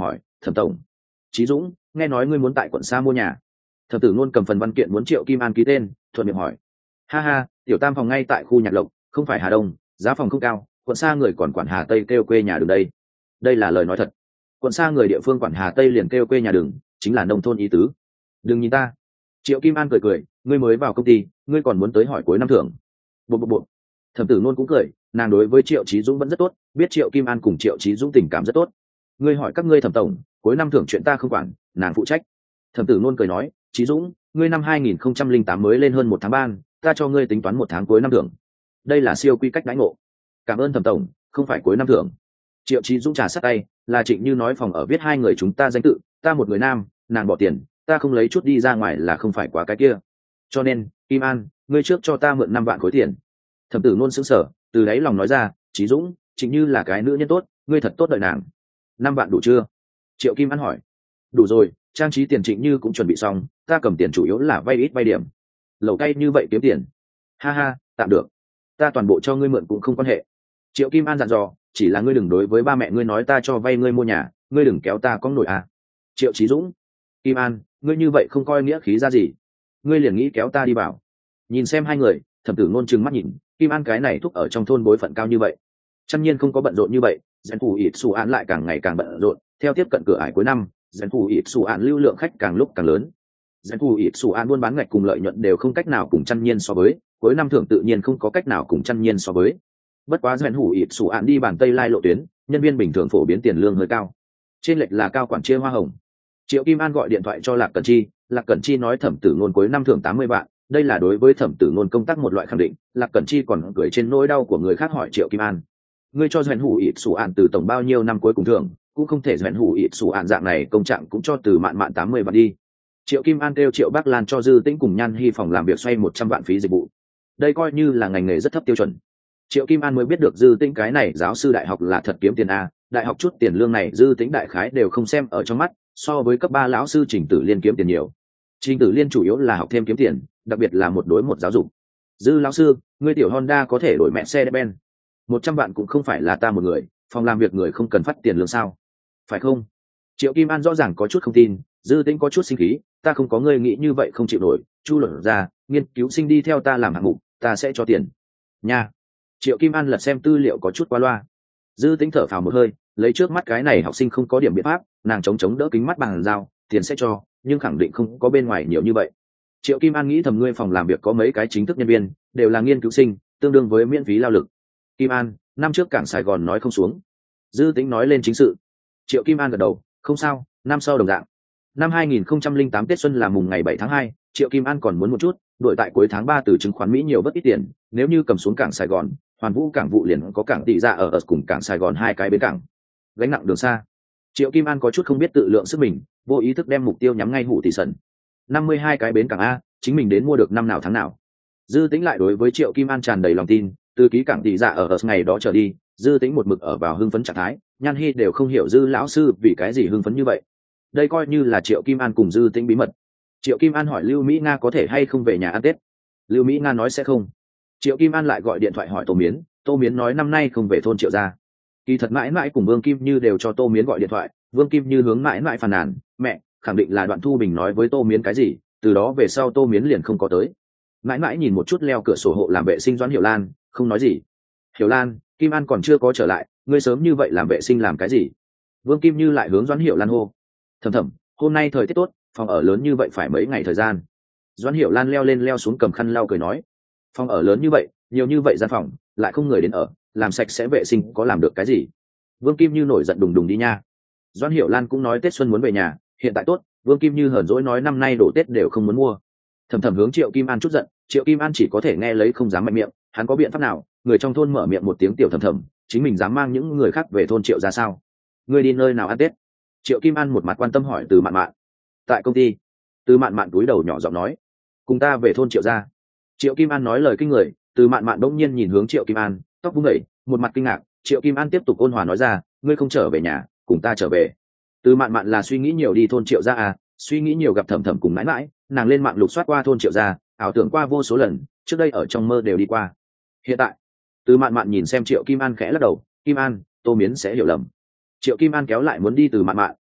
thẩm tổng, Chí Dũng, nghe nói ngươi muốn tại quận xa mua nhà. Thẩm tử ngôn cầm phần văn kiện muốn Triệu Kim An ký tên, thuận miệng hỏi. Ha ha, tiểu tam phòng ngay tại khu Nhạc Lộc, không phải Hà Đông, giá phòng không cao, quận xa người còn quản Hà Tây kêu quê nhà đường đây. Đây là lời nói thật. Quận xa người địa phương quản Hà Tây liền kêu quê nhà đường, chính là nông thôn ý tứ. Đừng nhìn ta. Triệu Kim An cười cười, ngươi mới vào công ty, ngươi còn muốn tới hỏi cuối năm thưởng. Bộ bộ bộ. Thẩm tử ngôn cũng cười, nàng đối với Triệu Chí Dũng vẫn rất tốt, biết Triệu Kim An cùng Triệu Chí Dũng tình cảm rất tốt. Ngươi hỏi các ngươi thẩm tổng, cuối năm thưởng chuyện ta không quản, nàng phụ trách. Thẩm tử ngôn cười nói, Chí Dũng, ngươi năm hai nghìn không trăm lẻ tám mới lên hơn một tháng ban, ta cho ngươi tính toán một tháng cuối năm thưởng. Đây là siêu quy cách đãi ngộ. Cảm ơn thẩm tổng, không phải cuối năm thưởng. Triệu Chí Dũng trà sát tay, là Trịnh Như nói phòng ở viết hai người chúng ta danh tự, ta một người nam, nàng bỏ tiền, ta không lấy chút đi ra ngoài là không phải quá cái kia. Cho nên, Kim An, ngươi trước cho ta mượn năm vạn khối tiền. Thẩm tử ngôn sững sờ, từ đáy lòng nói ra, Chí Dũng, Trịnh Như là cái nữ nhân tốt, ngươi thật tốt đợi nàng. Năm vạn đủ chưa? Triệu Kim An hỏi. Đủ rồi, trang trí tiền Trịnh Như cũng chuẩn bị xong, ta cầm tiền chủ yếu là vay ít vay điểm. Lẩu cay như vậy kiếm tiền. Ha ha, tạm được. Ta toàn bộ cho ngươi mượn cũng không quan hệ. Triệu Kim An dặn dò, chỉ là ngươi đừng đối với ba mẹ ngươi nói ta cho vay ngươi mua nhà, ngươi đừng kéo ta có nổi à. Triệu Chí Dũng, Kim An, ngươi như vậy không coi nghĩa khí ra gì, ngươi liền nghĩ kéo ta đi bảo. Nhìn xem hai người, thẩm tử ngôn trừng mắt nhìn, Kim An cái này thúc ở trong thôn bối phận cao như vậy, chăm nhiên không có bận rộn như vậy, dân phủ ít xù án lại càng ngày càng bận rộn, theo tiếp cận cửa ải cuối năm, dân phủ ít xù án lưu lượng khách càng lúc càng lớn. Dân phủ ít xù án buôn bán ngạch cùng lợi nhuận đều không cách nào cùng chăm nhiên so với, cuối năm thưởng tự nhiên không có cách nào cùng chăm nhiên so với. Bất quá dân phủ ít xù án đi bàn tây lai lộ tuyến, nhân viên bình thường phổ biến tiền lương hơi cao, trên lệch là cao quản chia hoa hồng. Triệu Kim An gọi điện thoại cho Lạc Cẩn Chi, Lạc Cẩn Chi nói thẩm tử ngôn cuối năm thưởng tám mươi vạn, đây là đối với thẩm tử ngôn công tác một loại khẳng định. Lạc Cẩn Chi còn gửi trên nỗi đau của người khác hỏi Triệu Kim An, ngươi cho doanh hủ ít sủ ạn từ tổng bao nhiêu năm cuối cùng thưởng, cũng không thể doanh hủ ít sủ ạn dạng này công trạng cũng cho từ mạn mạn tám mươi vạn đi. Triệu Kim An kêu Triệu Bắc Lan cho Dư Tĩnh cùng Nhan Hi phòng làm việc xoay một trăm vạn phí dịch vụ, đây coi như là ngành nghề rất thấp tiêu chuẩn. Triệu Kim An mới biết được Dư Tĩnh cái này giáo sư đại học là thật kiếm tiền a, đại học chút tiền lương này Dư Tĩnh đại khái đều không xem ở trong mắt, so với cấp ba lão sư Trình Tử Liên kiếm tiền nhiều. Trình Tử Liên chủ yếu là học thêm kiếm tiền, đặc biệt là một đối một giáo dục. Dư lão sư, ngươi tiểu Honda có thể đổi mẹ xe Ben. Một trăm vạn cũng không phải là ta một người, phòng làm việc người không cần phát tiền lương sao? Phải không? Triệu Kim An rõ ràng có chút không tin, Dư Tĩnh có chút sinh khí, ta không có ngươi nghĩ như vậy không chịu nổi, Chu luận ra, nghiên cứu sinh đi theo ta làm hạng mục, ta sẽ cho tiền. Nha. Triệu Kim An lật xem tư liệu có chút qua loa. Dư Tĩnh thở phào một hơi, lấy trước mắt cái này học sinh không có điểm biện pháp, nàng chống chống đỡ kính mắt bằng dao, tiền sẽ cho, nhưng khẳng định không có bên ngoài nhiều như vậy. Triệu Kim An nghĩ thầm ngươi phòng làm việc có mấy cái chính thức nhân viên, đều là nghiên cứu sinh, tương đương với miễn phí lao lực. Kim An, năm trước cảng Sài Gòn nói không xuống. Dư Tĩnh nói lên chính sự. Triệu Kim An gật đầu, không sao, năm sau đồng dạng. Năm hai nghìn không trăm lẻ tám Tết xuân là mùng ngày bảy tháng hai, Triệu Kim An còn muốn một chút, đổi tại cuối tháng ba từ chứng khoán Mỹ nhiều bất ít tiền, nếu như cầm xuống cảng Sài Gòn, Hoàn Vũ cảng vụ liền có cảng tỷ ra ở ở cùng cảng Sài Gòn hai cái bến cảng. Gánh nặng đường xa. Triệu Kim An có chút không biết tự lượng sức mình, vô ý thức đem mục tiêu nhắm ngay Hủ Tỷ Sần. năm mươi hai cái bến cảng a, chính mình đến mua được năm nào tháng nào. Dư Tĩnh lại đối với Triệu Kim An tràn đầy lòng tin, từ ký cảng tỷ dạ ở ở ngày đó trở đi, Dư Tĩnh một mực ở vào hưng phấn trạng thái, Nhan Hi đều không hiểu Dư lão sư vì cái gì hưng phấn như vậy. Đây coi như là Triệu Kim An cùng Dư Tĩnh bí mật. Triệu Kim An hỏi Lưu Mỹ Nga có thể hay không về nhà ăn Tết. Lưu Mỹ Nga nói sẽ không. Triệu Kim An lại gọi điện thoại hỏi Tô Miến, Tô Miến nói năm nay không về thôn Triệu gia. Kỳ thật mãi mãi cùng Vương Kim Như đều cho Tô Miến gọi điện thoại, Vương Kim Như hướng mãi mãi phàn nàn, mẹ, khẳng định là Đoạn Thu Bình nói với Tô Miến cái gì, từ đó về sau Tô Miến liền không có tới. Mãi mãi nhìn một chút leo cửa sổ hộ làm vệ sinh Doãn Hiểu Lan, không nói gì. Hiểu Lan, Kim An còn chưa có trở lại, ngươi sớm như vậy làm vệ sinh làm cái gì? Vương Kim Như lại hướng Doãn Hiểu Lan hô. Thầm thầm, hôm nay thời tiết tốt, phòng ở lớn như vậy phải mấy ngày thời gian. Doãn Hiểu Lan leo lên leo xuống cầm khăn lau cười nói, phòng ở lớn như vậy, nhiều như vậy gian phòng, lại không người đến ở, làm sạch sẽ vệ sinh có làm được cái gì? Vương Kim Như nổi giận đùng đùng đi nha. Doãn Hiểu Lan cũng nói Tết xuân muốn về nhà, hiện tại tốt, Vương Kim Như hờn dỗi nói năm nay đổ Tết đều không muốn mua. Thầm thầm hướng Triệu Kim An chút giận, Triệu Kim An chỉ có thể nghe lấy không dám mạnh miệng, hắn có biện pháp nào? Người trong thôn mở miệng một tiếng tiểu thầm thầm, chính mình dám mang những người khác về thôn Triệu ra sao? Ngươi đi nơi nào ăn Tết? Triệu Kim An một mặt quan tâm hỏi Từ Mạn Mạn. Tại công ty. Từ Mạn Mạn cúi đầu nhỏ giọng nói, cùng ta về thôn Triệu ra. Triệu Kim An nói lời kinh người, Từ Mạn Mạn bỗng nhiên nhìn hướng Triệu Kim An, tóc bung gậy, một mặt kinh ngạc. Triệu Kim An tiếp tục ôn hòa nói ra, ngươi không trở về nhà, cùng ta trở về. Từ Mạn Mạn là suy nghĩ nhiều đi thôn Triệu ra à, suy nghĩ nhiều gặp thẩm thẩm cùng mãi mãi, nàng lên mạng lục soát qua thôn Triệu ra, ảo tưởng qua vô số lần, trước đây ở trong mơ đều đi qua. Hiện tại, Từ Mạn Mạn nhìn xem Triệu Kim An khẽ lắc đầu, Kim An, Tô Miến sẽ hiểu lầm. Triệu Kim An kéo lại muốn đi Từ Mạn Mạn,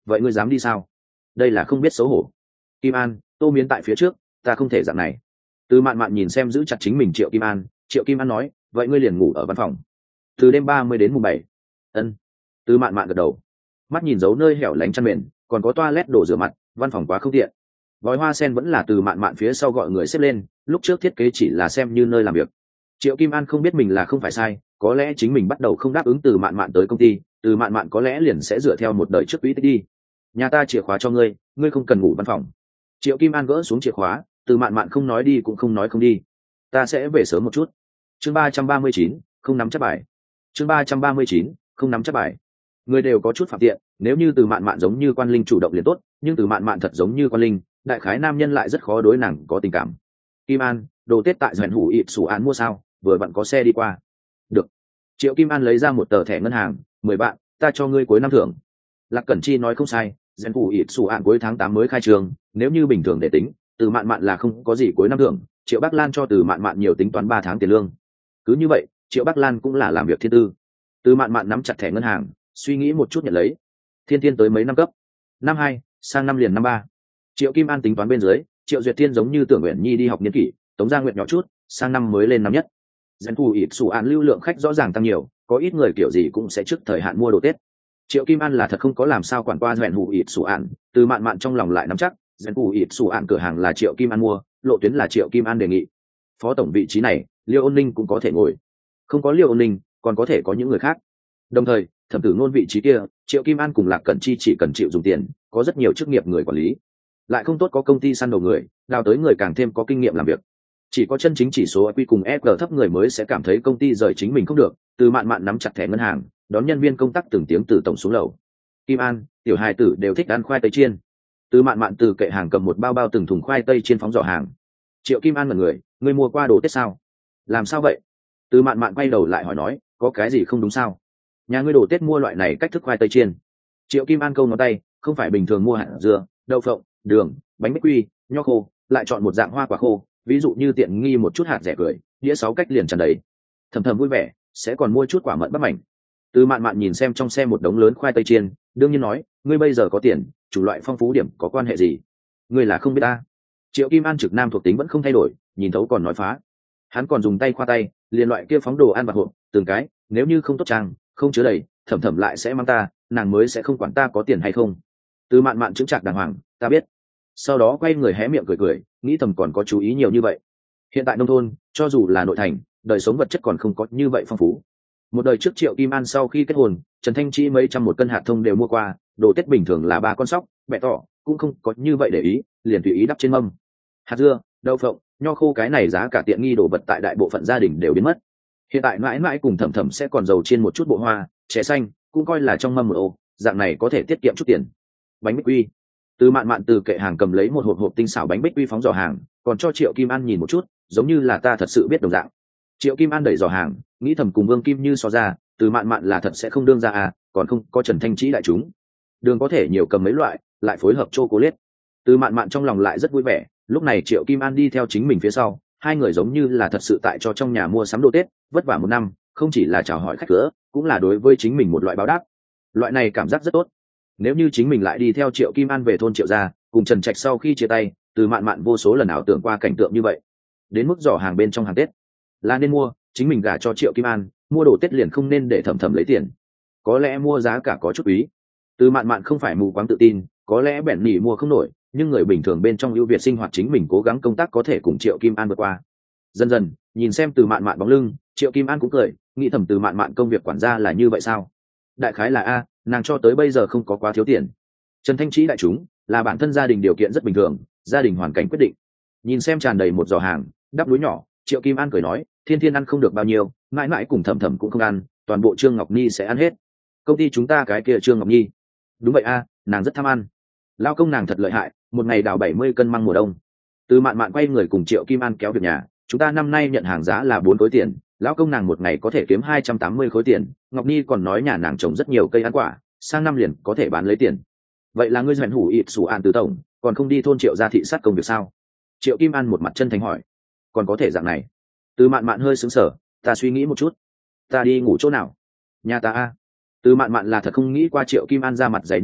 vậy ngươi dám đi sao? Đây là không biết xấu hổ. Kim An, Tô Miến tại phía trước, ta không thể dạng này. Từ Mạn Mạn nhìn xem giữ chặt chính mình Triệu Kim An, Triệu Kim An nói, vậy ngươi liền ngủ ở văn phòng từ đêm ba mươi đến mùng bảy. Ân. Từ Mạn Mạn gật đầu, mắt nhìn dấu nơi hẻo lánh chăn mền, còn có toilet đổ rửa mặt, văn phòng quá không tiện. Vòi hoa sen vẫn là Từ Mạn Mạn phía sau gọi người xếp lên, lúc trước thiết kế chỉ là xem như nơi làm việc. Triệu Kim An không biết mình là không phải sai, có lẽ chính mình bắt đầu không đáp ứng Từ Mạn Mạn tới công ty, Từ Mạn Mạn có lẽ liền sẽ dựa theo một đời trước quỹ tích đi. Nhà ta chìa khóa cho ngươi, ngươi không cần ngủ văn phòng. Triệu Kim An gỡ xuống chìa khóa, Từ Mạn Mạn không nói đi cũng không nói không đi. Ta sẽ về sớm một chút. Chương ba trăm ba mươi chín, không nắm chắc bài. Chương ba trăm ba mươi chín, không nắm chắc bài. Người đều có chút phạm tiện, nếu như Từ Mạn Mạn giống như Quan Linh chủ động liền tốt, nhưng Từ Mạn Mạn thật giống như Quan Linh, đại khái nam nhân lại rất khó đối nàng có tình cảm. Kim An, đồ Tết tại Doãn Hủ ịp sủ án mua sao? Vừa vặn có xe đi qua. Được. Triệu Kim An lấy ra một tờ thẻ ngân hàng, mười bạn, ta cho ngươi cuối năm thưởng. Lạc Cẩn Chi nói không sai, Doãn Hủ ịp sủ án cuối tháng tám mới khai trường, nếu như bình thường để tính, Từ Mạn Mạn là không có gì cuối năm thưởng, Triệu Bắc Lan cho Từ Mạn Mạn nhiều tính toán ba tháng tiền lương. Cứ như vậy, Triệu Bắc Lan cũng là làm việc thiên tư. Từ Mạn Mạn nắm chặt thẻ ngân hàng, suy nghĩ một chút nhận lấy. Thiên Thiên tới mấy năm cấp? Năm hai, sang năm liền năm ba. Triệu Kim An tính toán bên dưới, Triệu Duyệt Thiên giống như Tưởng Uyển Nhi đi học niên kỷ, Tống Gia Nguyệt nhỏ chút, sang năm mới lên năm nhất. Dân thủ ít sủ án lưu lượng khách rõ ràng tăng nhiều, có ít người kiểu gì cũng sẽ trước thời hạn mua đồ Tết. Triệu Kim An là thật không có làm sao quản qua Doãn Hủ ít sủ án, Từ Mạn Mạn trong lòng lại nắm chắc, Doãn Hủ ít sủ án cửa hàng là Triệu Kim An mua, lộ tuyến là Triệu Kim An đề nghị. Phó tổng vị trí này, Liêu Ôn Ninh cũng có thể ngồi. Không có Liêu Ôn Ninh, còn có thể có những người khác. Đồng thời, Thẩm Tử Ngôn vị trí kia, Triệu Kim An cùng Lạc Cẩn Chi chỉ cần chịu dùng tiền, có rất nhiều chức nghiệp người quản lý. Lại không tốt có công ty săn đầu người, đào tới người càng thêm có kinh nghiệm làm việc. Chỉ có chân chính chỉ số i kiu cùng e giê thấp người mới sẽ cảm thấy công ty rời chính mình không được. Từ Mạn Mạn nắm chặt thẻ ngân hàng, đón nhân viên công tác từng tiếng từ tổng xuống lầu. Kim An, tiểu hài tử đều thích ăn khoai tây chiên. Từ Mạn Mạn từ kệ hàng cầm một bao bao từng thùng khoai tây chiên phóng giỏ hàng. Triệu Kim An là người, người mua qua đồ Tết sao? Làm sao vậy? Từ Mạn Mạn quay đầu lại hỏi nói, có cái gì không đúng sao? Nhà ngươi đồ Tết mua loại này cách thức khoai tây chiên. Triệu Kim An câu ngón tay, không phải bình thường mua hạt dưa, đậu phộng, đường, bánh bích quy, nho khô, lại chọn một dạng hoa quả khô, ví dụ như tiện nghi một chút hạt rẻ cười, đĩa sáu cách liền tràn đầy. Thầm thầm vui vẻ, sẽ còn mua chút quả mận bắp mảnh. Từ Mạn Mạn nhìn xem trong xe một đống lớn khoai tây chiên, đương nhiên nói, ngươi bây giờ có tiền, chủ loại phong phú điểm có quan hệ gì? Ngươi là không biết ta. Triệu Kim An trực nam thuộc tính vẫn không thay đổi, nhìn thấu còn nói phá. Hắn còn dùng tay khoa tay, liền loại kia phóng đồ ăn vặt hộp, từng cái, nếu như không tốt trang, không chứa đầy, thầm thầm lại sẽ mang ta, nàng mới sẽ không quản ta có tiền hay không. Từ Mạn Mạn chững chạc đàng hoàng, ta biết. Sau đó quay người hé miệng cười cười, nghĩ thầm còn có chú ý nhiều như vậy. Hiện tại nông thôn, cho dù là nội thành, đời sống vật chất còn không có như vậy phong phú. Một đời trước Triệu Kim An sau khi kết hôn, Trần Thanh Chi mấy trăm một cân hạt thông đều mua qua, đồ Tết bình thường là ba con sóc, mẹ tỏ cũng không có như vậy để ý, liền tùy ý đắp trên mâm. Hạt dưa, đậu phộng, nho khô cái này giá cả tiện nghi đồ vật tại đại bộ phận gia đình đều biến mất. Hiện tại mãi mãi cùng thẩm thẩm sẽ còn dầu chiên một chút bộ hoa, chè xanh, cũng coi là trong mâm một ô, dạng này có thể tiết kiệm chút tiền. Bánh bích quy. Từ Mạn Mạn từ kệ hàng cầm lấy một hộp hộp tinh xảo bánh bích quy phóng giỏ hàng, còn cho Triệu Kim An nhìn một chút, giống như là ta thật sự biết đồng dạng. Triệu Kim An đẩy giỏ hàng, nghĩ thầm cùng Vương Kim Như so ra, Từ Mạn Mạn là thật sẽ không đương ra à, còn không có Trần Thanh Trí đại chúng. Đường có thể nhiều cầm mấy loại, lại phối hợp chocolate. Từ Mạn Mạn trong lòng lại rất vui vẻ, lúc này Triệu Kim An đi theo chính mình phía sau, hai người giống như là thật sự tại cho trong nhà mua sắm đồ Tết, vất vả một năm, không chỉ là chào hỏi khách cửa, cũng là đối với chính mình một loại báo đáp. Loại này cảm giác rất tốt. Nếu như chính mình lại đi theo Triệu Kim An về thôn Triệu gia, cùng Trần Trạch sau khi chia tay, Từ Mạn Mạn vô số lần ảo tưởng qua cảnh tượng như vậy. Đến mức giỏ hàng bên trong hàng Tết, là nên mua, chính mình gả cho Triệu Kim An, mua đồ Tết liền không nên để thầm thầm lấy tiền. Có lẽ mua giá cả có chút quý. Từ Mạn Mạn không phải mù quáng tự tin, có lẽ bẻn nỉ mua không nổi, nhưng người bình thường bên trong ưu việt sinh hoạt chính mình cố gắng công tác có thể cùng Triệu Kim An vượt qua. Dần dần, nhìn xem Từ Mạn Mạn bóng lưng, Triệu Kim An cũng cười, nghĩ thầm Từ Mạn Mạn công việc quản gia là như vậy sao? Đại khái là a, nàng cho tới bây giờ không có quá thiếu tiền. Trần Thanh Trí đại chúng, là bản thân gia đình điều kiện rất bình thường, gia đình hoàn cảnh quyết định. Nhìn xem tràn đầy một giỏ hàng, đắp núi nhỏ, Triệu Kim An cười nói, Thiên Thiên ăn không được bao nhiêu, mãi mãi cùng thầm thầm cũng không ăn, toàn bộ Trương Ngọc Nhi sẽ ăn hết. Công ty chúng ta cái kia Trương Ngọc Nhi. Đúng vậy a, nàng rất tham ăn. Lao công nàng thật lợi hại, một ngày đào bảy mươi cân măng mùa đông. Từ Mạn Mạn quay người cùng Triệu Kim An kéo việc nhà, chúng ta năm nay nhận hàng giá là bốn khối tiền, lão công nàng một ngày có thể kiếm hai trăm tám mươi khối tiền, Ngọc Nhi còn nói nhà nàng trồng rất nhiều cây ăn quả, sang năm liền có thể bán lấy tiền. Vậy là ngươi Doãn Hủ ít sủ án từ tổng, còn không đi thôn Triệu gia thị sát công việc sao? Triệu Kim An một mặt chân thành hỏi. Còn có thể dạng này? Từ Mạn Mạn hơi sững sờ, ta suy nghĩ một chút. Ta đi ngủ chỗ nào? Nhà ta a. Từ Mạn Mạn là thật không nghĩ qua Triệu Kim An ra mặt dày như vậy,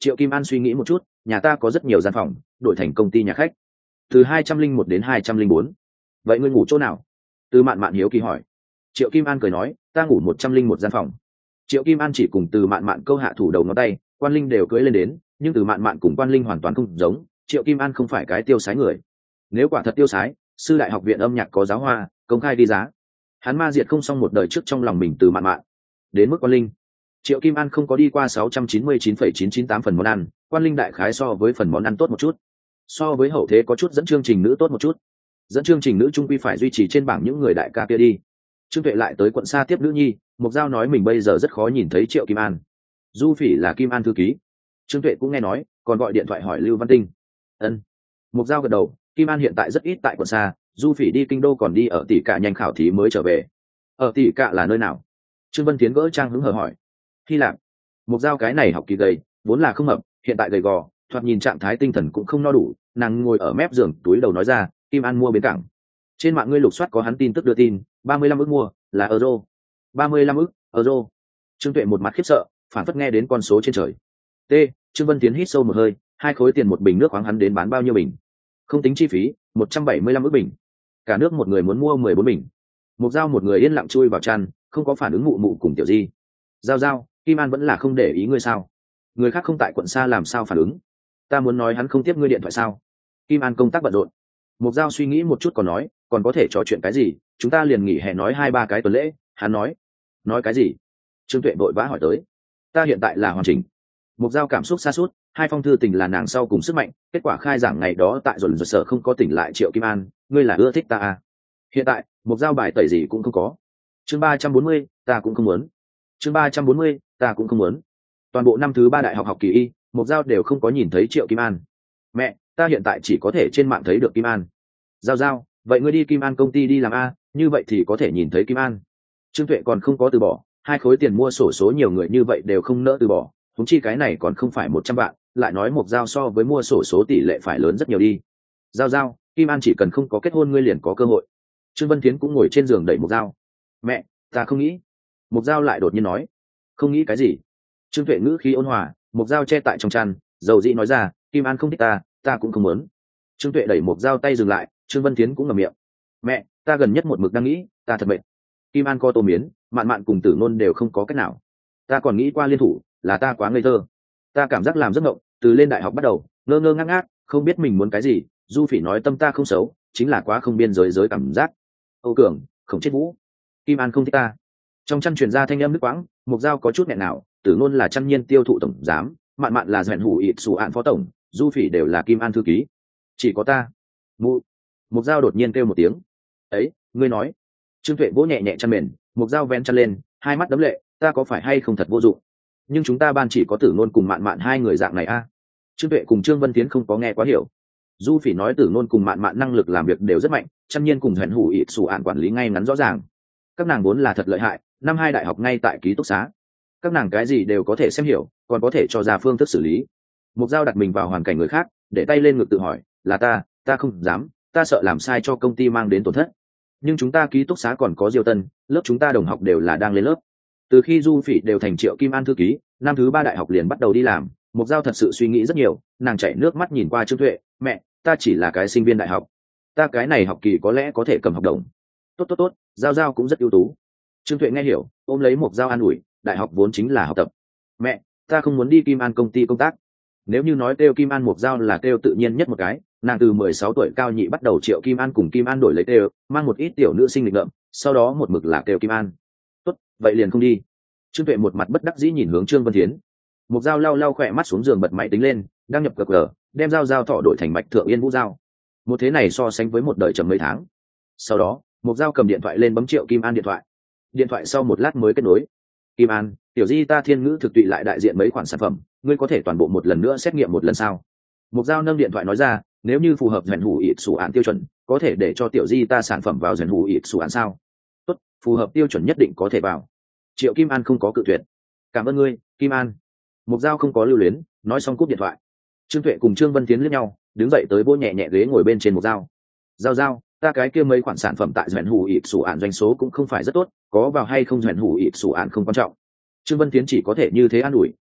Triệu Kim An suy nghĩ một chút, nhà ta có rất nhiều gian phòng, đổi thành công ty nhà khách. Từ hai trăm linh một đến hai trăm linh bốn. Vậy ngươi ngủ chỗ nào? Từ Mạn Mạn hiếu kỳ hỏi. Triệu Kim An cười nói, ta ngủ một trăm linh một gian phòng. Triệu Kim An chỉ cùng Từ Mạn Mạn câu hạ thủ đầu ngón tay, Quan Linh đều cưỡi lên đến, nhưng Từ Mạn Mạn cùng Quan Linh hoàn toàn không giống. Triệu Kim An không phải cái tiêu sái người. Nếu quả thật tiêu sái, sư đại học viện âm nhạc có giáo hoa, công khai đi giá. Hắn ma diệt không xong một đời trước trong lòng mình Từ Mạn Mạn. Đến mức Quan Linh, Triệu Kim An không có đi qua sáu trăm chín mươi chín phẩy chín chín tám phần món ăn, Quan Linh đại khái so với phần món ăn tốt một chút, so với hậu thế có chút dẫn chương trình nữ tốt một chút. Dẫn chương trình nữ trung quy phải duy trì trên bảng những người đại ca kia đi. Trương Tuệ lại tới quận xa tiếp nữ nhi, Mục Giao nói mình bây giờ rất khó nhìn thấy Triệu Kim An. Du Phỉ là Kim An thư ký. Trương Tuệ cũng nghe nói, còn gọi điện thoại hỏi Lưu Văn Tinh. Ân. Mục Giao gật đầu, Kim An hiện tại rất ít tại quận xa, Du Phỉ đi kinh đô còn đi ở tỷ cạ nhanh khảo thí mới trở về. Ở tỷ cạ là nơi nào? Trương Vân Tiến gỡ trang hứng hờ hỏi. Hy Lạp. Mục Giao cái này học kỳ gầy, vốn là không hợp, hiện tại gầy gò, thoạt nhìn trạng thái tinh thần cũng không no đủ, nàng ngồi ở mép giường túi đầu nói ra, Kim An mua bến cảng. Trên mạng ngươi lục soát có hắn tin tức đưa tin, ba mươi lăm ức mua, là euro. ba mươi lăm ức, euro. Trương Tuệ một mặt khiếp sợ, phản phất nghe đến con số trên trời. T, Trương Vân Tiến hít sâu một hơi, hai khối tiền một bình nước khoáng hắn đến bán bao nhiêu bình? Không tính chi phí, một trăm bảy mươi lăm ức bình. Cả nước một người muốn mua mười bốn bình. Mục Giao một người yên lặng chui vào chăn, không có phản ứng mụ mụ cùng Tiểu Di. Giao Giao, Kim An vẫn là không để ý ngươi sao? Người khác không tại quận xa làm sao phản ứng? Ta muốn nói hắn không tiếp ngươi điện thoại sao? Kim An công tác bận rộn. Mục Giao suy nghĩ một chút còn nói, còn có thể trò chuyện cái gì, chúng ta liền nghỉ hè nói hai ba cái tuần lễ. Hắn nói. Nói cái gì? Trương Tuệ vội vã hỏi tới. Ta hiện tại là hoàn chỉnh. Mục Giao cảm xúc xa suốt, hai phong thư tình là nàng sau cùng sức mạnh, kết quả khai giảng ngày đó tại dồn dồn sở không có tỉnh lại Triệu Kim An, ngươi là ưa thích ta à? Hiện tại, Mục Giao bài tẩy gì cũng không có. Chương ba trăm bốn mươi, ta cũng không muốn. Chương ba trăm bốn mươi, ta cũng không muốn. Toàn bộ năm thứ ba đại học học kỳ y, Mục Giao đều không có nhìn thấy Triệu Kim An. Mẹ, ta hiện tại chỉ có thể trên mạng thấy được Kim An. Giao Giao, vậy ngươi đi Kim An công ty đi làm a, như vậy thì có thể nhìn thấy Kim An. Trương Tuệ còn không có từ bỏ, hai khối tiền mua sổ số nhiều người như vậy đều không nỡ từ bỏ, huống chi cái này còn không phải một trăm vạn, lại nói Mục Giao so với mua sổ số tỷ lệ phải lớn rất nhiều đi. Giao Giao, Kim An chỉ cần không có kết hôn ngươi liền có cơ hội. Trương Vân Thiến cũng ngồi trên giường đẩy Mục Giao. Mẹ, ta không nghĩ. Mục Giao lại đột nhiên nói. Không nghĩ cái gì? Trương Tuệ ngữ khí ôn hòa, Mục Giao che tại trong chăn, dầu dĩ nói ra, Kim An không thích ta, ta cũng không muốn. Trương Tuệ đẩy Mục Giao tay dừng lại, Trương Vân Thiến cũng ngậm miệng. Mẹ, ta gần nhất một mực đang nghĩ, ta thật mệt. Kim An co Tô Miến, Mạn Mạn cùng Tử Nôn đều không có cách nào. Ta còn nghĩ qua liên thủ, là ta quá ngây thơ. Ta cảm giác làm giấc mộng, từ lên đại học bắt đầu, ngơ ngơ ngác ngác, không biết mình muốn cái gì. Du Phỉ nói tâm ta không xấu, chính là quá không biên giới giới cảm giác. Âu Cường, không chết vũ. Kim An không thích ta. Trong chăn truyền ra thanh âm nước quãng, Mục Giao có chút nghẹn nào. Tử Nôn là chăn nhiên tiêu thụ tổng giám, Mạn Mạn là dẹn hủ ịt sủ ạn phó tổng, Du Phỉ đều là Kim An thư ký. Chỉ có ta. Mụ. Mục Giao đột nhiên kêu một tiếng. Ấy, ngươi nói. Trương Tuệ vỗ nhẹ nhẹ chăn mền, Mục Giao vén chăn lên, hai mắt đấm lệ, ta có phải hay không thật vô dụng? Nhưng chúng ta ban chỉ có Tử Nôn cùng Mạn Mạn hai người dạng này a. À? Trương Tuệ cùng Trương Vân Tiến không có nghe quá hiểu. Du Phỉ nói Tử Nôn cùng Mạn Mạn năng lực làm việc đều rất mạnh, chăn nhiên cùng dẹn hủ ịt sủ ạn quản lý ngay ngắn rõ ràng. Các nàng vốn là thật lợi hại, năm hai đại học ngay tại ký túc xá. Các nàng cái gì đều có thể xem hiểu, còn có thể cho ra phương thức xử lý. Mục Giao đặt mình vào hoàn cảnh người khác, để tay lên ngực tự hỏi, là ta, ta không dám, ta sợ làm sai cho công ty mang đến tổn thất. Nhưng chúng ta ký túc xá còn có Diêu Tân, lớp chúng ta đồng học đều là đang lên lớp. Từ khi Du Phỉ đều thành Triệu Kim An thư ký, năm thứ ba đại học liền bắt đầu đi làm. Mục Giao thật sự suy nghĩ rất nhiều, nàng chảy nước mắt nhìn qua Trương Tuệ, mẹ, ta chỉ là cái sinh viên đại học, ta cái này học kỳ có lẽ có thể cầm học đồng. Tốt tốt tốt, Giao Giao cũng rất ưu tú. Trương Tuệ nghe hiểu, ôm lấy Mục Giao an ủi, đại học vốn chính là học tập. Mẹ, ta không muốn đi Kim An công ty công tác. Nếu như nói kêu Kim An Mục Giao là kêu tự nhiên nhất một cái, nàng từ mười sáu tuổi cao nhị bắt đầu Triệu Kim An cùng Kim An đổi lấy kêu, mang một ít tiểu nữ sinh lịch ngợm, sau đó một mực là kêu Kim An. Tốt, vậy liền không đi. Trương Tuệ một mặt bất đắc dĩ nhìn hướng Trương Vân Thiến. Mục Giao lau lau khỏe mắt xuống giường bật máy tính lên, đăng nhập cờ cờ, đem Giao Giao thọ đổi thành Bạch Thượng Yên Vũ Giao. Một thế này so sánh với một đời chậm mấy tháng. Sau đó, Mục Giao cầm điện thoại lên bấm Triệu Kim An điện thoại. Điện thoại sau một lát mới kết nối. Kim An, tiểu di ta Thiên Ngữ thực tụy lại đại diện mấy khoản sản phẩm, ngươi có thể toàn bộ một lần nữa xét nghiệm một lần sao? Mục Giao nâng điện thoại nói ra, nếu như phù hợp dẹn hủ ịt sủ ạn tiêu chuẩn, có thể để cho tiểu di ta sản phẩm vào dẹn hủ ịt sủ ạn sao? Tốt, phù hợp tiêu chuẩn nhất định có thể vào. Triệu Kim An không có cự tuyệt. Cảm ơn ngươi, Kim An. Mục Giao không có lưu luyến, nói xong cúp điện thoại. Trương Tuệ cùng Trương Vân Tiến liếc nhau, đứng dậy tới vỗ nhẹ nhẹ ghế ngồi bên trên Mục Giao. Giao Giao, ta cái kia mấy khoản sản phẩm tại dẹn hủ ịt sủ ạn doanh số cũng không phải rất tốt, có vào hay không dẹn hủ ịt sủ ạn không quan trọng. Trương Vân Tiến chỉ có thể như thế an ủi,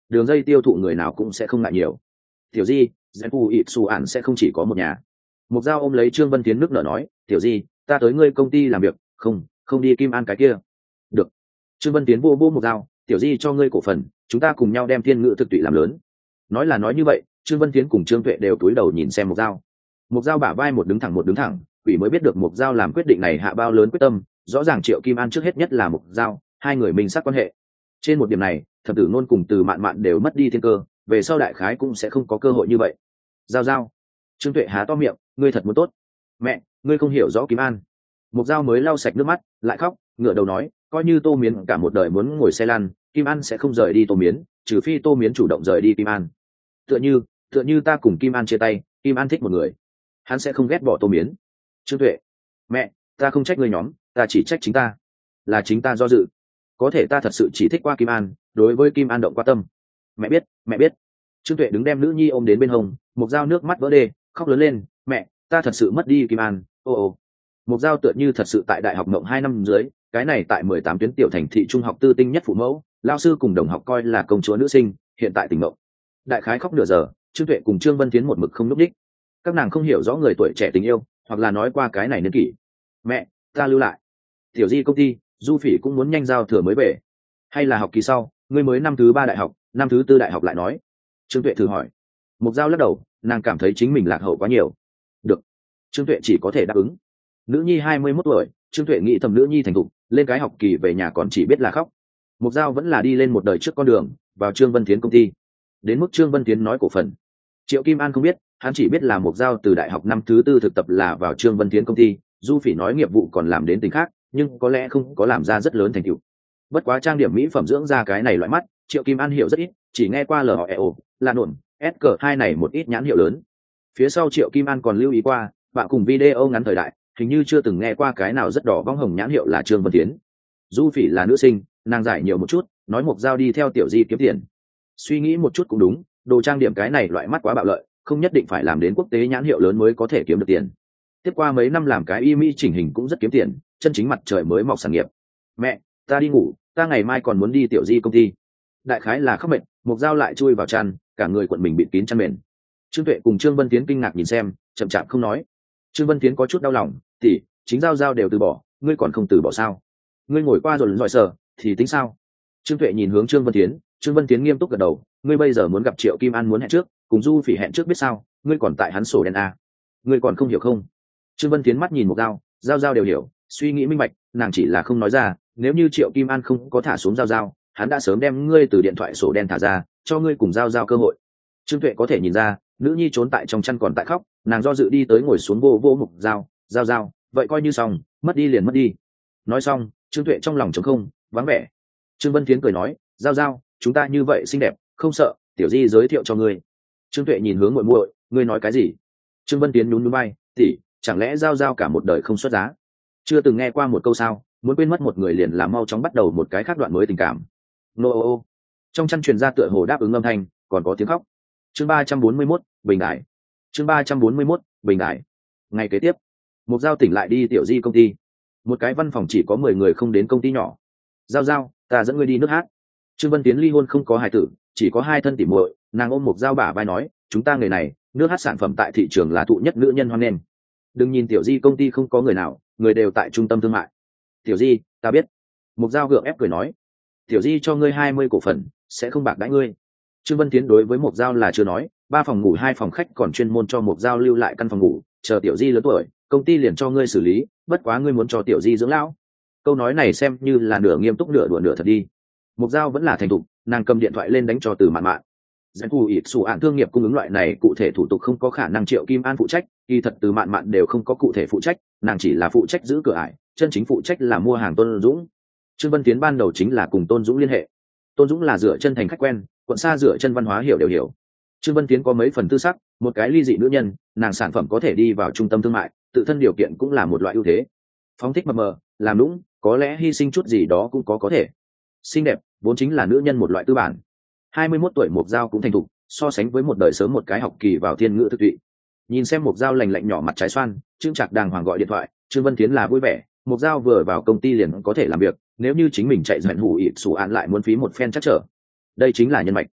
đường dây tiêu thụ người nào cũng sẽ không ngại nhiều. Tiểu di, giải phù ít xù ản sẽ không chỉ có một nhà. Mục Giao ôm lấy Trương Vân Tiến nước nở nói, tiểu di, ta tới ngươi công ty làm việc, không không đi Kim An cái kia. Được. Trương Vân Tiến vô vô Mục Giao, tiểu di cho ngươi cổ phần, chúng ta cùng nhau đem thiên ngữ thực tụy làm lớn. Nói là nói như vậy, Trương Vân Tiến cùng Trương Tuệ đều cúi đầu nhìn xem Mục Giao. Mục Giao bả vai một đứng thẳng một đứng thẳng, quỷ mới biết được Mục Giao làm quyết định này hạ bao lớn quyết tâm. Rõ ràng Triệu Kim An trước hết nhất là Mục Giao, hai người minh xác quan hệ. Trên một điểm này, Thập Tử Nôn cùng Từ Mạn Mạn đều mất đi thiên cơ, về sau đại khái cũng sẽ không có cơ hội như vậy. Giao Giao. Trương Tuệ há to miệng, ngươi thật muốn tốt. Mẹ, ngươi không hiểu rõ Kim An. Mục Giao mới lau sạch nước mắt, lại khóc, ngửa đầu nói, coi như Tô Miến cả một đời muốn ngồi xe lăn, Kim An sẽ không rời đi Tô Miến, trừ phi Tô Miến chủ động rời đi Kim An. Tựa như, tựa như ta cùng Kim An chia tay, Kim An thích một người, hắn sẽ không ghét bỏ Tô Miến. Trương Tuệ. Mẹ, ta không trách ngươi nhóm, ta chỉ trách chính ta, là chính ta do dự. Có thể ta thật sự chỉ thích qua Kim An, đối với Kim An động qua tâm. Mẹ biết, mẹ biết. Trương Tuệ đứng đem nữ nhi ôm đến bên hông, Mục Giao nước mắt vỡ đê, khóc lớn lên, mẹ, ta thật sự mất đi Kim An. Ô ô. Mục Giao tựa như thật sự tại đại học mộng hai năm dưới, cái này tại mười tám tuyến tiểu thành thị trung học tư tinh nhất phụ mẫu, lao sư cùng đồng học coi là công chúa nữ sinh, hiện tại tỉnh mộng. Đại khái khóc nửa giờ, Trương Tuệ cùng Trương Vân Tiến một mực không núp đích. Các nàng không hiểu rõ người tuổi trẻ tình yêu, hoặc là nói qua cái này niên kỷ. Mẹ, ta lưu lại. Tiểu di công ty, Du Phỉ cũng muốn nhanh giao thừa mới về. Hay là học kỳ sau, ngươi mới năm thứ ba đại học, năm thứ tư đại học lại nói. Trương Tuệ thử hỏi. Mục Giao lắc đầu, nàng cảm thấy chính mình lạc hậu quá nhiều. Được. Trương Tuệ chỉ có thể đáp ứng. Nữ nhi hai mươi mốt tuổi, Trương Tuệ nghĩ thầm nữ nhi thành thục, lên cái học kỳ về nhà còn chỉ biết là khóc. Mục Giao vẫn là đi lên một đời trước con đường, vào Trương Vân Tiến công ty. Đến mức Trương Vân Tiến nói cổ phần, Triệu Kim An không biết, hắn chỉ biết là Mục Giao từ đại học năm thứ tư thực tập là vào Trương Vân Tiến công ty. Du Phỉ nói nghiệp vụ còn làm đến tỉnh khác, nhưng có lẽ không có làm ra rất lớn thành tựu. Bất quá trang điểm mỹ phẩm dưỡng ra cái này loại mắt, Triệu Kim An hiểu rất ít, chỉ nghe qua lờ họ eo, là nổn, S cờ hai này một ít nhãn hiệu lớn. Phía sau Triệu Kim An còn lưu ý qua, bạn cùng video ngắn thời đại, hình như chưa từng nghe qua cái nào rất đỏ bóng hồng nhãn hiệu là Trương Vân Tiến. Du Phỉ là nữ sinh, nàng giải nhiều một chút, nói Mục Giao đi theo tiểu di kiếm tiền. Suy nghĩ một chút cũng đúng, đồ trang điểm cái này loại mắt quá bạo lợi, không nhất định phải làm đến quốc tế nhãn hiệu lớn mới có thể kiếm được tiền. Tiếp qua mấy năm làm cái y mỹ chỉnh hình cũng rất kiếm tiền, chân chính mặt trời mới mọc sản nghiệp. Mẹ, ta đi ngủ, ta ngày mai còn muốn đi tiểu di công ty. Đại khái là khóc mệt, Mục Giao lại chui vào chăn, cả người quận mình bịt kín chăn mền. Trương Tuệ cùng Trương Vân Tiến kinh ngạc nhìn xem, chậm chạp không nói. Trương Vân Tiến có chút đau lòng, tỷ, chính Giao Giao đều từ bỏ, ngươi còn không từ bỏ sao? Ngươi ngồi qua rồi giỏi sờ, thì tính sao? Trương Tuệ nhìn hướng Trương Vân Tiến, Trương Vân Tiến nghiêm túc gật đầu, ngươi bây giờ muốn gặp Triệu Kim An muốn hẹn trước, cùng Du Phỉ hẹn trước biết sao? Ngươi còn tại hắn sổ đen a, ngươi còn không hiểu không? Trương Vân Tiến mắt nhìn Mục Giao, Giao Giao đều hiểu, suy nghĩ minh bạch, nàng chỉ là không nói ra. Nếu như Triệu Kim An không có thả xuống Giao Giao, hắn đã sớm đem ngươi từ điện thoại sổ đen thả ra, cho ngươi cùng Giao Giao cơ hội. Trương Tuệ có thể nhìn ra, nữ nhi trốn tại trong chăn còn tại khóc, nàng do dự đi tới ngồi xuống vô vô Mục Giao, Giao Giao, vậy coi như xong, mất đi liền mất đi. Nói xong, Trương Tuệ trong lòng trống không, vắng vẻ. Trương Vân Tiến cười nói, Giao Giao, chúng ta như vậy xinh đẹp, không sợ, tiểu di giới thiệu cho ngươi. Trương Tuệ nhìn hướng muội muội, ngươi nói cái gì? Trương Vân Tiến nhún nhún vai, tỷ, chẳng lẽ Giao Giao cả một đời không xuất giá? Chưa từng nghe qua một câu sao, muốn quên mất một người liền là mau chóng bắt đầu một cái khác đoạn mới tình cảm. Nô ô ô. Trong chăn truyền ra tựa hồ đáp ứng âm thanh, còn có tiếng khóc. Chương ba trăm bốn mươi mốt, bình đại. Chương ba trăm bốn mươi mốt, bình đại. Ngày kế tiếp, Mục Giao tỉnh lại đi tiểu di công ty. Một cái văn phòng chỉ có mười người không đến công ty nhỏ. Giao Giao, ta dẫn ngươi đi nước hát. Trương Vân Tiến ly hôn không có hài tử, chỉ có hai thân tỉ muội, nàng ôm Mục Giao bả vai nói, chúng ta người này, nước hát sản phẩm tại thị trường là thụ nhất nữ nhân hoan nghênh. Đừng nhìn tiểu di công ty không có người nào, người đều tại trung tâm thương mại. Tiểu di, ta biết. Mục Giao gượng ép cười nói, tiểu di cho ngươi hai mươi cổ phần, sẽ không bạc đãi ngươi. Trương Vân Tiến đối với Mục Giao là chưa nói, ba phòng ngủ hai phòng khách còn chuyên môn cho Mục Giao lưu lại căn phòng ngủ, chờ tiểu di lớn tuổi, công ty liền cho ngươi xử lý, bất quá ngươi muốn cho tiểu di dưỡng lão. Câu nói này xem như là nửa nghiêm túc nửa đùa nửa thật đi. Mục Giao vẫn là thành thục, nàng cầm điện thoại lên đánh cho Từ Mạn Mạn. Giải phù ít sủ ạn thương nghiệp cung ứng loại này cụ thể thủ tục không có khả năng Triệu Kim An phụ trách, kỳ thật Từ Mạn Mạn đều không có cụ thể phụ trách, nàng chỉ là phụ trách giữ cửa ải, chân chính phụ trách là mua hàng Tôn Dũng. Trương Vân Tiến ban đầu chính là cùng Tôn Dũng liên hệ. Tôn Dũng là dựa chân thành khách quen, quận xa dựa chân văn hóa hiểu đều hiểu. Trương Vân Tiến có mấy phần tư sắc, một cái ly dị nữ nhân, nàng sản phẩm có thể đi vào trung tâm thương mại, tự thân điều kiện cũng là một loại ưu thế. Phóng thích mập mờ, làm đúng, có lẽ hy sinh chút gì đó cũng có có thể. Xinh đẹp, vốn chính là nữ nhân một loại tư bản. hai mươi mốt tuổi Mục Giao cũng thành thục, so sánh với một đời sớm một cái học kỳ vào thiên ngữ thực tụy. Nhìn xem Mục Giao lành lạnh nhỏ mặt trái xoan, Trương Trạc đàng hoàng gọi điện thoại, Trương Vân Tiến là vui vẻ, Mục Giao vừa vào công ty liền có thể làm việc, nếu như chính mình chạy dần hủ ịt sủ án lại muốn phí một phen chắc trở. Đây chính là nhân mạch.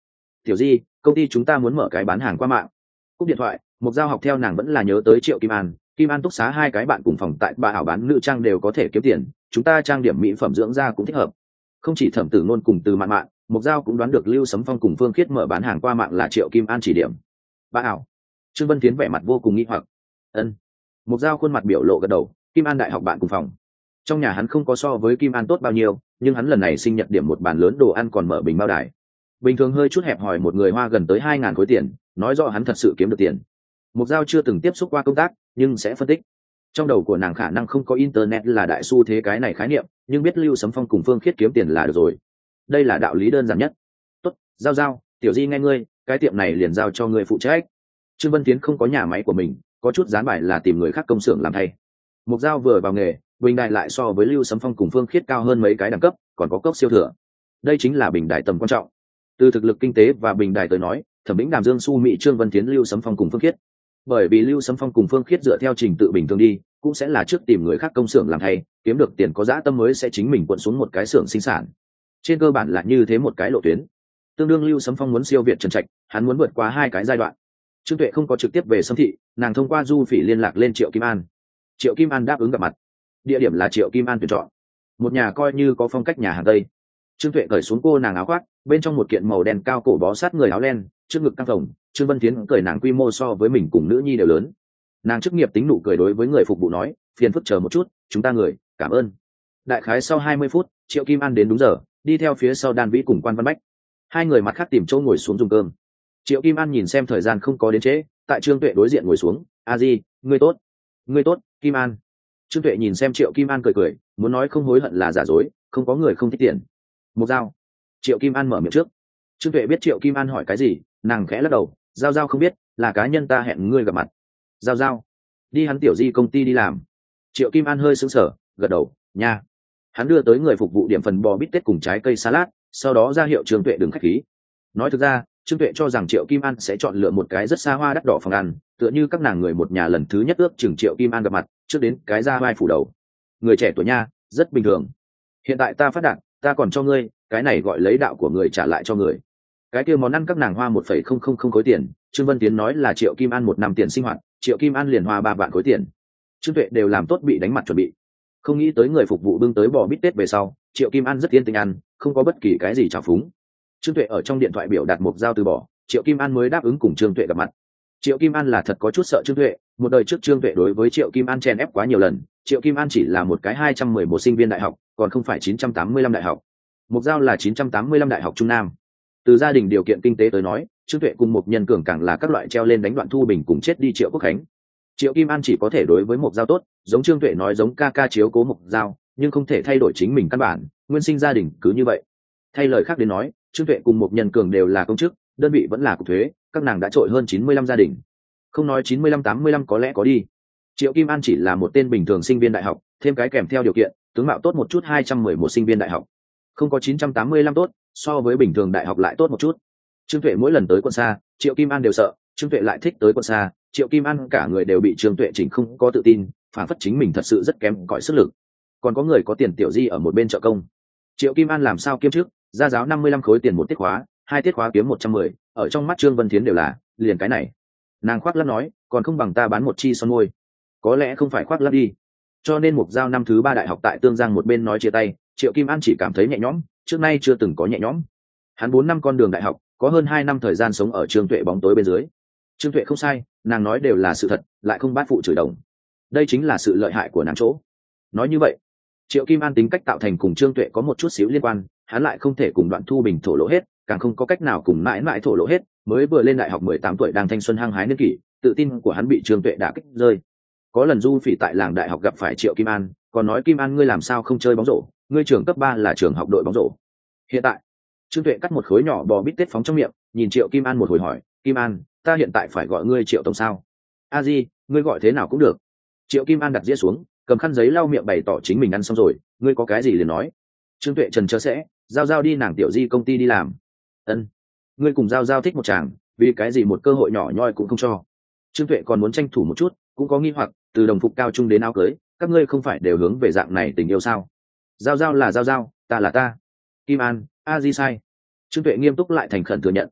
tiểu di công ty chúng ta muốn mở cái bán hàng qua mạng. Cúp điện thoại, Mục Giao học theo nàng vẫn là nhớ tới Triệu Kim An. Kim An túc xá hai cái bạn cùng phòng tại bà ảo bán nữ trang đều có thể kiếm tiền, chúng ta trang điểm mỹ phẩm dưỡng da cũng thích hợp. Không chỉ Thẩm Tử Nôn cùng Từ Mạn Mạn, Mục Giao cũng đoán được Lưu Sấm Phong cùng Phương Khiết mở bán hàng qua mạng là Triệu Kim An chỉ điểm. Bà ảo. Trương Vân Tiến vẻ mặt vô cùng nghi hoặc. Ân. Mục Giao khuôn mặt biểu lộ gật đầu, Kim An đại học bạn cùng phòng. Trong nhà hắn không có so với Kim An tốt bao nhiêu, nhưng hắn lần này sinh nhật điểm một bàn lớn đồ ăn còn mở bình bao đài. Bình thường hơi chút hẹp hòi một người hoa gần tới hai ngàn khối tiền, nói rõ hắn thật sự kiếm được tiền. Mục Giao chưa từng tiếp xúc qua công tác, nhưng sẽ phân tích. Trong đầu của nàng khả năng không có internet là đại xu thế cái này khái niệm, nhưng biết Lưu Sấm Phong cùng Phương Khiết kiếm tiền là được rồi. Đây là đạo lý đơn giản nhất. Tốt, Giao Giao, tiểu di nghe ngươi, cái tiệm này liền giao cho ngươi phụ trách. Trương Vân Tiến không có nhà máy của mình, có chút dán bài là tìm người khác công xưởng làm thay. Mục Giao vừa vào nghề, bình đài lại so với Lưu Sấm Phong cùng Phương Khiết cao hơn mấy cái đẳng cấp, còn có cốc siêu thừa. Đây chính là bình đài tầm quan trọng. Từ thực lực kinh tế và bình đài tới nói, Thẩm Bĩnh Đàm Dương Su Mỹ Trương Vân Tiến Lưu Sấm Phong cùng Phương Khiết. Bởi vì Lưu Sấm Phong cùng Phương Khiết dựa theo trình tự bình thường đi, cũng sẽ là trước tìm người khác công xưởng làm thay, kiếm được tiền có dã tâm mới sẽ chính mình quận xuống một cái xưởng sinh sản. Trên cơ bản là như thế một cái lộ tuyến. Tương đương Lưu Sấm Phong muốn siêu việt Trần Trạch, hắn muốn vượt qua hai cái giai đoạn. Trương Tuệ không có trực tiếp về Sâm Thị, nàng thông qua Du Phỉ liên lạc lên Triệu Kim An. Triệu Kim An đáp ứng gặp mặt. Địa điểm là Triệu Kim An tuyển chọn, một nhà coi như có phong cách nhà hàng Tây. Trương Tuệ cởi xuống cô nàng áo khoác, bên trong một kiện màu đen cao cổ bó sát người áo len, trước ngực căng phồng. Trương Vân Tiến cởi nàng quy mô so với mình cùng nữ nhi đều lớn. Nàng chức nghiệp tính nụ cười đối với người phục vụ nói, phiền phức chờ một chút, chúng ta người, cảm ơn. Đại khái sau hai mươi phút, Triệu Kim An đến đúng giờ, đi theo phía sau Đan Vĩ cùng Quan Văn Bách. Hai người mặt khác tìm chỗ ngồi xuống dùng cơm. Triệu Kim An nhìn xem thời gian không có đến trễ, tại Trương Tuệ đối diện ngồi xuống. A Di, ngươi tốt. Ngươi tốt, Kim An. Trương Tuệ nhìn xem Triệu Kim An cười cười, muốn nói không hối hận là giả dối, không có người không thích tiền. Mục Giao. Triệu Kim An mở miệng trước. Trương Tuệ biết Triệu Kim An hỏi cái gì, nàng khẽ lắc đầu. Giao Giao không biết, là cá nhân ta hẹn ngươi gặp mặt. Giao Giao. Đi hắn tiểu di công ty đi làm. Triệu Kim An hơi sững sờ, gật đầu, nha. Hắn đưa tới người phục vụ điểm phần bò bít tết cùng trái cây salad, sau đó ra hiệu Trương Tuệ đừng khách khí. Nói thực ra, Trương Tuệ cho rằng Triệu Kim An sẽ chọn lựa một cái rất xa hoa đắt đỏ phòng ăn, tựa như các nàng người một nhà lần thứ nhất ước chừng Triệu Kim An gặp mặt, trước đến cái ra vai phủ đầu. Người trẻ tuổi nha, rất bình thường. Hiện tại ta phát đạt, ta còn cho ngươi, cái này gọi lấy đạo của người trả lại cho người. Cái kia món ăn các nàng hoa một phẩy không không không khối tiền, Trương Vân Tiến nói là Triệu Kim An một năm tiền sinh hoạt, Triệu Kim An liền hoa ba vạn khối tiền. Trương Tuệ đều làm tốt bị đánh mặt chuẩn bị. Không nghĩ tới người phục vụ bưng tới bò bít tết về sau, Triệu Kim An rất yên tĩnh ăn, không có bất kỳ cái gì trào phúng. Trương Tuệ ở trong điện thoại biểu đạt Mục Giao từ bỏ, Triệu Kim An mới đáp ứng cùng Trương Tuệ gặp mặt. Triệu Kim An là thật có chút sợ Trương Tuệ, một đời trước Trương Tuệ đối với Triệu Kim An chen ép quá nhiều lần, Triệu Kim An chỉ là một cái hai trăm mười một sinh viên đại học, còn không phải chín trăm tám mươi lăm đại học. Mục Giao là chín trăm tám mươi lăm đại học Trung Nam. Từ gia đình điều kiện kinh tế tới nói, Trương Tuệ cùng Mục Nhân Cường càng là các loại treo lên đánh đoạn Thu Bình cùng chết đi Triệu Quốc Khánh. Triệu Kim An chỉ có thể đối với Mục Giao tốt, giống Trương Tuệ nói giống ca ca chiếu cố Mục Giao, nhưng không thể thay đổi chính mình căn bản, nguyên sinh gia đình cứ như vậy. Thay lời khác đến nói, Trương Tuệ cùng Mục Nhân Cường đều là công chức, đơn vị vẫn là cục thuế, các nàng đã trội hơn chín mươi lăm gia đình. Không nói chín mươi lăm tám mươi lăm có lẽ có đi. Triệu Kim An chỉ là một tên bình thường sinh viên đại học, thêm cái kèm theo điều kiện, tướng mạo tốt một chút hai trăm mười một sinh viên đại học. Không có chín trăm tám mươi lăm tốt, so với bình thường đại học lại tốt một chút. Trương Tuệ mỗi lần tới quận xa, Triệu Kim An đều sợ, Trương Tuệ lại thích tới quận xa, Triệu Kim An cả người đều bị Trương Tuệ chỉnh không có tự tin, phản phất chính mình thật sự rất kém cỏi sức lực. Còn có người có tiền tiểu di ở một bên trợ công. Triệu Kim An làm sao kiêm trước, gia giáo năm mươi lăm khối tiền một tiết khóa, hai tiết khóa kiếm một trăm mười, ở trong mắt Trương Vân Thiến đều là, liền cái này. Nàng khoác lác nói, còn không bằng ta bán một chi son môi. Có lẽ không phải khoác lác đi. Cho nên Mục Giao năm thứ ba đại học tại Tương Giang một bên nói chia tay, Triệu Kim An chỉ cảm thấy nhẹ nhõm, trước nay chưa từng có nhẹ nhõm. Hắn bốn năm con đường đại học, có hơn hai năm thời gian sống ở Trương Tuệ bóng tối bên dưới. Trương Tuệ không sai, nàng nói đều là sự thật, lại không bát phụ chửi đồng. Đây chính là sự lợi hại của nàng chỗ. Nói như vậy, Triệu Kim An tính cách tạo thành cùng Trương Tuệ có một chút xíu liên quan, hắn lại không thể cùng Đoạn Thu Bình thổ lộ hết, càng không có cách nào cùng mãi mãi thổ lộ hết, mới vừa lên đại học mười tám tuổi đang thanh xuân hăng hái niên kỷ, tự tin của hắn bị Trương Tuệ đả kích rơi. Có lần Du Phỉ tại làng đại học gặp phải Triệu Kim An, còn nói Kim An ngươi làm sao không chơi bóng rổ, ngươi trường cấp ba là trường học đội bóng rổ. Hiện tại, Trương Tuệ cắt một khối nhỏ bò bít tết phóng trong miệng, nhìn Triệu Kim An một hồi hỏi, Kim An, ta hiện tại phải gọi ngươi Triệu tổng sao? A Di, ngươi gọi thế nào cũng được. Triệu Kim An đặt dĩa xuống, cầm khăn giấy lau miệng bày tỏ chính mình ăn xong rồi, ngươi có cái gì liền nói. Trương Tuệ trần trơ sẽ, giao giao đi nàng tiểu di công ty đi làm. Ân, ngươi cùng giao giao thích một chàng, vì cái gì một cơ hội nhỏ nhoi cũng không cho. Trương Tuệ còn muốn tranh thủ một chút, cũng có nghi hoặc, từ đồng phục cao trung đến áo cưới, các ngươi không phải đều hướng về dạng này tình yêu sao? Giao giao là giao giao, ta là ta. Kim An, A Di sai. Trương Tuệ nghiêm túc lại thành khẩn thừa nhận.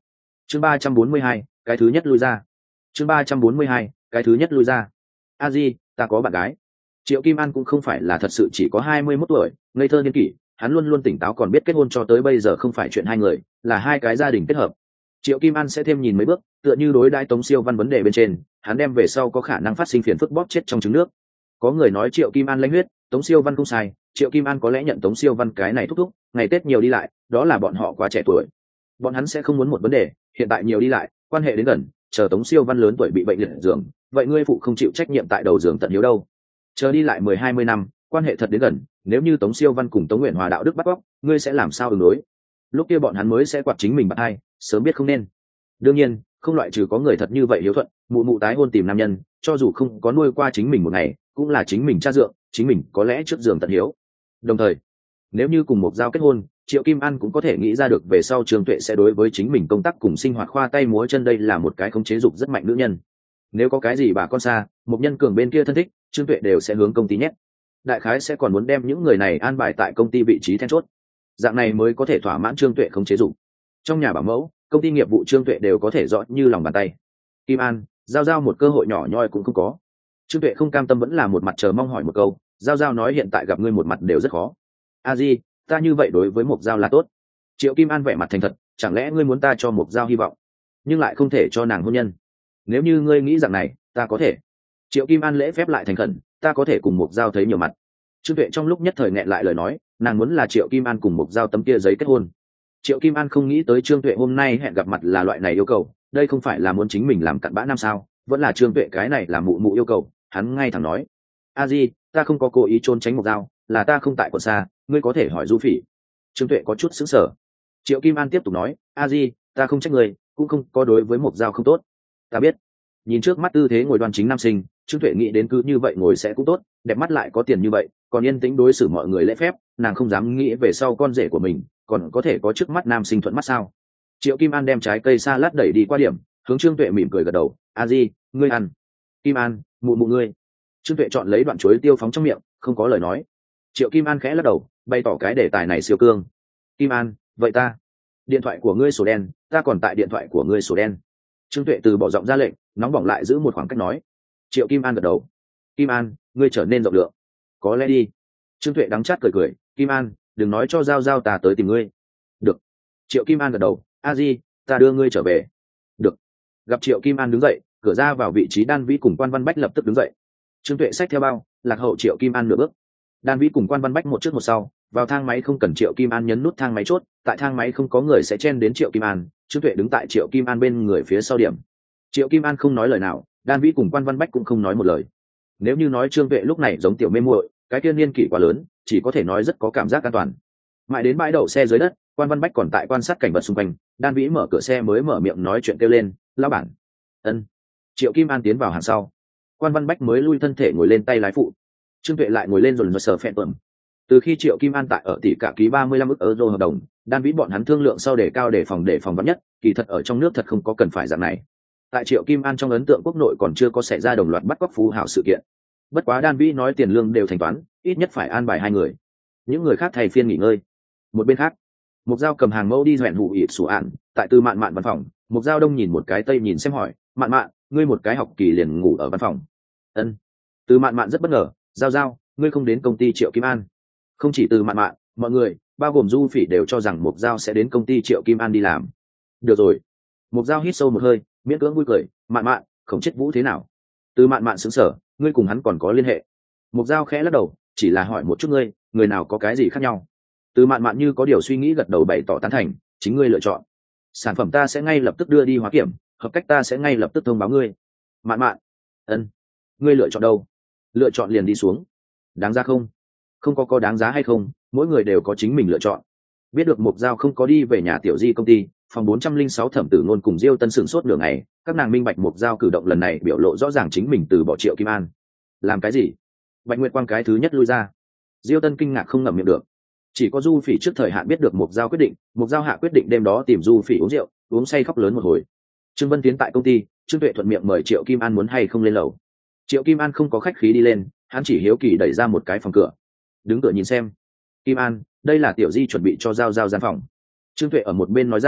chương ba trăm bốn mươi hai, cái thứ nhất lui ra. chương ba trăm bốn mươi hai, cái thứ nhất lui ra. A Di, ta có bạn gái. Triệu Kim An cũng không phải là thật sự chỉ có hai mươi mốt tuổi, ngây thơ niên kỷ, hắn luôn luôn tỉnh táo còn biết kết hôn cho tới bây giờ không phải chuyện hai người, là hai cái gia đình kết hợp. Triệu Kim An sẽ thêm nhìn mấy bước, tựa như đối đãi Tống Siêu Văn vấn đề bên trên, hắn đem về sau có khả năng phát sinh phiền phức bóp chết trong trứng nước. Có người nói Triệu Kim An lãnh huyết, Tống Siêu Văn không sai, Triệu Kim An có lẽ nhận Tống Siêu Văn cái này thúc thúc, ngày Tết nhiều đi lại, đó là bọn họ quá trẻ tuổi. Bọn hắn sẽ không muốn một vấn đề, hiện tại nhiều đi lại, quan hệ đến gần, chờ Tống Siêu Văn lớn tuổi bị bệnh liệt giường, vậy ngươi phụ không chịu trách nhiệm tại đầu giường tận hiếu đâu. Chờ đi lại mười hai mươi năm, quan hệ thật đến gần, nếu như Tống Siêu Văn cùng Tống Nguyện Hòa đạo đức bắt cóc, ngươi sẽ làm sao ứng đối? Lúc kia bọn hắn mới sẽ quạt chính mình bắt hai, sớm biết không nên. Đương nhiên, không loại trừ có người thật như vậy hiếu thuận, mụ mụ tái hôn tìm nam nhân, cho dù không có nuôi qua chính mình một ngày, cũng là chính mình cha dượng, chính mình có lẽ trước giường tận hiếu. Đồng thời, nếu như cùng một giao kết hôn, Triệu Kim An cũng có thể nghĩ ra được về sau Trương Tuệ sẽ đối với chính mình công tác cùng sinh hoạt khoa tay múa chân, đây là một cái khống chế dục rất mạnh nữ nhân. Nếu có cái gì bà con xa, một nhân cường bên kia thân thích, Trương Tuệ đều sẽ hướng công ty nhét. Đại khái sẽ còn muốn đem những người này an bài tại công ty vị trí then chốt. Dạng này mới có thể thỏa mãn Trương Tuệ khống chế dục. Trong nhà bảo mẫu, công ty nghiệp vụ Trương Tuệ đều có thể rõ như lòng bàn tay. Kim An, giao giao một cơ hội nhỏ nhoi cũng không có. Trương Tuệ không cam tâm vẫn là một mặt chờ mong hỏi một câu, giao giao nói hiện tại gặp ngươi một mặt đều rất khó. A Di, ta như vậy đối với Mộc Giao là tốt. Triệu Kim An vẻ mặt thành thật, chẳng lẽ ngươi muốn ta cho Mộc Giao hy vọng, nhưng lại không thể cho nàng hôn nhân? Nếu như ngươi nghĩ rằng này, ta có thể. Triệu Kim An lễ phép lại thành khẩn, ta có thể cùng Mộc Giao thấy nhiều mặt. Trương Tuệ trong lúc nhất thời nghẹn lại lời nói, nàng muốn là Triệu Kim An cùng Mộc Giao tấm kia giấy kết hôn. Triệu Kim An không nghĩ tới Trương Tuệ hôm nay hẹn gặp mặt là loại này yêu cầu, đây không phải là muốn chính mình làm cặn bã năm sao, vẫn là Trương Tuệ cái này là mụ mụ yêu cầu, hắn ngay thẳng nói. A Di, ta không có cố ý trốn tránh Mộc Giao, là ta không tại quận xa, ngươi có thể hỏi Du Phỉ. Trương Tuệ có chút sững sờ. Triệu Kim An tiếp tục nói, A Di, ta không trách người, cũng không có đối với Mộc Giao không tốt. Ta biết. Nhìn trước mắt tư thế ngồi đoan chính nam sinh, Trương Tuệ nghĩ đến cứ như vậy ngồi sẽ cũng tốt, đẹp mắt lại có tiền như vậy, còn yên tĩnh đối xử mọi người lễ phép, nàng không dám nghĩ về sau con rể của mình còn có thể có trước mắt nam sinh thuận mắt sao. Triệu Kim An đem trái cây salad đẩy đi qua điểm, hướng Trương Tuệ mỉm cười gật đầu, A Di, ngươi ăn. Kim An, mụ mụ ngươi. Trương Tuệ chọn lấy đoạn chuối tiêu phóng trong miệng, không có lời nói. Triệu Kim An khẽ lắc đầu, bày tỏ cái đề tài này siêu cương. Kim An, vậy ta điện thoại của ngươi sổ đen, ta còn tại điện thoại của ngươi sổ đen. Trương Tuệ từ bỏ giọng ra lệnh, nóng bỏng lại giữ một khoảng cách nói. Triệu Kim An gật đầu. Kim An, ngươi trở nên rộng lượng. Có lẽ đi. Trương Tuệ đắng chát cười cười, Kim An, đừng nói cho Giao Giao ta tới tìm ngươi. Được. Triệu Kim An gật đầu, A Di, ta đưa ngươi trở về. Được. Gặp Triệu Kim An đứng dậy, cửa ra vào vị trí Đan Vĩ cùng Quan Văn Bách lập tức đứng dậy. Trương Tuệ xách theo bao, lạc hậu Triệu Kim An nửa bước. Đan Vĩ cùng Quan Văn Bách một trước một sau, vào thang máy không cần Triệu Kim An nhấn nút thang máy chốt, tại thang máy không có người sẽ chen đến Triệu Kim An, Trương Tuệ đứng tại Triệu Kim An bên người phía sau điểm. Triệu Kim An không nói lời nào, Đan Vĩ cùng Quan Văn Bách cũng không nói một lời. Nếu như nói Trương Tuệ lúc này giống tiểu mê muội, cái kia niên kỷ quá lớn, chỉ có thể nói rất có cảm giác an toàn. Mãi đến bãi đậu xe dưới đất, Quan Văn Bách còn tại quan sát cảnh vật xung quanh, Đan Vĩ mở cửa xe mới mở miệng nói chuyện kêu lên, lão bản. Ân. Triệu Kim An tiến vào hàng sau, Quan Văn Bách mới lui thân thể ngồi lên tay lái phụ. Trương Tuệ lại ngồi lên rồi sờ phẹn tuẩm. Từ khi Triệu Kim An tại ở tỷ cả ký ba mươi lăm ức euro hợp đồng, Đan Vĩ bọn hắn thương lượng sau để cao để phòng để phòng vắn nhất, kỳ thật ở trong nước thật không có cần phải dạng này. Tại Triệu Kim An trong ấn tượng quốc nội còn chưa có xảy ra đồng loạt bắt cóc phú hào sự kiện. Bất quá Đan Vĩ nói tiền lương đều thanh toán, ít nhất phải an bài hai người. Những người khác thay phiên nghỉ ngơi. Một bên khác, Mục Giao cầm hàng mẫu đi dọn hủ ịp sủ ạn, tại Từ Mạn Mạn văn phòng, Mục Giao đông nhìn một cái tây nhìn xem hỏi, Mạn Mạn, ngươi một cái học kỳ liền ngủ ở văn phòng. Ân. Từ Mạn Mạn rất bất ngờ, Giao Giao, ngươi không đến công ty Triệu Kim An. Không chỉ Từ Mạn Mạn, mọi người, bao gồm Du Phỉ đều cho rằng Mục Giao sẽ đến công ty Triệu Kim An đi làm. Được rồi. Mục Giao hít sâu một hơi, miễn cưỡng vui cười, Mạn Mạn, Khổng Chết Vũ thế nào? Từ Mạn Mạn sững sờ, ngươi cùng hắn còn có liên hệ? Mục Giao khẽ lắc đầu, chỉ là hỏi một chút ngươi, người nào có cái gì khác nhau? Từ Mạn Mạn như có điều suy nghĩ gật đầu bày tỏ tán thành, chính ngươi lựa chọn. Sản phẩm ta sẽ ngay lập tức đưa đi hóa kiểm, hợp cách ta sẽ ngay lập tức thông báo ngươi. Mạn Mạn, ân, ngươi lựa chọn đâu? Lựa chọn liền đi xuống. Đáng giá không? Không có có đáng giá hay không, mỗi người đều có chính mình lựa chọn. Biết được Mục Giao không có đi về nhà Tiểu Di công ty, phòng bốn trăm linh sáu Thẩm Tử Ngôn cùng Diêu Tân sửng sốt nửa ngày, các nàng minh bạch Mục Giao cử động lần này biểu lộ rõ ràng chính mình từ bỏ Triệu Kim An. Làm cái gì? Bạch Nguyệt Quang cái thứ nhất lui ra. Diêu Tân kinh ngạc không ngậm miệng được. Chỉ có Du Phỉ trước thời hạn biết được Mục Giao quyết định, Mục Giao hạ quyết định đêm đó tìm Du Phỉ uống rượu, uống say khóc lớn một hồi. Trương Vân tiến tại công ty, Trương Tuệ thuận miệng mời Triệu Kim An muốn hay không lên lầu. Triệu Kim An không có khách khí đi lên, hắn chỉ hiếu kỳ đẩy ra một cái phòng cửa, đứng cửa nhìn xem. Kim An, đây là Tiểu Di chuẩn bị cho Giao Giao gian phòng. Trương Tuệ ở một bên nói ra,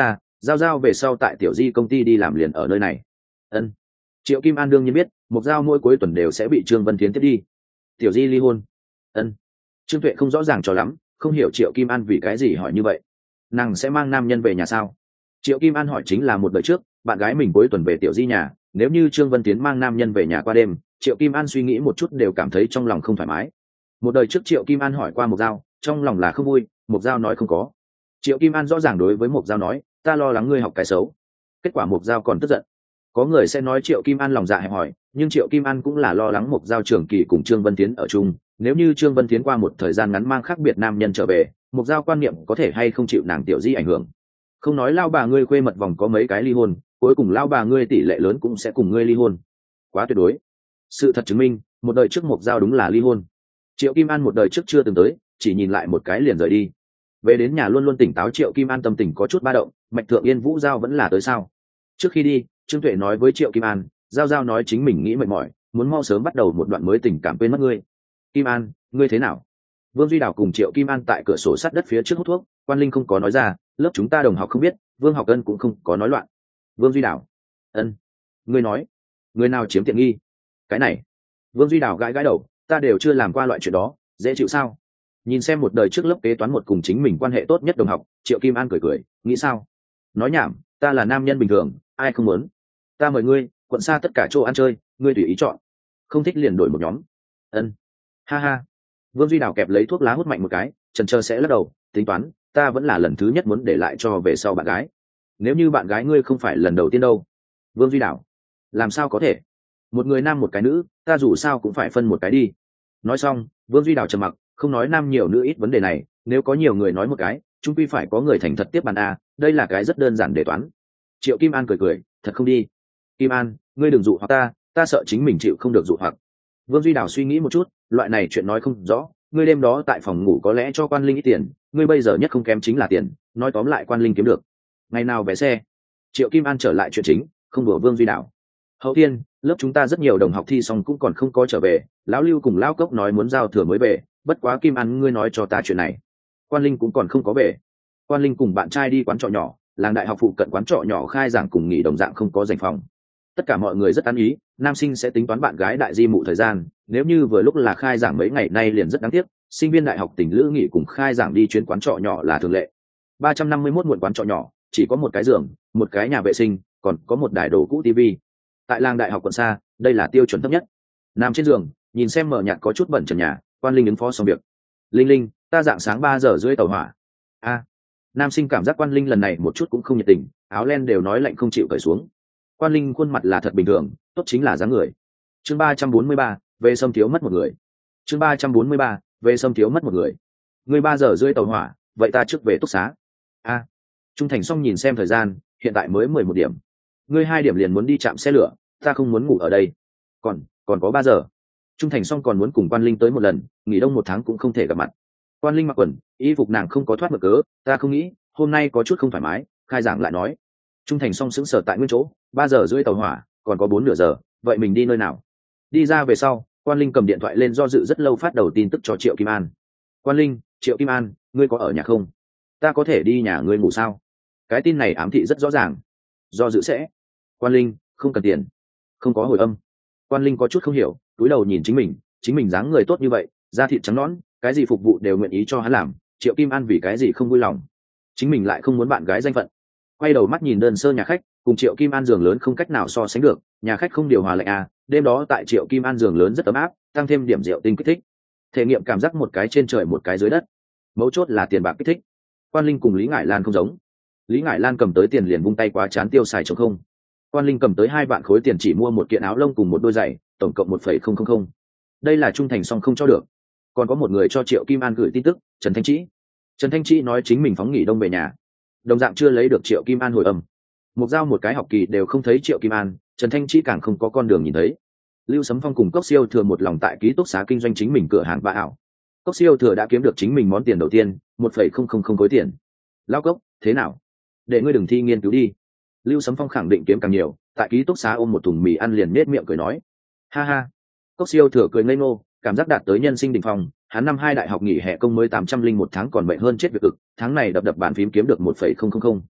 giao giao về sau tại tiểu di công ty đi làm liền ở nơi này. Ân. Triệu Kim An đương nhiên biết mục giao mỗi cuối tuần đều sẽ bị Trương Vân Thiến tiếp đi. Tiểu di ly hôn. Ân. Trương Tuệ không rõ ràng cho lắm, không hiểu Triệu Kim An vì cái gì hỏi như vậy. Nàng sẽ mang nam nhân về nhà sao? Triệu Kim An hỏi chính là một đời trước bạn gái mình cuối tuần về tiểu di nhà, nếu như Trương Vân Tiến mang nam nhân về nhà qua đêm, Triệu Kim An suy nghĩ một chút đều cảm thấy trong lòng không thoải mái. Một đời trước Triệu Kim An hỏi qua Mộc Giao, trong lòng là không vui, Mộc Giao nói không có. Triệu Kim An rõ ràng đối với Mộc Giao nói, ta lo lắng ngươi học cái xấu. Kết quả Mộc Giao còn tức giận. Có người sẽ nói Triệu Kim An lòng dạ hẹp hòi, nhưng Triệu Kim An cũng là lo lắng Mộc Giao trường kỳ cùng Trương Vân Tiến ở chung, nếu như Trương Vân Tiến qua một thời gian ngắn mang khác biệt nam nhân trở về, Mộc Giao quan niệm có thể hay không chịu nàng tiểu di ảnh hưởng. Không nói lao bà ngươi khuê mật vòng có mấy cái ly hôn, cuối cùng lao bà ngươi tỷ lệ lớn cũng sẽ cùng ngươi ly hôn. Quá tuyệt đối. Sự thật chứng minh, một đời trước Mộc Giao đúng là ly hôn. Triệu Kim An một đời trước chưa từng tới, chỉ nhìn lại một cái liền rời đi. Về đến nhà luôn luôn tỉnh táo Triệu Kim An tâm tình có chút ba động, Mạch Thượng Yên Vũ Giao vẫn là tới sao? Trước khi đi, Trương Tuệ nói với Triệu Kim An, Giao Giao nói chính mình nghĩ mệt mỏi, muốn mau sớm bắt đầu một đoạn mới tình cảm quên mất ngươi. Kim An, ngươi thế nào? Vương Duy Đào cùng Triệu Kim An tại cửa sổ sát đất phía trước hút thuốc, Quan Linh không có nói ra, lớp chúng ta đồng học không biết, Vương Học Ân cũng không có nói loạn. Vương Duy Đào, Ân, ngươi nói, người nào chiếm tiện nghi? Cái này, Vương Duy Đào gãi gãi đầu, ta đều chưa làm qua loại chuyện đó, dễ chịu sao? Nhìn xem một đời trước lớp kế toán một cùng chính mình quan hệ tốt nhất đồng học, Triệu Kim An cười cười, nghĩ sao? Nói nhảm, ta là nam nhân bình thường, ai không muốn? Ta mời ngươi, quận xa tất cả chỗ ăn chơi, ngươi tùy ý chọn. Không thích liền đổi một nhóm. Ân, ha ha. Vương Duy Đào kẹp lấy thuốc lá hút mạnh một cái, chần chờ sẽ lắc đầu, tính toán, ta vẫn là lần thứ nhất muốn để lại cho về sau bạn gái. Nếu như bạn gái ngươi không phải lần đầu tiên đâu? Vương Duy Đào, làm sao có thể? Một người nam một cái nữ, ta dù sao cũng phải phân một cái đi. Nói xong, Vương Duy Đào trầm mặc, không nói nam nhiều nữ ít vấn đề này, nếu có nhiều người nói một cái, chung quy phải có người thành thật tiếp bàn a, đây là cái rất đơn giản để toán. Triệu Kim An cười cười, thật không đi. Kim An, ngươi đừng dụ hoặc ta, ta sợ chính mình chịu không được dụ hoặc. Vương Duy Đào suy nghĩ một chút, loại này chuyện nói không rõ, ngươi đêm đó tại phòng ngủ có lẽ cho Quan Linh ít tiền, ngươi bây giờ nhất không kém chính là tiền, nói tóm lại Quan Linh kiếm được. Ngày nào vé xe? Triệu Kim An trở lại chuyện chính, không đùa Vương Duy Đào. Hậu thiên, lớp chúng ta rất nhiều đồng học thi xong cũng còn không có trở về, lão Lưu cùng lão Cốc nói muốn giao thừa mới về, bất quá Kim An ngươi nói cho ta chuyện này. Quan Linh cũng còn không có về. Quan Linh cùng bạn trai đi quán trọ nhỏ, làng đại học phụ cận quán trọ nhỏ khai giảng cùng nghỉ đồng dạng không có dành phòng. Tất cả mọi người rất tán ý, nam sinh sẽ tính toán bạn gái đại di mụ thời gian, nếu như vừa lúc là khai giảng mấy ngày nay liền rất đáng tiếc, sinh viên đại học tỉnh lữ nghỉ cùng khai giảng đi chuyến quán trọ nhỏ là thường lệ. ba trăm năm mươi mốt muộn quán trọ nhỏ, chỉ có một cái giường, một cái nhà vệ sinh, còn có một đài đồ cũ tivi. Tại làng đại học quận xa, đây là tiêu chuẩn thấp nhất. Nằm trên giường, nhìn xem mở nhạt có chút bẩn trần nhà, Quan Linh ứng phó xong việc. Linh Linh, ta dạng sáng ba giờ rưỡi tàu hỏa. A, nam sinh cảm giác Quan Linh lần này một chút cũng không nhiệt tình, áo len đều nói lạnh không chịu cởi xuống. Quan Linh khuôn mặt là thật bình thường, tốt chính là dáng người. Chương ba trăm bốn mươi ba, về xâm thiếu mất một người. Chương ba trăm bốn mươi ba, về xâm thiếu mất một người. Người ba giờ rưỡi tàu hỏa, vậy ta trước về túc xá. A, Trung Thành Song nhìn xem thời gian, hiện tại mới mười một điểm. Ngươi hai điểm liền muốn đi chạm xe lửa, ta không muốn ngủ ở đây. Còn, còn có ba giờ. Trung Thành Song còn muốn cùng Quan Linh tới một lần, nghỉ đông một tháng cũng không thể gặp mặt. Quan Linh mặc quần, y phục nàng không có thoát mực cớ, ta không nghĩ, hôm nay có chút không thoải mái, khai giảng lại nói. Trung Thành Song sững sờ tại nguyên chỗ, ba giờ rưỡi tàu hỏa, còn có bốn nửa giờ, vậy mình đi nơi nào? Đi ra về sau, Quan Linh cầm điện thoại lên do dự rất lâu phát đầu tin tức cho Triệu Kim An. Quan Linh, Triệu Kim An, ngươi có ở nhà không? Ta có thể đi nhà ngươi ngủ sao? Cái tin này ám thị rất rõ ràng. Do dự sẽ. Quan Linh, không cần tiền. Không có hồi âm. Quan Linh có chút không hiểu, cúi đầu nhìn chính mình, chính mình dáng người tốt như vậy, da thịt trắng nõn, cái gì phục vụ đều nguyện ý cho hắn làm, Triệu Kim An vì cái gì không vui lòng? Chính mình lại không muốn bạn gái danh phận. Quay đầu mắt nhìn đơn sơ nhà khách, cùng Triệu Kim An giường lớn không cách nào so sánh được, nhà khách không điều hòa lạnh à, đêm đó tại Triệu Kim An giường lớn rất ấm áp, tăng thêm điểm rượu tinh kích thích. Thể nghiệm cảm giác một cái trên trời một cái dưới đất. Mấu chốt là tiền bạc kích thích. Quan Linh cùng Lý Ngải Lan không giống. Lý Ngải Lan cầm tới tiền liền vung tay quá chán tiêu xài trống không. Quan Linh cầm tới hai vạn khối tiền chỉ mua một kiện áo lông cùng một đôi giày, tổng cộng một phẩy không không không. Đây là Trung Thành Song không cho được. Còn có một người cho Triệu Kim An gửi tin tức, Trần Thanh Trĩ. Trần Thanh Trĩ nói chính mình phóng nghỉ đông về nhà, đồng dạng chưa lấy được Triệu Kim An hồi âm. Một giao một cái học kỳ đều không thấy Triệu Kim An, Trần Thanh Trĩ càng không có con đường nhìn thấy. Lưu Sấm Phong cùng Cốc Siêu Thừa một lòng tại ký túc xá kinh doanh chính mình cửa hàng bạ ảo. Cốc Siêu Thừa đã kiếm được chính mình món tiền đầu tiên, một phẩy không không không khối tiền. Lao Cốc, thế nào? Để ngươi đừng thi nghiên cứu đi. Lưu Sấm Phong khẳng định kiếm càng nhiều, tại ký túc xá ôm một thùng mì ăn liền nết miệng cười nói. Ha ha. Cốc Siêu Thừa cười ngây ngô, cảm giác đạt tới nhân sinh đỉnh phong, hắn năm hai đại học nghỉ hè công mới tám trăm linh một tháng còn mệnh hơn chết việc cực, tháng này đập đập bàn phím kiếm được một phẩy không không không.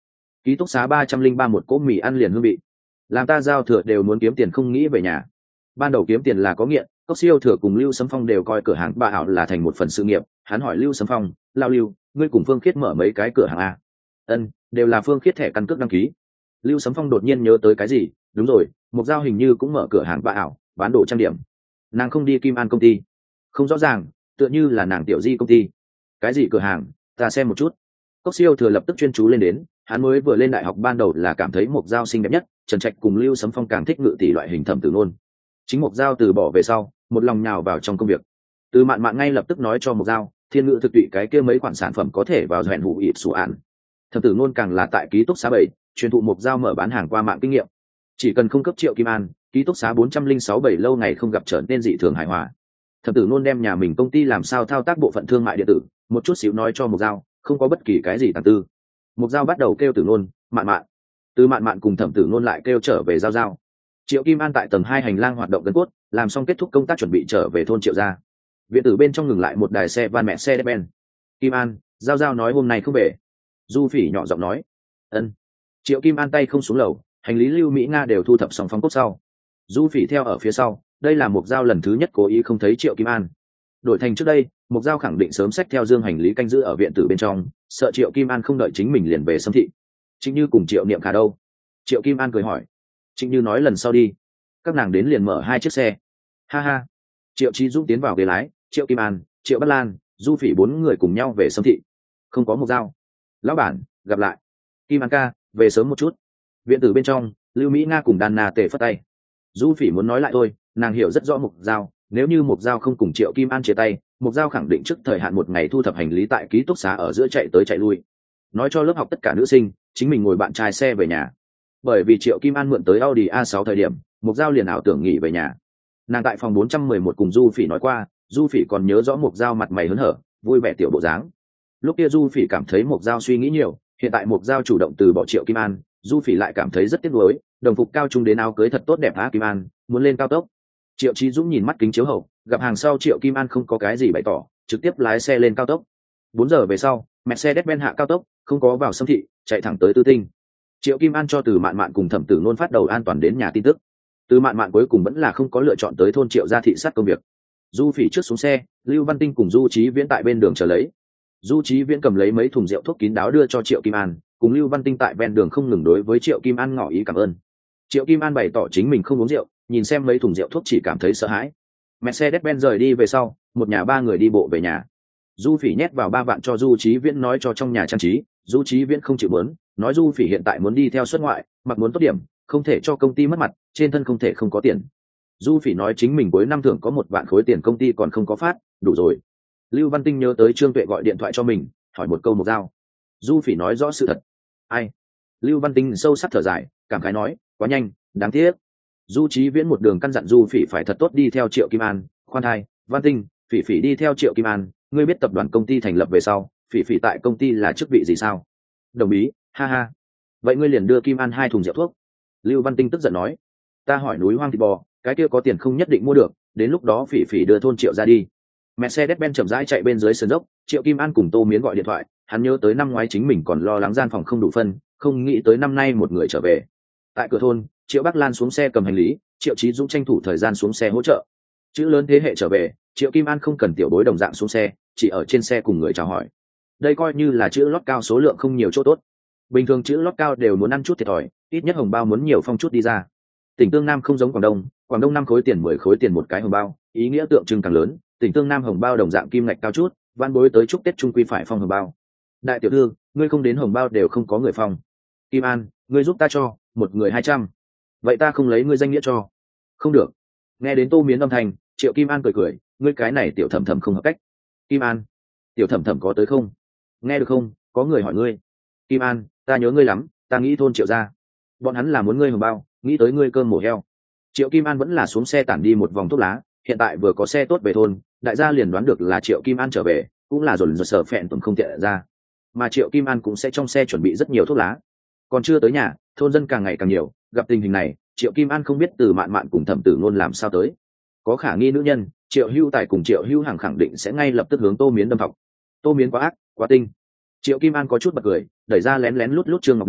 ký túc xá ba trăm linh ba một cỗ mì ăn liền hương vị, làm ta giao thừa đều muốn kiếm tiền không nghĩ về nhà. Ban đầu kiếm tiền là có nghiện, Cốc Siêu Thừa cùng Lưu Sấm Phong đều coi cửa hàng bà ảo là thành một phần sự nghiệp. Hắn hỏi Lưu Sấm Phong, lao Lưu, ngươi cùng Phương Khiết mở mấy cái cửa hàng à? Ân, đều là Phương Khiết thẻ căn cước đăng ký. Lưu Sấm Phong đột nhiên nhớ tới cái gì, đúng rồi, Mục Giao hình như cũng mở cửa hàng bà ảo, bán đồ trang điểm. Nàng không đi Kim An công ty? Không rõ ràng, tựa như là nàng tiểu di công ty. Cái gì cửa hàng, ta xem một chút. Cốc Siêu Thừa lập tức chuyên chú lên đến, hắn mới vừa lên đại học ban đầu là cảm thấy Mục Giao xinh đẹp nhất, Trần Trạch cùng Lưu Sấm Phong càng thích ngự tỷ loại hình Thẩm Tử Nôn. Chính Mục Giao từ bỏ về sau, một lòng nhào vào trong công việc. Từ Mạn Mạn ngay lập tức nói cho Mục Giao, thiên ngự thực tụy cái kia mấy khoản sản phẩm có thể vào hẹn hủ ịp sủ ạn. Thẩm Tử Nôn càng là tại ký túc xá bảy, truyền thụ Mục Giao mở bán hàng qua mạng kinh nghiệm. Chỉ cần không cấp Triệu Kim An, ký túc xá bốn trăm linh sáu bảy lâu ngày không gặp trở nên dị thường hài hòa. Thẩm Tử Nôn đem nhà mình công ty làm sao thao tác bộ phận thương mại điện tử, một chút xíu nói cho Mục Giao, không có bất kỳ cái gì tàng tư. Mục Giao bắt đầu kêu Tử Nôn, Mạn Mạn. Từ Mạn Mạn cùng Thẩm Tử Nôn lại kêu trở về Giao Giao. Triệu Kim An tại tầng hai hành lang hoạt động gần cốt, làm xong kết thúc công tác chuẩn bị trở về thôn Triệu gia. Viện tử bên trong ngừng lại một đài xe van mẹ xe ben. Kim An, Giao Giao nói hôm nay không về. Du Phỉ nhỏ giọng nói. Ân. Triệu Kim An tay không xuống lầu, hành lý Lưu Mỹ Nga đều thu thập xong phóng cốt sau. Du Phỉ theo ở phía sau, đây là Mục Giao lần thứ nhất cố ý không thấy Triệu Kim An. Đổi thành trước đây, Mục Giao khẳng định sớm xách theo dương hành lý canh giữ ở viện tử bên trong, sợ Triệu Kim An không đợi chính mình liền về xâm thị. Trịnh Như cùng Triệu Niệm Khả đâu? Triệu Kim An cười hỏi. Trịnh Như nói lần sau đi. Các nàng đến liền mở hai chiếc xe. Ha ha. Triệu Chí Dũng tiến vào ghế lái, Triệu Kim An, Triệu Bất Lan, Du Phỉ bốn người cùng nhau về xâm thị. Không có Mục Giao. Lão bản, gặp lại. Kim An ca, về sớm một chút. Viện tử bên trong, Lưu Mỹ Nga cùng Đan Na tề phất tay. Du Phỉ muốn nói lại thôi, nàng hiểu rất rõ Mục Giao, nếu như Mục Giao không cùng Triệu Kim An chia tay, Mục Giao khẳng định trước thời hạn một ngày thu thập hành lý tại ký túc xá ở giữa chạy tới chạy lui, nói cho lớp học tất cả nữ sinh chính mình ngồi bạn trai xe về nhà. Bởi vì Triệu Kim An mượn tới Audi a sáu thời điểm, Mục Giao liền ảo tưởng nghỉ về nhà. Nàng tại phòng bốn trăm mười một cùng Du Phỉ nói qua, Du Phỉ còn nhớ rõ Mục Giao mặt mày hớn hở, vui vẻ tiểu bộ dáng. Lúc kia Du Phỉ cảm thấy Mục Giao suy nghĩ nhiều, hiện tại Mục Giao chủ động từ bỏ Triệu Kim An, Du Phỉ lại cảm thấy rất tiếc nuối, đồng phục cao trung đến áo cưới thật tốt đẹp á Kim An, muốn lên cao tốc. Triệu Chí Dũng nhìn mắt kính chiếu hậu, gặp hàng sau Triệu Kim An không có cái gì bày tỏ, trực tiếp lái xe lên cao tốc. Bốn giờ về sau, Mercedes-Benz hạ cao tốc, không có vào xâm thị, chạy thẳng tới Tư Tinh. Triệu Kim An cho Từ Mạn Mạn cùng Thẩm Tử Nôn phát đầu an toàn đến nhà tin tức. Từ Mạn Mạn cuối cùng vẫn là không có lựa chọn tới thôn Triệu gia thị sát công việc. Du Phỉ trước xuống xe, Lưu Văn Tinh cùng Du Chí Viễn tại bên đường chờ lấy. Du Chí Viễn cầm lấy mấy thùng rượu thuốc kín đáo đưa cho Triệu Kim An, cùng Lưu Văn Tinh tại ven đường không ngừng đối với Triệu Kim An ngỏ ý cảm ơn. Triệu Kim An bày tỏ chính mình không uống rượu, nhìn xem mấy thùng rượu thuốc chỉ cảm thấy sợ hãi. Mercedes-Benz rời đi về sau, một nhà ba người đi bộ về nhà. Du Phỉ nhét vào ba vạn cho Du Chí Viễn nói cho trong nhà trang trí, Du Chí Viễn không chịu muốn, nói Du Phỉ hiện tại muốn đi theo xuất ngoại, mặc muốn tốt điểm, không thể cho công ty mất mặt, trên thân không thể không có tiền. Du Phỉ nói chính mình cuối năm thưởng có một vạn khối tiền công ty còn không có phát, đủ rồi. Lưu Văn Tinh nhớ tới Trương Tuệ gọi điện thoại cho mình, hỏi một câu Mục Giao. Du Phỉ nói rõ sự thật. Ai? Lưu Văn Tinh sâu sắc thở dài, cảm khái nói, quá nhanh, đáng tiếc. Du Chí Viễn một đường căn dặn Du Phỉ phải thật tốt đi theo Triệu Kim An, khoan thai, Văn Tinh, Phỉ Phỉ đi theo Triệu Kim An, ngươi biết tập đoàn công ty thành lập về sau, Phỉ Phỉ tại công ty là chức vị gì sao? Đồng ý, ha ha. Vậy ngươi liền đưa Kim An hai thùng rượu thuốc. Lưu Văn Tinh tức giận nói, ta hỏi núi hoang thịt bò, cái kia có tiền không nhất định mua được, đến lúc đó Phỉ Phỉ đưa thôn Triệu ra đi. Mercedes-Benz chậm rãi chạy bên dưới sườn dốc, Triệu Kim An cùng Tô Miến gọi điện thoại, hắn nhớ tới năm ngoái chính mình còn lo lắng gian phòng không đủ phân, không nghĩ tới năm nay một người trở về. Tại cửa thôn, Triệu Bắc Lan xuống xe cầm hành lý, Triệu Chí Dũng tranh thủ thời gian xuống xe hỗ trợ. Chữ lớn thế hệ trở về, Triệu Kim An không cần tiểu bối đồng dạng xuống xe, chỉ ở trên xe cùng người chào hỏi. Đây coi như là chữ lót cao số lượng không nhiều chỗ tốt. Bình thường chữ lót cao đều muốn ăn chút thiệt thòi, ít nhất hồng bao muốn nhiều phong chút đi ra. Tỉnh Tương Nam không giống Quảng Đông, Quảng Đông năm khối tiền mười khối tiền một cái hồng bao, ý nghĩa tượng trưng càng lớn. Tỉnh Tương Nam hồng bao đồng dạng kim ngạch cao chút, van bối tới chúc Tết trung quy phải phong hồng bao. Đại tiểu thư, ngươi không đến hồng bao đều không có người phong. Kim An, ngươi giúp ta cho, một người hai trăm. Vậy ta không lấy ngươi danh nghĩa cho. Không được. Nghe đến Tô Miến âm thanh, Triệu Kim An cười cười, ngươi cái này tiểu thẩm thẩm không hợp cách. Kim An, tiểu thẩm thẩm có tới không? Nghe được không? Có người hỏi ngươi. Kim An, ta nhớ ngươi lắm, ta nghĩ thôn Triệu gia. Bọn hắn là muốn ngươi hồng bao, nghĩ tới ngươi cơm mổ heo. Triệu Kim An vẫn là xuống xe tản đi một vòng thuốc lá, hiện tại vừa có xe tốt về thôn, đại gia liền đoán được là Triệu Kim An trở về, cũng là dồn dồn sở phẹn tuần không tiện ra. Mà Triệu Kim An cũng sẽ trong xe chuẩn bị rất nhiều thuốc lá. Còn chưa tới nhà, thôn dân càng ngày càng nhiều, gặp tình hình này, Triệu Kim An không biết Từ Mạn Mạn cùng Thẩm Tử Nôn làm sao tới. Có khả nghi nữ nhân, Triệu Hưu Tài cùng Triệu Hưu Hằng khẳng định sẽ ngay lập tức hướng Tô Miến đâm thọc. Tô Miến quá ác, quá tinh. Triệu Kim An có chút bật cười, đẩy ra lén lén lút lút Trương Ngọc Nhi,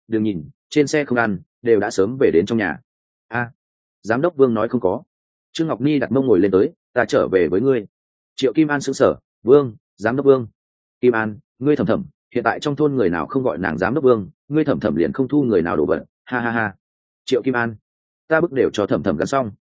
đừng nhìn trên xe không ăn đều đã sớm về đến trong nhà. A, giám đốc Vương nói không có. Trương Ngọc Ni đặt mông ngồi lên tới, ta trở về với ngươi. Triệu Kim An sững sờ, Vương, giám đốc Vương. Kim An, ngươi Thẩm Thẩm, hiện tại trong thôn người nào không gọi nàng giám đốc Vương, ngươi Thẩm Thẩm liền không thu người nào đổ vật, ha ha ha. Triệu Kim An, ta bức đều cho Thẩm Thẩm gắn xong.